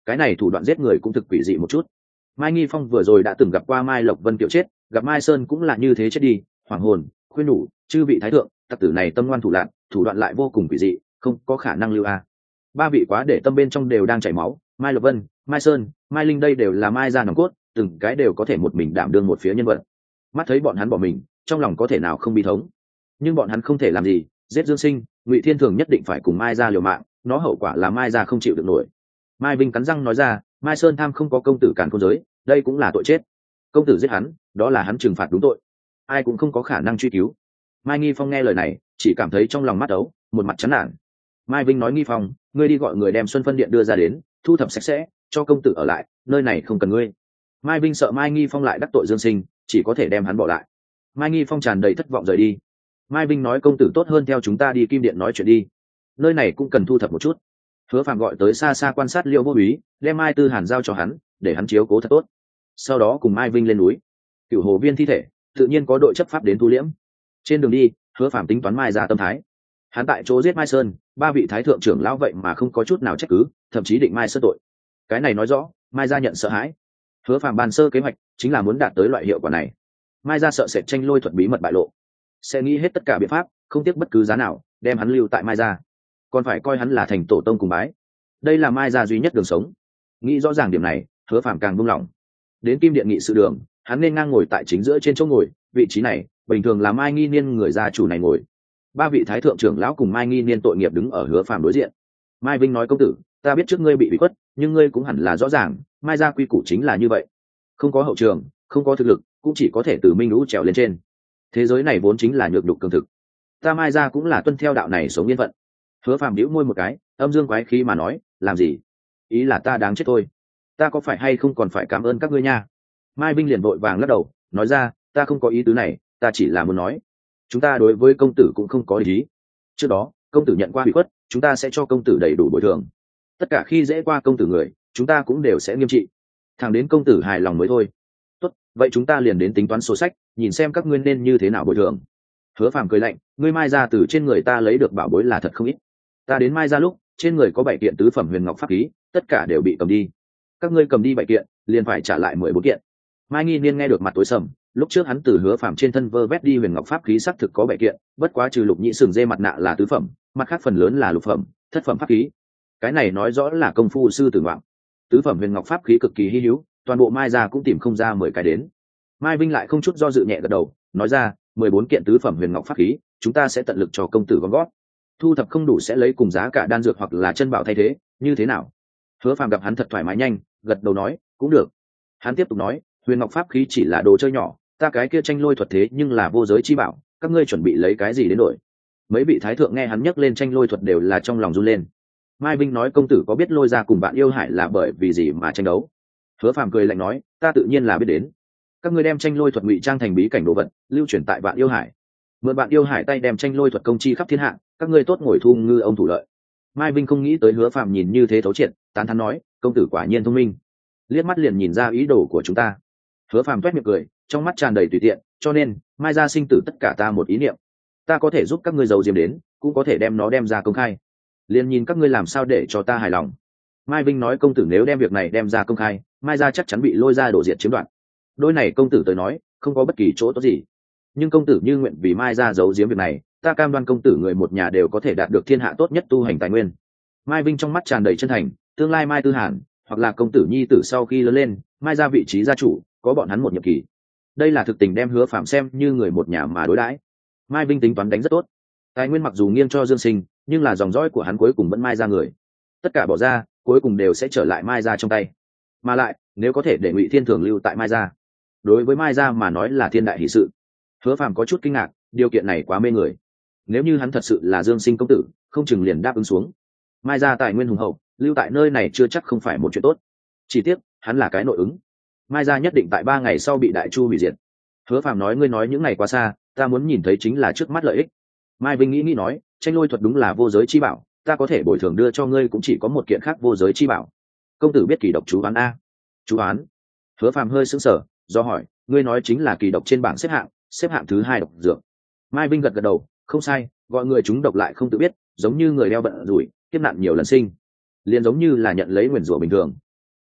Speaker 1: cái này thủ đoạn giết người cũng thực quỷ dị một chút. Mai Nghi Phong vừa rồi đã từng gặp qua Mai Lộc Vân Kiệu chết, gặp Mai Sơn cũng là như thế chết đi. Hoàng hồn khuyên nhủ chư vị thái thượng, tặc tử này tâm ngoan thủ lạn, thủ đoạn lại vô cùng quỷ dị, không có khả năng lưu a. Ba vị quá để tâm bên trong đều đang chảy máu, Mai Lộc Vân, Mai Sơn, Mai Linh đây đều là Mai gia nòng cốt, từng cái đều có thể một mình đảm đương một phía nhân vật. Mắt thấy bọn hắn bỏ mình, trong lòng có thể nào không bi thống. Nhưng bọn hắn không thể làm gì, giết Dương Sinh, Ngụy Thiên Thường nhất định phải cùng Mai gia liều mạng, nó hậu quả là Mai gia không chịu được nổi. Mai Vinh cắn răng nói ra, Mai Sơn tham không có công tử cản khôn giới, đây cũng là tội chết. Công tử giết hắn, đó là hắn trừng phạt đúng tội, ai cũng không có khả năng truy cứu. Mai Nghi Phong nghe lời này, chỉ cảm thấy trong lòng mắt ấu, một mặt chán nản. Mai Vinh nói Nghi Phong, ngươi đi gọi người đem Xuân Phân Điện đưa ra đến, thu thập sạch sẽ, cho công tử ở lại, nơi này không cần ngươi. Mai Vinh sợ Mai Nghi Phong lại đắc tội Dương Sinh, chỉ có thể đem hắn bỏ lại. Mai Nghi Phong tràn đầy thất vọng rời đi. Mai Vinh nói công tử tốt hơn theo chúng ta đi Kim Điện nói chuyện đi, nơi này cũng cần thu thập một chút. Hứa Phạm gọi tới xa xa quan sát Liêu Vô Úy, đem Mai Tư Hàn giao cho hắn, để hắn chiếu cố thật tốt. Sau đó cùng Mai Vinh lên núi. Cửu Hồ Viên thi thể, tự nhiên có đội chấp pháp đến thu liễm. Trên đường đi, Hứa Phạm tính toán Mai ra tâm thái. Hắn tại chỗ giết Mai Sơn, ba vị thái thượng trưởng lão vậy mà không có chút nào trách cứ, thậm chí định Mai Sơn tội. Cái này nói rõ, Mai gia nhận sợ hãi. Hứa Phạm bàn sơ kế hoạch chính là muốn đạt tới loại hiệu quả này. Mai gia sợ sệt tranh lôi thuật bí mật bại lộ, sẽ nghĩ hết tất cả biện pháp, không tiếc bất cứ giá nào, đem hắn lưu tại Mai gia. Còn phải coi hắn là thành tổ tông cùng bái. Đây là Mai gia duy nhất đường sống. Nghĩ rõ ràng điểm này, Hứa Phạm càng buông lỏng. Đến Kim Điện nghị sự đường, hắn nên ngang ngồi tại chính giữa trên chỗ ngồi, vị trí này bình thường là Mai Nghi Niên người gia chủ này ngồi. Ba vị thái thượng trưởng lão cùng Mai Nghi Niên tội nghiệp đứng ở Hứa Phạm đối diện. Mai Vinh nói công tử, ta biết trước ngươi bị bị khuất, nhưng ngươi cũng hẳn là rõ ràng, Mai gia quy củ chính là như vậy, không có hậu trường, không có thực lực, cũng chỉ có thể từ minh lũ trèo lên trên. Thế giới này vốn chính là nhược nhục cường thực, ta Mai gia cũng là tuân theo đạo này sống yên phận. Hứa Phạm bĩu môi một cái, âm dương quái khí mà nói, làm gì? Ý là ta đáng chết thôi. Ta có phải hay không còn phải cảm ơn các ngươi nha? Mai Vinh liền vội vàng lắc đầu, nói ra, ta không có ý tứ này, ta chỉ là muốn nói, chúng ta đối với công tử cũng không có ý. Trước đó, công tử nhận qua bị khuất, chúng ta sẽ cho công tử đầy đủ bồi thường. Tất cả khi dễ qua công tử người, chúng ta cũng đều sẽ nghiêm trị. Thẳng đến công tử hài lòng mới thôi. Tốt, vậy chúng ta liền đến tính toán sổ sách, nhìn xem các ngươi nên như thế nào bồi thường. Hứa Phạm cười lạnh, ngươi Mai gia từ trên người ta lấy được bảo bối là thật không ít. Ta đến Mai gia lúc, trên người có bảy kiện tứ phẩm huyền ngọc pháp khí, tất cả đều bị cầm đi. Các ngươi cầm đi bảy kiện, liền phải trả lại mười bốn kiện. Mai Nghi Niên nghe được mặt tối sầm, lúc trước hắn từ Hứa Phạm trên thân vơ vét đi huyền ngọc pháp khí xác thực có bảy kiện, bất quá trừ lục nhĩ sừng dê mặt nạ là tứ phẩm, mặt khác phần lớn là lục phẩm, thất phẩm pháp khí. Cái này nói rõ là công phu sư tử ngoạm. Tứ phẩm huyền ngọc pháp khí cực kỳ hi hữu, toàn bộ Mai gia cũng tìm không ra mười cái đến. Mai Vinh lại không chút do dự nhẹ gật đầu, nói ra, mười bốn kiện tứ phẩm huyền ngọc pháp khí, chúng ta sẽ tận lực cho công tử gom gót. Thu thập không đủ sẽ lấy cùng giá cả đan dược hoặc là chân bảo thay thế, như thế nào? Hứa Phạm gặp hắn thật thoải mái nhanh, gật đầu nói, cũng được. Hắn tiếp tục nói, huyền ngọc pháp khí chỉ là đồ chơi nhỏ, ta cái kia tranh lôi thuật thế nhưng là vô giới chi bảo, các ngươi chuẩn bị lấy cái gì đến đổi? Mấy vị thái thượng nghe hắn nhắc lên tranh lôi thuật đều là trong lòng run lên. Mai Vinh nói công tử có biết lôi ra cùng bạn yêu hải là bởi vì gì mà tranh đấu? Hứa Phạm cười lạnh nói, ta tự nhiên là biết đến. Các ngươi đem tranh lôi thuật ngụy trang thành bí cảnh đồ vật, lưu truyền tại bạn yêu hải. Mượn bạn yêu hải tay đem tranh lôi thuật công chi khắp thiên hạ, các ngươi tốt ngồi thu ngư ông thủ lợi. Mai Vinh không nghĩ tới Hứa Phạm nhìn như thế thấu triệt, tán thán nói, công tử quả nhiên thông minh. Liếc mắt liền nhìn ra ý đồ của chúng ta. Hứa Phạm toét miệng cười, trong mắt tràn đầy tùy tiện, cho nên, Mai gia sinh tử tất cả ta một ý niệm. Ta có thể giúp các ngươi giấu diếm đến, cũng có thể đem nó đem ra công khai. Liền nhìn các ngươi làm sao để cho ta hài lòng. Mai Vinh nói công tử nếu đem việc này đem ra công khai, Mai gia chắc chắn bị lôi ra đổ diệt chiếm đoạt. Đôi này công tử tới nói, không có bất kỳ chỗ tốt gì. Nhưng công tử như nguyện vì Mai gia giấu giếm việc này, ta cam đoan công tử người một nhà đều có thể đạt được thiên hạ tốt nhất tu hành tài nguyên. Mai Vinh trong mắt tràn đầy chân thành, tương lai Mai Tư Hàn, hoặc là công tử nhi tử sau khi lớn lên, Mai gia vị trí gia chủ, có bọn hắn một nhiệm kỳ. Đây là thực tình đem Hứa Phạm xem như người một nhà mà đối đãi. Mai Vinh tính toán đánh rất tốt. Tài nguyên mặc dù nghiêng cho Dương Sinh, nhưng là dòng dõi của hắn cuối cùng vẫn Mai gia người. Tất cả bỏ ra, cuối cùng đều sẽ trở lại Mai gia trong tay. Mà lại, nếu có thể để Ngụy Thiên Thường lưu tại Mai gia, đối với Mai gia mà nói là thiên đại hỷ sự. Hứa Phạm có chút kinh ngạc, điều kiện này quá mê người. Nếu như hắn thật sự là Dương Sinh công tử, không chừng liền đáp ứng xuống. Mai gia tài nguyên hùng hậu, lưu tại nơi này chưa chắc không phải một chuyện tốt. Chỉ tiếc, hắn là cái nội ứng. Mai gia nhất định tại ba ngày sau bị Đại Chu hủy diệt. Hứa Phạm nói ngươi nói những ngày quá xa, ta muốn nhìn thấy chính là trước mắt lợi ích. Mai Vinh nghĩ nghĩ nói, tranh lôi thuật đúng là vô giới chi bảo, ta có thể bồi thường đưa cho ngươi cũng chỉ có một kiện khác vô giới chi bảo. Công tử biết kỳ độc chú án a? Chú án? Hứa Phạm hơi sững sờ, do hỏi, ngươi nói chính là kỳ độc trên bảng xếp hạng, xếp hạng thứ hai độc dược. Mai Vinh gật gật đầu, không sai, gọi người chúng độc lại không tự biết, giống như người đeo bận rủi, kiếp nạn nhiều lần sinh, liền giống như là nhận lấy nguyền rủa bình thường.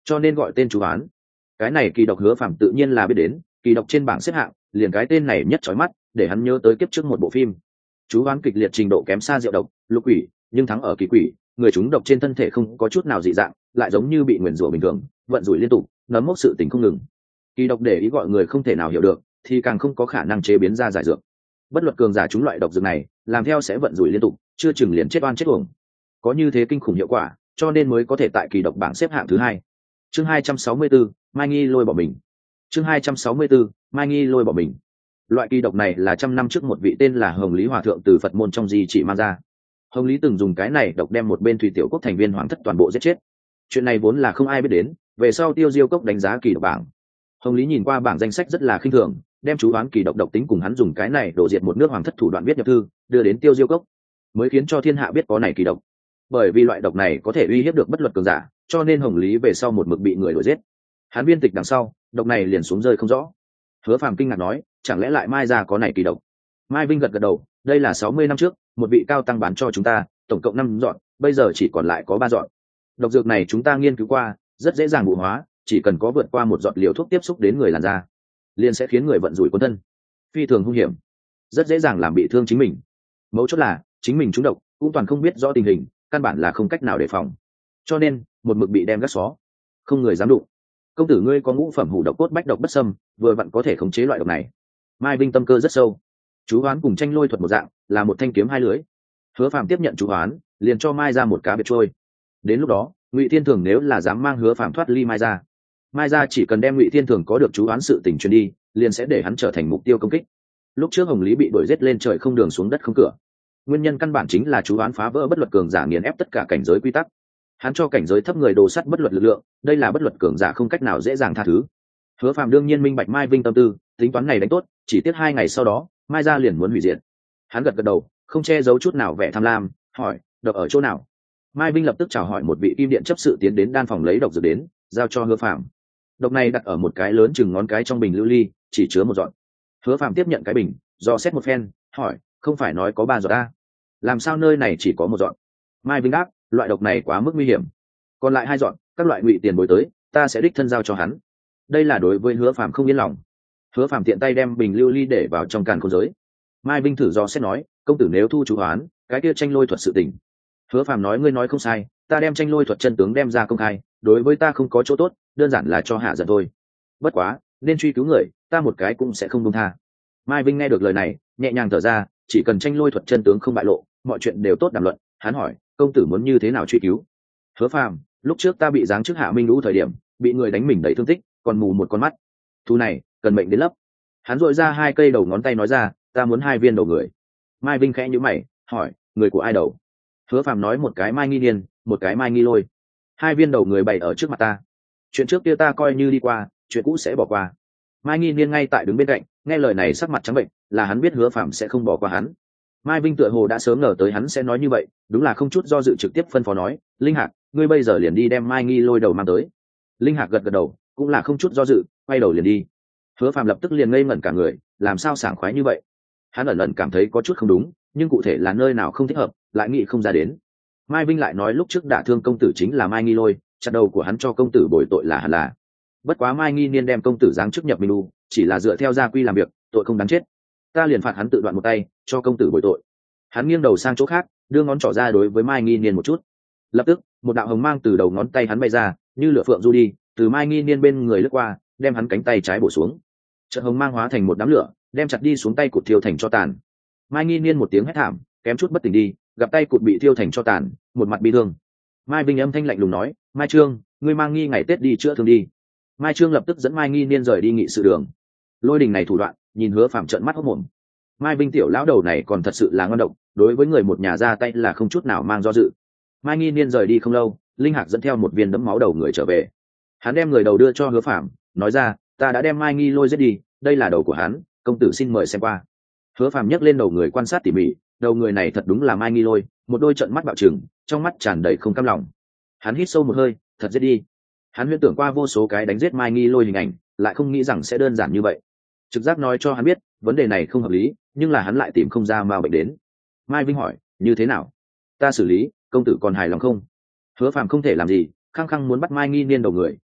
Speaker 1: cho nên gọi tên chú oán. Cái này kỳ độc Hứa Phàm tự nhiên là biết đến, kỳ độc trên bảng xếp hạng liền cái tên này nhất chói mắt, để hắn nhớ tới kiếp trước một bộ phim. Chú oán kịch liệt trình độ kém xa Diệu độc, Lục quỷ, nhưng thắng ở kỳ quỷ, người chúng độc trên thân thể không có chút nào dị dạng, lại giống như bị nguyền rủa bình thường, vận rủi liên tục, nấm mốc sự tình không ngừng. Kỳ độc để ý gọi người không thể nào hiểu được, thì càng không có khả năng chế biến ra giải dược. Bất luận cường giả chúng loại độc dược này, làm theo sẽ vận rủi liên tục, chưa chừng liền chết oan chết uổng. Có như thế kinh khủng hiệu quả, cho nên mới có thể tại kỳ độc bảng xếp hạng thứ hai. Chương hai trăm sáu mươi tư, Mai Nghi lôi bỏ mình. Chương hai trăm sáu mươi tư, Mai Nghi lôi bỏ mình. Loại kỳ độc này là trăm năm trước một vị tên là Hồng Lý Hòa thượng từ Phật môn trong di chỉ mang ra. Hồng Lý từng dùng cái này độc đem một bên Thủy Tiểu Quốc thành viên hoàng thất toàn bộ giết chết. Chuyện này vốn là không ai biết đến, về sau Tiêu Diêu Cốc đánh giá kỳ độc bảng. Hồng Lý nhìn qua bảng danh sách rất là khinh thường, đem chú oán kỳ độc độc tính cùng hắn dùng cái này đổ diệt một nước hoàng thất thủ đoạn viết nhập thư, đưa đến Tiêu Diêu Cốc, mới khiến cho thiên hạ biết có này kỳ độc. Bởi vì loại độc này có thể uy hiếp được bất luật cường giả, cho nên Hồng Lý về sau một mực bị người đuổi giết. Hắn biên tịch đằng sau, độc này liền xuống rơi không rõ. Hứa Phàm kinh ngạc nói, chẳng lẽ lại Mai gia có này kỳ độc? Mai Vinh gật gật đầu, đây là sáu mươi năm trước, một vị cao tăng bán cho chúng ta, tổng cộng năm dọn, bây giờ chỉ còn lại có ba dọn. Độc dược này chúng ta nghiên cứu qua, rất dễ dàng bù hóa, chỉ cần có vượt qua một giọt liều thuốc tiếp xúc đến người làn da, liền sẽ khiến người vận rủi cuốn thân, phi thường hung hiểm, rất dễ dàng làm bị thương chính mình. Mấu chốt là chính mình trúng độc, cũng toàn không biết rõ tình hình, căn bản là không cách nào đề phòng, cho nên một mực bị đem gác xó, không người dám đụng. Công tử ngươi có ngũ phẩm hủ độc cốt bách độc bất xâm, vừa vặn có thể khống chế loại độc này. Mai Vinh tâm cơ rất sâu, chú hoán cùng tranh lôi thuật một dạng, là một thanh kiếm hai lưới. Hứa Phàm tiếp nhận chú hoán, liền cho Mai ra một cá biệt trôi. Đến lúc đó Ngụy Thiên Thường nếu là dám mang Hứa Phàm thoát ly Mai ra, Mai ra chỉ cần đem Ngụy Thiên Thường có được chú hoán sự tình truyền đi, liền sẽ để hắn trở thành mục tiêu công kích. Lúc trước Hồng Lý bị đuổi giết lên trời không đường xuống đất không cửa, nguyên nhân căn bản chính là chú hoán phá vỡ bất luật cường giả, nghiền ép tất cả cảnh giới quy tắc. Hắn cho cảnh giới thấp người đồ sắt bất luật lực lượng, đây là bất luật cường giả không cách nào dễ dàng tha thứ. Hứa Phàm đương nhiên minh bạch Mai Vinh tâm tư, tính toán này đánh tốt, chỉ tiếc hai ngày sau đó Mai gia liền muốn hủy diệt. Hắn gật gật đầu, không che giấu chút nào vẻ tham lam, hỏi độc ở chỗ nào. Mai Vinh lập tức chào hỏi một vị kim điện chấp sự tiến đến đan phòng lấy độc dược đến, giao cho Hứa Phàm. Độc này đặt ở một cái lớn chừng ngón cái trong bình lưu ly, chỉ chứa một giọt. Hứa Phàm tiếp nhận cái bình, do xét một phen, hỏi không phải nói có ba giọt à? Làm sao nơi này chỉ có một giọt? Mai Vinh đáp, loại độc này quá mức nguy hiểm, còn lại hai giọt các loại Ngụy tiền bối tới, ta sẽ đích thân giao cho hắn. Đây là đối với Hứa Phàm không yên lòng. Hứa Phàm tiện tay đem bình lưu ly để vào trong càn khôn giới. Mai Vinh thử do xét nói, công tử nếu thu chú hoán, cái kia tranh lôi thuật sự tình. Hứa Phàm nói, ngươi nói không sai, ta đem tranh lôi thuật chân tướng đem ra công khai, đối với ta không có chỗ tốt, đơn giản là cho hạ giận thôi. Bất quá nên truy cứu người, ta một cái cũng sẽ không buông tha. Mai Vinh nghe được lời này, nhẹ nhàng thở ra, chỉ cần tranh lôi thuật chân tướng không bại lộ, mọi chuyện đều tốt đàm luận. Hắn hỏi, công tử muốn như thế nào truy cứu? Hứa Phàm, lúc trước ta bị giáng chức Hạ Minh Lũ thời điểm, bị người đánh mình đầy thương tích, còn mù một con mắt. Thu này cần mệnh đến lấp. Hắn dội ra hai cây đầu ngón tay nói ra, ta muốn hai viên đầu người. Mai Vinh khẽ nhíu mày, hỏi, người của ai đầu? Hứa Phàm nói, một cái Mai Nghi Niên, một cái Mai Nghi Lôi. Hai viên đầu người bày ở trước mặt ta. Chuyện trước kia ta coi như đi qua, chuyện cũ sẽ bỏ qua. Mai Nghi Niên ngay tại đứng bên cạnh, nghe lời này sắc mặt trắng bệnh, là hắn biết Hứa Phàm sẽ không bỏ qua hắn. Mai Vinh tựa hồ đã sớm ngờ tới hắn sẽ nói như vậy, đúng là không chút do dự trực tiếp phân phó nói, Linh Hạc, ngươi bây giờ liền đi đem Mai Nghi Lôi đầu mang tới. Linh Hạc gật gật đầu, cũng là không chút do dự, quay đầu liền đi. Hứa Phàm lập tức liền ngây ngẩn cả người, làm sao sảng khoái như vậy? Hắn ẩn ẩn cảm thấy có chút không đúng, nhưng cụ thể là nơi nào không thích hợp, lại nghĩ không ra đến. Mai Vinh lại nói lúc trước đả thương công tử chính là Mai Nghi Lôi, chặt đầu của hắn cho công tử bồi tội là hẳn là. Bất quá Mai Nghi Niên đem công tử giáng chức nhập Minh U, chỉ là dựa theo gia quy làm việc, tội không đáng chết. Ta liền phạt hắn tự đoạn một tay, cho công tử bồi tội. Hắn nghiêng đầu sang chỗ khác, đưa ngón trỏ ra đối với Mai Nghi Niên một chút. Lập tức, một đạo hồng mang từ đầu ngón tay hắn bay ra, như lửa phượng du đi, từ Mai Nghi Niên bên người lướt qua, đem hắn cánh tay trái bổ xuống. Trận hồng mang hóa thành một đám lửa, đem chặt đi xuống tay cụt thiêu thành cho tàn. Mai Nghi Niên một tiếng hét thảm, kém chút bất tỉnh đi, gặp tay cụt bị thiêu thành cho tàn, một mặt bi thương. Mai Vinh âm thanh lạnh lùng nói, Mai Trương, ngươi mang Nghi ngày Tết đi chữa thương đi. Mai Trương lập tức dẫn Mai Nghi Niên rời đi nghị sự đường. Lôi đình này thủ đoạn, nhìn Hứa Phàm trợn mắt hốt mồm. Mai Vinh tiểu lão đầu này còn thật sự là ngon độc, đối với người một nhà ra tay là không chút nào mang do dự. Mai Nghi Niên rời đi không lâu, Linh Hạc dẫn theo một viên đấm máu đầu người trở về. Hắn đem người đầu đưa cho Hứa Phàm, nói ra, ta đã đem Mai Nghi Lôi giết đi, đây là đầu của hắn, công tử xin mời xem qua. Hứa Phàm nhấc lên đầu người quan sát tỉ mỉ, đầu người này thật đúng là Mai Nghi Lôi, một đôi trợn mắt bạo trừng, trong mắt tràn đầy không cam lòng. Hắn hít sâu một hơi, thật giết đi. Hắn huyễn tưởng qua vô số cái đánh giết Mai Nghi Lôi hình ảnh, lại không nghĩ rằng sẽ đơn giản như vậy. Trực giác nói cho hắn biết, vấn đề này không hợp lý, nhưng là hắn lại tìm không ra ma bệnh đến. Mai Vinh hỏi, như thế nào? Ta xử lý, công tử còn hài lòng không? Hứa Phàm không thể làm gì, khăng khăng muốn bắt Mai Nghi Niên đầu người,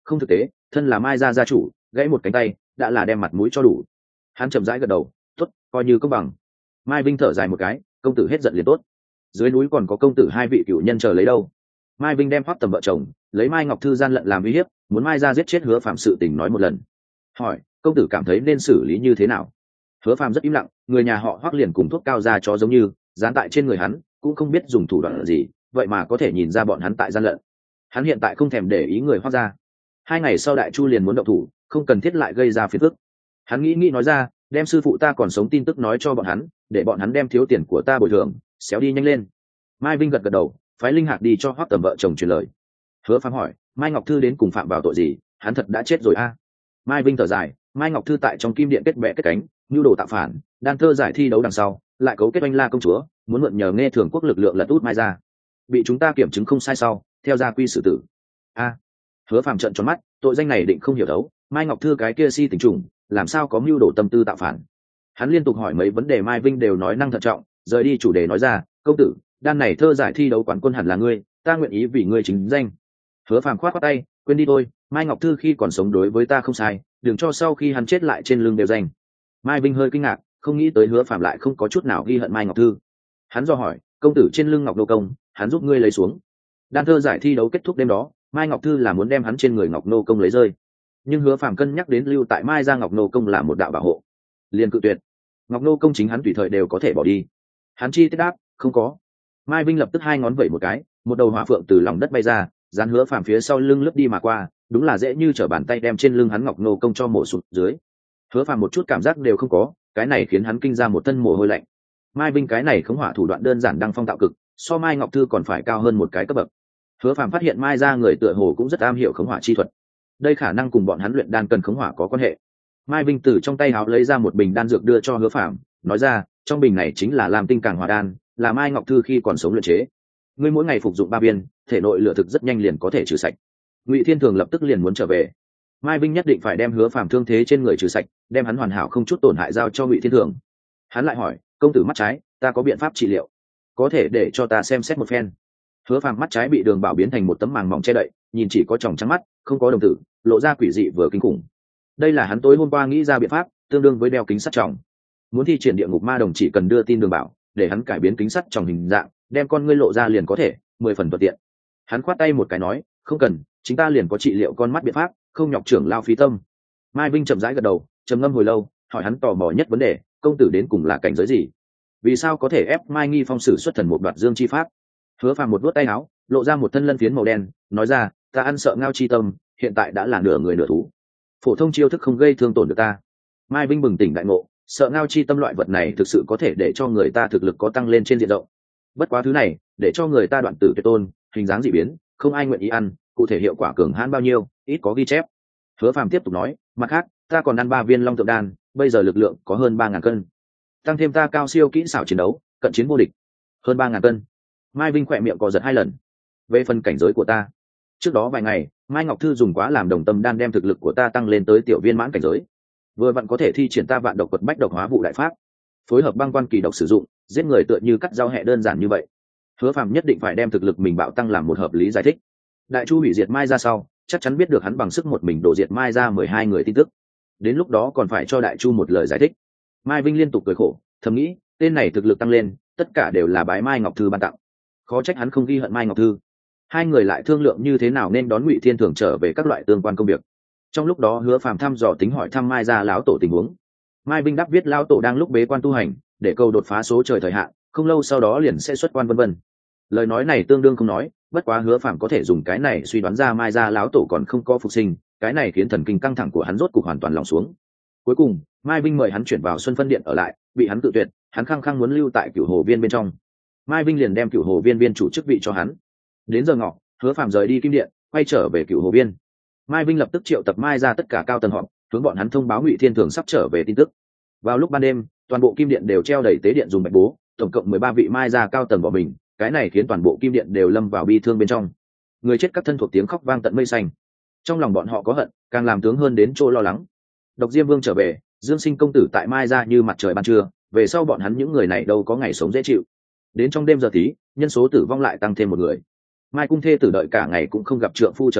Speaker 1: không thực tế, thân là Mai gia gia chủ, gãy một cánh tay đã là đem mặt mũi cho đủ. Hắn chậm rãi gật đầu, tốt, coi như công bằng. Mai Vinh thở dài một cái, công tử hết giận liền tốt, dưới núi còn có công tử hai vị cựu nhân chờ lấy đâu. Mai Vinh đem Hoắc Tầm vợ chồng lấy Mai Ngọc Thư gian lận làm uy hiếp, muốn Mai gia giết chết Hứa Phạm sự tình nói một lần. Hỏi, công tử cảm thấy nên xử lý như thế nào? Hứa Phạm rất im lặng, người nhà họ Hoắc liền cùng thuốc cao ra chó giống như dán tại trên người hắn, cũng không biết dùng thủ đoạn gì, vậy mà có thể nhìn ra bọn hắn tại gian lận. Hắn hiện tại không thèm để ý người Hoắc gia. Hai ngày sau Đại Chu liền muốn động thủ, không cần thiết lại gây ra phiền phức. Hắn nghĩ nghĩ nói ra, đem sư phụ ta còn sống tin tức nói cho bọn hắn, để bọn hắn đem thiếu tiền của ta bồi thường, xéo đi nhanh lên. Mai Vinh gật gật đầu, phái linh hạc đi cho Hoắc Tầm vợ chồng truyền lời. Hứa Phạm hỏi, Mai Ngọc Thư đến cùng phạm vào tội gì? Hắn thật đã chết rồi a? À? Mai Vinh thở dài, Mai Ngọc Thư tại trong kim điện kết bè kết cánh, nhu đồ tạo phản, đan thơ giải thi đấu đằng sau, lại cấu kết oanh la công chúa, muốn mượn nhờ nghe thường quốc lực lượng lật út Mai ra, bị chúng ta kiểm chứng không sai sau, theo gia quy xử tử. A, à, Hứa Phạm trợn tròn mắt, tội danh này định không hiểu đấu, Mai Ngọc Thư cái kia si tình trùng, làm sao có mưu đồ tâm tư tạo phản? Hắn liên tục hỏi mấy vấn đề, Mai Vinh đều nói năng thận trọng, rời đi chủ đề nói ra, công tử, đan này thơ giải thi đấu quán quân hẳn là ngươi, ta nguyện ý vì ngươi chính danh. Hứa Phàm khoát khoát tay, quên đi thôi, Mai Ngọc Thư khi còn sống đối với ta không sai, đừng cho sau khi hắn chết lại trên lưng đều danh. Mai Vinh hơi kinh ngạc, không nghĩ tới Hứa Phàm lại không có chút nào ghi hận Mai Ngọc Thư. Hắn do hỏi, công tử trên lưng Ngọc Nô Công, hắn giúp ngươi lấy xuống. Đan thơ giải thi đấu kết thúc đêm đó, Mai Ngọc Thư là muốn đem hắn trên người Ngọc Nô Công lấy rơi, nhưng Hứa Phàm cân nhắc đến lưu tại Mai gia Ngọc Nô Công là một đạo bảo hộ, liền cự tuyệt. Ngọc Nô Công chính hắn tùy thời đều có thể bỏ đi. Hắn chi tiết đáp, không có. Mai Vinh lập tức hai ngón vẩy một cái, một đầu hỏa phượng từ lòng đất bay ra, dán Hứa Phàm phía sau lưng lướt đi mà qua, đúng là dễ như trở bàn tay đem trên lưng hắn Ngọc Nô Công cho mổ sụt dưới. Hứa Phàm một chút cảm giác đều không có, cái này khiến hắn kinh ra một thân mồ hôi lạnh. Mai Vinh cái này khống hỏa thủ đoạn đơn giản đăng phong tạo cực, so Mai Ngọc Thư còn phải cao hơn một cái cấp bậc. Hứa Phàm phát hiện Mai gia người tựa hồ cũng rất am hiểu khống hỏa chi thuật, đây khả năng cùng bọn hắn luyện đan cần khống hỏa có quan hệ. Mai Vinh từ trong tay áo lấy ra một bình đan dược đưa cho Hứa Phàm, nói ra, trong bình này chính là làm tinh càng hỏa đan, là Mai Ngọc Thư khi còn sống luyện chế. Ngươi mỗi ngày phục dụng ba viên, thể nội lửa thực rất nhanh liền có thể trừ sạch. Ngụy Thiên Thường lập tức liền muốn trở về. Mai Vinh nhất định phải đem Hứa Phàm thương thế trên người trừ sạch, đem hắn hoàn hảo không chút tổn hại giao cho Ngụy Thiên Thường. Hắn lại hỏi, công tử mắt trái, ta có biện pháp trị liệu, có thể để cho ta xem xét một phen. Hứa Phàm mắt trái bị Đường Bảo biến thành một tấm màng mỏng che đậy, nhìn chỉ có tròng trắng mắt, không có đồng tử, lộ ra quỷ dị vừa kinh khủng. Đây là hắn tối hôm qua nghĩ ra biện pháp, tương đương với đeo kính sắt tròng. Muốn thi triển địa ngục ma đồng chỉ cần đưa tin Đường Bảo, để hắn cải biến kính sắt tròng hình dạng, đem con ngươi lộ ra liền có thể, mười phần thuận tiện. Hắn khoát tay một cái nói, không cần, chính ta liền có trị liệu con mắt biện pháp, không nhọc trưởng lao phí tâm. Mai Vinh chậm rãi gật đầu, trầm ngâm hồi lâu, hỏi hắn tò mò nhất vấn đề, công tử đến cùng là cảnh giới gì? Vì sao có thể ép Mai Nghi Phong sử xuất thần một đoạt dương chi pháp? Hứa Phàm một vuốt tay áo, lộ ra một thân lân phiến màu đen, nói ra, ta ăn sợ ngao chi tâm, hiện tại đã là nửa người nửa thú, phổ thông chiêu thức không gây thương tổn được ta. Mai Vinh bừng tỉnh đại ngộ, sợ ngao chi tâm loại vật này thực sự có thể để cho người ta thực lực có tăng lên trên diện rộng. Bất quá thứ này, để cho người ta đoạn tử tuyệt tôn, hình dáng dị biến, không ai nguyện ý ăn, cụ thể hiệu quả cường hãn bao nhiêu, ít có ghi chép. Hứa Phàm tiếp tục nói, mặt khác, ta còn ăn ba viên long tượng đan, bây giờ lực lượng có hơn ba ngàn cân, tăng thêm ta cao siêu kỹ xảo chiến đấu, cận chiến vô địch, hơn ba ngàn cân. Mai Vinh khỏe miệng co giật hai lần. Về phần cảnh giới của ta, trước đó vài ngày, Mai Ngọc Thư dùng quá làm đồng tâm đan đem thực lực của ta tăng lên tới tiểu viên mãn cảnh giới, vừa vặn có thể thi triển ta vạn độc quật bách độc hóa vụ đại pháp, phối hợp băng quan kỳ độc sử dụng, giết người tựa như cắt rau hẹ đơn giản như vậy. Hứa Phàm nhất định phải đem thực lực mình bạo tăng làm một hợp lý giải thích. Đại Chu hủy diệt Mai ra sau, chắc chắn biết được hắn bằng sức một mình đổ diệt Mai ra mười hai người tin tức, đến lúc đó còn phải cho Đại Chu một lời giải thích. Mai Vinh liên tục cười khổ, thầm nghĩ, tên này thực lực tăng lên, tất cả đều là bái Mai Ngọc Thư ban tặng, khó trách hắn không ghi hận Mai Ngọc Thư. Hai người lại thương lượng như thế nào nên đón Ngụy Thiên Thường trở về các loại tương quan công việc. Trong lúc đó Hứa Phàm thăm dò tính hỏi thăm Mai gia lão tổ tình huống. Mai Vinh đáp viết lão tổ đang lúc bế quan tu hành, để cầu đột phá số trời thời hạn, không lâu sau đó liền sẽ xuất quan vân vân. Lời nói này tương đương không nói, bất quá Hứa Phàm có thể dùng cái này suy đoán ra Mai gia lão tổ còn không có phục sinh, cái này khiến thần kinh căng thẳng của hắn rốt cục hoàn toàn lỏng xuống. Cuối cùng, Mai Vinh mời hắn chuyển vào Xuân Phân Điện ở lại, bị hắn cự tuyệt, hắn khăng khăng muốn lưu tại Cửu Hồ Viên bên trong. Mai Vinh liền đem Cửu Hồ Viên viên chủ chức vị cho hắn. Đến giờ ngọ, Hứa Phàm rời đi Kim Điện, quay trở về Cửu Hồ Viên. Mai Vinh lập tức triệu tập Mai ra tất cả cao tầng họp, hướng bọn hắn thông báo Ngụy Thiên Thường sắp trở về tin tức. Vào lúc ban đêm, toàn bộ Kim Điện đều treo đầy tế điện dùng bạch bố, tổng cộng mười ba vị Mai ra cao tầng bỏ mình, cái này khiến toàn bộ Kim Điện đều lâm vào bi thương bên trong. Người chết các thân thuộc tiếng khóc vang tận mây xanh. Trong lòng bọn họ có hận, càng làm tướng hơn đến chỗ lo lắng. Độc Diêm Vương trở về, Dương Sinh công tử tại Mai ra như mặt trời ban trưa, về sau bọn hắn những người này đâu có ngày sống dễ chịu. Đến trong đêm giờ tí, nhân số tử vong lại tăng thêm một người. Mai cung thê tử đợi cả ngày cũng không gặp trượng phu trở về,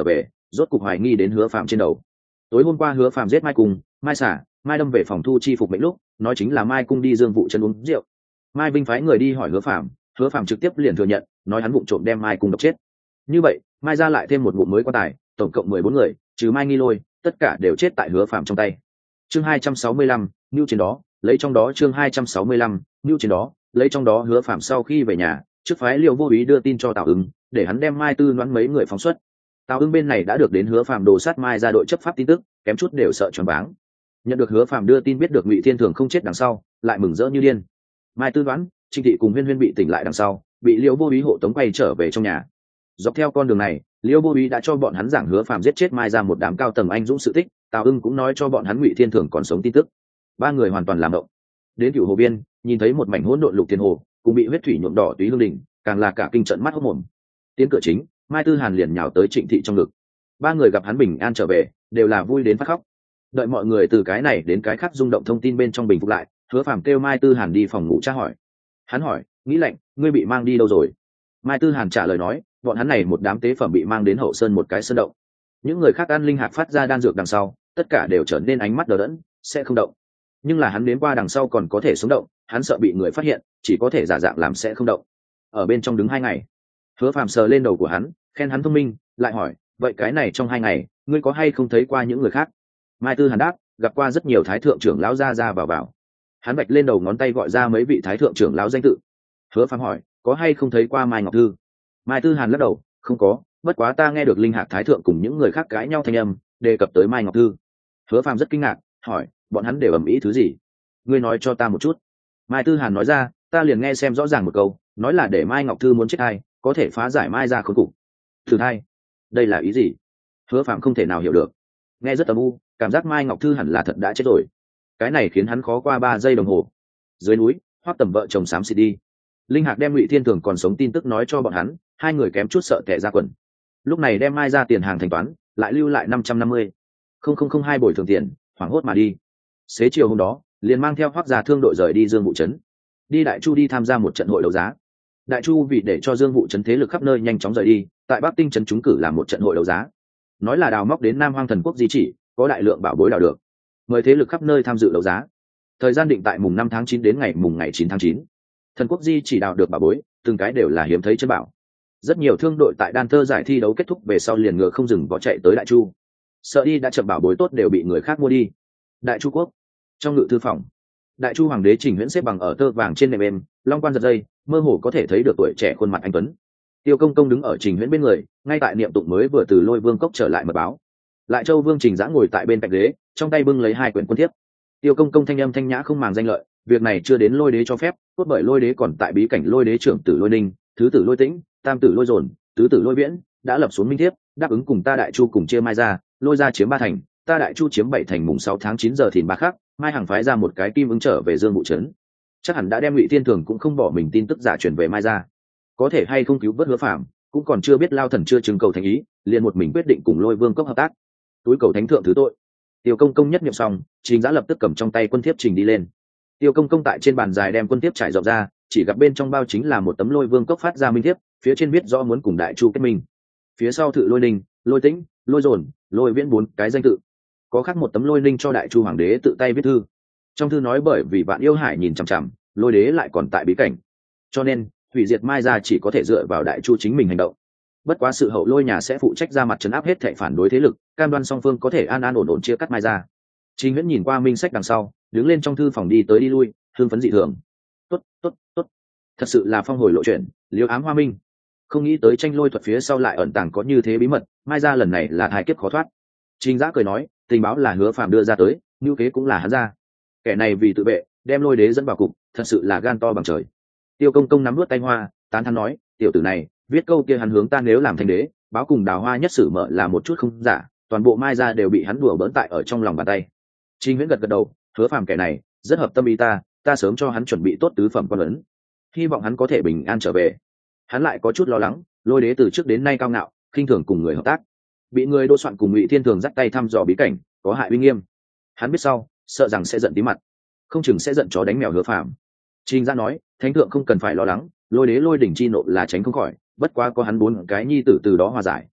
Speaker 1: rốt cục hoài nghi đến hứa phạm trên đầu. Tối hôm qua hứa phạm giết mai cung, mai xả, mai đâm về phòng thu chi phục mệnh lúc nói chính là mai cung đi Dương Vụ Trấn uống rượu. Mai Vinh phái người đi hỏi hứa phạm, hứa phạm trực tiếp liền thừa nhận, nói hắn vụng trộm đem mai cung độc chết. Như vậy mai ra lại thêm một vụ mới quan tài, tổng cộng mười bốn người, trừ mai nghi lôi, tất cả đều chết tại hứa phạm trong tay. Chương hai trăm sáu mươi lăm, nưu trên đó lấy trong đó chương hai trăm sáu mươi lăm, nưu trên đó lấy trong đó hứa phạm sau khi về nhà trước phái Liêu Vô Ý đưa tin cho Tào Ứng, để hắn đem mai tư đoán mấy người phóng xuất. Tào Ứng bên này đã được đến hứa phạm đồ sát mai ra đội chấp pháp tin tức, kém chút đều sợ choáng váng. Nhận được hứa phạm đưa tin biết được Ngụy Thiên Thường không chết đằng sau, lại mừng rỡ như điên. Mai tư đoán, Trinh Thị cùng Huyên Huyên bị tỉnh lại đằng sau, bị Liêu Vô Ý hộ tống quay trở về trong nhà. Dọc theo con đường này, Liêu Vô Ý đã cho bọn hắn giảng hứa phạm giết chết mai ra một đám cao tầng anh dũng sự tích, Tào Ưng cũng nói cho bọn hắn Ngụy Thiên Thường còn sống tin tức. Ba người hoàn toàn làm động. Đến Cửu Hồ Biên, nhìn thấy một mảnh hỗn độn lục thiên hồ, cùng bị huyết thủy nhuộm đỏ túy hương đỉnh, càng là cả kinh trận mắt hốt mồm. Tiến cửa chính, Mai Tư Hàn liền nhào tới Trịnh Thị trong ngực. Ba người gặp hắn bình an trở về, đều là vui đến phát khóc. Đợi mọi người từ cái này đến cái khác rung động thông tin bên trong bình phục lại, hứa phàm kêu Mai Tư Hàn đi phòng ngủ tra hỏi. Hắn hỏi, nghĩ lạnh, ngươi bị mang đi đâu rồi? Mai Tư Hàn trả lời nói, bọn hắn này một đám tế phẩm bị mang đến hậu sơn một cái sơn động. Những người khác ăn linh hạt phát ra đan dược đằng sau, tất cả đều trở nên ánh mắt đờ đẫn, sẽ không động. Nhưng là hắn đến qua đằng sau còn có thể sống động, hắn sợ bị người phát hiện, chỉ có thể giả dạng làm sẽ không động. Ở bên trong đứng hai ngày. Hứa Phàm sờ lên đầu của hắn, khen hắn thông minh, lại hỏi, vậy cái này trong hai ngày, ngươi có hay không thấy qua những người khác? Mai Tư Hàn đáp, gặp qua rất nhiều thái thượng trưởng lão ra ra vào vào. Hắn vạch lên đầu ngón tay gọi ra mấy vị thái thượng trưởng lão danh tự. Hứa Phàm hỏi, có hay không thấy qua Mai Ngọc Thư? Mai Tư Hàn lắc đầu, không có, bất quá ta nghe được linh hạt thái thượng cùng những người khác cãi nhau thanh âm, đề cập tới Mai Ngọc Thư. Hứa Phàm rất kinh ngạc, hỏi, bọn hắn đều ầm ĩ thứ gì? Ngươi nói cho ta một chút. Mai Tư Hàn nói ra, ta liền nghe xem rõ ràng một câu, nói là để Mai Ngọc Thư muốn chết hay, có thể phá giải Mai ra khốn cục. Thử hai, đây là ý gì? Hứa Phàm không thể nào hiểu được. Nghe rất âm u, cảm giác Mai Ngọc Thư hẳn là thật đã chết rồi. Cái này khiến hắn khó qua ba giây đồng hồ. Dưới núi, Hoắc Tầm vợ chồng xám xịt đi. Linh Hạc đem Ngụy Thiên Thường còn sống tin tức nói cho bọn hắn, hai người kém chút sợ tè ra quần. Lúc này đem Mai ra tiền hàng thanh toán, lại lưu lại năm trăm năm mươi không không không hai bồi thường tiền, hoảng hốt mà đi. Xế chiều hôm đó, liền mang theo Hoắc gia thương đội rời đi Dương Vụ Trấn, đi Đại Chu đi tham gia một trận hội đấu giá. Đại Chu vì để cho Dương Vụ Trấn thế lực khắp nơi nhanh chóng rời đi, tại Bắc Tinh trấn trúng cử làm một trận hội đấu giá. Nói là đào móc đến Nam Hoang Thần Quốc di chỉ, có đại lượng bảo bối đào được, mời thế lực khắp nơi tham dự đấu giá. Thời gian định tại mùng năm tháng chín đến ngày mùng ngày chín tháng chín. Thần Quốc di chỉ đào được bảo bối, từng cái đều là hiếm thấy chân bảo. Rất nhiều thương đội tại Đan Thơ giải thi đấu kết thúc về sau liền ngựa không dừng vó chạy tới Đại Chu. Sợ đi đã chậm bảo bối tốt đều bị người khác mua đi. Đại Chu quốc, trong ngự thư phòng, Đại Chu hoàng đế Trình Huyễn xếp bằng ở tơ vàng trên nệm êm, long quan giật dây, mơ hồ có thể thấy được tuổi trẻ khuôn mặt anh tuấn. Tiêu Công Công đứng ở Trình Huyễn bên người, ngay tại niệm tụng mới vừa từ Lôi Vương cốc trở lại mật báo. Lại Châu Vương Trình Giã ngồi tại bên cạnh ghế, trong tay bưng lấy hai quyển quân thiếp. Tiêu Công Công thanh âm thanh nhã không màng danh lợi, việc này chưa đến Lôi Đế cho phép, cốt bởi Lôi Đế còn tại bí cảnh Lôi Đế trưởng tử Lôi Ninh, thứ tử Lôi Tĩnh, tam tử Lôi Dồn, tứ tử Lôi Viễn, đã lập xuống minh thiếp, đáp ứng cùng ta Đại Chu cùng chia Mai ra, Lôi ra chiếm ba thành, ta Đại Chu chiếm bảy thành. Mùng sáu tháng chín giờ thìn ba khắc, Mai Hằng phái ra một cái kim ứng trở về Dương Vụ Trấn. Chắc hẳn đã đem Ngụy Thiên Thường cũng không bỏ mình tin tức giả truyền về Mai ra. Có thể hay không cứu vớt Hứa Phàm, cũng còn chưa biết. Lao thần chưa chứng cầu thành ý, liền một mình quyết định cùng Lôi Vương cốc hợp tác. Túi cầu thánh thượng thứ tội. Tiêu Công Công nhất niệm xong, Trình Giã lập tức cầm trong tay quân thiếp trình đi lên. Tiêu Công Công tại trên bàn dài đem quân thiếp trải rộng ra, chỉ gặp bên trong bao chính là một tấm Lôi Vương cốc phát ra minh thiếp, phía trên viết rõ muốn cùng Đại Chu kết minh. Phía sau thự Lôi Ninh, Lôi Tĩnh, Lôi Dồn, Lôi Viễn bốn cái danh tự. Có khác một tấm Lôi Ninh cho Đại Chu hoàng đế tự tay viết thư. Trong thư nói bởi vì Vạn Yêu Hải nhìn chằm chằm, Lôi Đế lại còn tại bí cảnh, cho nên hủy diệt Mai ra chỉ có thể dựa vào Đại Chu chính mình hành động. Bất quá sự hậu Lôi nhà sẽ phụ trách ra mặt trấn áp hết thảy phản đối thế lực, cam đoan song phương có thể an an ổn ổn chia cắt Mai ra. Trình Huyễn nhìn qua minh sách đằng sau, đứng lên trong thư phòng đi tới đi lui, hưng phấn dị thường. Tốt, tốt, tốt, thật sự là phong hồi lộ chuyện, liêu ám hoa minh. Không nghĩ tới tranh lôi thuật phía sau lại ẩn tàng có như thế bí mật, Mai ra lần này là thai kiếp khó thoát. Trình Giã cười nói, tình báo là Hứa Phàm đưa ra tới, như kế cũng là hắn ra. Kẻ này vì tự vệ, đem Lôi Đế dẫn vào cục, thật sự là gan to bằng trời. Tiêu Công Công nắm nuốt tay hoa, tán thán nói, tiểu tử này viết câu kia hắn hướng ta nếu làm thành đế, báo cùng Đào Hoa nhất sử mở là một chút không giả, toàn bộ Mai ra đều bị hắn đùa bỡn tại ở trong lòng bàn tay. Trình Huyễn gật gật đầu, Hứa Phàm kẻ này rất hợp tâm ý ta, ta sớm cho hắn chuẩn bị tốt tứ phẩm quan ấn, hy vọng hắn có thể bình an trở về. Hắn lại có chút lo lắng, Lôi Đế từ trước đến nay cao ngạo, khinh thường cùng người hợp tác, bị người đô soạn cùng Ngụy Thiên Thường dắt tay thăm dò bí cảnh, có hại uy nghiêm. Hắn biết sau, sợ rằng sẽ giận tí mặt, không chừng sẽ giận chó đánh mèo Hứa Phàm. Trình Giã nói, thánh thượng không cần phải lo lắng, Lôi Đế lôi đỉnh chi nộ là tránh không khỏi, bất quá có hắn bốn cái nhi tử từ đó hòa giải,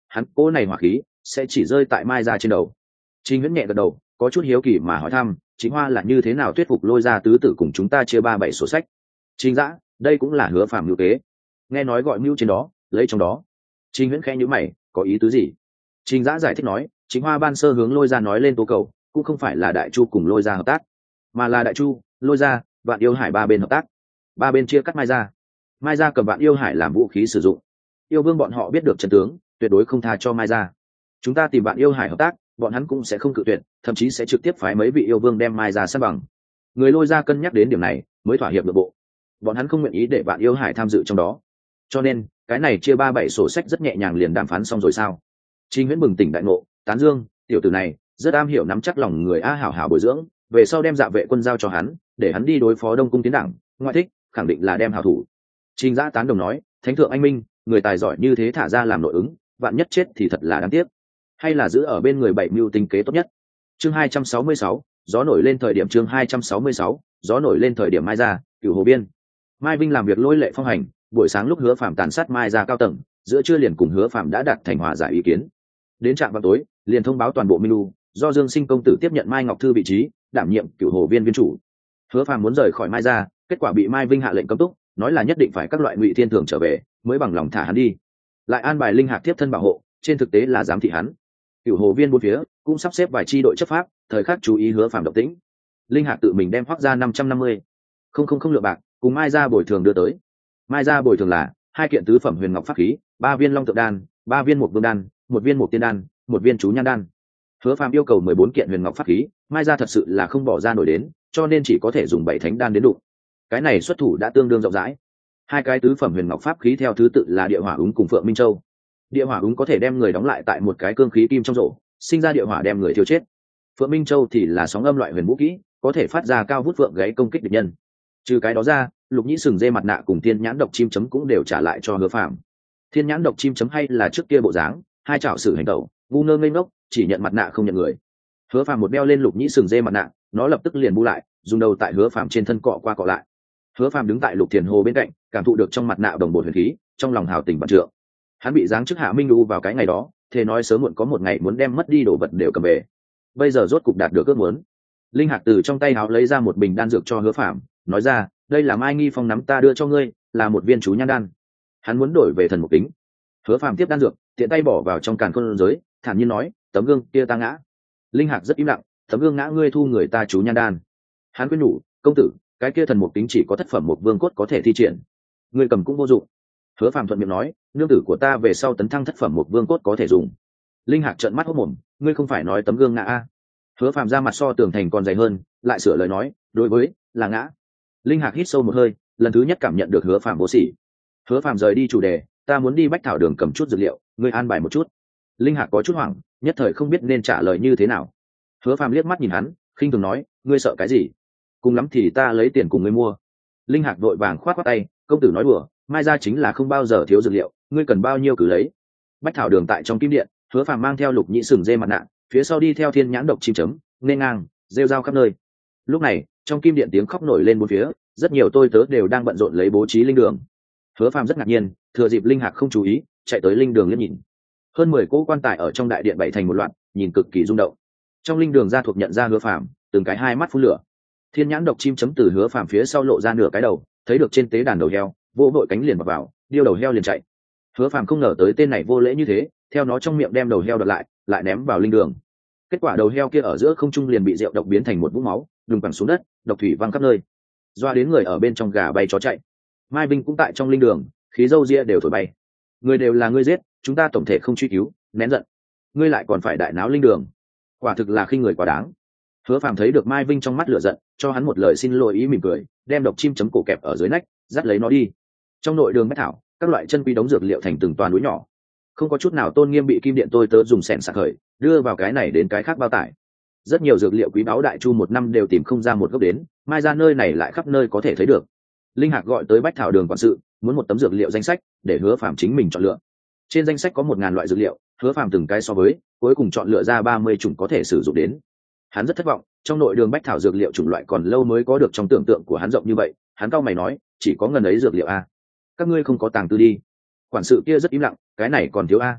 Speaker 1: hắn cỗ này hỏa khí sẽ chỉ rơi tại Mai Gia trên đầu. Trình Viễn nhẹ gật đầu, có chút hiếu kỳ mà hỏi thăm, Chính Hoa là như thế nào thuyết phục Lôi Gia tứ tử cùng chúng ta chia ba bảy sổ sách? Trình Dã, đây cũng là Hứa Phàm mưu kế. Nghe nói gọi mưu trên đó, lấy trong đó. Trình Viễn khẽ nhíu mày, có ý tứ gì? Trình Dã giải thích nói, Chính Hoa ban sơ hướng Lôi Gia nói lên tố cầu, cũng không phải là Đại Chu cùng Lôi Gia hợp tác, mà là Đại Chu, Lôi Gia, Vạn Yêu Hải ba bên hợp tác. Ba bên chia cắt Mai Gia. Mai Gia cầm Vạn Yêu Hải làm vũ khí sử dụng. Yêu Vương bọn họ biết được chân tướng, tuyệt đối không tha cho Mai Gia. Chúng ta tìm Vạn Yêu Hải hợp tác, bọn hắn cũng sẽ không cự tuyệt, thậm chí sẽ trực tiếp phái mấy vị yêu vương đem Mai Gia sát bằng. Người Lôi Gia cân nhắc đến điểm này, mới thỏa hiệp nội bộ. Bọn hắn không nguyện ý để Vạn Yêu Hải tham dự trong đó. Cho nên, cái này chia ba bảy sổ sách rất nhẹ nhàng liền đàm phán xong rồi sao? Trình Viễn bừng tỉnh đại ngộ, tán dương, tiểu tử này rất am hiểu nắm chắc lòng người a, hảo hảo bồi dưỡng, về sau đem Dạ Vệ quân giao cho hắn, để hắn đi đối phó Đông cung tiến đảng, ngoại thích, khẳng định là đem hảo thủ. Trình Dã tán đồng nói, thánh thượng anh minh, người tài giỏi như thế thả ra làm nội ứng, vạn nhất chết thì thật là đáng tiếc. Hay là giữ ở bên người bảy mưu tính kế tốt nhất. Chương hai trăm sáu mươi sáu, gió nổi lên thời điểm chương hai trăm sáu mươi sáu, gió nổi lên thời điểm Mai Gia, Cửu Hồ Biên. Mai Vinh làm việc lôi lệ phong hành, buổi sáng lúc Hứa Phàm tàn sát Mai Gia cao tầng, giữa trưa liền cùng Hứa Phàm đã đạt thành hòa giải ý kiến. Đến trạm vào tối, liền thông báo toàn bộ Minh Lu, do Dương Sinh công tử tiếp nhận Mai Ngọc Thư vị trí, đảm nhiệm Cửu Hồ Viên viên chủ. Hứa Phàm muốn rời khỏi Mai Gia, kết quả bị Mai Vinh hạ lệnh cấm túc, nói là nhất định phải các loại ngụy thiên thường trở về, mới bằng lòng thả hắn đi. Lại an bài linh hạc tiếp thân bảo hộ, trên thực tế là giám thị hắn. Cửu Hồ Viên bốn phía cũng sắp xếp vài chi đội chấp pháp, thời khắc chú ý Hứa Phàm động tĩnh. Linh hạc tự mình đem hoắc ra năm trăm năm mươi không không không lượng bạc cùng Mai Gia bồi thường đưa tới. Mai Gia bồi thường là hai kiện tứ phẩm huyền ngọc pháp khí, ba viên long tượng đan, ba viên một vương đan, một viên một tiên đan, một viên chú nhan đan. Hứa Phàm yêu cầu mười bốn kiện huyền ngọc pháp khí, Mai Gia thật sự là không bỏ ra nổi đến, cho nên chỉ có thể dùng bảy thánh đan đến đủ. Cái này xuất thủ đã tương đương rộng rãi. Hai cái tứ phẩm huyền ngọc pháp khí theo thứ tự là địa hỏa ứng cùng phượng minh châu. Địa hỏa ứng có thể đem người đóng lại tại một cái cương khí kim trong rổ, sinh ra địa hỏa đem người thiêu chết. Phượng minh châu thì là sóng âm loại huyền vũ kỹ, có thể phát ra cao vút phượng gáy công kích địch nhân. Trừ cái đó ra, lục nhĩ sừng dê mặt nạ cùng thiên nhãn độc chim chấm cũng đều trả lại cho Hứa Phàm. Thiên nhãn độc chim chấm hay là trước kia bộ dáng, hai chảo sử hành tẩu, ngu ngơ ngây ngốc, chỉ nhận mặt nạ không nhận người. Hứa Phàm một đeo lên lục nhĩ sừng dê mặt nạ, nó lập tức liền bu lại, dùng đầu tại Hứa Phàm trên thân cọ qua cọ lại. Hứa Phàm đứng tại Lục Thiền Hồ bên cạnh, cảm thụ được trong mặt nạ đồng bột huyền khí, trong lòng hào tình vạn trượng. Hắn bị giáng chức hạ minh lưu vào cái ngày đó, thế nói sớm muộn có một ngày muốn đem mất đi đồ vật đều cầm về. Bây giờ rốt cục đạt được ước muốn. Linh hạc từ trong tay áo lấy ra một bình đan dược cho Hứa Phàm, nói ra, đây là Mai Nghi Phong nắm ta đưa cho ngươi, là một viên chú nhan đan. Hắn muốn đổi về thần mục kính. Hứa Phàm tiếp đan dược, tiện tay bỏ vào trong càn khôn giới, thản nhiên nói, tấm gương kia ta ngã. Linh hạc rất im lặng, tấm gương ngã ngươi thu người ta chú nhan đan. Hắn khuyên nhủ, công tử, cái kia thần mục kính chỉ có thất phẩm một vương cốt có thể thi triển, ngươi cầm cũng vô dụng. Hứa Phàm thuận miệng nói, nương tử của ta về sau tấn thăng thất phẩm một vương cốt có thể dùng. Linh hạc trợn mắt hốt mồm, ngươi không phải nói tấm gương ngã a? Hứa Phàm ra mặt so tường thành còn dày hơn, lại sửa lời nói, đối với là ngã. Linh hạc hít sâu một hơi, lần thứ nhất cảm nhận được Hứa Phàm vô sỉ. Hứa Phàm rời đi chủ đề, ta muốn đi bách thảo đường cầm chút dược liệu, ngươi an bài một chút. Linh hạc có chút hoảng, nhất thời không biết nên trả lời như thế nào. Hứa Phàm liếc mắt nhìn hắn, khinh thường nói, ngươi sợ cái gì? Cùng lắm thì ta lấy tiền cùng ngươi mua. Linh hạc vội vàng khoát khoát tay, công tử nói đùa, Mai Gia chính là không bao giờ thiếu dược liệu, ngươi cần bao nhiêu cứ lấy. Bách thảo đường tại trong kim điện, Hứa Phàm mang theo lục nhĩ sừng dê mặt nạ, phía sau đi theo thiên nhãn độc chim chấm, nên ngang rêu rao khắp nơi. Lúc này trong kim điện tiếng khóc nổi lên bốn phía, rất nhiều tôi tớ đều đang bận rộn lấy bố trí linh đường. Hứa Phàm rất ngạc nhiên, thừa dịp linh hạc không chú ý, chạy tới linh đường liếc nhìn. Hơn mười cỗ quan tài ở trong đại điện bày thành một loạt, nhìn cực kỳ rung động. Trong linh đường gia thuộc nhận ra Hứa Phàm, từng cái hai mắt phun lửa. Thiên nhãn độc chim chấm từ Hứa Phàm phía sau lộ ra nửa cái đầu, thấy được trên tế đàn đầu heo, vỗ vội cánh liền vào, vào điêu đầu heo liền chạy. Hứa Phàm không ngờ tới tên này vô lễ như thế, theo nó trong miệng đem đầu heo đoạt lại, lại ném vào linh đường. Kết quả đầu heo kia ở giữa không trung liền bị rượu độc biến thành một vũng máu, đùng quẳng xuống đất, độc thủy văng khắp nơi, doa đến người ở bên trong gà bay chó chạy. Mai Vinh cũng tại trong linh đường, khí râu ria đều thổi bay. Người đều là ngươi giết, chúng ta tổng thể không truy cứu, nén giận. Ngươi lại còn phải đại náo linh đường, quả thực là khinh người quá đáng. Hứa Phàm thấy được Mai Vinh trong mắt lửa giận, cho hắn một lời xin lỗi ý mỉm cười, đem độc chim chấm cổ kẹp ở dưới nách, dắt lấy nó đi. Trong nội đường bách thảo, các loại chân quý đống dược liệu thành từng toàn núi nhỏ, không có chút nào tôn nghiêm bị kim điện tôi tớ dùng sẻn sạc khởi, đưa vào cái này đến cái khác bao tải. Rất nhiều dược liệu quý báu Đại Chu một năm đều tìm không ra một gốc đến, Mai Ra nơi này lại khắp nơi có thể thấy được. Linh hạc gọi tới bách thảo đường quản sự, muốn một tấm dược liệu danh sách để Hứa Phàm chính mình chọn lựa. Trên danh sách có một ngàn loại dược liệu, Hứa Phàm từng cái so với, cuối cùng chọn lựa ra ba mươi chủng có thể sử dụng đến. Hắn rất thất vọng, trong nội đường bách thảo dược liệu chủng loại còn lâu mới có được trong tưởng tượng của hắn rộng như vậy. Hắn cau mày nói, chỉ có ngần ấy dược liệu a? Các ngươi không có tàng tư đi? Quản sự kia rất im lặng, cái này còn thiếu a?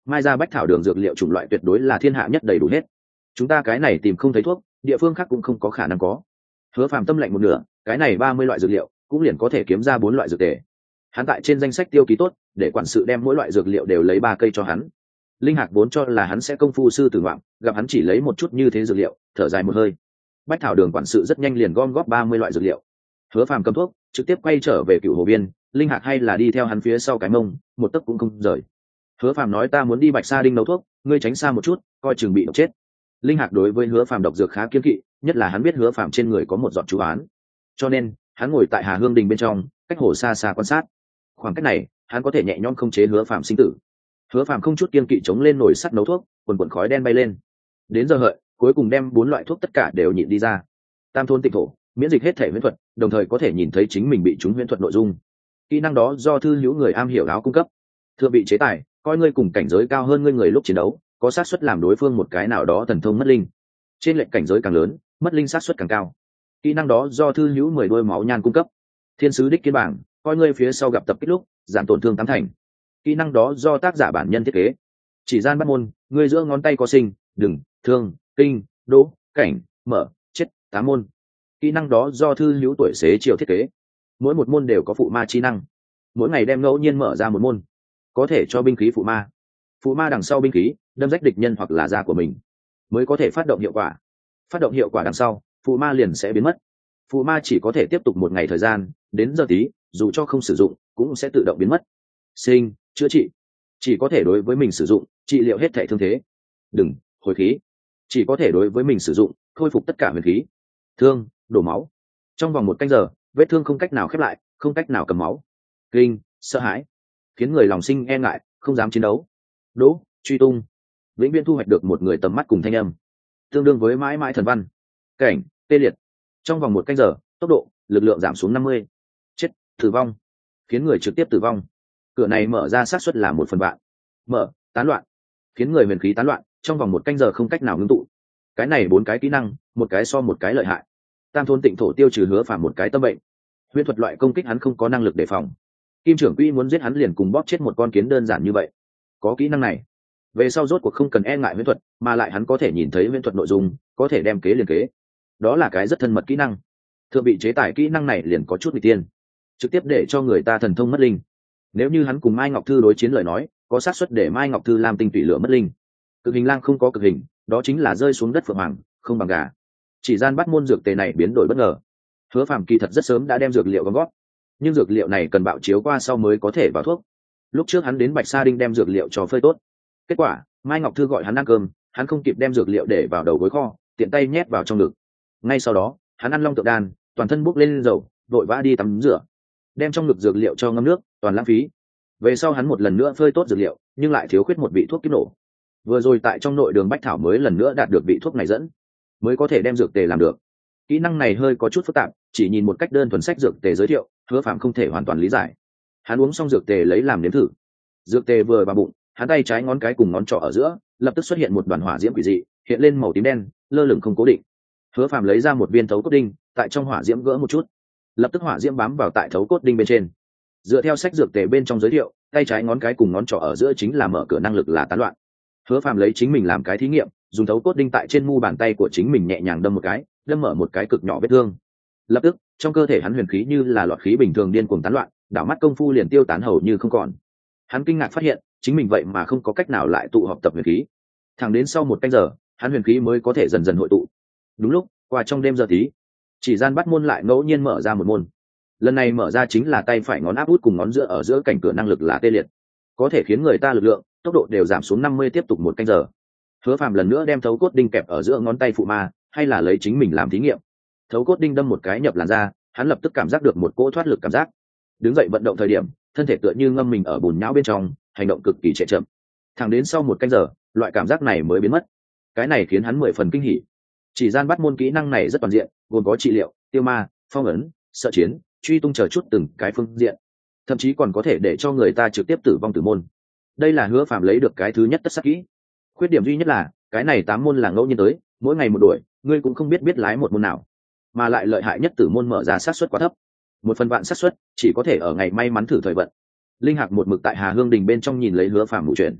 Speaker 1: mai ra bách thảo đường dược liệu chủng loại tuyệt đối là thiên hạ nhất đầy đủ hết, chúng ta cái này tìm không thấy thuốc, địa phương khác cũng không có khả năng có. Hứa Phàm tâm lạnh một nửa, cái này ba mươi loại dược liệu cũng liền có thể kiếm ra bốn loại dược tề. Hắn tại trên danh sách tiêu ký tốt, để quản sự đem mỗi loại dược liệu đều lấy ba cây cho hắn. Linh Hạc vốn cho là hắn sẽ công phu sư tử ngoạm, gặp hắn chỉ lấy một chút như thế dược liệu, thở dài một hơi. Bách thảo đường quản sự rất nhanh liền gom góp ba mươi loại dược liệu. Hứa Phàm cầm thuốc, trực tiếp quay trở về Cựu Hồ Biên, Linh Hạc hay là đi theo hắn phía sau cái mông, một tấc cũng không rời. Hứa Phàm nói ta muốn đi Bạch Sa Đinh nấu thuốc, ngươi tránh xa một chút, coi chừng bị độc chết. Linh Hạc đối với Hứa Phàm độc dược khá kiêng kỵ, nhất là hắn biết Hứa Phàm trên người có một giọt chú án, cho nên hắn ngồi tại Hà Hương Đình bên trong, cách hồ xa xa quan sát. Khoảng cách này, hắn có thể nhẹ nhõm không chế Hứa Phàm sinh tử. Hứa Phàm không chút kiêng kỵ chống lên nồi sắt nấu thuốc, quần quần khói đen bay lên. Đến giờ hợi, cuối cùng đem bốn loại thuốc tất cả đều nhịn đi ra. Tam thôn tịnh thổ, miễn dịch hết thể huyễn thuật, đồng thời có thể nhìn thấy chính mình bị trúng huyễn thuật nội dung. Kỹ năng đó do thư hữu người am hiểu áo cung cấp. Thưa bị chế tài, coi ngươi cùng cảnh giới cao hơn ngươi người lúc chiến đấu, có xác suất làm đối phương một cái nào đó thần thông mất linh. Trên lệnh cảnh giới càng lớn, mất linh xác suất càng cao. Kỹ năng đó do thư hữu mười đôi máu nhan cung cấp. Thiên sứ đích kiến bảng, coi ngươi phía sau gặp tập kích lúc giảm tổn thương tám thành. Kỹ năng đó do tác giả bản nhân thiết kế. Chỉ gian bắt môn, ngươi giữa ngón tay có sinh, đừng, thương, kinh, đỗ, cảnh, mở, chết, tám môn. Kỹ năng đó do thư hữu tuổi xế chiều thiết kế. Mỗi một môn đều có phụ ma chi năng, mỗi ngày đem ngẫu nhiên mở ra một môn, có thể cho binh khí phụ ma. Phụ ma đằng sau binh khí đâm rách địch nhân hoặc là da của mình mới có thể phát động hiệu quả. Phát động hiệu quả đằng sau, phụ ma liền sẽ biến mất. Phụ ma chỉ có thể tiếp tục một ngày thời gian, đến giờ tí dù cho không sử dụng cũng sẽ tự động biến mất. Sinh, chữa trị, chỉ có thể đối với mình sử dụng, trị liệu hết thể thương thế. Đừng, hồi khí, chỉ có thể đối với mình sử dụng, khôi phục tất cả huyền khí. Thương, đổ máu, trong vòng một canh giờ vết thương không cách nào khép lại, không cách nào cầm máu. Kinh, sợ hãi, khiến người lòng sinh e ngại, không dám chiến đấu. Đỗ, truy tung, vĩnh viễn thu hoạch được một người tầm mắt cùng thanh âm, tương đương với mãi mãi thần văn. Cảnh, tê liệt, trong vòng một canh giờ tốc độ, lực lượng giảm xuống năm mươi. Chết, tử vong, khiến người trực tiếp tử vong. Cửa này mở ra xác suất là một phần vạn. Mở, tán loạn, khiến người huyền khí tán loạn, trong vòng một canh giờ không cách nào ngưng tụ. Cái này bốn cái kỹ năng, một cái so một cái lợi hại. Tam thôn tịnh thổ tiêu trừ Hứa Phàm một cái tâm bệnh. Huyễn thuật loại công kích hắn không có năng lực đề phòng. Kim trưởng quỹ muốn giết hắn liền cùng bóp chết một con kiến đơn giản như vậy. Có kỹ năng này, về sau rốt cuộc không cần e ngại huyễn thuật, mà lại hắn có thể nhìn thấy huyễn thuật nội dung, có thể đem kế liền kế. Đó là cái rất thân mật kỹ năng. Thượng bị chế tài kỹ năng này liền có chút bị tiên, trực tiếp để cho người ta thần thông mất linh. Nếu như hắn cùng Mai Ngọc Thư đối chiến lời nói, có xác suất để Mai Ngọc Thư làm tinh tủy lửa mất linh. Cực hình lang không có cực hình, đó chính là rơi xuống đất phượng hoàng, không bằng gà. Chỉ gian bắt môn dược tề này biến đổi bất ngờ. Hứa Phàm kỳ thật rất sớm đã đem dược liệu gom góp, nhưng dược liệu này cần bạo chiếu qua sau mới có thể vào thuốc. Lúc trước hắn đến Bạch Sa Đinh đem dược liệu cho phơi tốt, kết quả Mai Ngọc Thư gọi hắn ăn cơm, hắn không kịp đem dược liệu để vào đầu gối kho, tiện tay nhét vào trong ngực. Ngay sau đó hắn ăn long tượng đan, toàn thân bốc lên dầu, vội vã đi tắm rửa, đem trong ngực dược liệu cho ngâm nước, toàn lãng phí. Về sau hắn một lần nữa phơi tốt dược liệu, nhưng lại thiếu khuyết một vị thuốc kiếp nổ. Vừa rồi tại trong nội đường bách thảo mới lần nữa đạt được vị thuốc này dẫn, mới có thể đem dược tề làm được. Kỹ năng này hơi có chút phức tạp, chỉ nhìn một cách đơn thuần sách dược tề giới thiệu, Hứa Phàm không thể hoàn toàn lý giải. Hắn uống xong dược tề lấy làm nếm thử. Dược tề vừa vào bụng, hắn tay trái ngón cái cùng ngón trỏ ở giữa lập tức xuất hiện một đoàn hỏa diễm quỷ dị, hiện lên màu tím đen, lơ lửng không cố định. Hứa Phàm lấy ra một viên thấu cốt đinh, tại trong hỏa diễm gỡ một chút, lập tức hỏa diễm bám vào tại thấu cốt đinh bên trên. Dựa theo sách dược tề bên trong giới thiệu, tay trái ngón cái cùng ngón trỏ ở giữa chính là mở cửa năng lực là tán loạn. Hứa Phàm lấy chính mình làm cái thí nghiệm, dùng thấu cốt đinh tại trên mu bàn tay của chính mình nhẹ nhàng đâm một cái, đâm mở một cái cực nhỏ vết thương. Lập tức trong cơ thể hắn huyền khí như là loạn khí bình thường điên cuồng tán loạn, đảo mắt công phu liền tiêu tán hầu như không còn. Hắn kinh ngạc phát hiện chính mình vậy mà không có cách nào lại tụ họp tập huyền khí. Thẳng đến sau một canh giờ hắn huyền khí mới có thể dần dần hội tụ. Đúng lúc qua trong đêm giờ tí, chỉ gian bắt môn lại ngẫu nhiên mở ra một môn. Lần này mở ra chính là tay phải ngón áp út cùng ngón giữa ở giữa cảnh cửa năng lực là tê liệt, có thể khiến người ta lực lượng tốc độ đều giảm xuống năm mươi, tiếp tục một canh giờ. Hứa Phàm lần nữa đem thấu cốt đinh kẹp ở giữa ngón tay phụ ma, hay là lấy chính mình làm thí nghiệm. Thấu cốt đinh đâm một cái nhập làn da, hắn lập tức cảm giác được một cỗ thoát lực cảm giác. Đứng dậy vận động thời điểm, thân thể tựa như ngâm mình ở bùn nhão bên trong, hành động cực kỳ trệ chậm. Thẳng đến sau một canh giờ, loại cảm giác này mới biến mất. Cái này khiến hắn mười phần kinh hỉ. Chỉ gian bắt môn kỹ năng này rất toàn diện, gồm có trị liệu, tiêu ma, phong ấn, sợ chiến, truy tung chờ chút từng cái phương diện, thậm chí còn có thể để cho người ta trực tiếp tử vong tử môn. Đây là Hứa Phàm lấy được cái thứ nhất tất sắc kỹ. Khuyết điểm duy nhất là cái này tám môn là ngẫu nhiên tới, mỗi ngày một đuổi, ngươi cũng không biết biết lái một môn nào, mà lại lợi hại nhất tử môn mở ra xác suất quá thấp, một phần vạn xác suất, chỉ có thể ở ngày may mắn thử thời vận. Linh Hạc một mực tại Hà Hương Đình bên trong nhìn lấy Hứa Phàm ngủ chuyển.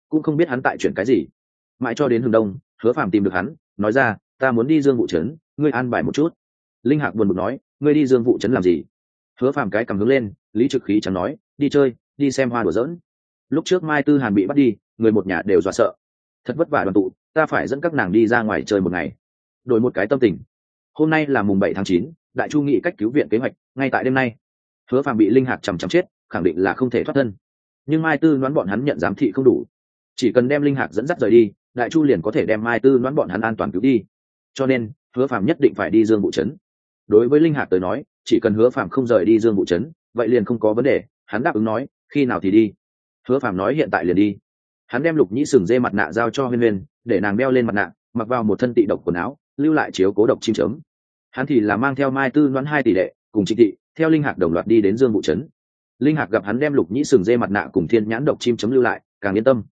Speaker 1: cũng không biết hắn tại chuyện cái gì. Mãi cho đến hướng đông, Hứa Phàm tìm được hắn, nói ra, ta muốn đi Dương Vụ trấn, ngươi an bài một chút. Linh Hạc buồn bực nói, ngươi đi Dương Vụ trấn làm gì? Hứa Phàm cái cầm hướng lên, Lý Trực Khí chẳng nói, đi chơi, đi xem hoa đùa giỡn. Lúc trước Mai Tư Hàn bị bắt đi, người một nhà đều dọa sợ, thật vất vả đoàn tụ, ta phải dẫn các nàng đi ra ngoài chơi một ngày, đổi một cái tâm tình. Hôm nay là mùng bảy tháng chín, Đại Chu nghị cách cứu viện kế hoạch, ngay tại đêm nay. Hứa Phàm bị Linh Hạc chằm chằm chết, khẳng định là không thể thoát thân. Nhưng Mai Tư đoán bọn hắn nhận giám thị không đủ, chỉ cần đem Linh Hạc dẫn dắt rời đi, Đại Chu liền có thể đem Mai Tư đoán bọn hắn an toàn cứu đi. Cho nên, Hứa Phàm nhất định phải đi Dương Vụ trấn. Đối với Linh Hạc tới nói, chỉ cần Hứa Phàm không rời đi Dương Vụ trấn, vậy liền không có vấn đề, hắn đáp ứng nói, khi nào thì đi. Hứa Phàm nói hiện tại liền đi. Hắn đem Lục Nhĩ sừng dê mặt nạ giao cho Huyên Huyên, để nàng đeo lên mặt nạ, mặc vào một thân tị độc quần áo, lưu lại chiếu cố độc chim chớm. Hắn thì là mang theo Mai Tư đoán hai tỷ đệ, cùng Trịnh Thị, theo Linh Hạc đồng loạt đi đến Dương Vụ trấn. Linh Hạc gặp hắn đem Lục Nhĩ sừng dê mặt nạ cùng thiên nhãn độc chim chấm lưu lại, càng yên tâm.